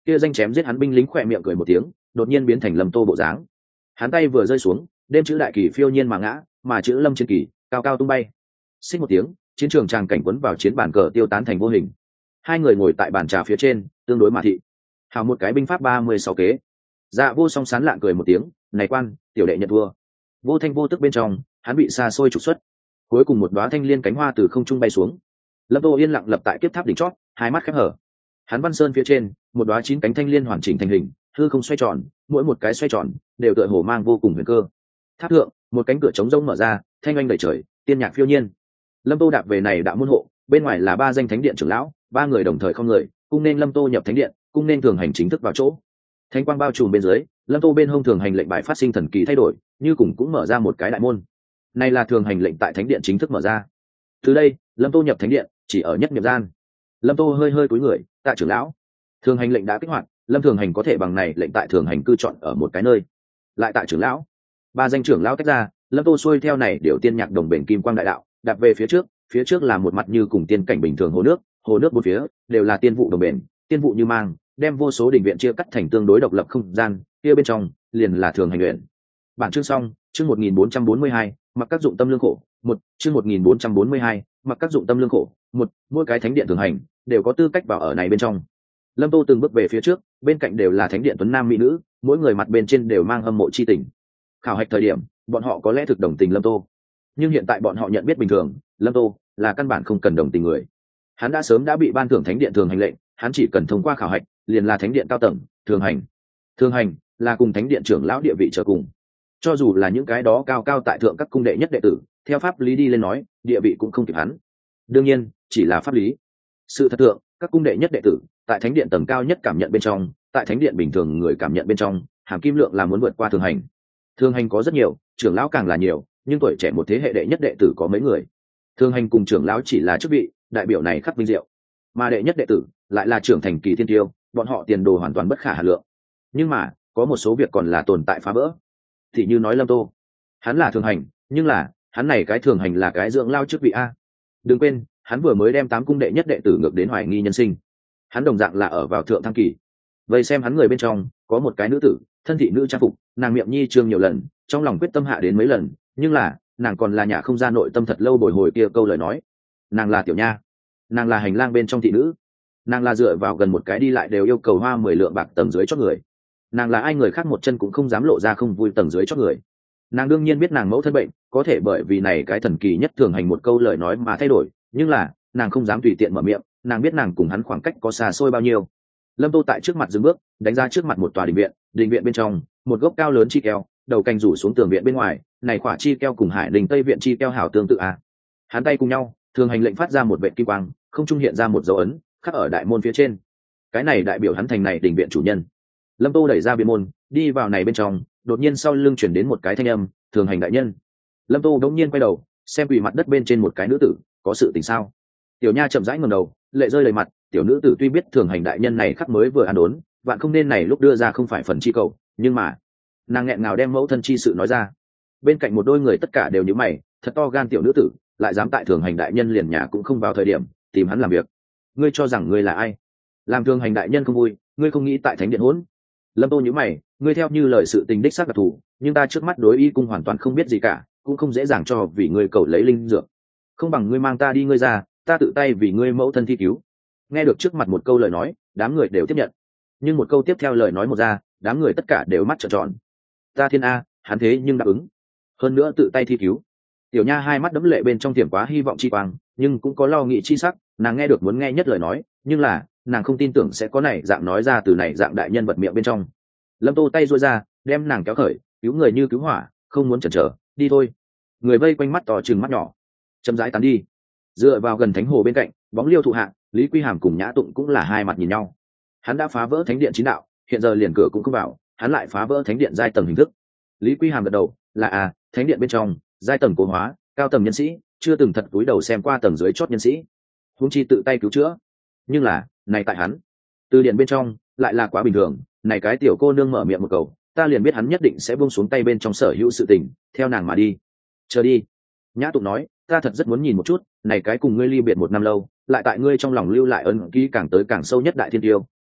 S1: kia danh chém giết hắn binh lính khỏe miệng cười một tiếng, đột nhiên biến thành Lâm Tô bộ dáng. Hắn tay vừa rơi xuống, đêm chữ đại kỳ phiêu nhiên mà ngã, mà chữ Lâm chiến kỳ cao cao tung bay. Xích một tiếng, chiến trường tràng cảnh quấn vào chiến bàn cờ tiêu tán thành vô hình. Hai người ngồi tại bàn trà phía trên, tương đối mà thị. Hào một cái binh pháp 36 kế. Dạ Vô Song sán lạng cười một tiếng, này quan, tiểu đệ nhận thua. Vô thanh vô tức bên trong, hắn bị xa xôi trục xuất. Cuối cùng một đóa thanh liên cánh hoa từ không trung bay xuống. Lâm Tô yên lặng lập tại kiếp tháp đỉnh chót, hai mắt khép hở. Hắn Văn Sơn phía trên, một đóa 9 cánh thanh liên hoàn chỉnh thành hình, hư không xoay tròn, mỗi một cái xoay tròn đều tựa hồ mang vô cùng huyền cơ. Tháp thượng, một cánh cửa trống rỗng mở ra, thanh oanh đầy trời, tiên nhạc phiêu nhiên. Lâm Tô đạp về này đạo môn hộ, bên ngoài là ba danh thánh điện trưởng lão, ba người đồng thời không người, cung nên Lâm Tô nhập thánh điện, cung nên thường hành chính thức vào chỗ. Thánh quang bao trùm bên dưới, Lâm Tô bên hông thường hành lệnh bài phát sinh thần kỳ thay đổi, như cùng cũng mở ra một cái đại môn. Này là thường hành lệnh tại thánh điện chính thức mở ra. Từ đây, Lâm Tô nhập thánh điện, chỉ ở nhất niệm gian. Lâm Tô hơi hơi cúi người, tạ trưởng lão. Thường hành lệnh đã kích hoạt, Lâm thường hành có thể bằng này lệnh tại thường hành cư chọn ở một cái nơi. Lại tại trưởng lão. Ba danh trưởng lão tách ra, Lâm Tô xuôi theo này điều tiên nhạc đồng bền kim quang đại đạo, đạp về phía trước là một mặt như cùng tiên cảnh bình thường hồ nước bốn phía đều là tiên vụ đồng bền, tiên vụ như mang, đem vô số đình viện chia cắt thành tương đối độc lập không gian, kia bên trong liền là thường hành luyện. Bản chương xong, chương 1442, mặc các dụng tâm lương khổ, chương 1442, mặc các dụng tâm lương khổ, mỗi cái thánh điện thường hành đều có tư cách vào ở này bên trong. Lâm Tô từng bước về phía trước, bên cạnh đều là thánh điện tuấn nam mỹ nữ, mỗi người mặt bên trên đều mang hâm mộ chi tình. Khảo hạch thời điểm, bọn họ có lẽ thực đồng tình Lâm Tô, nhưng hiện tại bọn họ nhận biết bình thường, Lâm Tô là căn bản không cần đồng tình người. Hắn đã sớm đã bị ban thưởng thánh điện thường hành lệnh, hắn chỉ cần thông qua khảo hạch, liền là thánh điện cao tầng thường hành. Thường hành là cùng thánh điện trưởng lão địa vị trở cùng. Cho dù là những cái đó cao cao tại thượng các cung đệ nhất đệ tử, theo pháp lý đi lên nói, địa vị cũng không kịp hắn. Đương nhiên, chỉ là pháp lý. Sự thật thượng, các cung đệ nhất đệ tử, tại thánh điện tầng cao nhất cảm nhận bên trong, tại thánh điện bình thường người cảm nhận bên trong, hàm kim lượng là muốn vượt qua thường hành. Thường hành có rất nhiều, trưởng lão càng là nhiều, nhưng tuổi trẻ một thế hệ đệ nhất đệ tử có mấy người. Thường hành cùng trưởng lão chỉ là chức vị, đại biểu này khắc vinh diệu, mà đệ nhất đệ tử lại là trưởng thành kỳ thiên tiêu, bọn họ tiền đồ hoàn toàn bất khả hà lượng. Nhưng mà có một số việc còn là tồn tại phá vỡ. Thì như nói Lâm Tô, hắn là thường hành, nhưng là hắn này cái thường hành là cái dưỡng lao chức vị a. Đừng quên, hắn vừa mới đem 8 cung đệ nhất đệ tử ngược đến hoài nghi nhân sinh. Hắn đồng dạng là ở vào thượng thăng kỳ. Vậy xem hắn người bên trong có một cái nữ tử, thân thị nữ trang phục, nàng miệng nhi trương nhiều lần, trong lòng quyết tâm hạ đến mấy lần, nhưng là nàng còn là nhà không ra nội tâm thật lâu bồi hồi kia câu lời nói. Nàng là Tiểu Nha, nàng là hành lang bên trong thị nữ, nàng là dựa vào gần một cái đi lại đều yêu cầu hoa 10 lượng bạc tầng dưới chót người, nàng là ai người khác một chân cũng không dám lộ ra không vui tầng dưới chót người. Nàng đương nhiên biết nàng mẫu thân bệnh, có thể bởi vì này cái thần kỳ nhất thường hành một câu lời nói mà thay đổi, nhưng là nàng không dám tùy tiện mở miệng, nàng biết nàng cùng hắn khoảng cách có xa xôi bao nhiêu. Lâm Tô tại trước mặt dừng bước, đánh ra trước mặt một tòa đình viện bên trong một gốc cao lớn chi keo, đầu cành rủ xuống tường viện bên ngoài, này quả chi keo cùng Hải Đình Tây viện chi keo hảo tương tự à. Hắn tay cùng nhau, thường hành lệnh phát ra một vệt kim quang, không trung hiện ra một dấu ấn khắc ở đại môn phía trên, cái này đại biểu hắn thành này đình viện chủ nhân. Lâm Tô đẩy ra viện môn, đi vào này bên trong, đột nhiên sau lưng chuyển đến một cái thanh âm, thường hành đại nhân. Lâm Tô đống nhiên quay đầu, xem quỳ mặt đất bên trên một cái nữ tử, có sự tình sao? Tiểu Nha chậm rãi ngẩng đầu, lệ rơi đầy mặt. Tiểu nữ tử tuy biết thường hành đại nhân này khắc mới vừa ăn đốn, vạn không nên này lúc đưa ra không phải phần chi cầu, nhưng mà nàng nghẹn ngào đem mẫu thân chi sự nói ra. Bên cạnh một đôi người tất cả đều nhíu mày, thật to gan tiểu nữ tử, lại dám tại thường hành đại nhân liền nhà cũng không vào thời điểm tìm hắn làm việc. Ngươi cho rằng ngươi là ai? Làm thường hành đại nhân không vui, ngươi không nghĩ tại thánh điện hỗn. Lâm Tô nhíu mày, ngươi theo như lời sự tình đích xác đặc thù, nhưng ta trước mắt đối y cung hoàn toàn không biết gì cả, cũng không dễ dàng cho vì ngươi cầu lấy linh dược. Không bằng ngươi mang ta đi ngươi ra, ta tự tay vì ngươi mẫu thân thi cứu. Nghe được trước mặt một câu lời nói, đám người đều tiếp nhận, nhưng một câu tiếp theo lời nói một ra, đám người tất cả đều mắt trợn tròn. Ta thiên a, hắn thế nhưng đáp ứng, hơn nữa tự tay thi cứu. Tiểu Nha hai mắt đẫm lệ bên trong tiềm quá hy vọng chi quang, nhưng cũng có lo nghĩ chi sắc. Nàng nghe được muốn nghe nhất lời nói, nhưng là nàng không tin tưởng sẽ có này dạng nói ra từ này dạng đại nhân vật miệng bên trong. Lâm Tô tay duỗi ra, đem nàng kéo khởi, cứu người như cứu hỏa, không muốn chần chờ, đi thôi. Người vây quanh mắt to trừng mắt nhỏ, chậm rãi tán đi. Dựa vào gần thánh hồ bên cạnh, bóng liêu thụ hạ, Lý Quy Hàm cùng Nhã Tụng cũng là hai mặt nhìn nhau. Hắn đã phá vỡ thánh điện 9 đạo, hiện giờ liền cửa cũng không vào, hắn lại phá vỡ thánh điện giai tầng hình thức. Lý Quy Hàm gật đầu, là thánh điện bên trong giai tầng cố hóa, cao tầng nhân sĩ chưa từng thật cúi đầu xem qua tầng dưới chót nhân sĩ, huống chi tự tay cứu chữa. Nhưng là này tại hắn từ điện bên trong lại là quá bình thường. Này cái tiểu cô nương mở miệng một câu, ta liền biết hắn nhất định sẽ buông xuống tay bên trong sở hữu sự tình, theo nàng mà đi. Chờ đi. Nhã Tụng nói, ta thật rất muốn nhìn một chút, này cái cùng ngươi ly biệt 1 năm lâu, lại tại ngươi trong lòng lưu lại ấn ký càng tới càng sâu nhất đại thiên tiêu,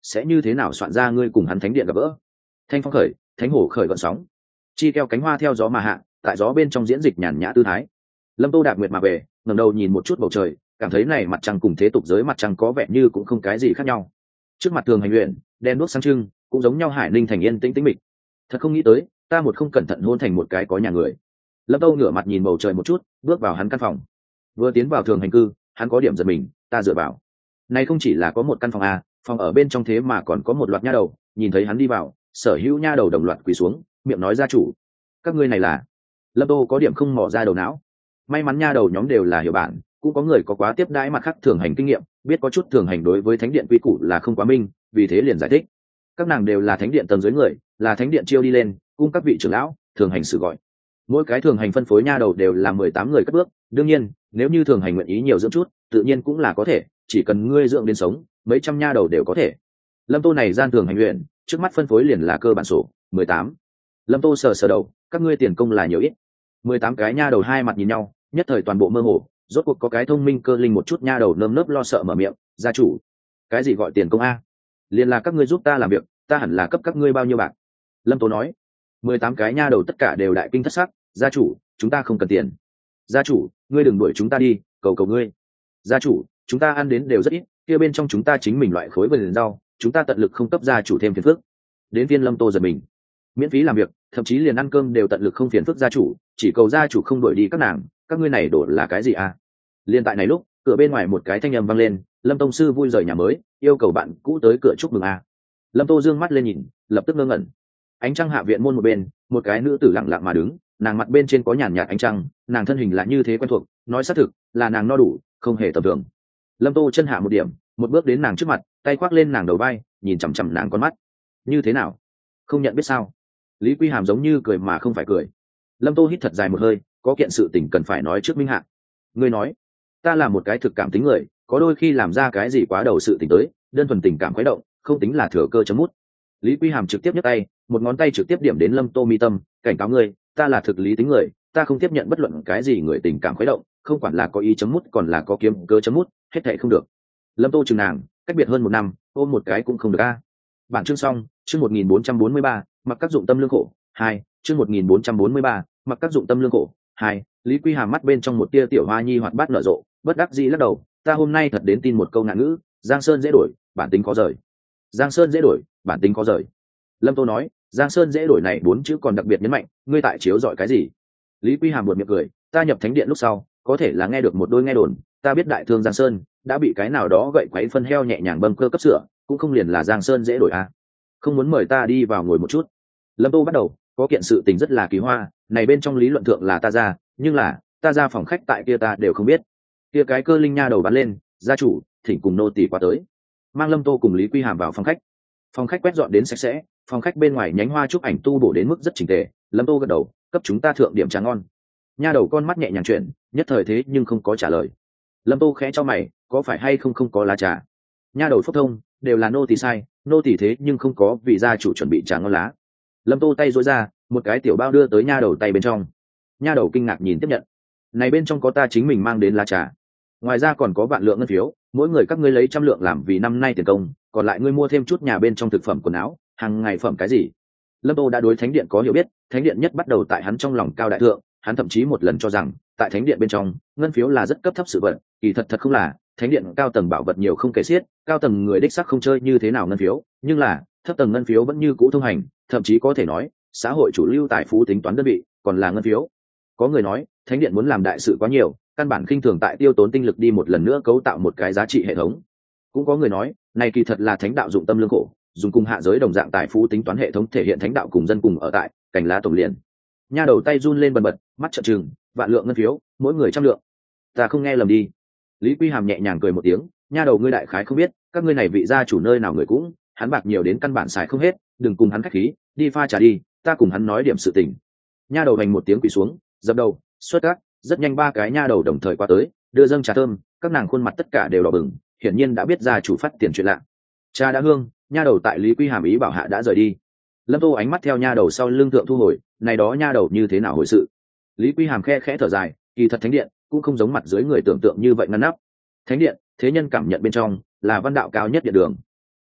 S1: sẽ như thế nào soạn ra ngươi cùng hắn thánh điện gặp gỡ. Thanh phong khởi, thánh hổ khởi gợn sóng, chi keo cánh hoa theo gió mà hạ, tại gió bên trong diễn dịch nhàn nhã tư thái. Lâm Tô đạp nguyệt mà về, ngẩng đầu nhìn một chút bầu trời, cảm thấy này mặt trăng cùng thế tục giới mặt trăng có vẻ như cũng không cái gì khác nhau. Trước mặt thường hành luyện, đen đuốc sáng trưng, cũng giống nhau hải ninh thành yên tĩnh tĩnh mịch. Thật không nghĩ tới, ta một không cẩn thận hôn thành một cái có nhà người. Lâm Tô ngửa mặt nhìn bầu trời một chút, bước vào hắn căn phòng. Vừa tiến vào thường hành cư, hắn có điểm giật mình, ta dựa vào. Này không chỉ là có một căn phòng a, phòng ở bên trong thế mà còn có một loạt nha đầu, nhìn thấy hắn đi vào, sở hữu nha đầu đồng loạt quỳ xuống, miệng nói gia chủ, các ngươi này là. Lâm Tô có điểm không mò ra đầu não. May mắn nha đầu nhóm đều là hiểu bản, cũng có người có quá tiếp đãi mặt khác thường hành kinh nghiệm, biết có chút thường hành đối với thánh điện quy củ là không quá minh, vì thế liền giải thích. Các nàng đều là thánh điện tầng dưới người, là thánh điện chiêu đi lên, cung các vị trưởng lão thường hành xử gọi. Mỗi cái thường hành phân phối nha đầu đều là 18 người cất bước, đương nhiên nếu như thường hành nguyện ý nhiều dưỡng chút tự nhiên cũng là có thể, chỉ cần ngươi dưỡng đến sống mấy trăm nha đầu đều có thể. Lâm Tô này gian thường hành luyện trước mắt phân phối liền là cơ bản sổ 18. Lâm Tô sờ sờ đầu, các ngươi tiền công là nhiều ít. 18 cái nha đầu hai mặt nhìn nhau, nhất thời toàn bộ mơ hồ, rốt cuộc có cái thông minh cơ linh một chút nha đầu nơm nớp lo sợ mở miệng, gia chủ, cái gì gọi tiền công a? Liền là các ngươi giúp ta làm việc, ta hẳn là cấp các ngươi bao nhiêu bạc. Lâm Tô nói. 18 cái nha đầu tất cả đều đại kinh thất sắc, gia chủ, chúng ta không cần tiền. Gia chủ, ngươi đừng đuổi chúng ta đi, cầu cầu ngươi. Gia chủ, chúng ta ăn đến đều rất ít, kia bên trong chúng ta chính mình loại khối vườn rau, chúng ta tận lực không cấp gia chủ thêm phiền phức. Đến viên Lâm Tô giật mình, miễn phí làm việc, thậm chí liền ăn cơm đều tận lực không phiền phức gia chủ, chỉ cầu gia chủ không đuổi đi các nàng, các ngươi này đổ là cái gì à? Liên tại này lúc, cửa bên ngoài một cái thanh âm vang lên, Lâm tông sư vui rời nhà mới, yêu cầu bạn cũ tới cửa chúc mừng à. Lâm Tô dương mắt lên nhìn, lập tức ngơ ngẩn. Ánh trăng hạ viện môn một bên, một cái nữ tử lặng lặng mà đứng, nàng mặt bên trên có nhàn nhạt ánh trăng, nàng thân hình lại như thế quen thuộc, nói xác thực là nàng no đủ, không hề tầm thường. Lâm Tô chân hạ một điểm, một bước đến nàng trước mặt, tay khoác lên nàng đầu vai, nhìn chằm chằm nàng con mắt. Như thế nào? Không nhận biết sao? Lý Quy Hàm giống như cười mà không phải cười. Lâm Tô hít thật dài một hơi, có kiện sự tình cần phải nói trước minh hạ. Ngươi nói, ta là một cái thực cảm tính người, có đôi khi làm ra cái gì quá đầu sự tình tới, đơn thuần tình cảm khuấy động, không tính là thừa cơ chấm mút. Lý Quy Hàm trực tiếp nhấc tay, một ngón tay trực tiếp điểm đến Lâm Tô mi tâm, cảnh cáo ngươi, ta là thực lý tính người, ta không tiếp nhận bất luận cái gì người tình cảm khuấy động, không quản là có ý chấm mút còn là có kiếm cơ chấm mút, hết thảy không được. Lâm Tô chừng nàng, cách biệt hơn một năm, ôm một cái cũng không được a. Bản chương xong, chương 1443, mặc các dụng tâm lương khổ, 2, chương 1443, mặc các dụng tâm lương khổ, 2. Lý Quy Hàm mắt bên trong một tia tiểu hoa nhi hoạt bát nở rộ, bất đắc dĩ lắc đầu, ta hôm nay thật đến tin một câu ngạn ngữ, Giang Sơn dễ đổi, bản tính khó rời. Giang Sơn dễ đổi, bản tính khó rời. Lâm Tô nói, Giang Sơn dễ đổi này 4 chữ còn đặc biệt nhấn mạnh, ngươi tại chiếu giỏi cái gì? Lý Quy Hàm buột miệng cười, ta nhập thánh điện lúc sau, có thể là nghe được một đôi nghe đồn, ta biết đại thương Giang Sơn đã bị cái nào đó gậy quấy phân heo nhẹ nhàng bâng cơ cấp sửa, cũng không liền là Giang Sơn dễ đổi à? Không muốn mời ta đi vào ngồi một chút. Lâm Tô bắt đầu, có kiện sự tình rất là kỳ hoa, này bên trong lý luận thượng là ta ra, nhưng là ta ra phòng khách tại kia ta đều không biết. Kia cái cơ linh nha đầu bắn lên, gia chủ, thỉnh cùng nô tỳ qua tới. Mang Lâm Tô cùng Lý Quy Hàm vào phòng khách. Phòng khách quét dọn đến sạch sẽ, phòng khách bên ngoài nhánh hoa trúc ảnh tu bổ đến mức rất chỉnh tề. Lâm Tô gật đầu, cấp chúng ta thượng điểm trà ngon. Nha đầu con mắt nhẹ nhàng chuyển, nhất thời thế nhưng không có trả lời. Lâm Tô khẽ cho mày, có phải hay không có lá trà? Nha đầu phúc thông, đều là nô tỳ sai, nô tỳ thế nhưng không có vì gia chủ chuẩn bị trà ngon lá. Lâm Tô tay duỗi ra, một cái tiểu bao đưa tới nha đầu tay bên trong. Nha đầu kinh ngạc nhìn tiếp nhận, này bên trong có ta chính mình mang đến lá trà, ngoài ra còn có vạn lượng ngân phiếu, mỗi người các ngươi lấy 100 lượng làm vì năm nay tiền công, còn lại ngươi mua thêm chút nhà bên trong thực phẩm quần áo, hàng ngày phẩm cái gì. Lâm Tô đã đối thánh điện có hiểu biết, thánh điện nhất bắt đầu tại hắn trong lòng cao đại thượng, hắn thậm chí một lần cho rằng tại thánh điện bên trong ngân phiếu là rất cấp thấp sự vật, kỳ thật không là, thánh điện cao tầng bảo vật nhiều không kể xiết, cao tầng người đích sắc không chơi như thế nào ngân phiếu, nhưng là thấp tầng ngân phiếu vẫn như cũ thông hành, thậm chí có thể nói xã hội chủ lưu tài phú tính toán đơn vị còn là ngân phiếu. Có người nói thánh điện muốn làm đại sự quá nhiều, căn bản khinh thường tại tiêu tốn tinh lực đi một lần nữa cấu tạo một cái giá trị hệ thống. Cũng có người nói này kỳ thật là thánh đạo dụng tâm lương khổ, dùng cùng hạ giới đồng dạng tài phú tính toán hệ thống thể hiện thánh đạo cùng dân cùng ở tại cành lá tổng liền. Nha đầu tay run lên bần bật, mắt trợn trừng, vạn lượng ngân phiếu, mỗi người 100 lượng. Ta không nghe lầm đi. Lý Quy Hàm nhẹ nhàng cười một tiếng, nha đầu ngươi đại khái không biết, các ngươi này vị gia chủ nơi nào người cũng, hắn bạc nhiều đến căn bản xài không hết, đừng cùng hắn khách khí, đi pha trà đi, ta cùng hắn nói điểm sự tình. Nha đầu hành một tiếng quỳ xuống, dập đầu, xuất các, rất nhanh 3 cái nha đầu đồng thời qua tới, đưa dâng trà thơm, các nàng khuôn mặt tất cả đều đỏ bừng, hiển nhiên đã biết gia chủ phát tiền chuyện lạ. Trà đã hương, nha đầu tại Lý Quy Hàm ý bảo hạ đã rời đi. Lâm Tô ánh mắt theo nha đầu sau lưng thượng thu hồi, này đó nha đầu như thế nào hồi sự. Lý Quy Hàm khe khẽ thở dài, kỳ thật thánh điện cũng không giống mặt dưới người tưởng tượng như vậy ngăn nắp. Thánh điện thế nhân cảm nhận bên trong là văn đạo cao nhất điện đường.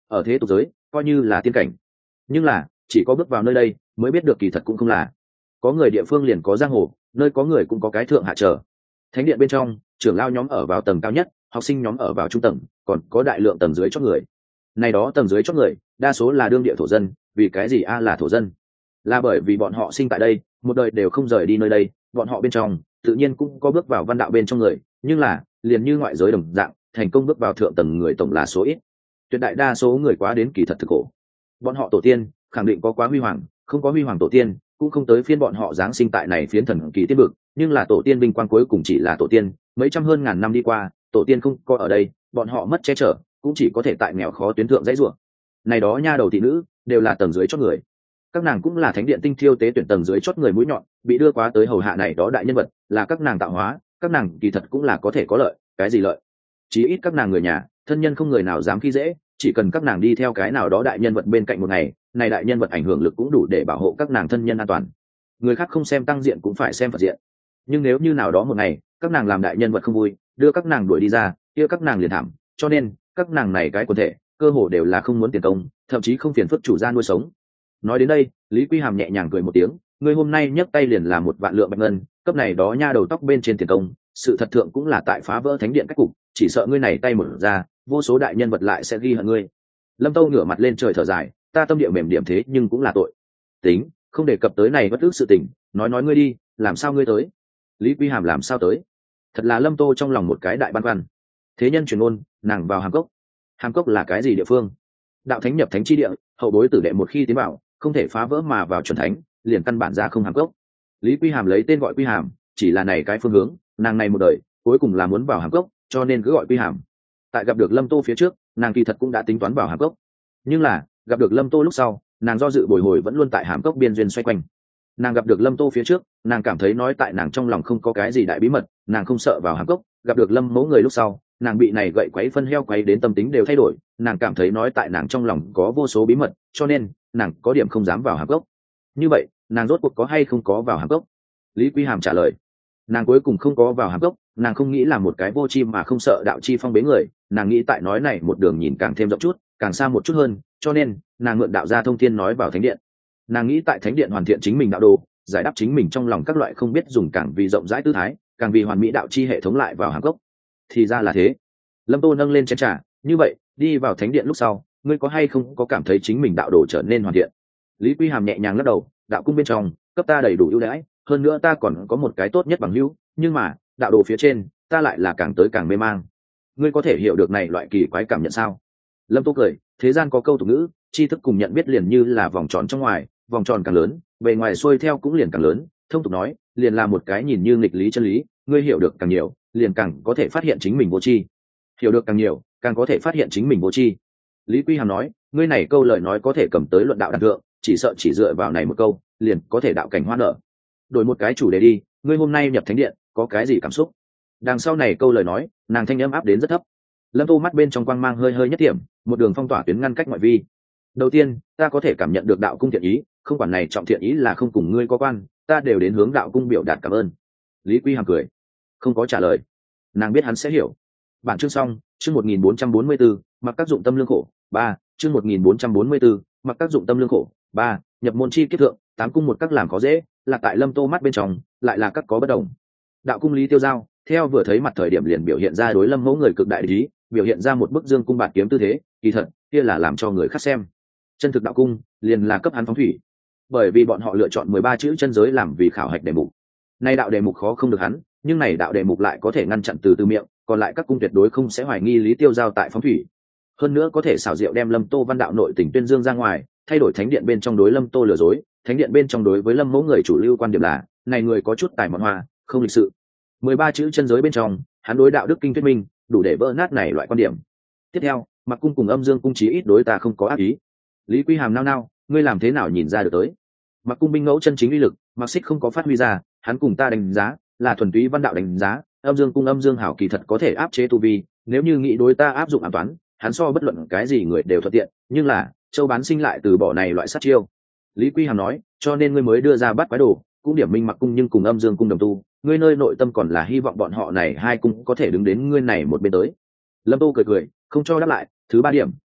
S1: ở thế tục giới coi như là tiên cảnh, nhưng là chỉ có bước vào nơi đây mới biết được kỳ thật cũng không là. Có người địa phương liền có giang hồ, nơi có người cũng có cái thượng hạ trở. Thánh điện bên trong, trưởng lao nhóm ở vào tầng cao nhất, học sinh nhóm ở vào trung tầng, còn có đại lượng tầng dưới chót người. Này đó tầng dưới chót người đa số là đương địa thổ dân. Vì cái gì là thổ dân? Là bởi vì bọn họ sinh tại đây, một đời đều không rời đi nơi đây. Bọn họ bên trong tự nhiên cũng có bước vào văn đạo bên trong người, nhưng là liền như ngoại giới đồng dạng, thành công bước vào thượng tầng người tổng là số ít. Tuyệt đại đa số người quá đến kỳ thật thực khổ. Bọn họ tổ tiên khẳng định có quá huy hoàng, không có huy hoàng tổ tiên cũng không tới phiên bọn họ giáng sinh tại này phiến thần kỳ tiên vực. Nhưng là tổ tiên vinh quang cuối cùng chỉ là tổ tiên, mấy trăm hơn ngàn năm đi qua, tổ tiên không có ở đây, bọn họ mất che chở, cũng chỉ có thể tại nghèo khó tuyến thượng dãy rủa. Này đó nha đầu thị nữ đều là tầng dưới chót người, các nàng cũng là thánh điện tinh thiêu tế tuyển tầng dưới chót người mũi nhọn, bị đưa quá tới hầu hạ này đó đại nhân vật, là các nàng tạo hóa. Các nàng kỳ thật cũng là có thể có lợi. Cái gì lợi? Chí ít các nàng người nhà thân nhân không người nào dám khi dễ, chỉ cần các nàng đi theo cái nào đó đại nhân vật bên cạnh một ngày, này đại nhân vật ảnh hưởng lực cũng đủ để bảo hộ các nàng thân nhân an toàn. Người khác không xem tăng diện cũng phải xem phật diện. Nhưng nếu như nào đó một ngày các nàng làm đại nhân vật không vui, đưa các nàng đuổi đi ra, kia các nàng liền thảm. Cho nên các nàng này cái quần thể cơ hồ đều là không muốn tiền công, thậm chí không phiền phức chủ gia nuôi sống. Nói đến đây, Lý Quy Hàm nhẹ nhàng cười một tiếng, ngươi hôm nay nhấc tay liền là 1 vạn lượng bạch ngân, cấp này đó nha đầu tóc bên trên tiền công, sự thật thượng cũng là tại phá vỡ thánh điện cách cục, chỉ sợ ngươi này tay mở ra, vô số đại nhân vật lại sẽ ghi hận ngươi. Lâm Tâu ngửa mặt lên trời thở dài, ta tâm địa mềm điểm thế nhưng cũng là tội. Tính, không đề cập tới này bất ức sự tình, nói ngươi đi, làm sao ngươi tới? Lý Quy Hàm làm sao tới? Thật là Lâm Tô trong lòng một cái đại băn khoăn. Thế nhân truyền ngôn, nàng vào Hàm Cốc. Hàm Cốc là cái gì địa phương? Đạo thánh nhập thánh chi địa, hậu bối tử đệ một khi tiến vào, không thể phá vỡ mà vào chuẩn thánh, liền căn bản ra không Hàm Cốc. Lý Quy Hàm lấy tên gọi Quy Hàm, chỉ là này cái phương hướng, nàng này một đời cuối cùng là muốn vào Hàm Cốc, cho nên cứ gọi Quy Hàm. Tại gặp được Lâm Tô phía trước, nàng kỳ thật cũng đã tính toán vào Hàm Cốc, nhưng là gặp được Lâm Tô lúc sau, nàng do dự bồi hồi vẫn luôn tại Hàm Cốc biên duyên xoay quanh. Nàng gặp được Lâm Tô phía trước, nàng cảm thấy nói tại nàng trong lòng không có cái gì đại bí mật, nàng không sợ vào Hàm Cốc. Gặp được Lâm Mẫu người lúc sau, nàng bị này gậy quấy phân heo quấy đến tâm tính đều thay đổi, nàng cảm thấy nói tại nàng trong lòng có vô số bí mật, cho nên nàng có điểm không dám vào Hàm Cốc. Như vậy nàng rốt cuộc có hay không có vào Hàm Cốc? Lý Quy Hàm trả lời, nàng cuối cùng không có vào Hàm Cốc. Nàng không nghĩ là một cái vô chi mà không sợ đạo chi phong bế người, nàng nghĩ tại nói này một đường nhìn càng thêm rộng chút, càng xa một chút hơn, cho nên nàng mượn đạo gia thông thiên nói vào thánh điện. Nàng nghĩ tại thánh điện hoàn thiện chính mình đạo đồ, giải đáp chính mình trong lòng các loại không biết dùng, càng vì rộng rãi tư thái, càng vì hoàn mỹ đạo chi hệ thống lại vào Hàm Cốc. Thì ra là thế. Lâm Tô nâng lên chén trà, như vậy đi vào thánh điện lúc sau, ngươi có hay không có cảm thấy chính mình đạo đồ trở nên hoàn thiện? Lý Quy Hàm nhẹ nhàng lắc đầu, đạo cung bên trong cấp ta đầy đủ ưu đãi, hơn nữa ta còn có một cái tốt nhất bằng hữu, nhưng mà đạo đồ phía trên ta lại là càng tới càng mê mang. Ngươi có thể hiểu được này loại kỳ quái cảm nhận sao? Lâm Tô cười, thế gian có câu tục ngữ, tri thức cùng nhận biết liền như là vòng tròn trong ngoài, vòng tròn càng lớn, bề ngoài xuôi theo cũng liền càng lớn. Thông tục nói, liền là một cái nhìn như nghịch lý chân lý, ngươi hiểu được càng nhiều, liền càng có thể phát hiện chính mình vô tri. Hiểu được càng nhiều, càng có thể phát hiện chính mình vô tri. Lý Quy Hàm nói, ngươi này câu lời nói có thể cầm tới luận đạo đàn thượng, chỉ sợ chỉ dựa vào này một câu, liền có thể đạo cảnh hoa nở. Đổi một cái chủ đề đi, ngươi hôm nay nhập thánh điện, có cái gì cảm xúc? Đằng sau này câu lời nói, nàng thanh âm áp đến rất thấp. Lâm Tô mắt bên trong quang mang hơi hơi nhất điểm, một đường phong tỏa tuyến ngăn cách ngoại vi. Đầu tiên, ta có thể cảm nhận được đạo cung thiện ý, không quản này trọng thiện ý là không cùng ngươi có quan, ta đều đến hướng đạo cung biểu đạt cảm ơn. Lý Quy Hàm cười, không có trả lời. Nàng biết hắn sẽ hiểu. Bản chương xong, chương 1444, mặc các dụng tâm lương khổ, 3, chương 1444, mặc các dụng tâm lương khổ, 3, nhập môn chi kiếp thượng, 8 cung một các làm khó dễ, là tại Lâm Tô mắt bên trong, lại là các có bất đồng. Đạo cung Lý Tiêu Giao, theo vừa thấy mặt thời điểm liền biểu hiện ra đối Lâm Mẫu người cực đại ý, biểu hiện ra một bức dương cung bạt kiếm tư thế, kỳ thật, kia là làm cho người khác xem. Chân thực đạo cung, liền là cấp hắn phóng thủy. Bởi vì bọn họ lựa chọn 13 chữ chân giới làm vì khảo hạch đề mục. Nay đạo đề mục khó không được hắn, nhưng này đạo đề mục lại có thể ngăn chặn từ miệng, còn lại các cung tuyệt đối không sẽ hoài nghi Lý Tiêu Giao tại phóng thủy. Hơn nữa có thể xảo diệu đem Lâm Tô văn đạo nội tình tuyên dương ra ngoài, thay đổi thánh điện bên trong đối Lâm Tô lừa dối, thánh điện bên trong đối với Lâm Mẫu người chủ lưu quan điểm là, này người có chút tài mọn hoa, không lịch sự. 13 chữ chân giới bên trong, hắn đối đạo đức kinh thuyết minh, đủ để vỡ nát này loại quan điểm. Tiếp theo, Mặc cung cùng Âm Dương cung chí ít đối ta không có ác ý. Lý Quy Hàm nao nao, ngươi làm thế nào nhìn ra được tới? Mặc cung binh ngẫu chân chính uy lực, Mặc Xích không có phát huy ra, hắn cùng ta đánh giá là thuần túy văn đạo đánh giá. Âm Dương cung Âm Dương hảo kỳ thật có thể áp chế tu vi, nếu như nghĩ đối ta áp dụng ám toán, hắn so bất luận cái gì người đều thuận tiện, nhưng là Châu Bán Sinh lại từ bỏ này loại sát chiêu. Lý Quy Hàm nói, cho nên ngươi mới đưa ra bắt quái đồ, cũng điểm minh Mặc cung nhưng cùng Âm Dương cung đồng tu, ngươi nơi nội tâm còn là hy vọng bọn họ này hai cung có thể đứng đến ngươi này một bên tới. Lâm Tô cười cười, không cho đáp lại. Thứ 3 điểm,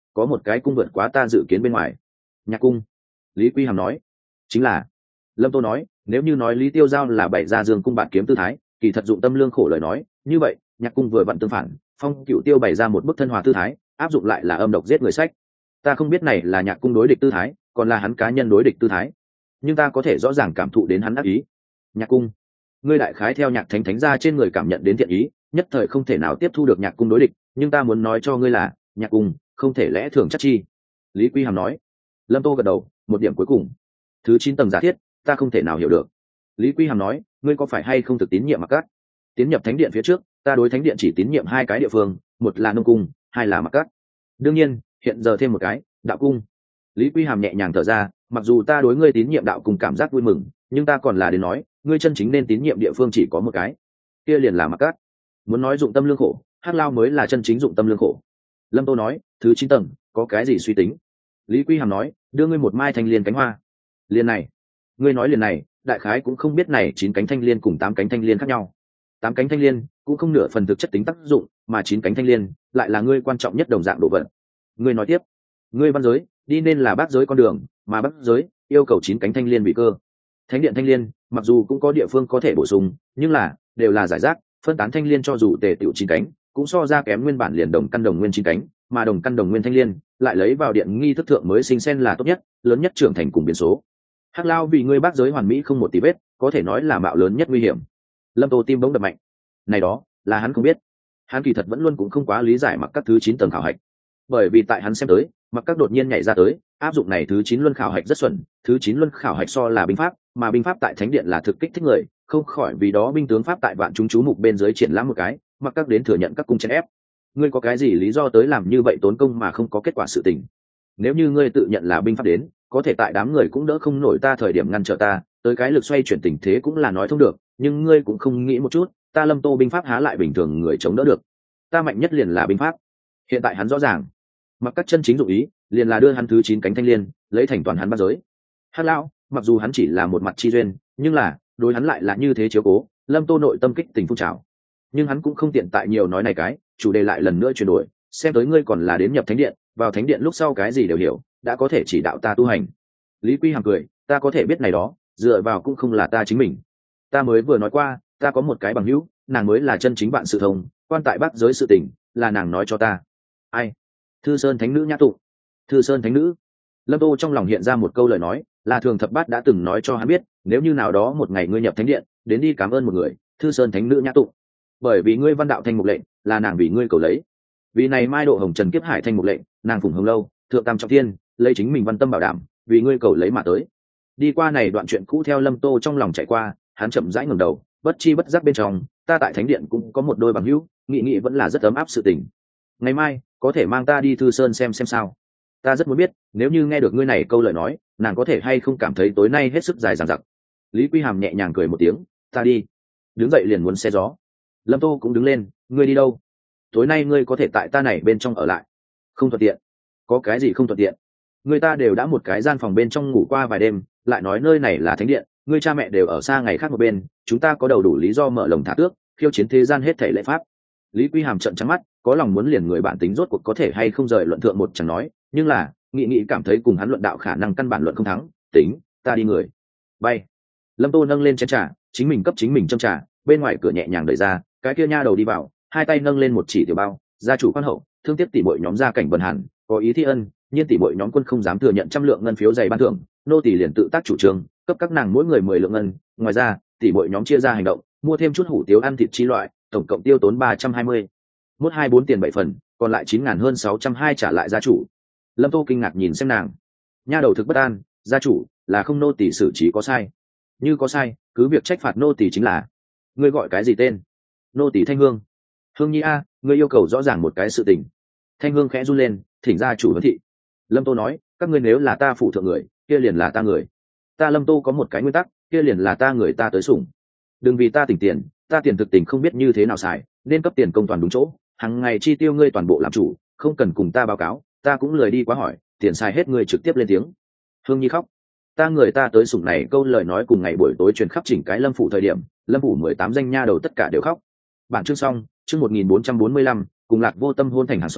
S1: có một cái cung vượt quá ta dự kiến bên ngoài. Nhạc cung. Lý Quy Hàm nói. Chính là. Lâm Tô nói, nếu như nói Lý Tiêu Giao là bày ra dương cung bạn kiếm tư thái, kỳ thật dụng tâm lương khổ lời nói, như vậy nhạc cung vừa vặn tương phản, Phong Cửu Tiêu bày ra một bức thân hòa tư thái, áp dụng lại là âm độc giết người sách. Ta không biết này là nhạc cung đối địch tư thái, còn là hắn cá nhân đối địch tư thái, nhưng ta có thể rõ ràng cảm thụ đến hắn ác ý. Nhạc cung, ngươi đại khái theo nhạc thánh thánh ra trên người cảm nhận đến thiện ý, nhất thời không thể nào tiếp thu được nhạc cung đối địch, nhưng ta muốn nói cho ngươi là nhạc cung không thể lẽ thường chắc chi. Lý Quy Hàm nói. Lâm Tô gật đầu, một điểm cuối cùng. Thứ 9 tầng giả thiết, ta không thể nào hiểu được. Lý Quy Hàm nói, ngươi có phải hay không thực tín nhiệm Mặc Cát? Tiến nhập thánh điện phía trước, ta đối thánh điện chỉ tín nhiệm 2 cái địa phương, một là Nông cung, 2 là Mặc Cát. Đương nhiên, hiện giờ thêm một cái, Đạo cung. Lý Quy Hàm nhẹ nhàng thở ra, mặc dù ta đối ngươi tín nhiệm Đạo cung cảm giác vui mừng, nhưng ta còn là đến nói, ngươi chân chính nên tín nhiệm địa phương chỉ có một cái, kia liền là Mặc Cát. Muốn nói dụng tâm lương khổ, Hắc Lao mới là chân chính dụng tâm lương khổ. Lâm Tô nói, thứ 9 tầng, có cái gì suy tính? Lý Quy Hàm nói, đưa ngươi một mai thanh liên cánh hoa. Liên này, ngươi nói liền này, đại khái cũng không biết này 9 cánh thanh liên cùng 8 cánh thanh liên khác nhau. 8 cánh thanh liên cũng không nửa phần thực chất tính tác dụng, mà 9 cánh thanh liên lại là ngươi quan trọng nhất đồng dạng độ vận. Ngươi nói tiếp, ngươi văn giới đi nên là bát giới con đường, mà bát giới yêu cầu 9 cánh thanh liên bị cơ. Thánh điện thanh liên mặc dù cũng có địa phương có thể bổ sung, nhưng là đều là giải rác, phân tán thanh liên cho dù tề tiểu 9 cánh, cũng so ra kém nguyên bản liền đồng căn đồng nguyên 9 cánh, mà đồng căn đồng nguyên thanh liên lại lấy vào điện nghi thức thượng mới sinh sen là tốt nhất, lớn nhất trưởng thành cùng biến số. Hắc Lao vì ngươi bác giới hoàn mỹ không một tí vết, có thể nói là mạo lớn nhất nguy hiểm. Lâm Tô tim bỗng đập mạnh. Này đó là hắn không biết, hắn kỳ thật vẫn luôn cũng không quá lý giải Mặc Các thứ 9 tầng khảo hạch, bởi vì tại hắn xem tới, Mặc Các đột nhiên nhảy ra tới áp dụng này thứ 9 luân khảo hạch rất xuẩn. Thứ 9 luân khảo hạch so là binh pháp, mà binh pháp tại thánh điện là thực kích thích người, không khỏi vì đó binh tướng pháp tại vạn chúng chú mục bên dưới triển lãm một cái, Mặc Các đến thừa nhận các cung chèn ép. Ngươi có cái gì lý do tới làm như vậy tốn công mà không có kết quả sự tình? Nếu như ngươi tự nhận là binh pháp đến, có thể tại đám người cũng đỡ không nổi ta thời điểm ngăn trở ta, tới cái lực xoay chuyển tình thế cũng là nói thông được, nhưng ngươi cũng không nghĩ một chút, ta Lâm Tô binh pháp há lại bình thường người chống đỡ được. Ta mạnh nhất liền là binh pháp. Hiện tại hắn rõ ràng, Mặc Các chân chính dụng ý liền là đưa hắn thứ 9 cánh thanh liên, lấy thành toàn hắn bát giới. Hắc Lão, mặc dù hắn chỉ là một mặt chi duyên, nhưng là đối hắn lại là như thế chiếu cố. Lâm Tô nội tâm kích tình phun trào, nhưng hắn cũng không tiện tại nhiều nói này cái, chủ đề lại lần nữa chuyển đổi, xem tới ngươi còn là đến nhập thánh điện, vào thánh điện lúc sau cái gì đều hiểu, đã có thể chỉ đạo ta tu hành. Lý Quy Hàm cười, ta có thể biết này đó, dựa vào cũng không là ta chính mình. Ta mới vừa nói qua, ta có một cái bằng hữu, nàng mới là chân chính bạn sự thông, quan tại bát giới sự tình, là nàng nói cho ta. Ai? Thư Sơn Thánh Nữ Nhã Tụng. Thư Sơn Thánh Nữ. Lâm Tô trong lòng hiện ra một câu lời nói, là Thường Thập Bát đã từng nói cho hắn biết, nếu như nào đó một ngày ngươi nhập thánh điện, đến đi cảm ơn một người, Thư Sơn Thánh Nữ Nhã Tụng. Bởi vì ngươi văn đạo thanh mục lệnh, là nàng vì ngươi cầu lấy. Vì này mai độ hồng trần kiếp hải thanh mục lệnh, nàng phụng hồng lâu, thượng tam trọng thiên, lấy chính mình văn tâm bảo đảm, vì ngươi cầu lấy mà tới. Đi qua này đoạn chuyện cũ theo Lâm Tô trong lòng chạy qua, hắn chậm rãi ngẩng đầu, bất chi bất giác bên trong, ta tại thánh điện cũng có một đôi bằng hữu, nghị vẫn là rất ấm áp sự tình. Ngày mai có thể mang ta đi Thư Sơn xem sao? Ta rất muốn biết, nếu như nghe được ngươi này câu lời nói, nàng có thể hay không cảm thấy tối nay hết sức dài dằng dặc. Lý Quy Hàm nhẹ nhàng cười một tiếng, ta đi. Đứng dậy liền muốn xe gió. Lâm Tô cũng đứng lên, ngươi đi đâu? Tối nay ngươi có thể tại ta này bên trong ở lại. Không thuận tiện. Có cái gì không thuận tiện? Người ta đều đã một cái gian phòng bên trong ngủ qua vài đêm, lại nói nơi này là thánh điện, ngươi cha mẹ đều ở xa ngày khác một bên, chúng ta có đầu đủ lý do mở lồng thả tước, khiêu chiến thế gian hết thảy lễ pháp. Lý Quy Hàm trợn trắng mắt, có lòng muốn liền người bạn tính rốt cuộc có thể hay không rời luận thượng một chẳng nói, nhưng là nghị cảm thấy cùng hắn luận đạo khả năng căn bản luận không thắng, tính, ta đi người. Bay. Lâm Tô nâng lên chén trà, chính mình cấp chính mình châm trà, bên ngoài cửa nhẹ nhàng đẩy ra, cái kia nha đầu đi vào, hai tay nâng lên một chỉ tiểu bao, gia chủ quan hậu, thương tiếc tỷ muội nhóm gia cảnh bần hàn, có ý thi ân, nhiên tỷ muội nhóm quân không dám thừa nhận 100 lượng ngân phiếu dày ban thưởng, nô tỷ liền tự tác chủ trương, cấp các nàng mỗi người 10 lượng ngân, ngoài ra, tỷ muội nhóm chia ra hành động, mua thêm chút hủ tiếu ăn thịt chi loại, tổng cộng tiêu tốn 320. Mốt 24 tiền 7 phần, còn lại 9.000 hơn 620 trả lại gia chủ. Lâm Tô kinh ngạc nhìn xem nàng, nha đầu thực bất an, gia chủ là không nô tỷ xử trí có sai, như có sai, cứ việc trách phạt nô tỷ chính là. Ngươi gọi cái gì tên? Nô tỷ Thanh Hương. Hương nhi a, ngươi yêu cầu rõ ràng một cái sự tình. Thanh Hương khẽ run lên, thỉnh gia chủ huấn thị. Lâm Tô nói, các ngươi nếu là ta phụ thượng người, kia liền là ta người. Ta Lâm Tô có một cái nguyên tắc, kia liền là ta người ta tới sủng. Đừng vì ta tỉnh tiền, ta tiền thực tình không biết như thế nào xài, nên cấp tiền công toàn đúng chỗ, hàng ngày chi tiêu ngươi toàn bộ làm chủ, không cần cùng ta báo cáo, ta cũng lười đi quá hỏi, tiền xài hết ngươi trực tiếp lên tiếng. Hương nhi khóc. Ta người ta tới sủng này câu lời nói cùng ngày buổi tối truyền khắp chỉnh cái Lâm phủ thời điểm, Lâm phủ 18 danh nha đầu tất cả đều khóc. Bản chương xong, chương 1445, cùng Lạc Vô Tâm hôn thành hàng xóm,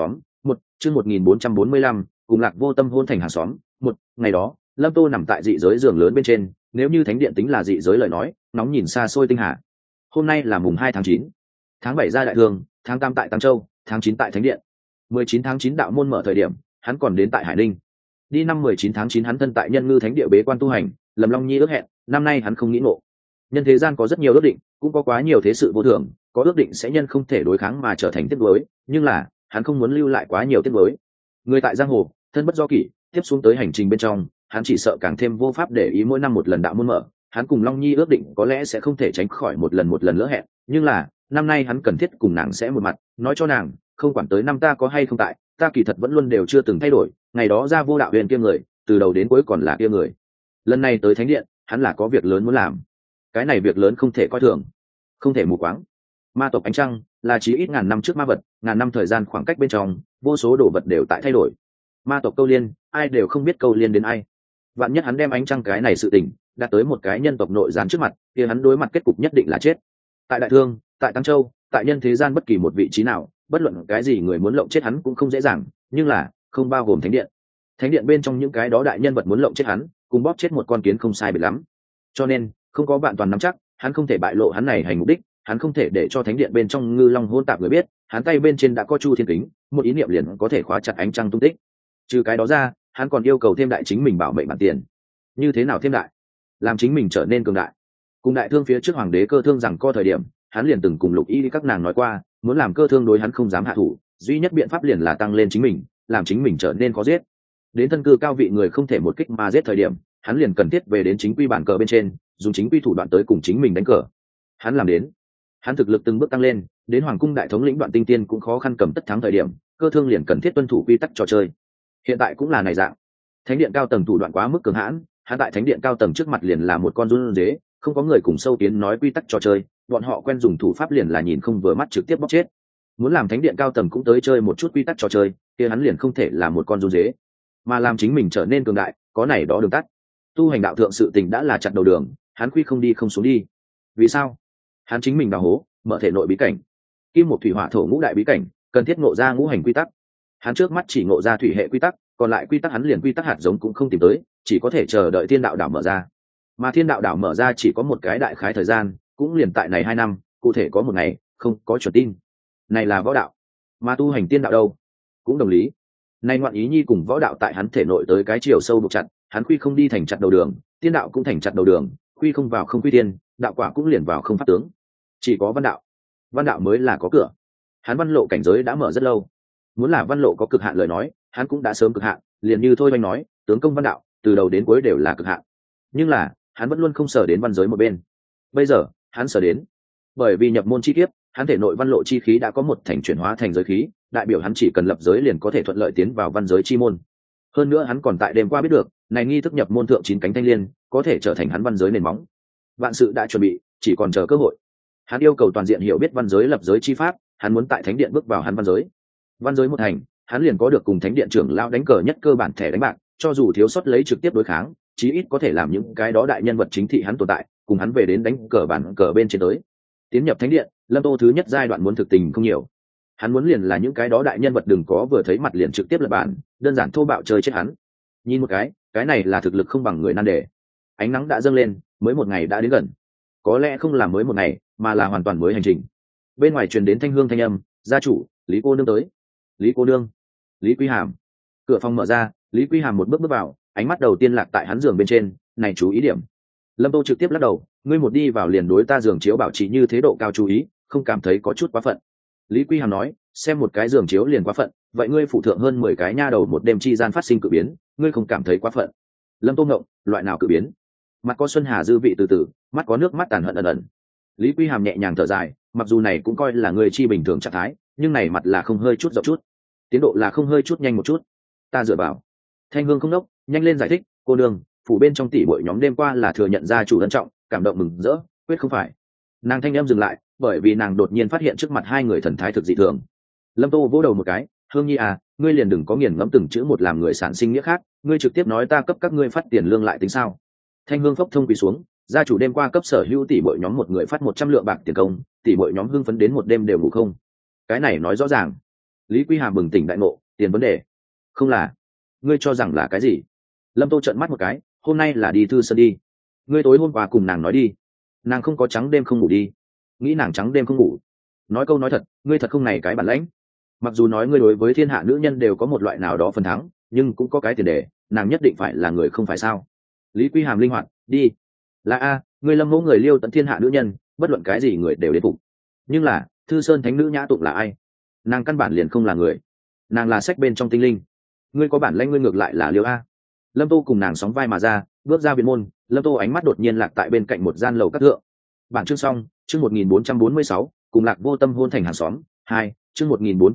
S1: Một chương 1445, cùng Lạc Vô Tâm hôn thành hàng xóm. Một ngày đó, Lâm Tô nằm tại dị giới giường lớn bên trên, nếu như thánh điện tính là dị giới lời nói, nóng nhìn xa xôi tinh hà. Hôm nay là mùng 2 tháng 9, tháng 7 ra đại thương, tháng 8 tại Tăng Châu, tháng 9 tại thánh điện. 19 tháng 9 đạo môn mở thời điểm, hắn còn đến tại Hải Ninh. Đi năm 19 tháng 9 hắn thân tại Nhân Ngư Thánh địa bế quan tu hành, Lâm Long Nhi ước hẹn, năm nay hắn không nghĩ ngộ. Nhân thế gian có rất nhiều ước định, cũng có quá nhiều thế sự vô thường, có ước định sẽ nhân không thể đối kháng mà trở thành tiếc nuối, nhưng là, hắn không muốn lưu lại quá nhiều tiếc nuối. Người tại giang hồ, thân bất do kỷ, tiếp xuống tới hành trình bên trong, hắn chỉ sợ càng thêm vô pháp để ý mỗi năm một lần đạo môn mở, hắn cùng Long Nhi ước định có lẽ sẽ không thể tránh khỏi một lần lỡ hẹn, nhưng là, năm nay hắn cần thiết cùng nàng sẽ một mặt, nói cho nàng, không quản tới năm ta có hay không tại, ta kỳ thật vẫn luôn đều chưa từng thay đổi, ngày đó ra Vô Đạo Huyền kia người, từ đầu đến cuối còn là kia người. Lần này tới thánh điện, hắn là có việc lớn muốn làm. Cái này việc lớn không thể coi thường, không thể mù quáng. Ma tộc ánh trăng là chí ít ngàn năm trước ma vật, ngàn năm thời gian khoảng cách bên trong, vô số đồ vật đều tại thay đổi. Ma tộc câu liên, ai đều không biết câu liên đến ai. Vạn nhất hắn đem ánh trăng cái này sự tình đặt tới một cái nhân tộc nội gián trước mặt, thì hắn đối mặt kết cục nhất định là chết. Tại Đại Thương, tại Tăng Châu, tại nhân thế gian bất kỳ một vị trí nào, bất luận cái gì người muốn lộng chết hắn cũng không dễ dàng, nhưng là không bao gồm thánh điện. Thánh điện bên trong những cái đó đại nhân vật muốn lộng chết hắn, cùng bóp chết một con kiến không sai biệt lắm. Cho nên, không có bạn toàn nắm chắc, hắn không thể bại lộ hắn này hành mục đích, hắn không thể để cho thánh điện bên trong Ngư Long hôn tạp người biết, hắn tay bên trên đã có Chu Thiên Kính, một ý niệm liền có thể khóa chặt ánh trăng tung tích. Trừ cái đó ra, hắn còn yêu cầu thêm đại chính mình bảo mệnh bản tiền. Như thế nào thêm đại? Làm chính mình trở nên cường đại. Cùng Đại Thương phía trước hoàng đế Cơ Thương rằng co thời điểm, hắn liền từng cùng Lục Y các nàng nói qua, muốn làm Cơ Thương đối hắn không dám hạ thủ, duy nhất biện pháp liền là tăng lên chính mình, làm chính mình trở nên khó giết. Đến thân cư cao vị người không thể một kích mà giết thời điểm, hắn liền cần thiết về đến chính quy bản cờ bên trên, dùng chính quy thủ đoạn tới cùng chính mình đánh cờ. Hắn làm đến. Hắn thực lực từng bước tăng lên, đến hoàng cung đại thống lĩnh Đoạn Tinh Tiên cũng khó khăn cầm tất thắng thời điểm, Cơ Thương liền cần thiết tuân thủ quy tắc trò chơi. Hiện tại cũng là này dạng. Thánh điện cao tầng thủ đoạn quá mức cường hãn, hắn tại thánh điện cao tầng trước mặt liền là một con run dế, không có người cùng sâu tiến nói quy tắc trò chơi, bọn họ quen dùng thủ pháp liền là nhìn không vừa mắt trực tiếp bóc chết. Muốn làm thánh điện cao tầng cũng tới chơi một chút quy tắc trò chơi, kia hắn liền không thể là một con run dế, mà làm chính mình trở nên cường đại, có này đó đường tắt. Tu hành đạo thượng sự tình đã là chặn đầu đường, hắn quy không đi không xuống đi. Vì sao? Hắn chính mình đào hố, mở thể nội bí cảnh, kim một thủy hỏa thổ ngũ đại bí cảnh, cần thiết ngộ ra ngũ hành quy tắc. Hắn trước mắt chỉ ngộ ra thủy hệ quy tắc, còn lại quy tắc hắn liền quy tắc hạt giống cũng không tìm tới, chỉ có thể chờ đợi thiên đạo đảo mở ra. Mà thiên đạo đảo mở ra chỉ có một cái đại khái thời gian, cũng liền tại này 2 năm, cụ thể có một ngày, không có chuẩn tin. Này là võ đạo, mà tu hành tiên đạo đâu? Cũng đồng lý. Này ngoạn ý nhi cùng võ đạo tại hắn thể nội tới cái chiều sâu buộc chặt, hắn quy không đi thành chặt đầu đường, tiên đạo cũng thành chặt đầu đường, quy không vào không quy tiên, đạo quả cũng liền vào không pháp tướng. Chỉ có văn đạo mới là có cửa. Hắn văn lộ cảnh giới đã mở rất lâu, muốn là văn lộ có cực hạn lời nói, hắn cũng đã sớm cực hạn, liền như Thôi Doanh nói, tướng công văn đạo từ đầu đến cuối đều là cực hạn. Nhưng là, hắn vẫn luôn không sở đến văn giới một bên. Bây giờ, hắn sở đến. Bởi vì nhập môn chi kiếp, hắn thể nội văn lộ chi khí đã có một thành chuyển hóa thành giới khí, đại biểu hắn chỉ cần lập giới liền có thể thuận lợi tiến vào văn giới chi môn. Hơn nữa hắn còn tại đêm qua biết được, này nghi thức nhập môn thượng 9 cánh thanh liên, có thể trở thành hắn văn giới nền móng. Vạn sự đã chuẩn bị, chỉ còn chờ cơ hội. Hắn yêu cầu toàn diện hiểu biết văn giới lập giới chi pháp, hắn muốn tại thánh điện bước vào hắn văn giới. Văn giới một thành, hắn liền có được cùng thánh điện trưởng lão đánh cờ nhất cơ bản thẻ đánh bạc, cho dù thiếu sót lấy trực tiếp đối kháng, chí ít có thể làm những cái đó đại nhân vật chính thị hắn tồn tại, cùng hắn về đến đánh cờ bản cờ bên trên tới. Tiến nhập thánh điện, Lâm Tô thứ nhất giai đoạn muốn thực tình không nhiều. Hắn muốn liền là những cái đó đại nhân vật đừng có vừa thấy mặt liền trực tiếp lật bản, đơn giản thô bạo chơi chết hắn. Nhìn một cái này là thực lực không bằng người nan đề. Ánh nắng đã dâng lên, mới một ngày đã đến gần. Có lẽ không là mới một ngày, mà là hoàn toàn mới hành trình. Bên ngoài truyền đến thanh hương thanh âm, gia chủ, Lý cô nương tới. Lý cô nương, Lý Quý Hàm. Cửa phòng mở ra, Lý Quý Hàm một bước bước vào, ánh mắt đầu tiên lạc tại hắn giường bên trên, này chú ý điểm. Lâm Tô trực tiếp lắc đầu, ngươi một đi vào liền đối ta giường chiếu bảo trì như thế độ cao chú ý, không cảm thấy có chút quá phận. Lý Quý Hàm nói, xem một cái giường chiếu liền quá phận, vậy ngươi phụ thượng hơn 10 cái nha đầu một đêm chi gian phát sinh cự biến, ngươi không cảm thấy quá phận? Lâm Tô ngộng, loại nào cự biến? Mặt có Xuân Hà dư vị từ từ, mắt có nước mắt tàn hận ẩn ẩn. Lý Quý Hàm nhẹ nhàng thở dài, mặc dù này cũng coi là người chi bình thường trạng thái, nhưng này mặt là không hơi chút rộng chút, tiến độ là không hơi chút nhanh một chút. Ta dựa vào. Thanh Hương không đốc, nhanh lên giải thích, cô đường, phủ bên trong tỷ bội nhóm đêm qua là thừa nhận ra chủ ân trọng, cảm động mừng rỡ, quyết không phải. Nàng thanh em dừng lại, bởi vì nàng đột nhiên phát hiện trước mặt hai người thần thái thực dị thường. Lâm Tô vỗ đầu một cái, Hương Nhi à, ngươi liền đừng có nghiền ngẫm từng chữ một làm người sản sinh nghĩa khác, ngươi trực tiếp nói ta cấp các ngươi phát tiền lương lại tính sao? Thanh Hương phốc thông quỳ xuống, gia chủ đêm qua cấp sở hữu tỷ bội nhóm một người phát 100 lượng bạc tiền công, tỷ bội nhóm hưng phấn đến một đêm đều ngủ không. Cái này nói rõ ràng. Lý Quý Hàm bừng tỉnh đại ngộ, tiền vấn đề. Không là, ngươi cho rằng là cái gì? Lâm Tô trợn mắt một cái, hôm nay là đi Thư Sơn đi. Ngươi tối hôm qua cùng nàng nói đi, nàng không có trắng đêm không ngủ đi. Nghĩ nàng trắng đêm không ngủ? Nói câu nói thật, ngươi thật không này cái bản lãnh. Mặc dù nói ngươi đối với thiên hạ nữ nhân đều có một loại nào đó phần thắng, nhưng cũng có cái tiền đề, nàng nhất định phải là người không phải sao? Lý Quy Hàm linh hoạt, đi. Là a, ngươi Lâm Mẫu người liêu tận thiên hạ nữ nhân, bất luận cái gì người đều đến phục. Nhưng là, Thư Sơn thánh nữ Nhã Tụng là ai? Nàng căn bản liền không là người, nàng là sách bên trong tinh linh. Ngươi có bản lãnh, ngươi ngược lại là liêu a. Lâm Tô cùng nàng sóng vai mà ra, bước ra viện môn. Lâm Tô ánh mắt đột nhiên lạc tại bên cạnh một gian lầu các thượng. Bản chương xong, chương 1446, cùng Lạc Vô Tâm hôn thành hàng xóm. 2, chương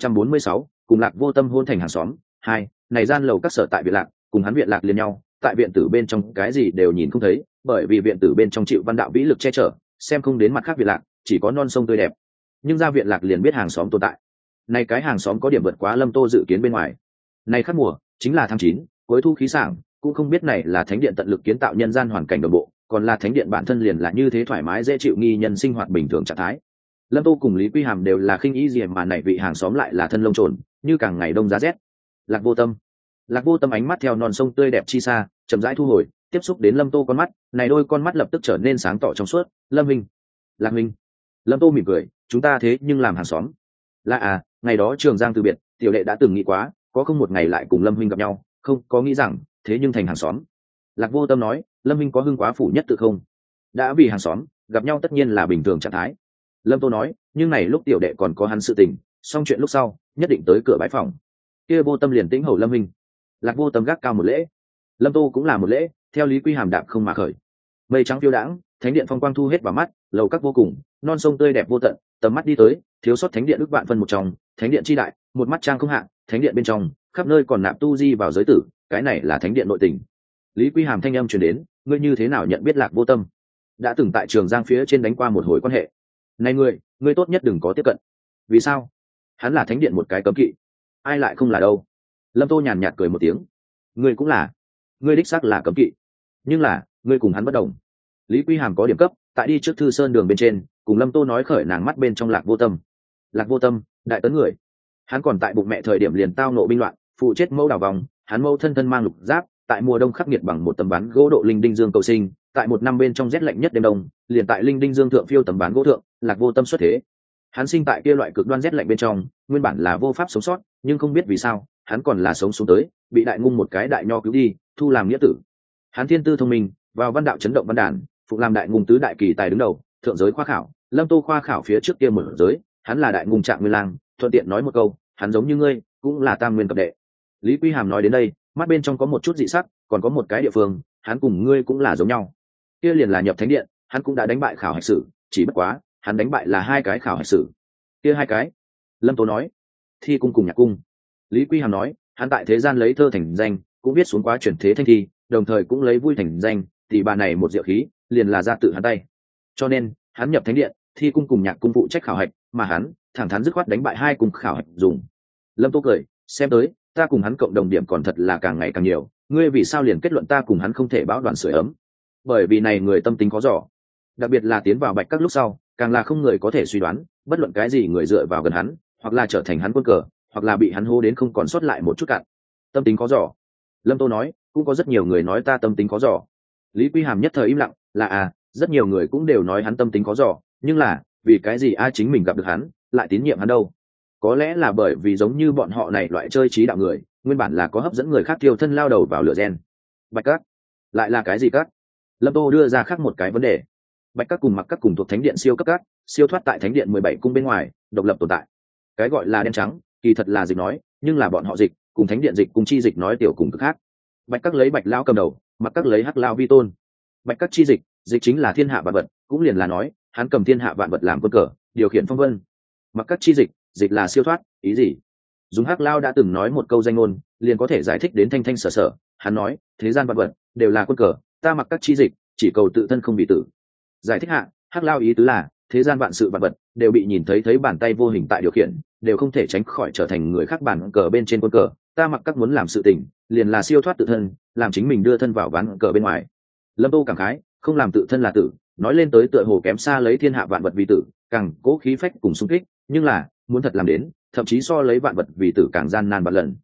S1: 1446, cùng Lạc Vô Tâm hôn thành hàng xóm. 2, này gian lầu các sở tại viện lạc, cùng hắn viện lạc liền nhau, tại viện tử bên trong cái gì đều nhìn không thấy, bởi vì viện tử bên trong chịu văn đạo vĩ lực che chở, xem không đến mặt khác viện lạc, chỉ có non sông tươi đẹp. Nhưng ra viện lạc liền biết hàng xóm tồn tại. Này cái hàng xóm có điểm vượt quá Lâm Tô dự kiến bên ngoài. Này khắc mùa, chính là tháng 9, cuối thu khí sảng, cũng không biết này là thánh điện tận lực kiến tạo nhân gian hoàn cảnh đồng bộ, còn là thánh điện bản thân liền là như thế thoải mái dễ chịu nghi nhân sinh hoạt bình thường trạng thái. Lâm Tô cùng Lý Quy Hàm đều là khinh ý gì mà này vị hàng xóm lại là thân lông trồn, như càng ngày đông giá rét. Lạc Vô Tâm. Lạc Vô Tâm ánh mắt theo non sông tươi đẹp chi xa, chậm rãi thu hồi, tiếp xúc đến Lâm Tô con mắt, này đôi con mắt lập tức trở nên sáng tỏ trong suốt. Lâm Minh, Lạc Minh. Lâm Tô mỉm cười, chúng ta thế nhưng làm hàng xóm. Là à, ngày đó Trường Giang từ biệt, tiểu đệ đã từng nghĩ quá, có không một ngày lại cùng Lâm Minh gặp nhau, không có nghĩ rằng thế nhưng thành hàng xóm. Lạc Vô Tâm nói, Lâm Minh có hưng quá phủ nhất tự không? Đã vì hàng xóm, gặp nhau tất nhiên là bình thường trạng thái. Lâm Tô nói, nhưng này lúc tiểu đệ còn có hắn sự tình, xong chuyện lúc sau, nhất định tới cửa bãi phòng. Kia Vô Tâm liền tĩnh hầu Lâm Minh. Lạc Vô Tâm gác cao một lễ, Lâm Tô cũng là một lễ, theo Lý Quy Hàm đạp không mà khởi. Mây trắng phiêu đãng, thánh điện phong quang thu hết vào mắt, lầu các vô cùng, non sông tươi đẹp vô tận, tầm mắt đi tới, thiếu sót thánh điện ước vạn phân một trong, thánh điện chi đại, một mắt trang không hạn, thánh điện bên trong, khắp nơi còn nạp tu di vào giới tử, cái này là thánh điện nội tình. Lý Quy Hàm thanh âm truyền đến, ngươi như thế nào nhận biết Lạc Vô Tâm? Đã từng tại Trường Giang phía trên đánh qua một hồi quan hệ. Này ngươi tốt nhất đừng có tiếp cận. Vì sao? Hắn là thánh điện một cái cấm kỵ. Ai lại không là đâu? Lâm Tô nhàn nhạt cười một tiếng. Ngươi cũng là. Ngươi đích xác là cấm kỵ. Nhưng là, ngươi cùng hắn bất đồng. Lý Quy Hàm có điểm cấp, tại đi trước Thư Sơn đường bên trên, cùng Lâm Tô nói khởi nàng mắt bên trong Lạc Vô Tâm. Lạc Vô Tâm, đại tấn người. Hắn còn tại bụng mẹ thời điểm liền tao nộ binh loạn, phụ chết mẫu đảo vòng, hắn mẫu thân thân mang lục giáp, tại mùa đông khắc nghiệt bằng một tấm ván gỗ độ linh đinh dương cầu sinh, tại một năm bên trong rét lạnh nhất đêm đông, liền tại linh đinh dương thượng phiêu tấm ván gỗ thượng, Lạc Vô Tâm xuất thế. Hắn sinh tại kia loại cực đoan rét lạnh bên trong, nguyên bản là vô pháp sống sót, nhưng không biết vì sao, hắn còn là sống xuống tới, bị đại ngung một cái đại nho cứu đi, thu làm nghĩa tử. Hắn thiên tư thông minh, vào văn đạo chấn động văn đàn, phục làm đại ngung tứ đại kỳ tài đứng đầu, thượng giới khoa khảo, Lâm Tô khoa khảo phía trước kia một giới, hắn là đại ngung trạng nguyên lang, thuận tiện nói một câu, hắn giống như ngươi, cũng là tam nguyên cập đệ. Lý Quy Hàm nói đến đây, mắt bên trong có một chút dị sắc, còn có một cái địa phương, hắn cùng ngươi cũng là giống nhau. Kia liền là nhập thánh điện, hắn cũng đã đánh bại khảo hạch sử, chỉ bất quá, hắn đánh bại là 2 cái khảo hạch sử. Kia 2 cái? Lâm Tố nói, Thi cung cùng Nhạc cung. Lý Quy Hàm nói, hắn tại thế gian lấy thơ thành danh, cũng viết xuống quá chuyển thế thanh thi, đồng thời cũng lấy vui thành danh, thì bà này một diệu khí, liền là ra tự hắn tay. Cho nên, hắn nhập thánh điện, Thi cung cùng Nhạc cung phụ trách khảo hạch, mà hắn thẳng thắn dứt khoát đánh bại 2 cung khảo hạch dùng. Lâm Tô cười, xem tới, ta cùng hắn cộng đồng điểm còn thật là càng ngày càng nhiều, ngươi vì sao liền kết luận ta cùng hắn không thể báo đoàn sưởi ấm? Bởi vì này người tâm tính khó dò, đặc biệt là tiến vào Bạch Các lúc sau, càng là không người có thể suy đoán, bất luận cái gì người dựa vào gần hắn, hoặc là trở thành hắn quân cờ, hoặc là bị hắn hô đến không còn sót lại một chút cạn. Tâm tính khó dò. Lâm Tô nói, cũng có rất nhiều người nói ta tâm tính khó dò. Lý Quy Hàm nhất thời im lặng, là rất nhiều người cũng đều nói hắn tâm tính khó dò, nhưng là, vì cái gì ai chính mình gặp được hắn, lại tín nhiệm hắn đâu? Có lẽ là bởi vì giống như bọn họ này loại chơi trí đạo người, nguyên bản là có hấp dẫn người khác tiêu thân lao đầu vào lửa gen. Bạch Các lại là cái gì các? Lâm Tô đưa ra khác một cái vấn đề. Bạch Các cùng Mặc Các cùng thuộc thánh điện siêu cấp các, siêu thoát tại thánh điện 17 cung bên ngoài, độc lập tồn tại. Cái gọi là đen trắng, kỳ thật là dịch nói, nhưng là bọn họ dịch, cùng thánh điện dịch cùng chi dịch nói tiểu cùng cực khác. Bạch Các lấy Bạch Lao cầm đầu, Mặc Các lấy Hắc Lao vi tôn. Bạch Các chi dịch, dịch chính là thiên hạ vạn vật, cũng liền là nói, hắn cầm thiên hạ vạn vật làm quân cờ, điều khiển phong vân. Mặc Các chi dịch, dịch là siêu thoát, ý gì? Dùng Hắc Lao đã từng nói một câu danh ngôn, liền có thể giải thích đến thanh thanh sở sở. Hắn nói, thế gian vạn vật đều là quân cờ, ta Mặc Các chi dịch, chỉ cầu tự thân không bị tử. Giải thích hạ, Hắc Lao ý tứ là, thế gian vạn sự vạn vật đều bị nhìn thấy bàn tay vô hình tại điều khiển, đều không thể tránh khỏi trở thành người khác bàn cờ bên trên quân cờ. Ta Mặc Các muốn làm sự tình, liền là siêu thoát tự thân, làm chính mình đưa thân vào ván cờ bên ngoài. Lâm Tô cảm khái, không làm tự thân là tử, nói lên tới tựa hồ kém xa lấy thiên hạ vạn vật vì tử, càng cố khí phách cùng xung kích, nhưng là muốn thật làm đến, thậm chí so lấy vạn vật vì tử càng gian nan vạn lần.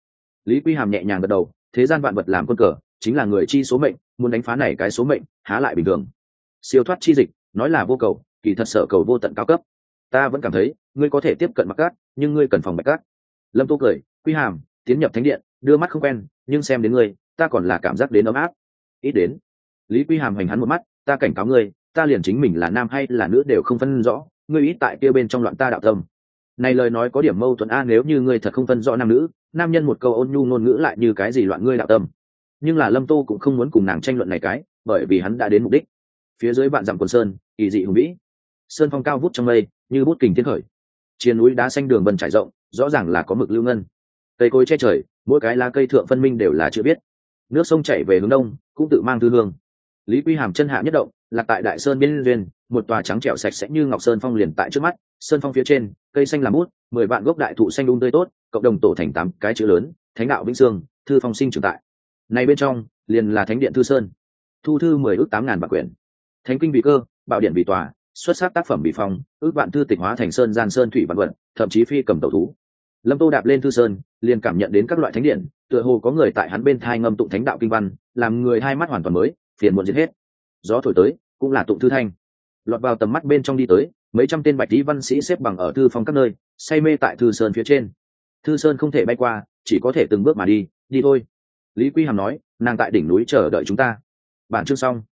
S1: Lý Quy Hàm nhẹ nhàng gật đầu, thế gian vạn vật làm quân cờ, chính là người chi số mệnh, muốn đánh phá này cái số mệnh há lại bình thường. Siêu thoát chi dịch nói là vô cầu, kỳ thật sở cầu vô tận cao cấp. Ta vẫn cảm thấy ngươi có thể tiếp cận Mặc Cát, nhưng ngươi cần phòng Bạch Cát. Lâm Tô cười, Quy Hàm tiến nhập thánh điện, đưa mắt không quen, nhưng xem đến ngươi, ta còn là cảm giác đến ấm áp. Ít đến. Lý Quy Hàm hành hắn một mắt, ta cảnh cáo ngươi, ta liền chính mình là nam hay là nữ đều không phân rõ, ngươi ít tại kia bên trong loạn ta đạo tâm. Này lời nói có điểm mâu thuẫn a, nếu như ngươi thật không phân rõ nam nữ, nam nhân một câu ôn nhu ngôn ngữ lại như cái gì loạn ngươi đạo tâm. Nhưng là Lâm Tô cũng không muốn cùng nàng tranh luận này cái, bởi vì hắn đã đến mục đích. Phía dưới vạn dặm quần sơn, kỳ dị hùng vĩ, sơn phong cao vút trong mây, như bút kình thiên khởi. Trên núi đá xanh đường vân trải rộng, rõ ràng là có mực lưu ngân. Cây cối che trời, mỗi cái lá cây thượng phân minh đều là chữ viết. Nước sông chảy về hướng đông, cũng tự mang thư hương. Lý Quy Hàm chân hạ nhất động, lạc tại đại sơn biên duyên, một tòa trắng trẻo sạch sẽ như ngọc sơn phong liền tại trước mắt. Sơn phong phía trên, cây xanh làm bút, 10 vạn gốc đại thụ xanh tươi tốt, cộng đồng tổ thành 8 cái chữ lớn, Thánh đạo vĩnh sương, thư phong sinh trưởng tại. Này bên trong, liền là Thánh điện Thư Sơn. Thu thư 10 ước 8.000 vạn quyển. Thánh kinh vì cơ, bảo điện vì tòa, xuất sắc tác phẩm vì phong, ước vạn thư tịch hóa thành sơn gian sơn thủy vạn vật, thậm chí phi cầm tẩu thú. Lâm Tô đạp lên Thư Sơn, liền cảm nhận đến các loại thánh điện, tựa hồ có người tại hắn bên thai ngâm tụng thánh đạo kinh văn, làm người hai mắt hoàn toàn mới, phiền muộn giết hết. Gió thổi tới, cũng là tụng thư thanh. Lọt vào tầm mắt bên trong đi tới, mấy trăm tên bạch tí văn sĩ xếp bằng ở thư phong các nơi, say mê tại Thư Sơn phía trên. Thư Sơn không thể bay qua, chỉ có thể từng bước mà đi, đi thôi. Lý Quy Hàm nói, nàng tại đỉnh núi chờ đợi chúng ta. Bản chương xong.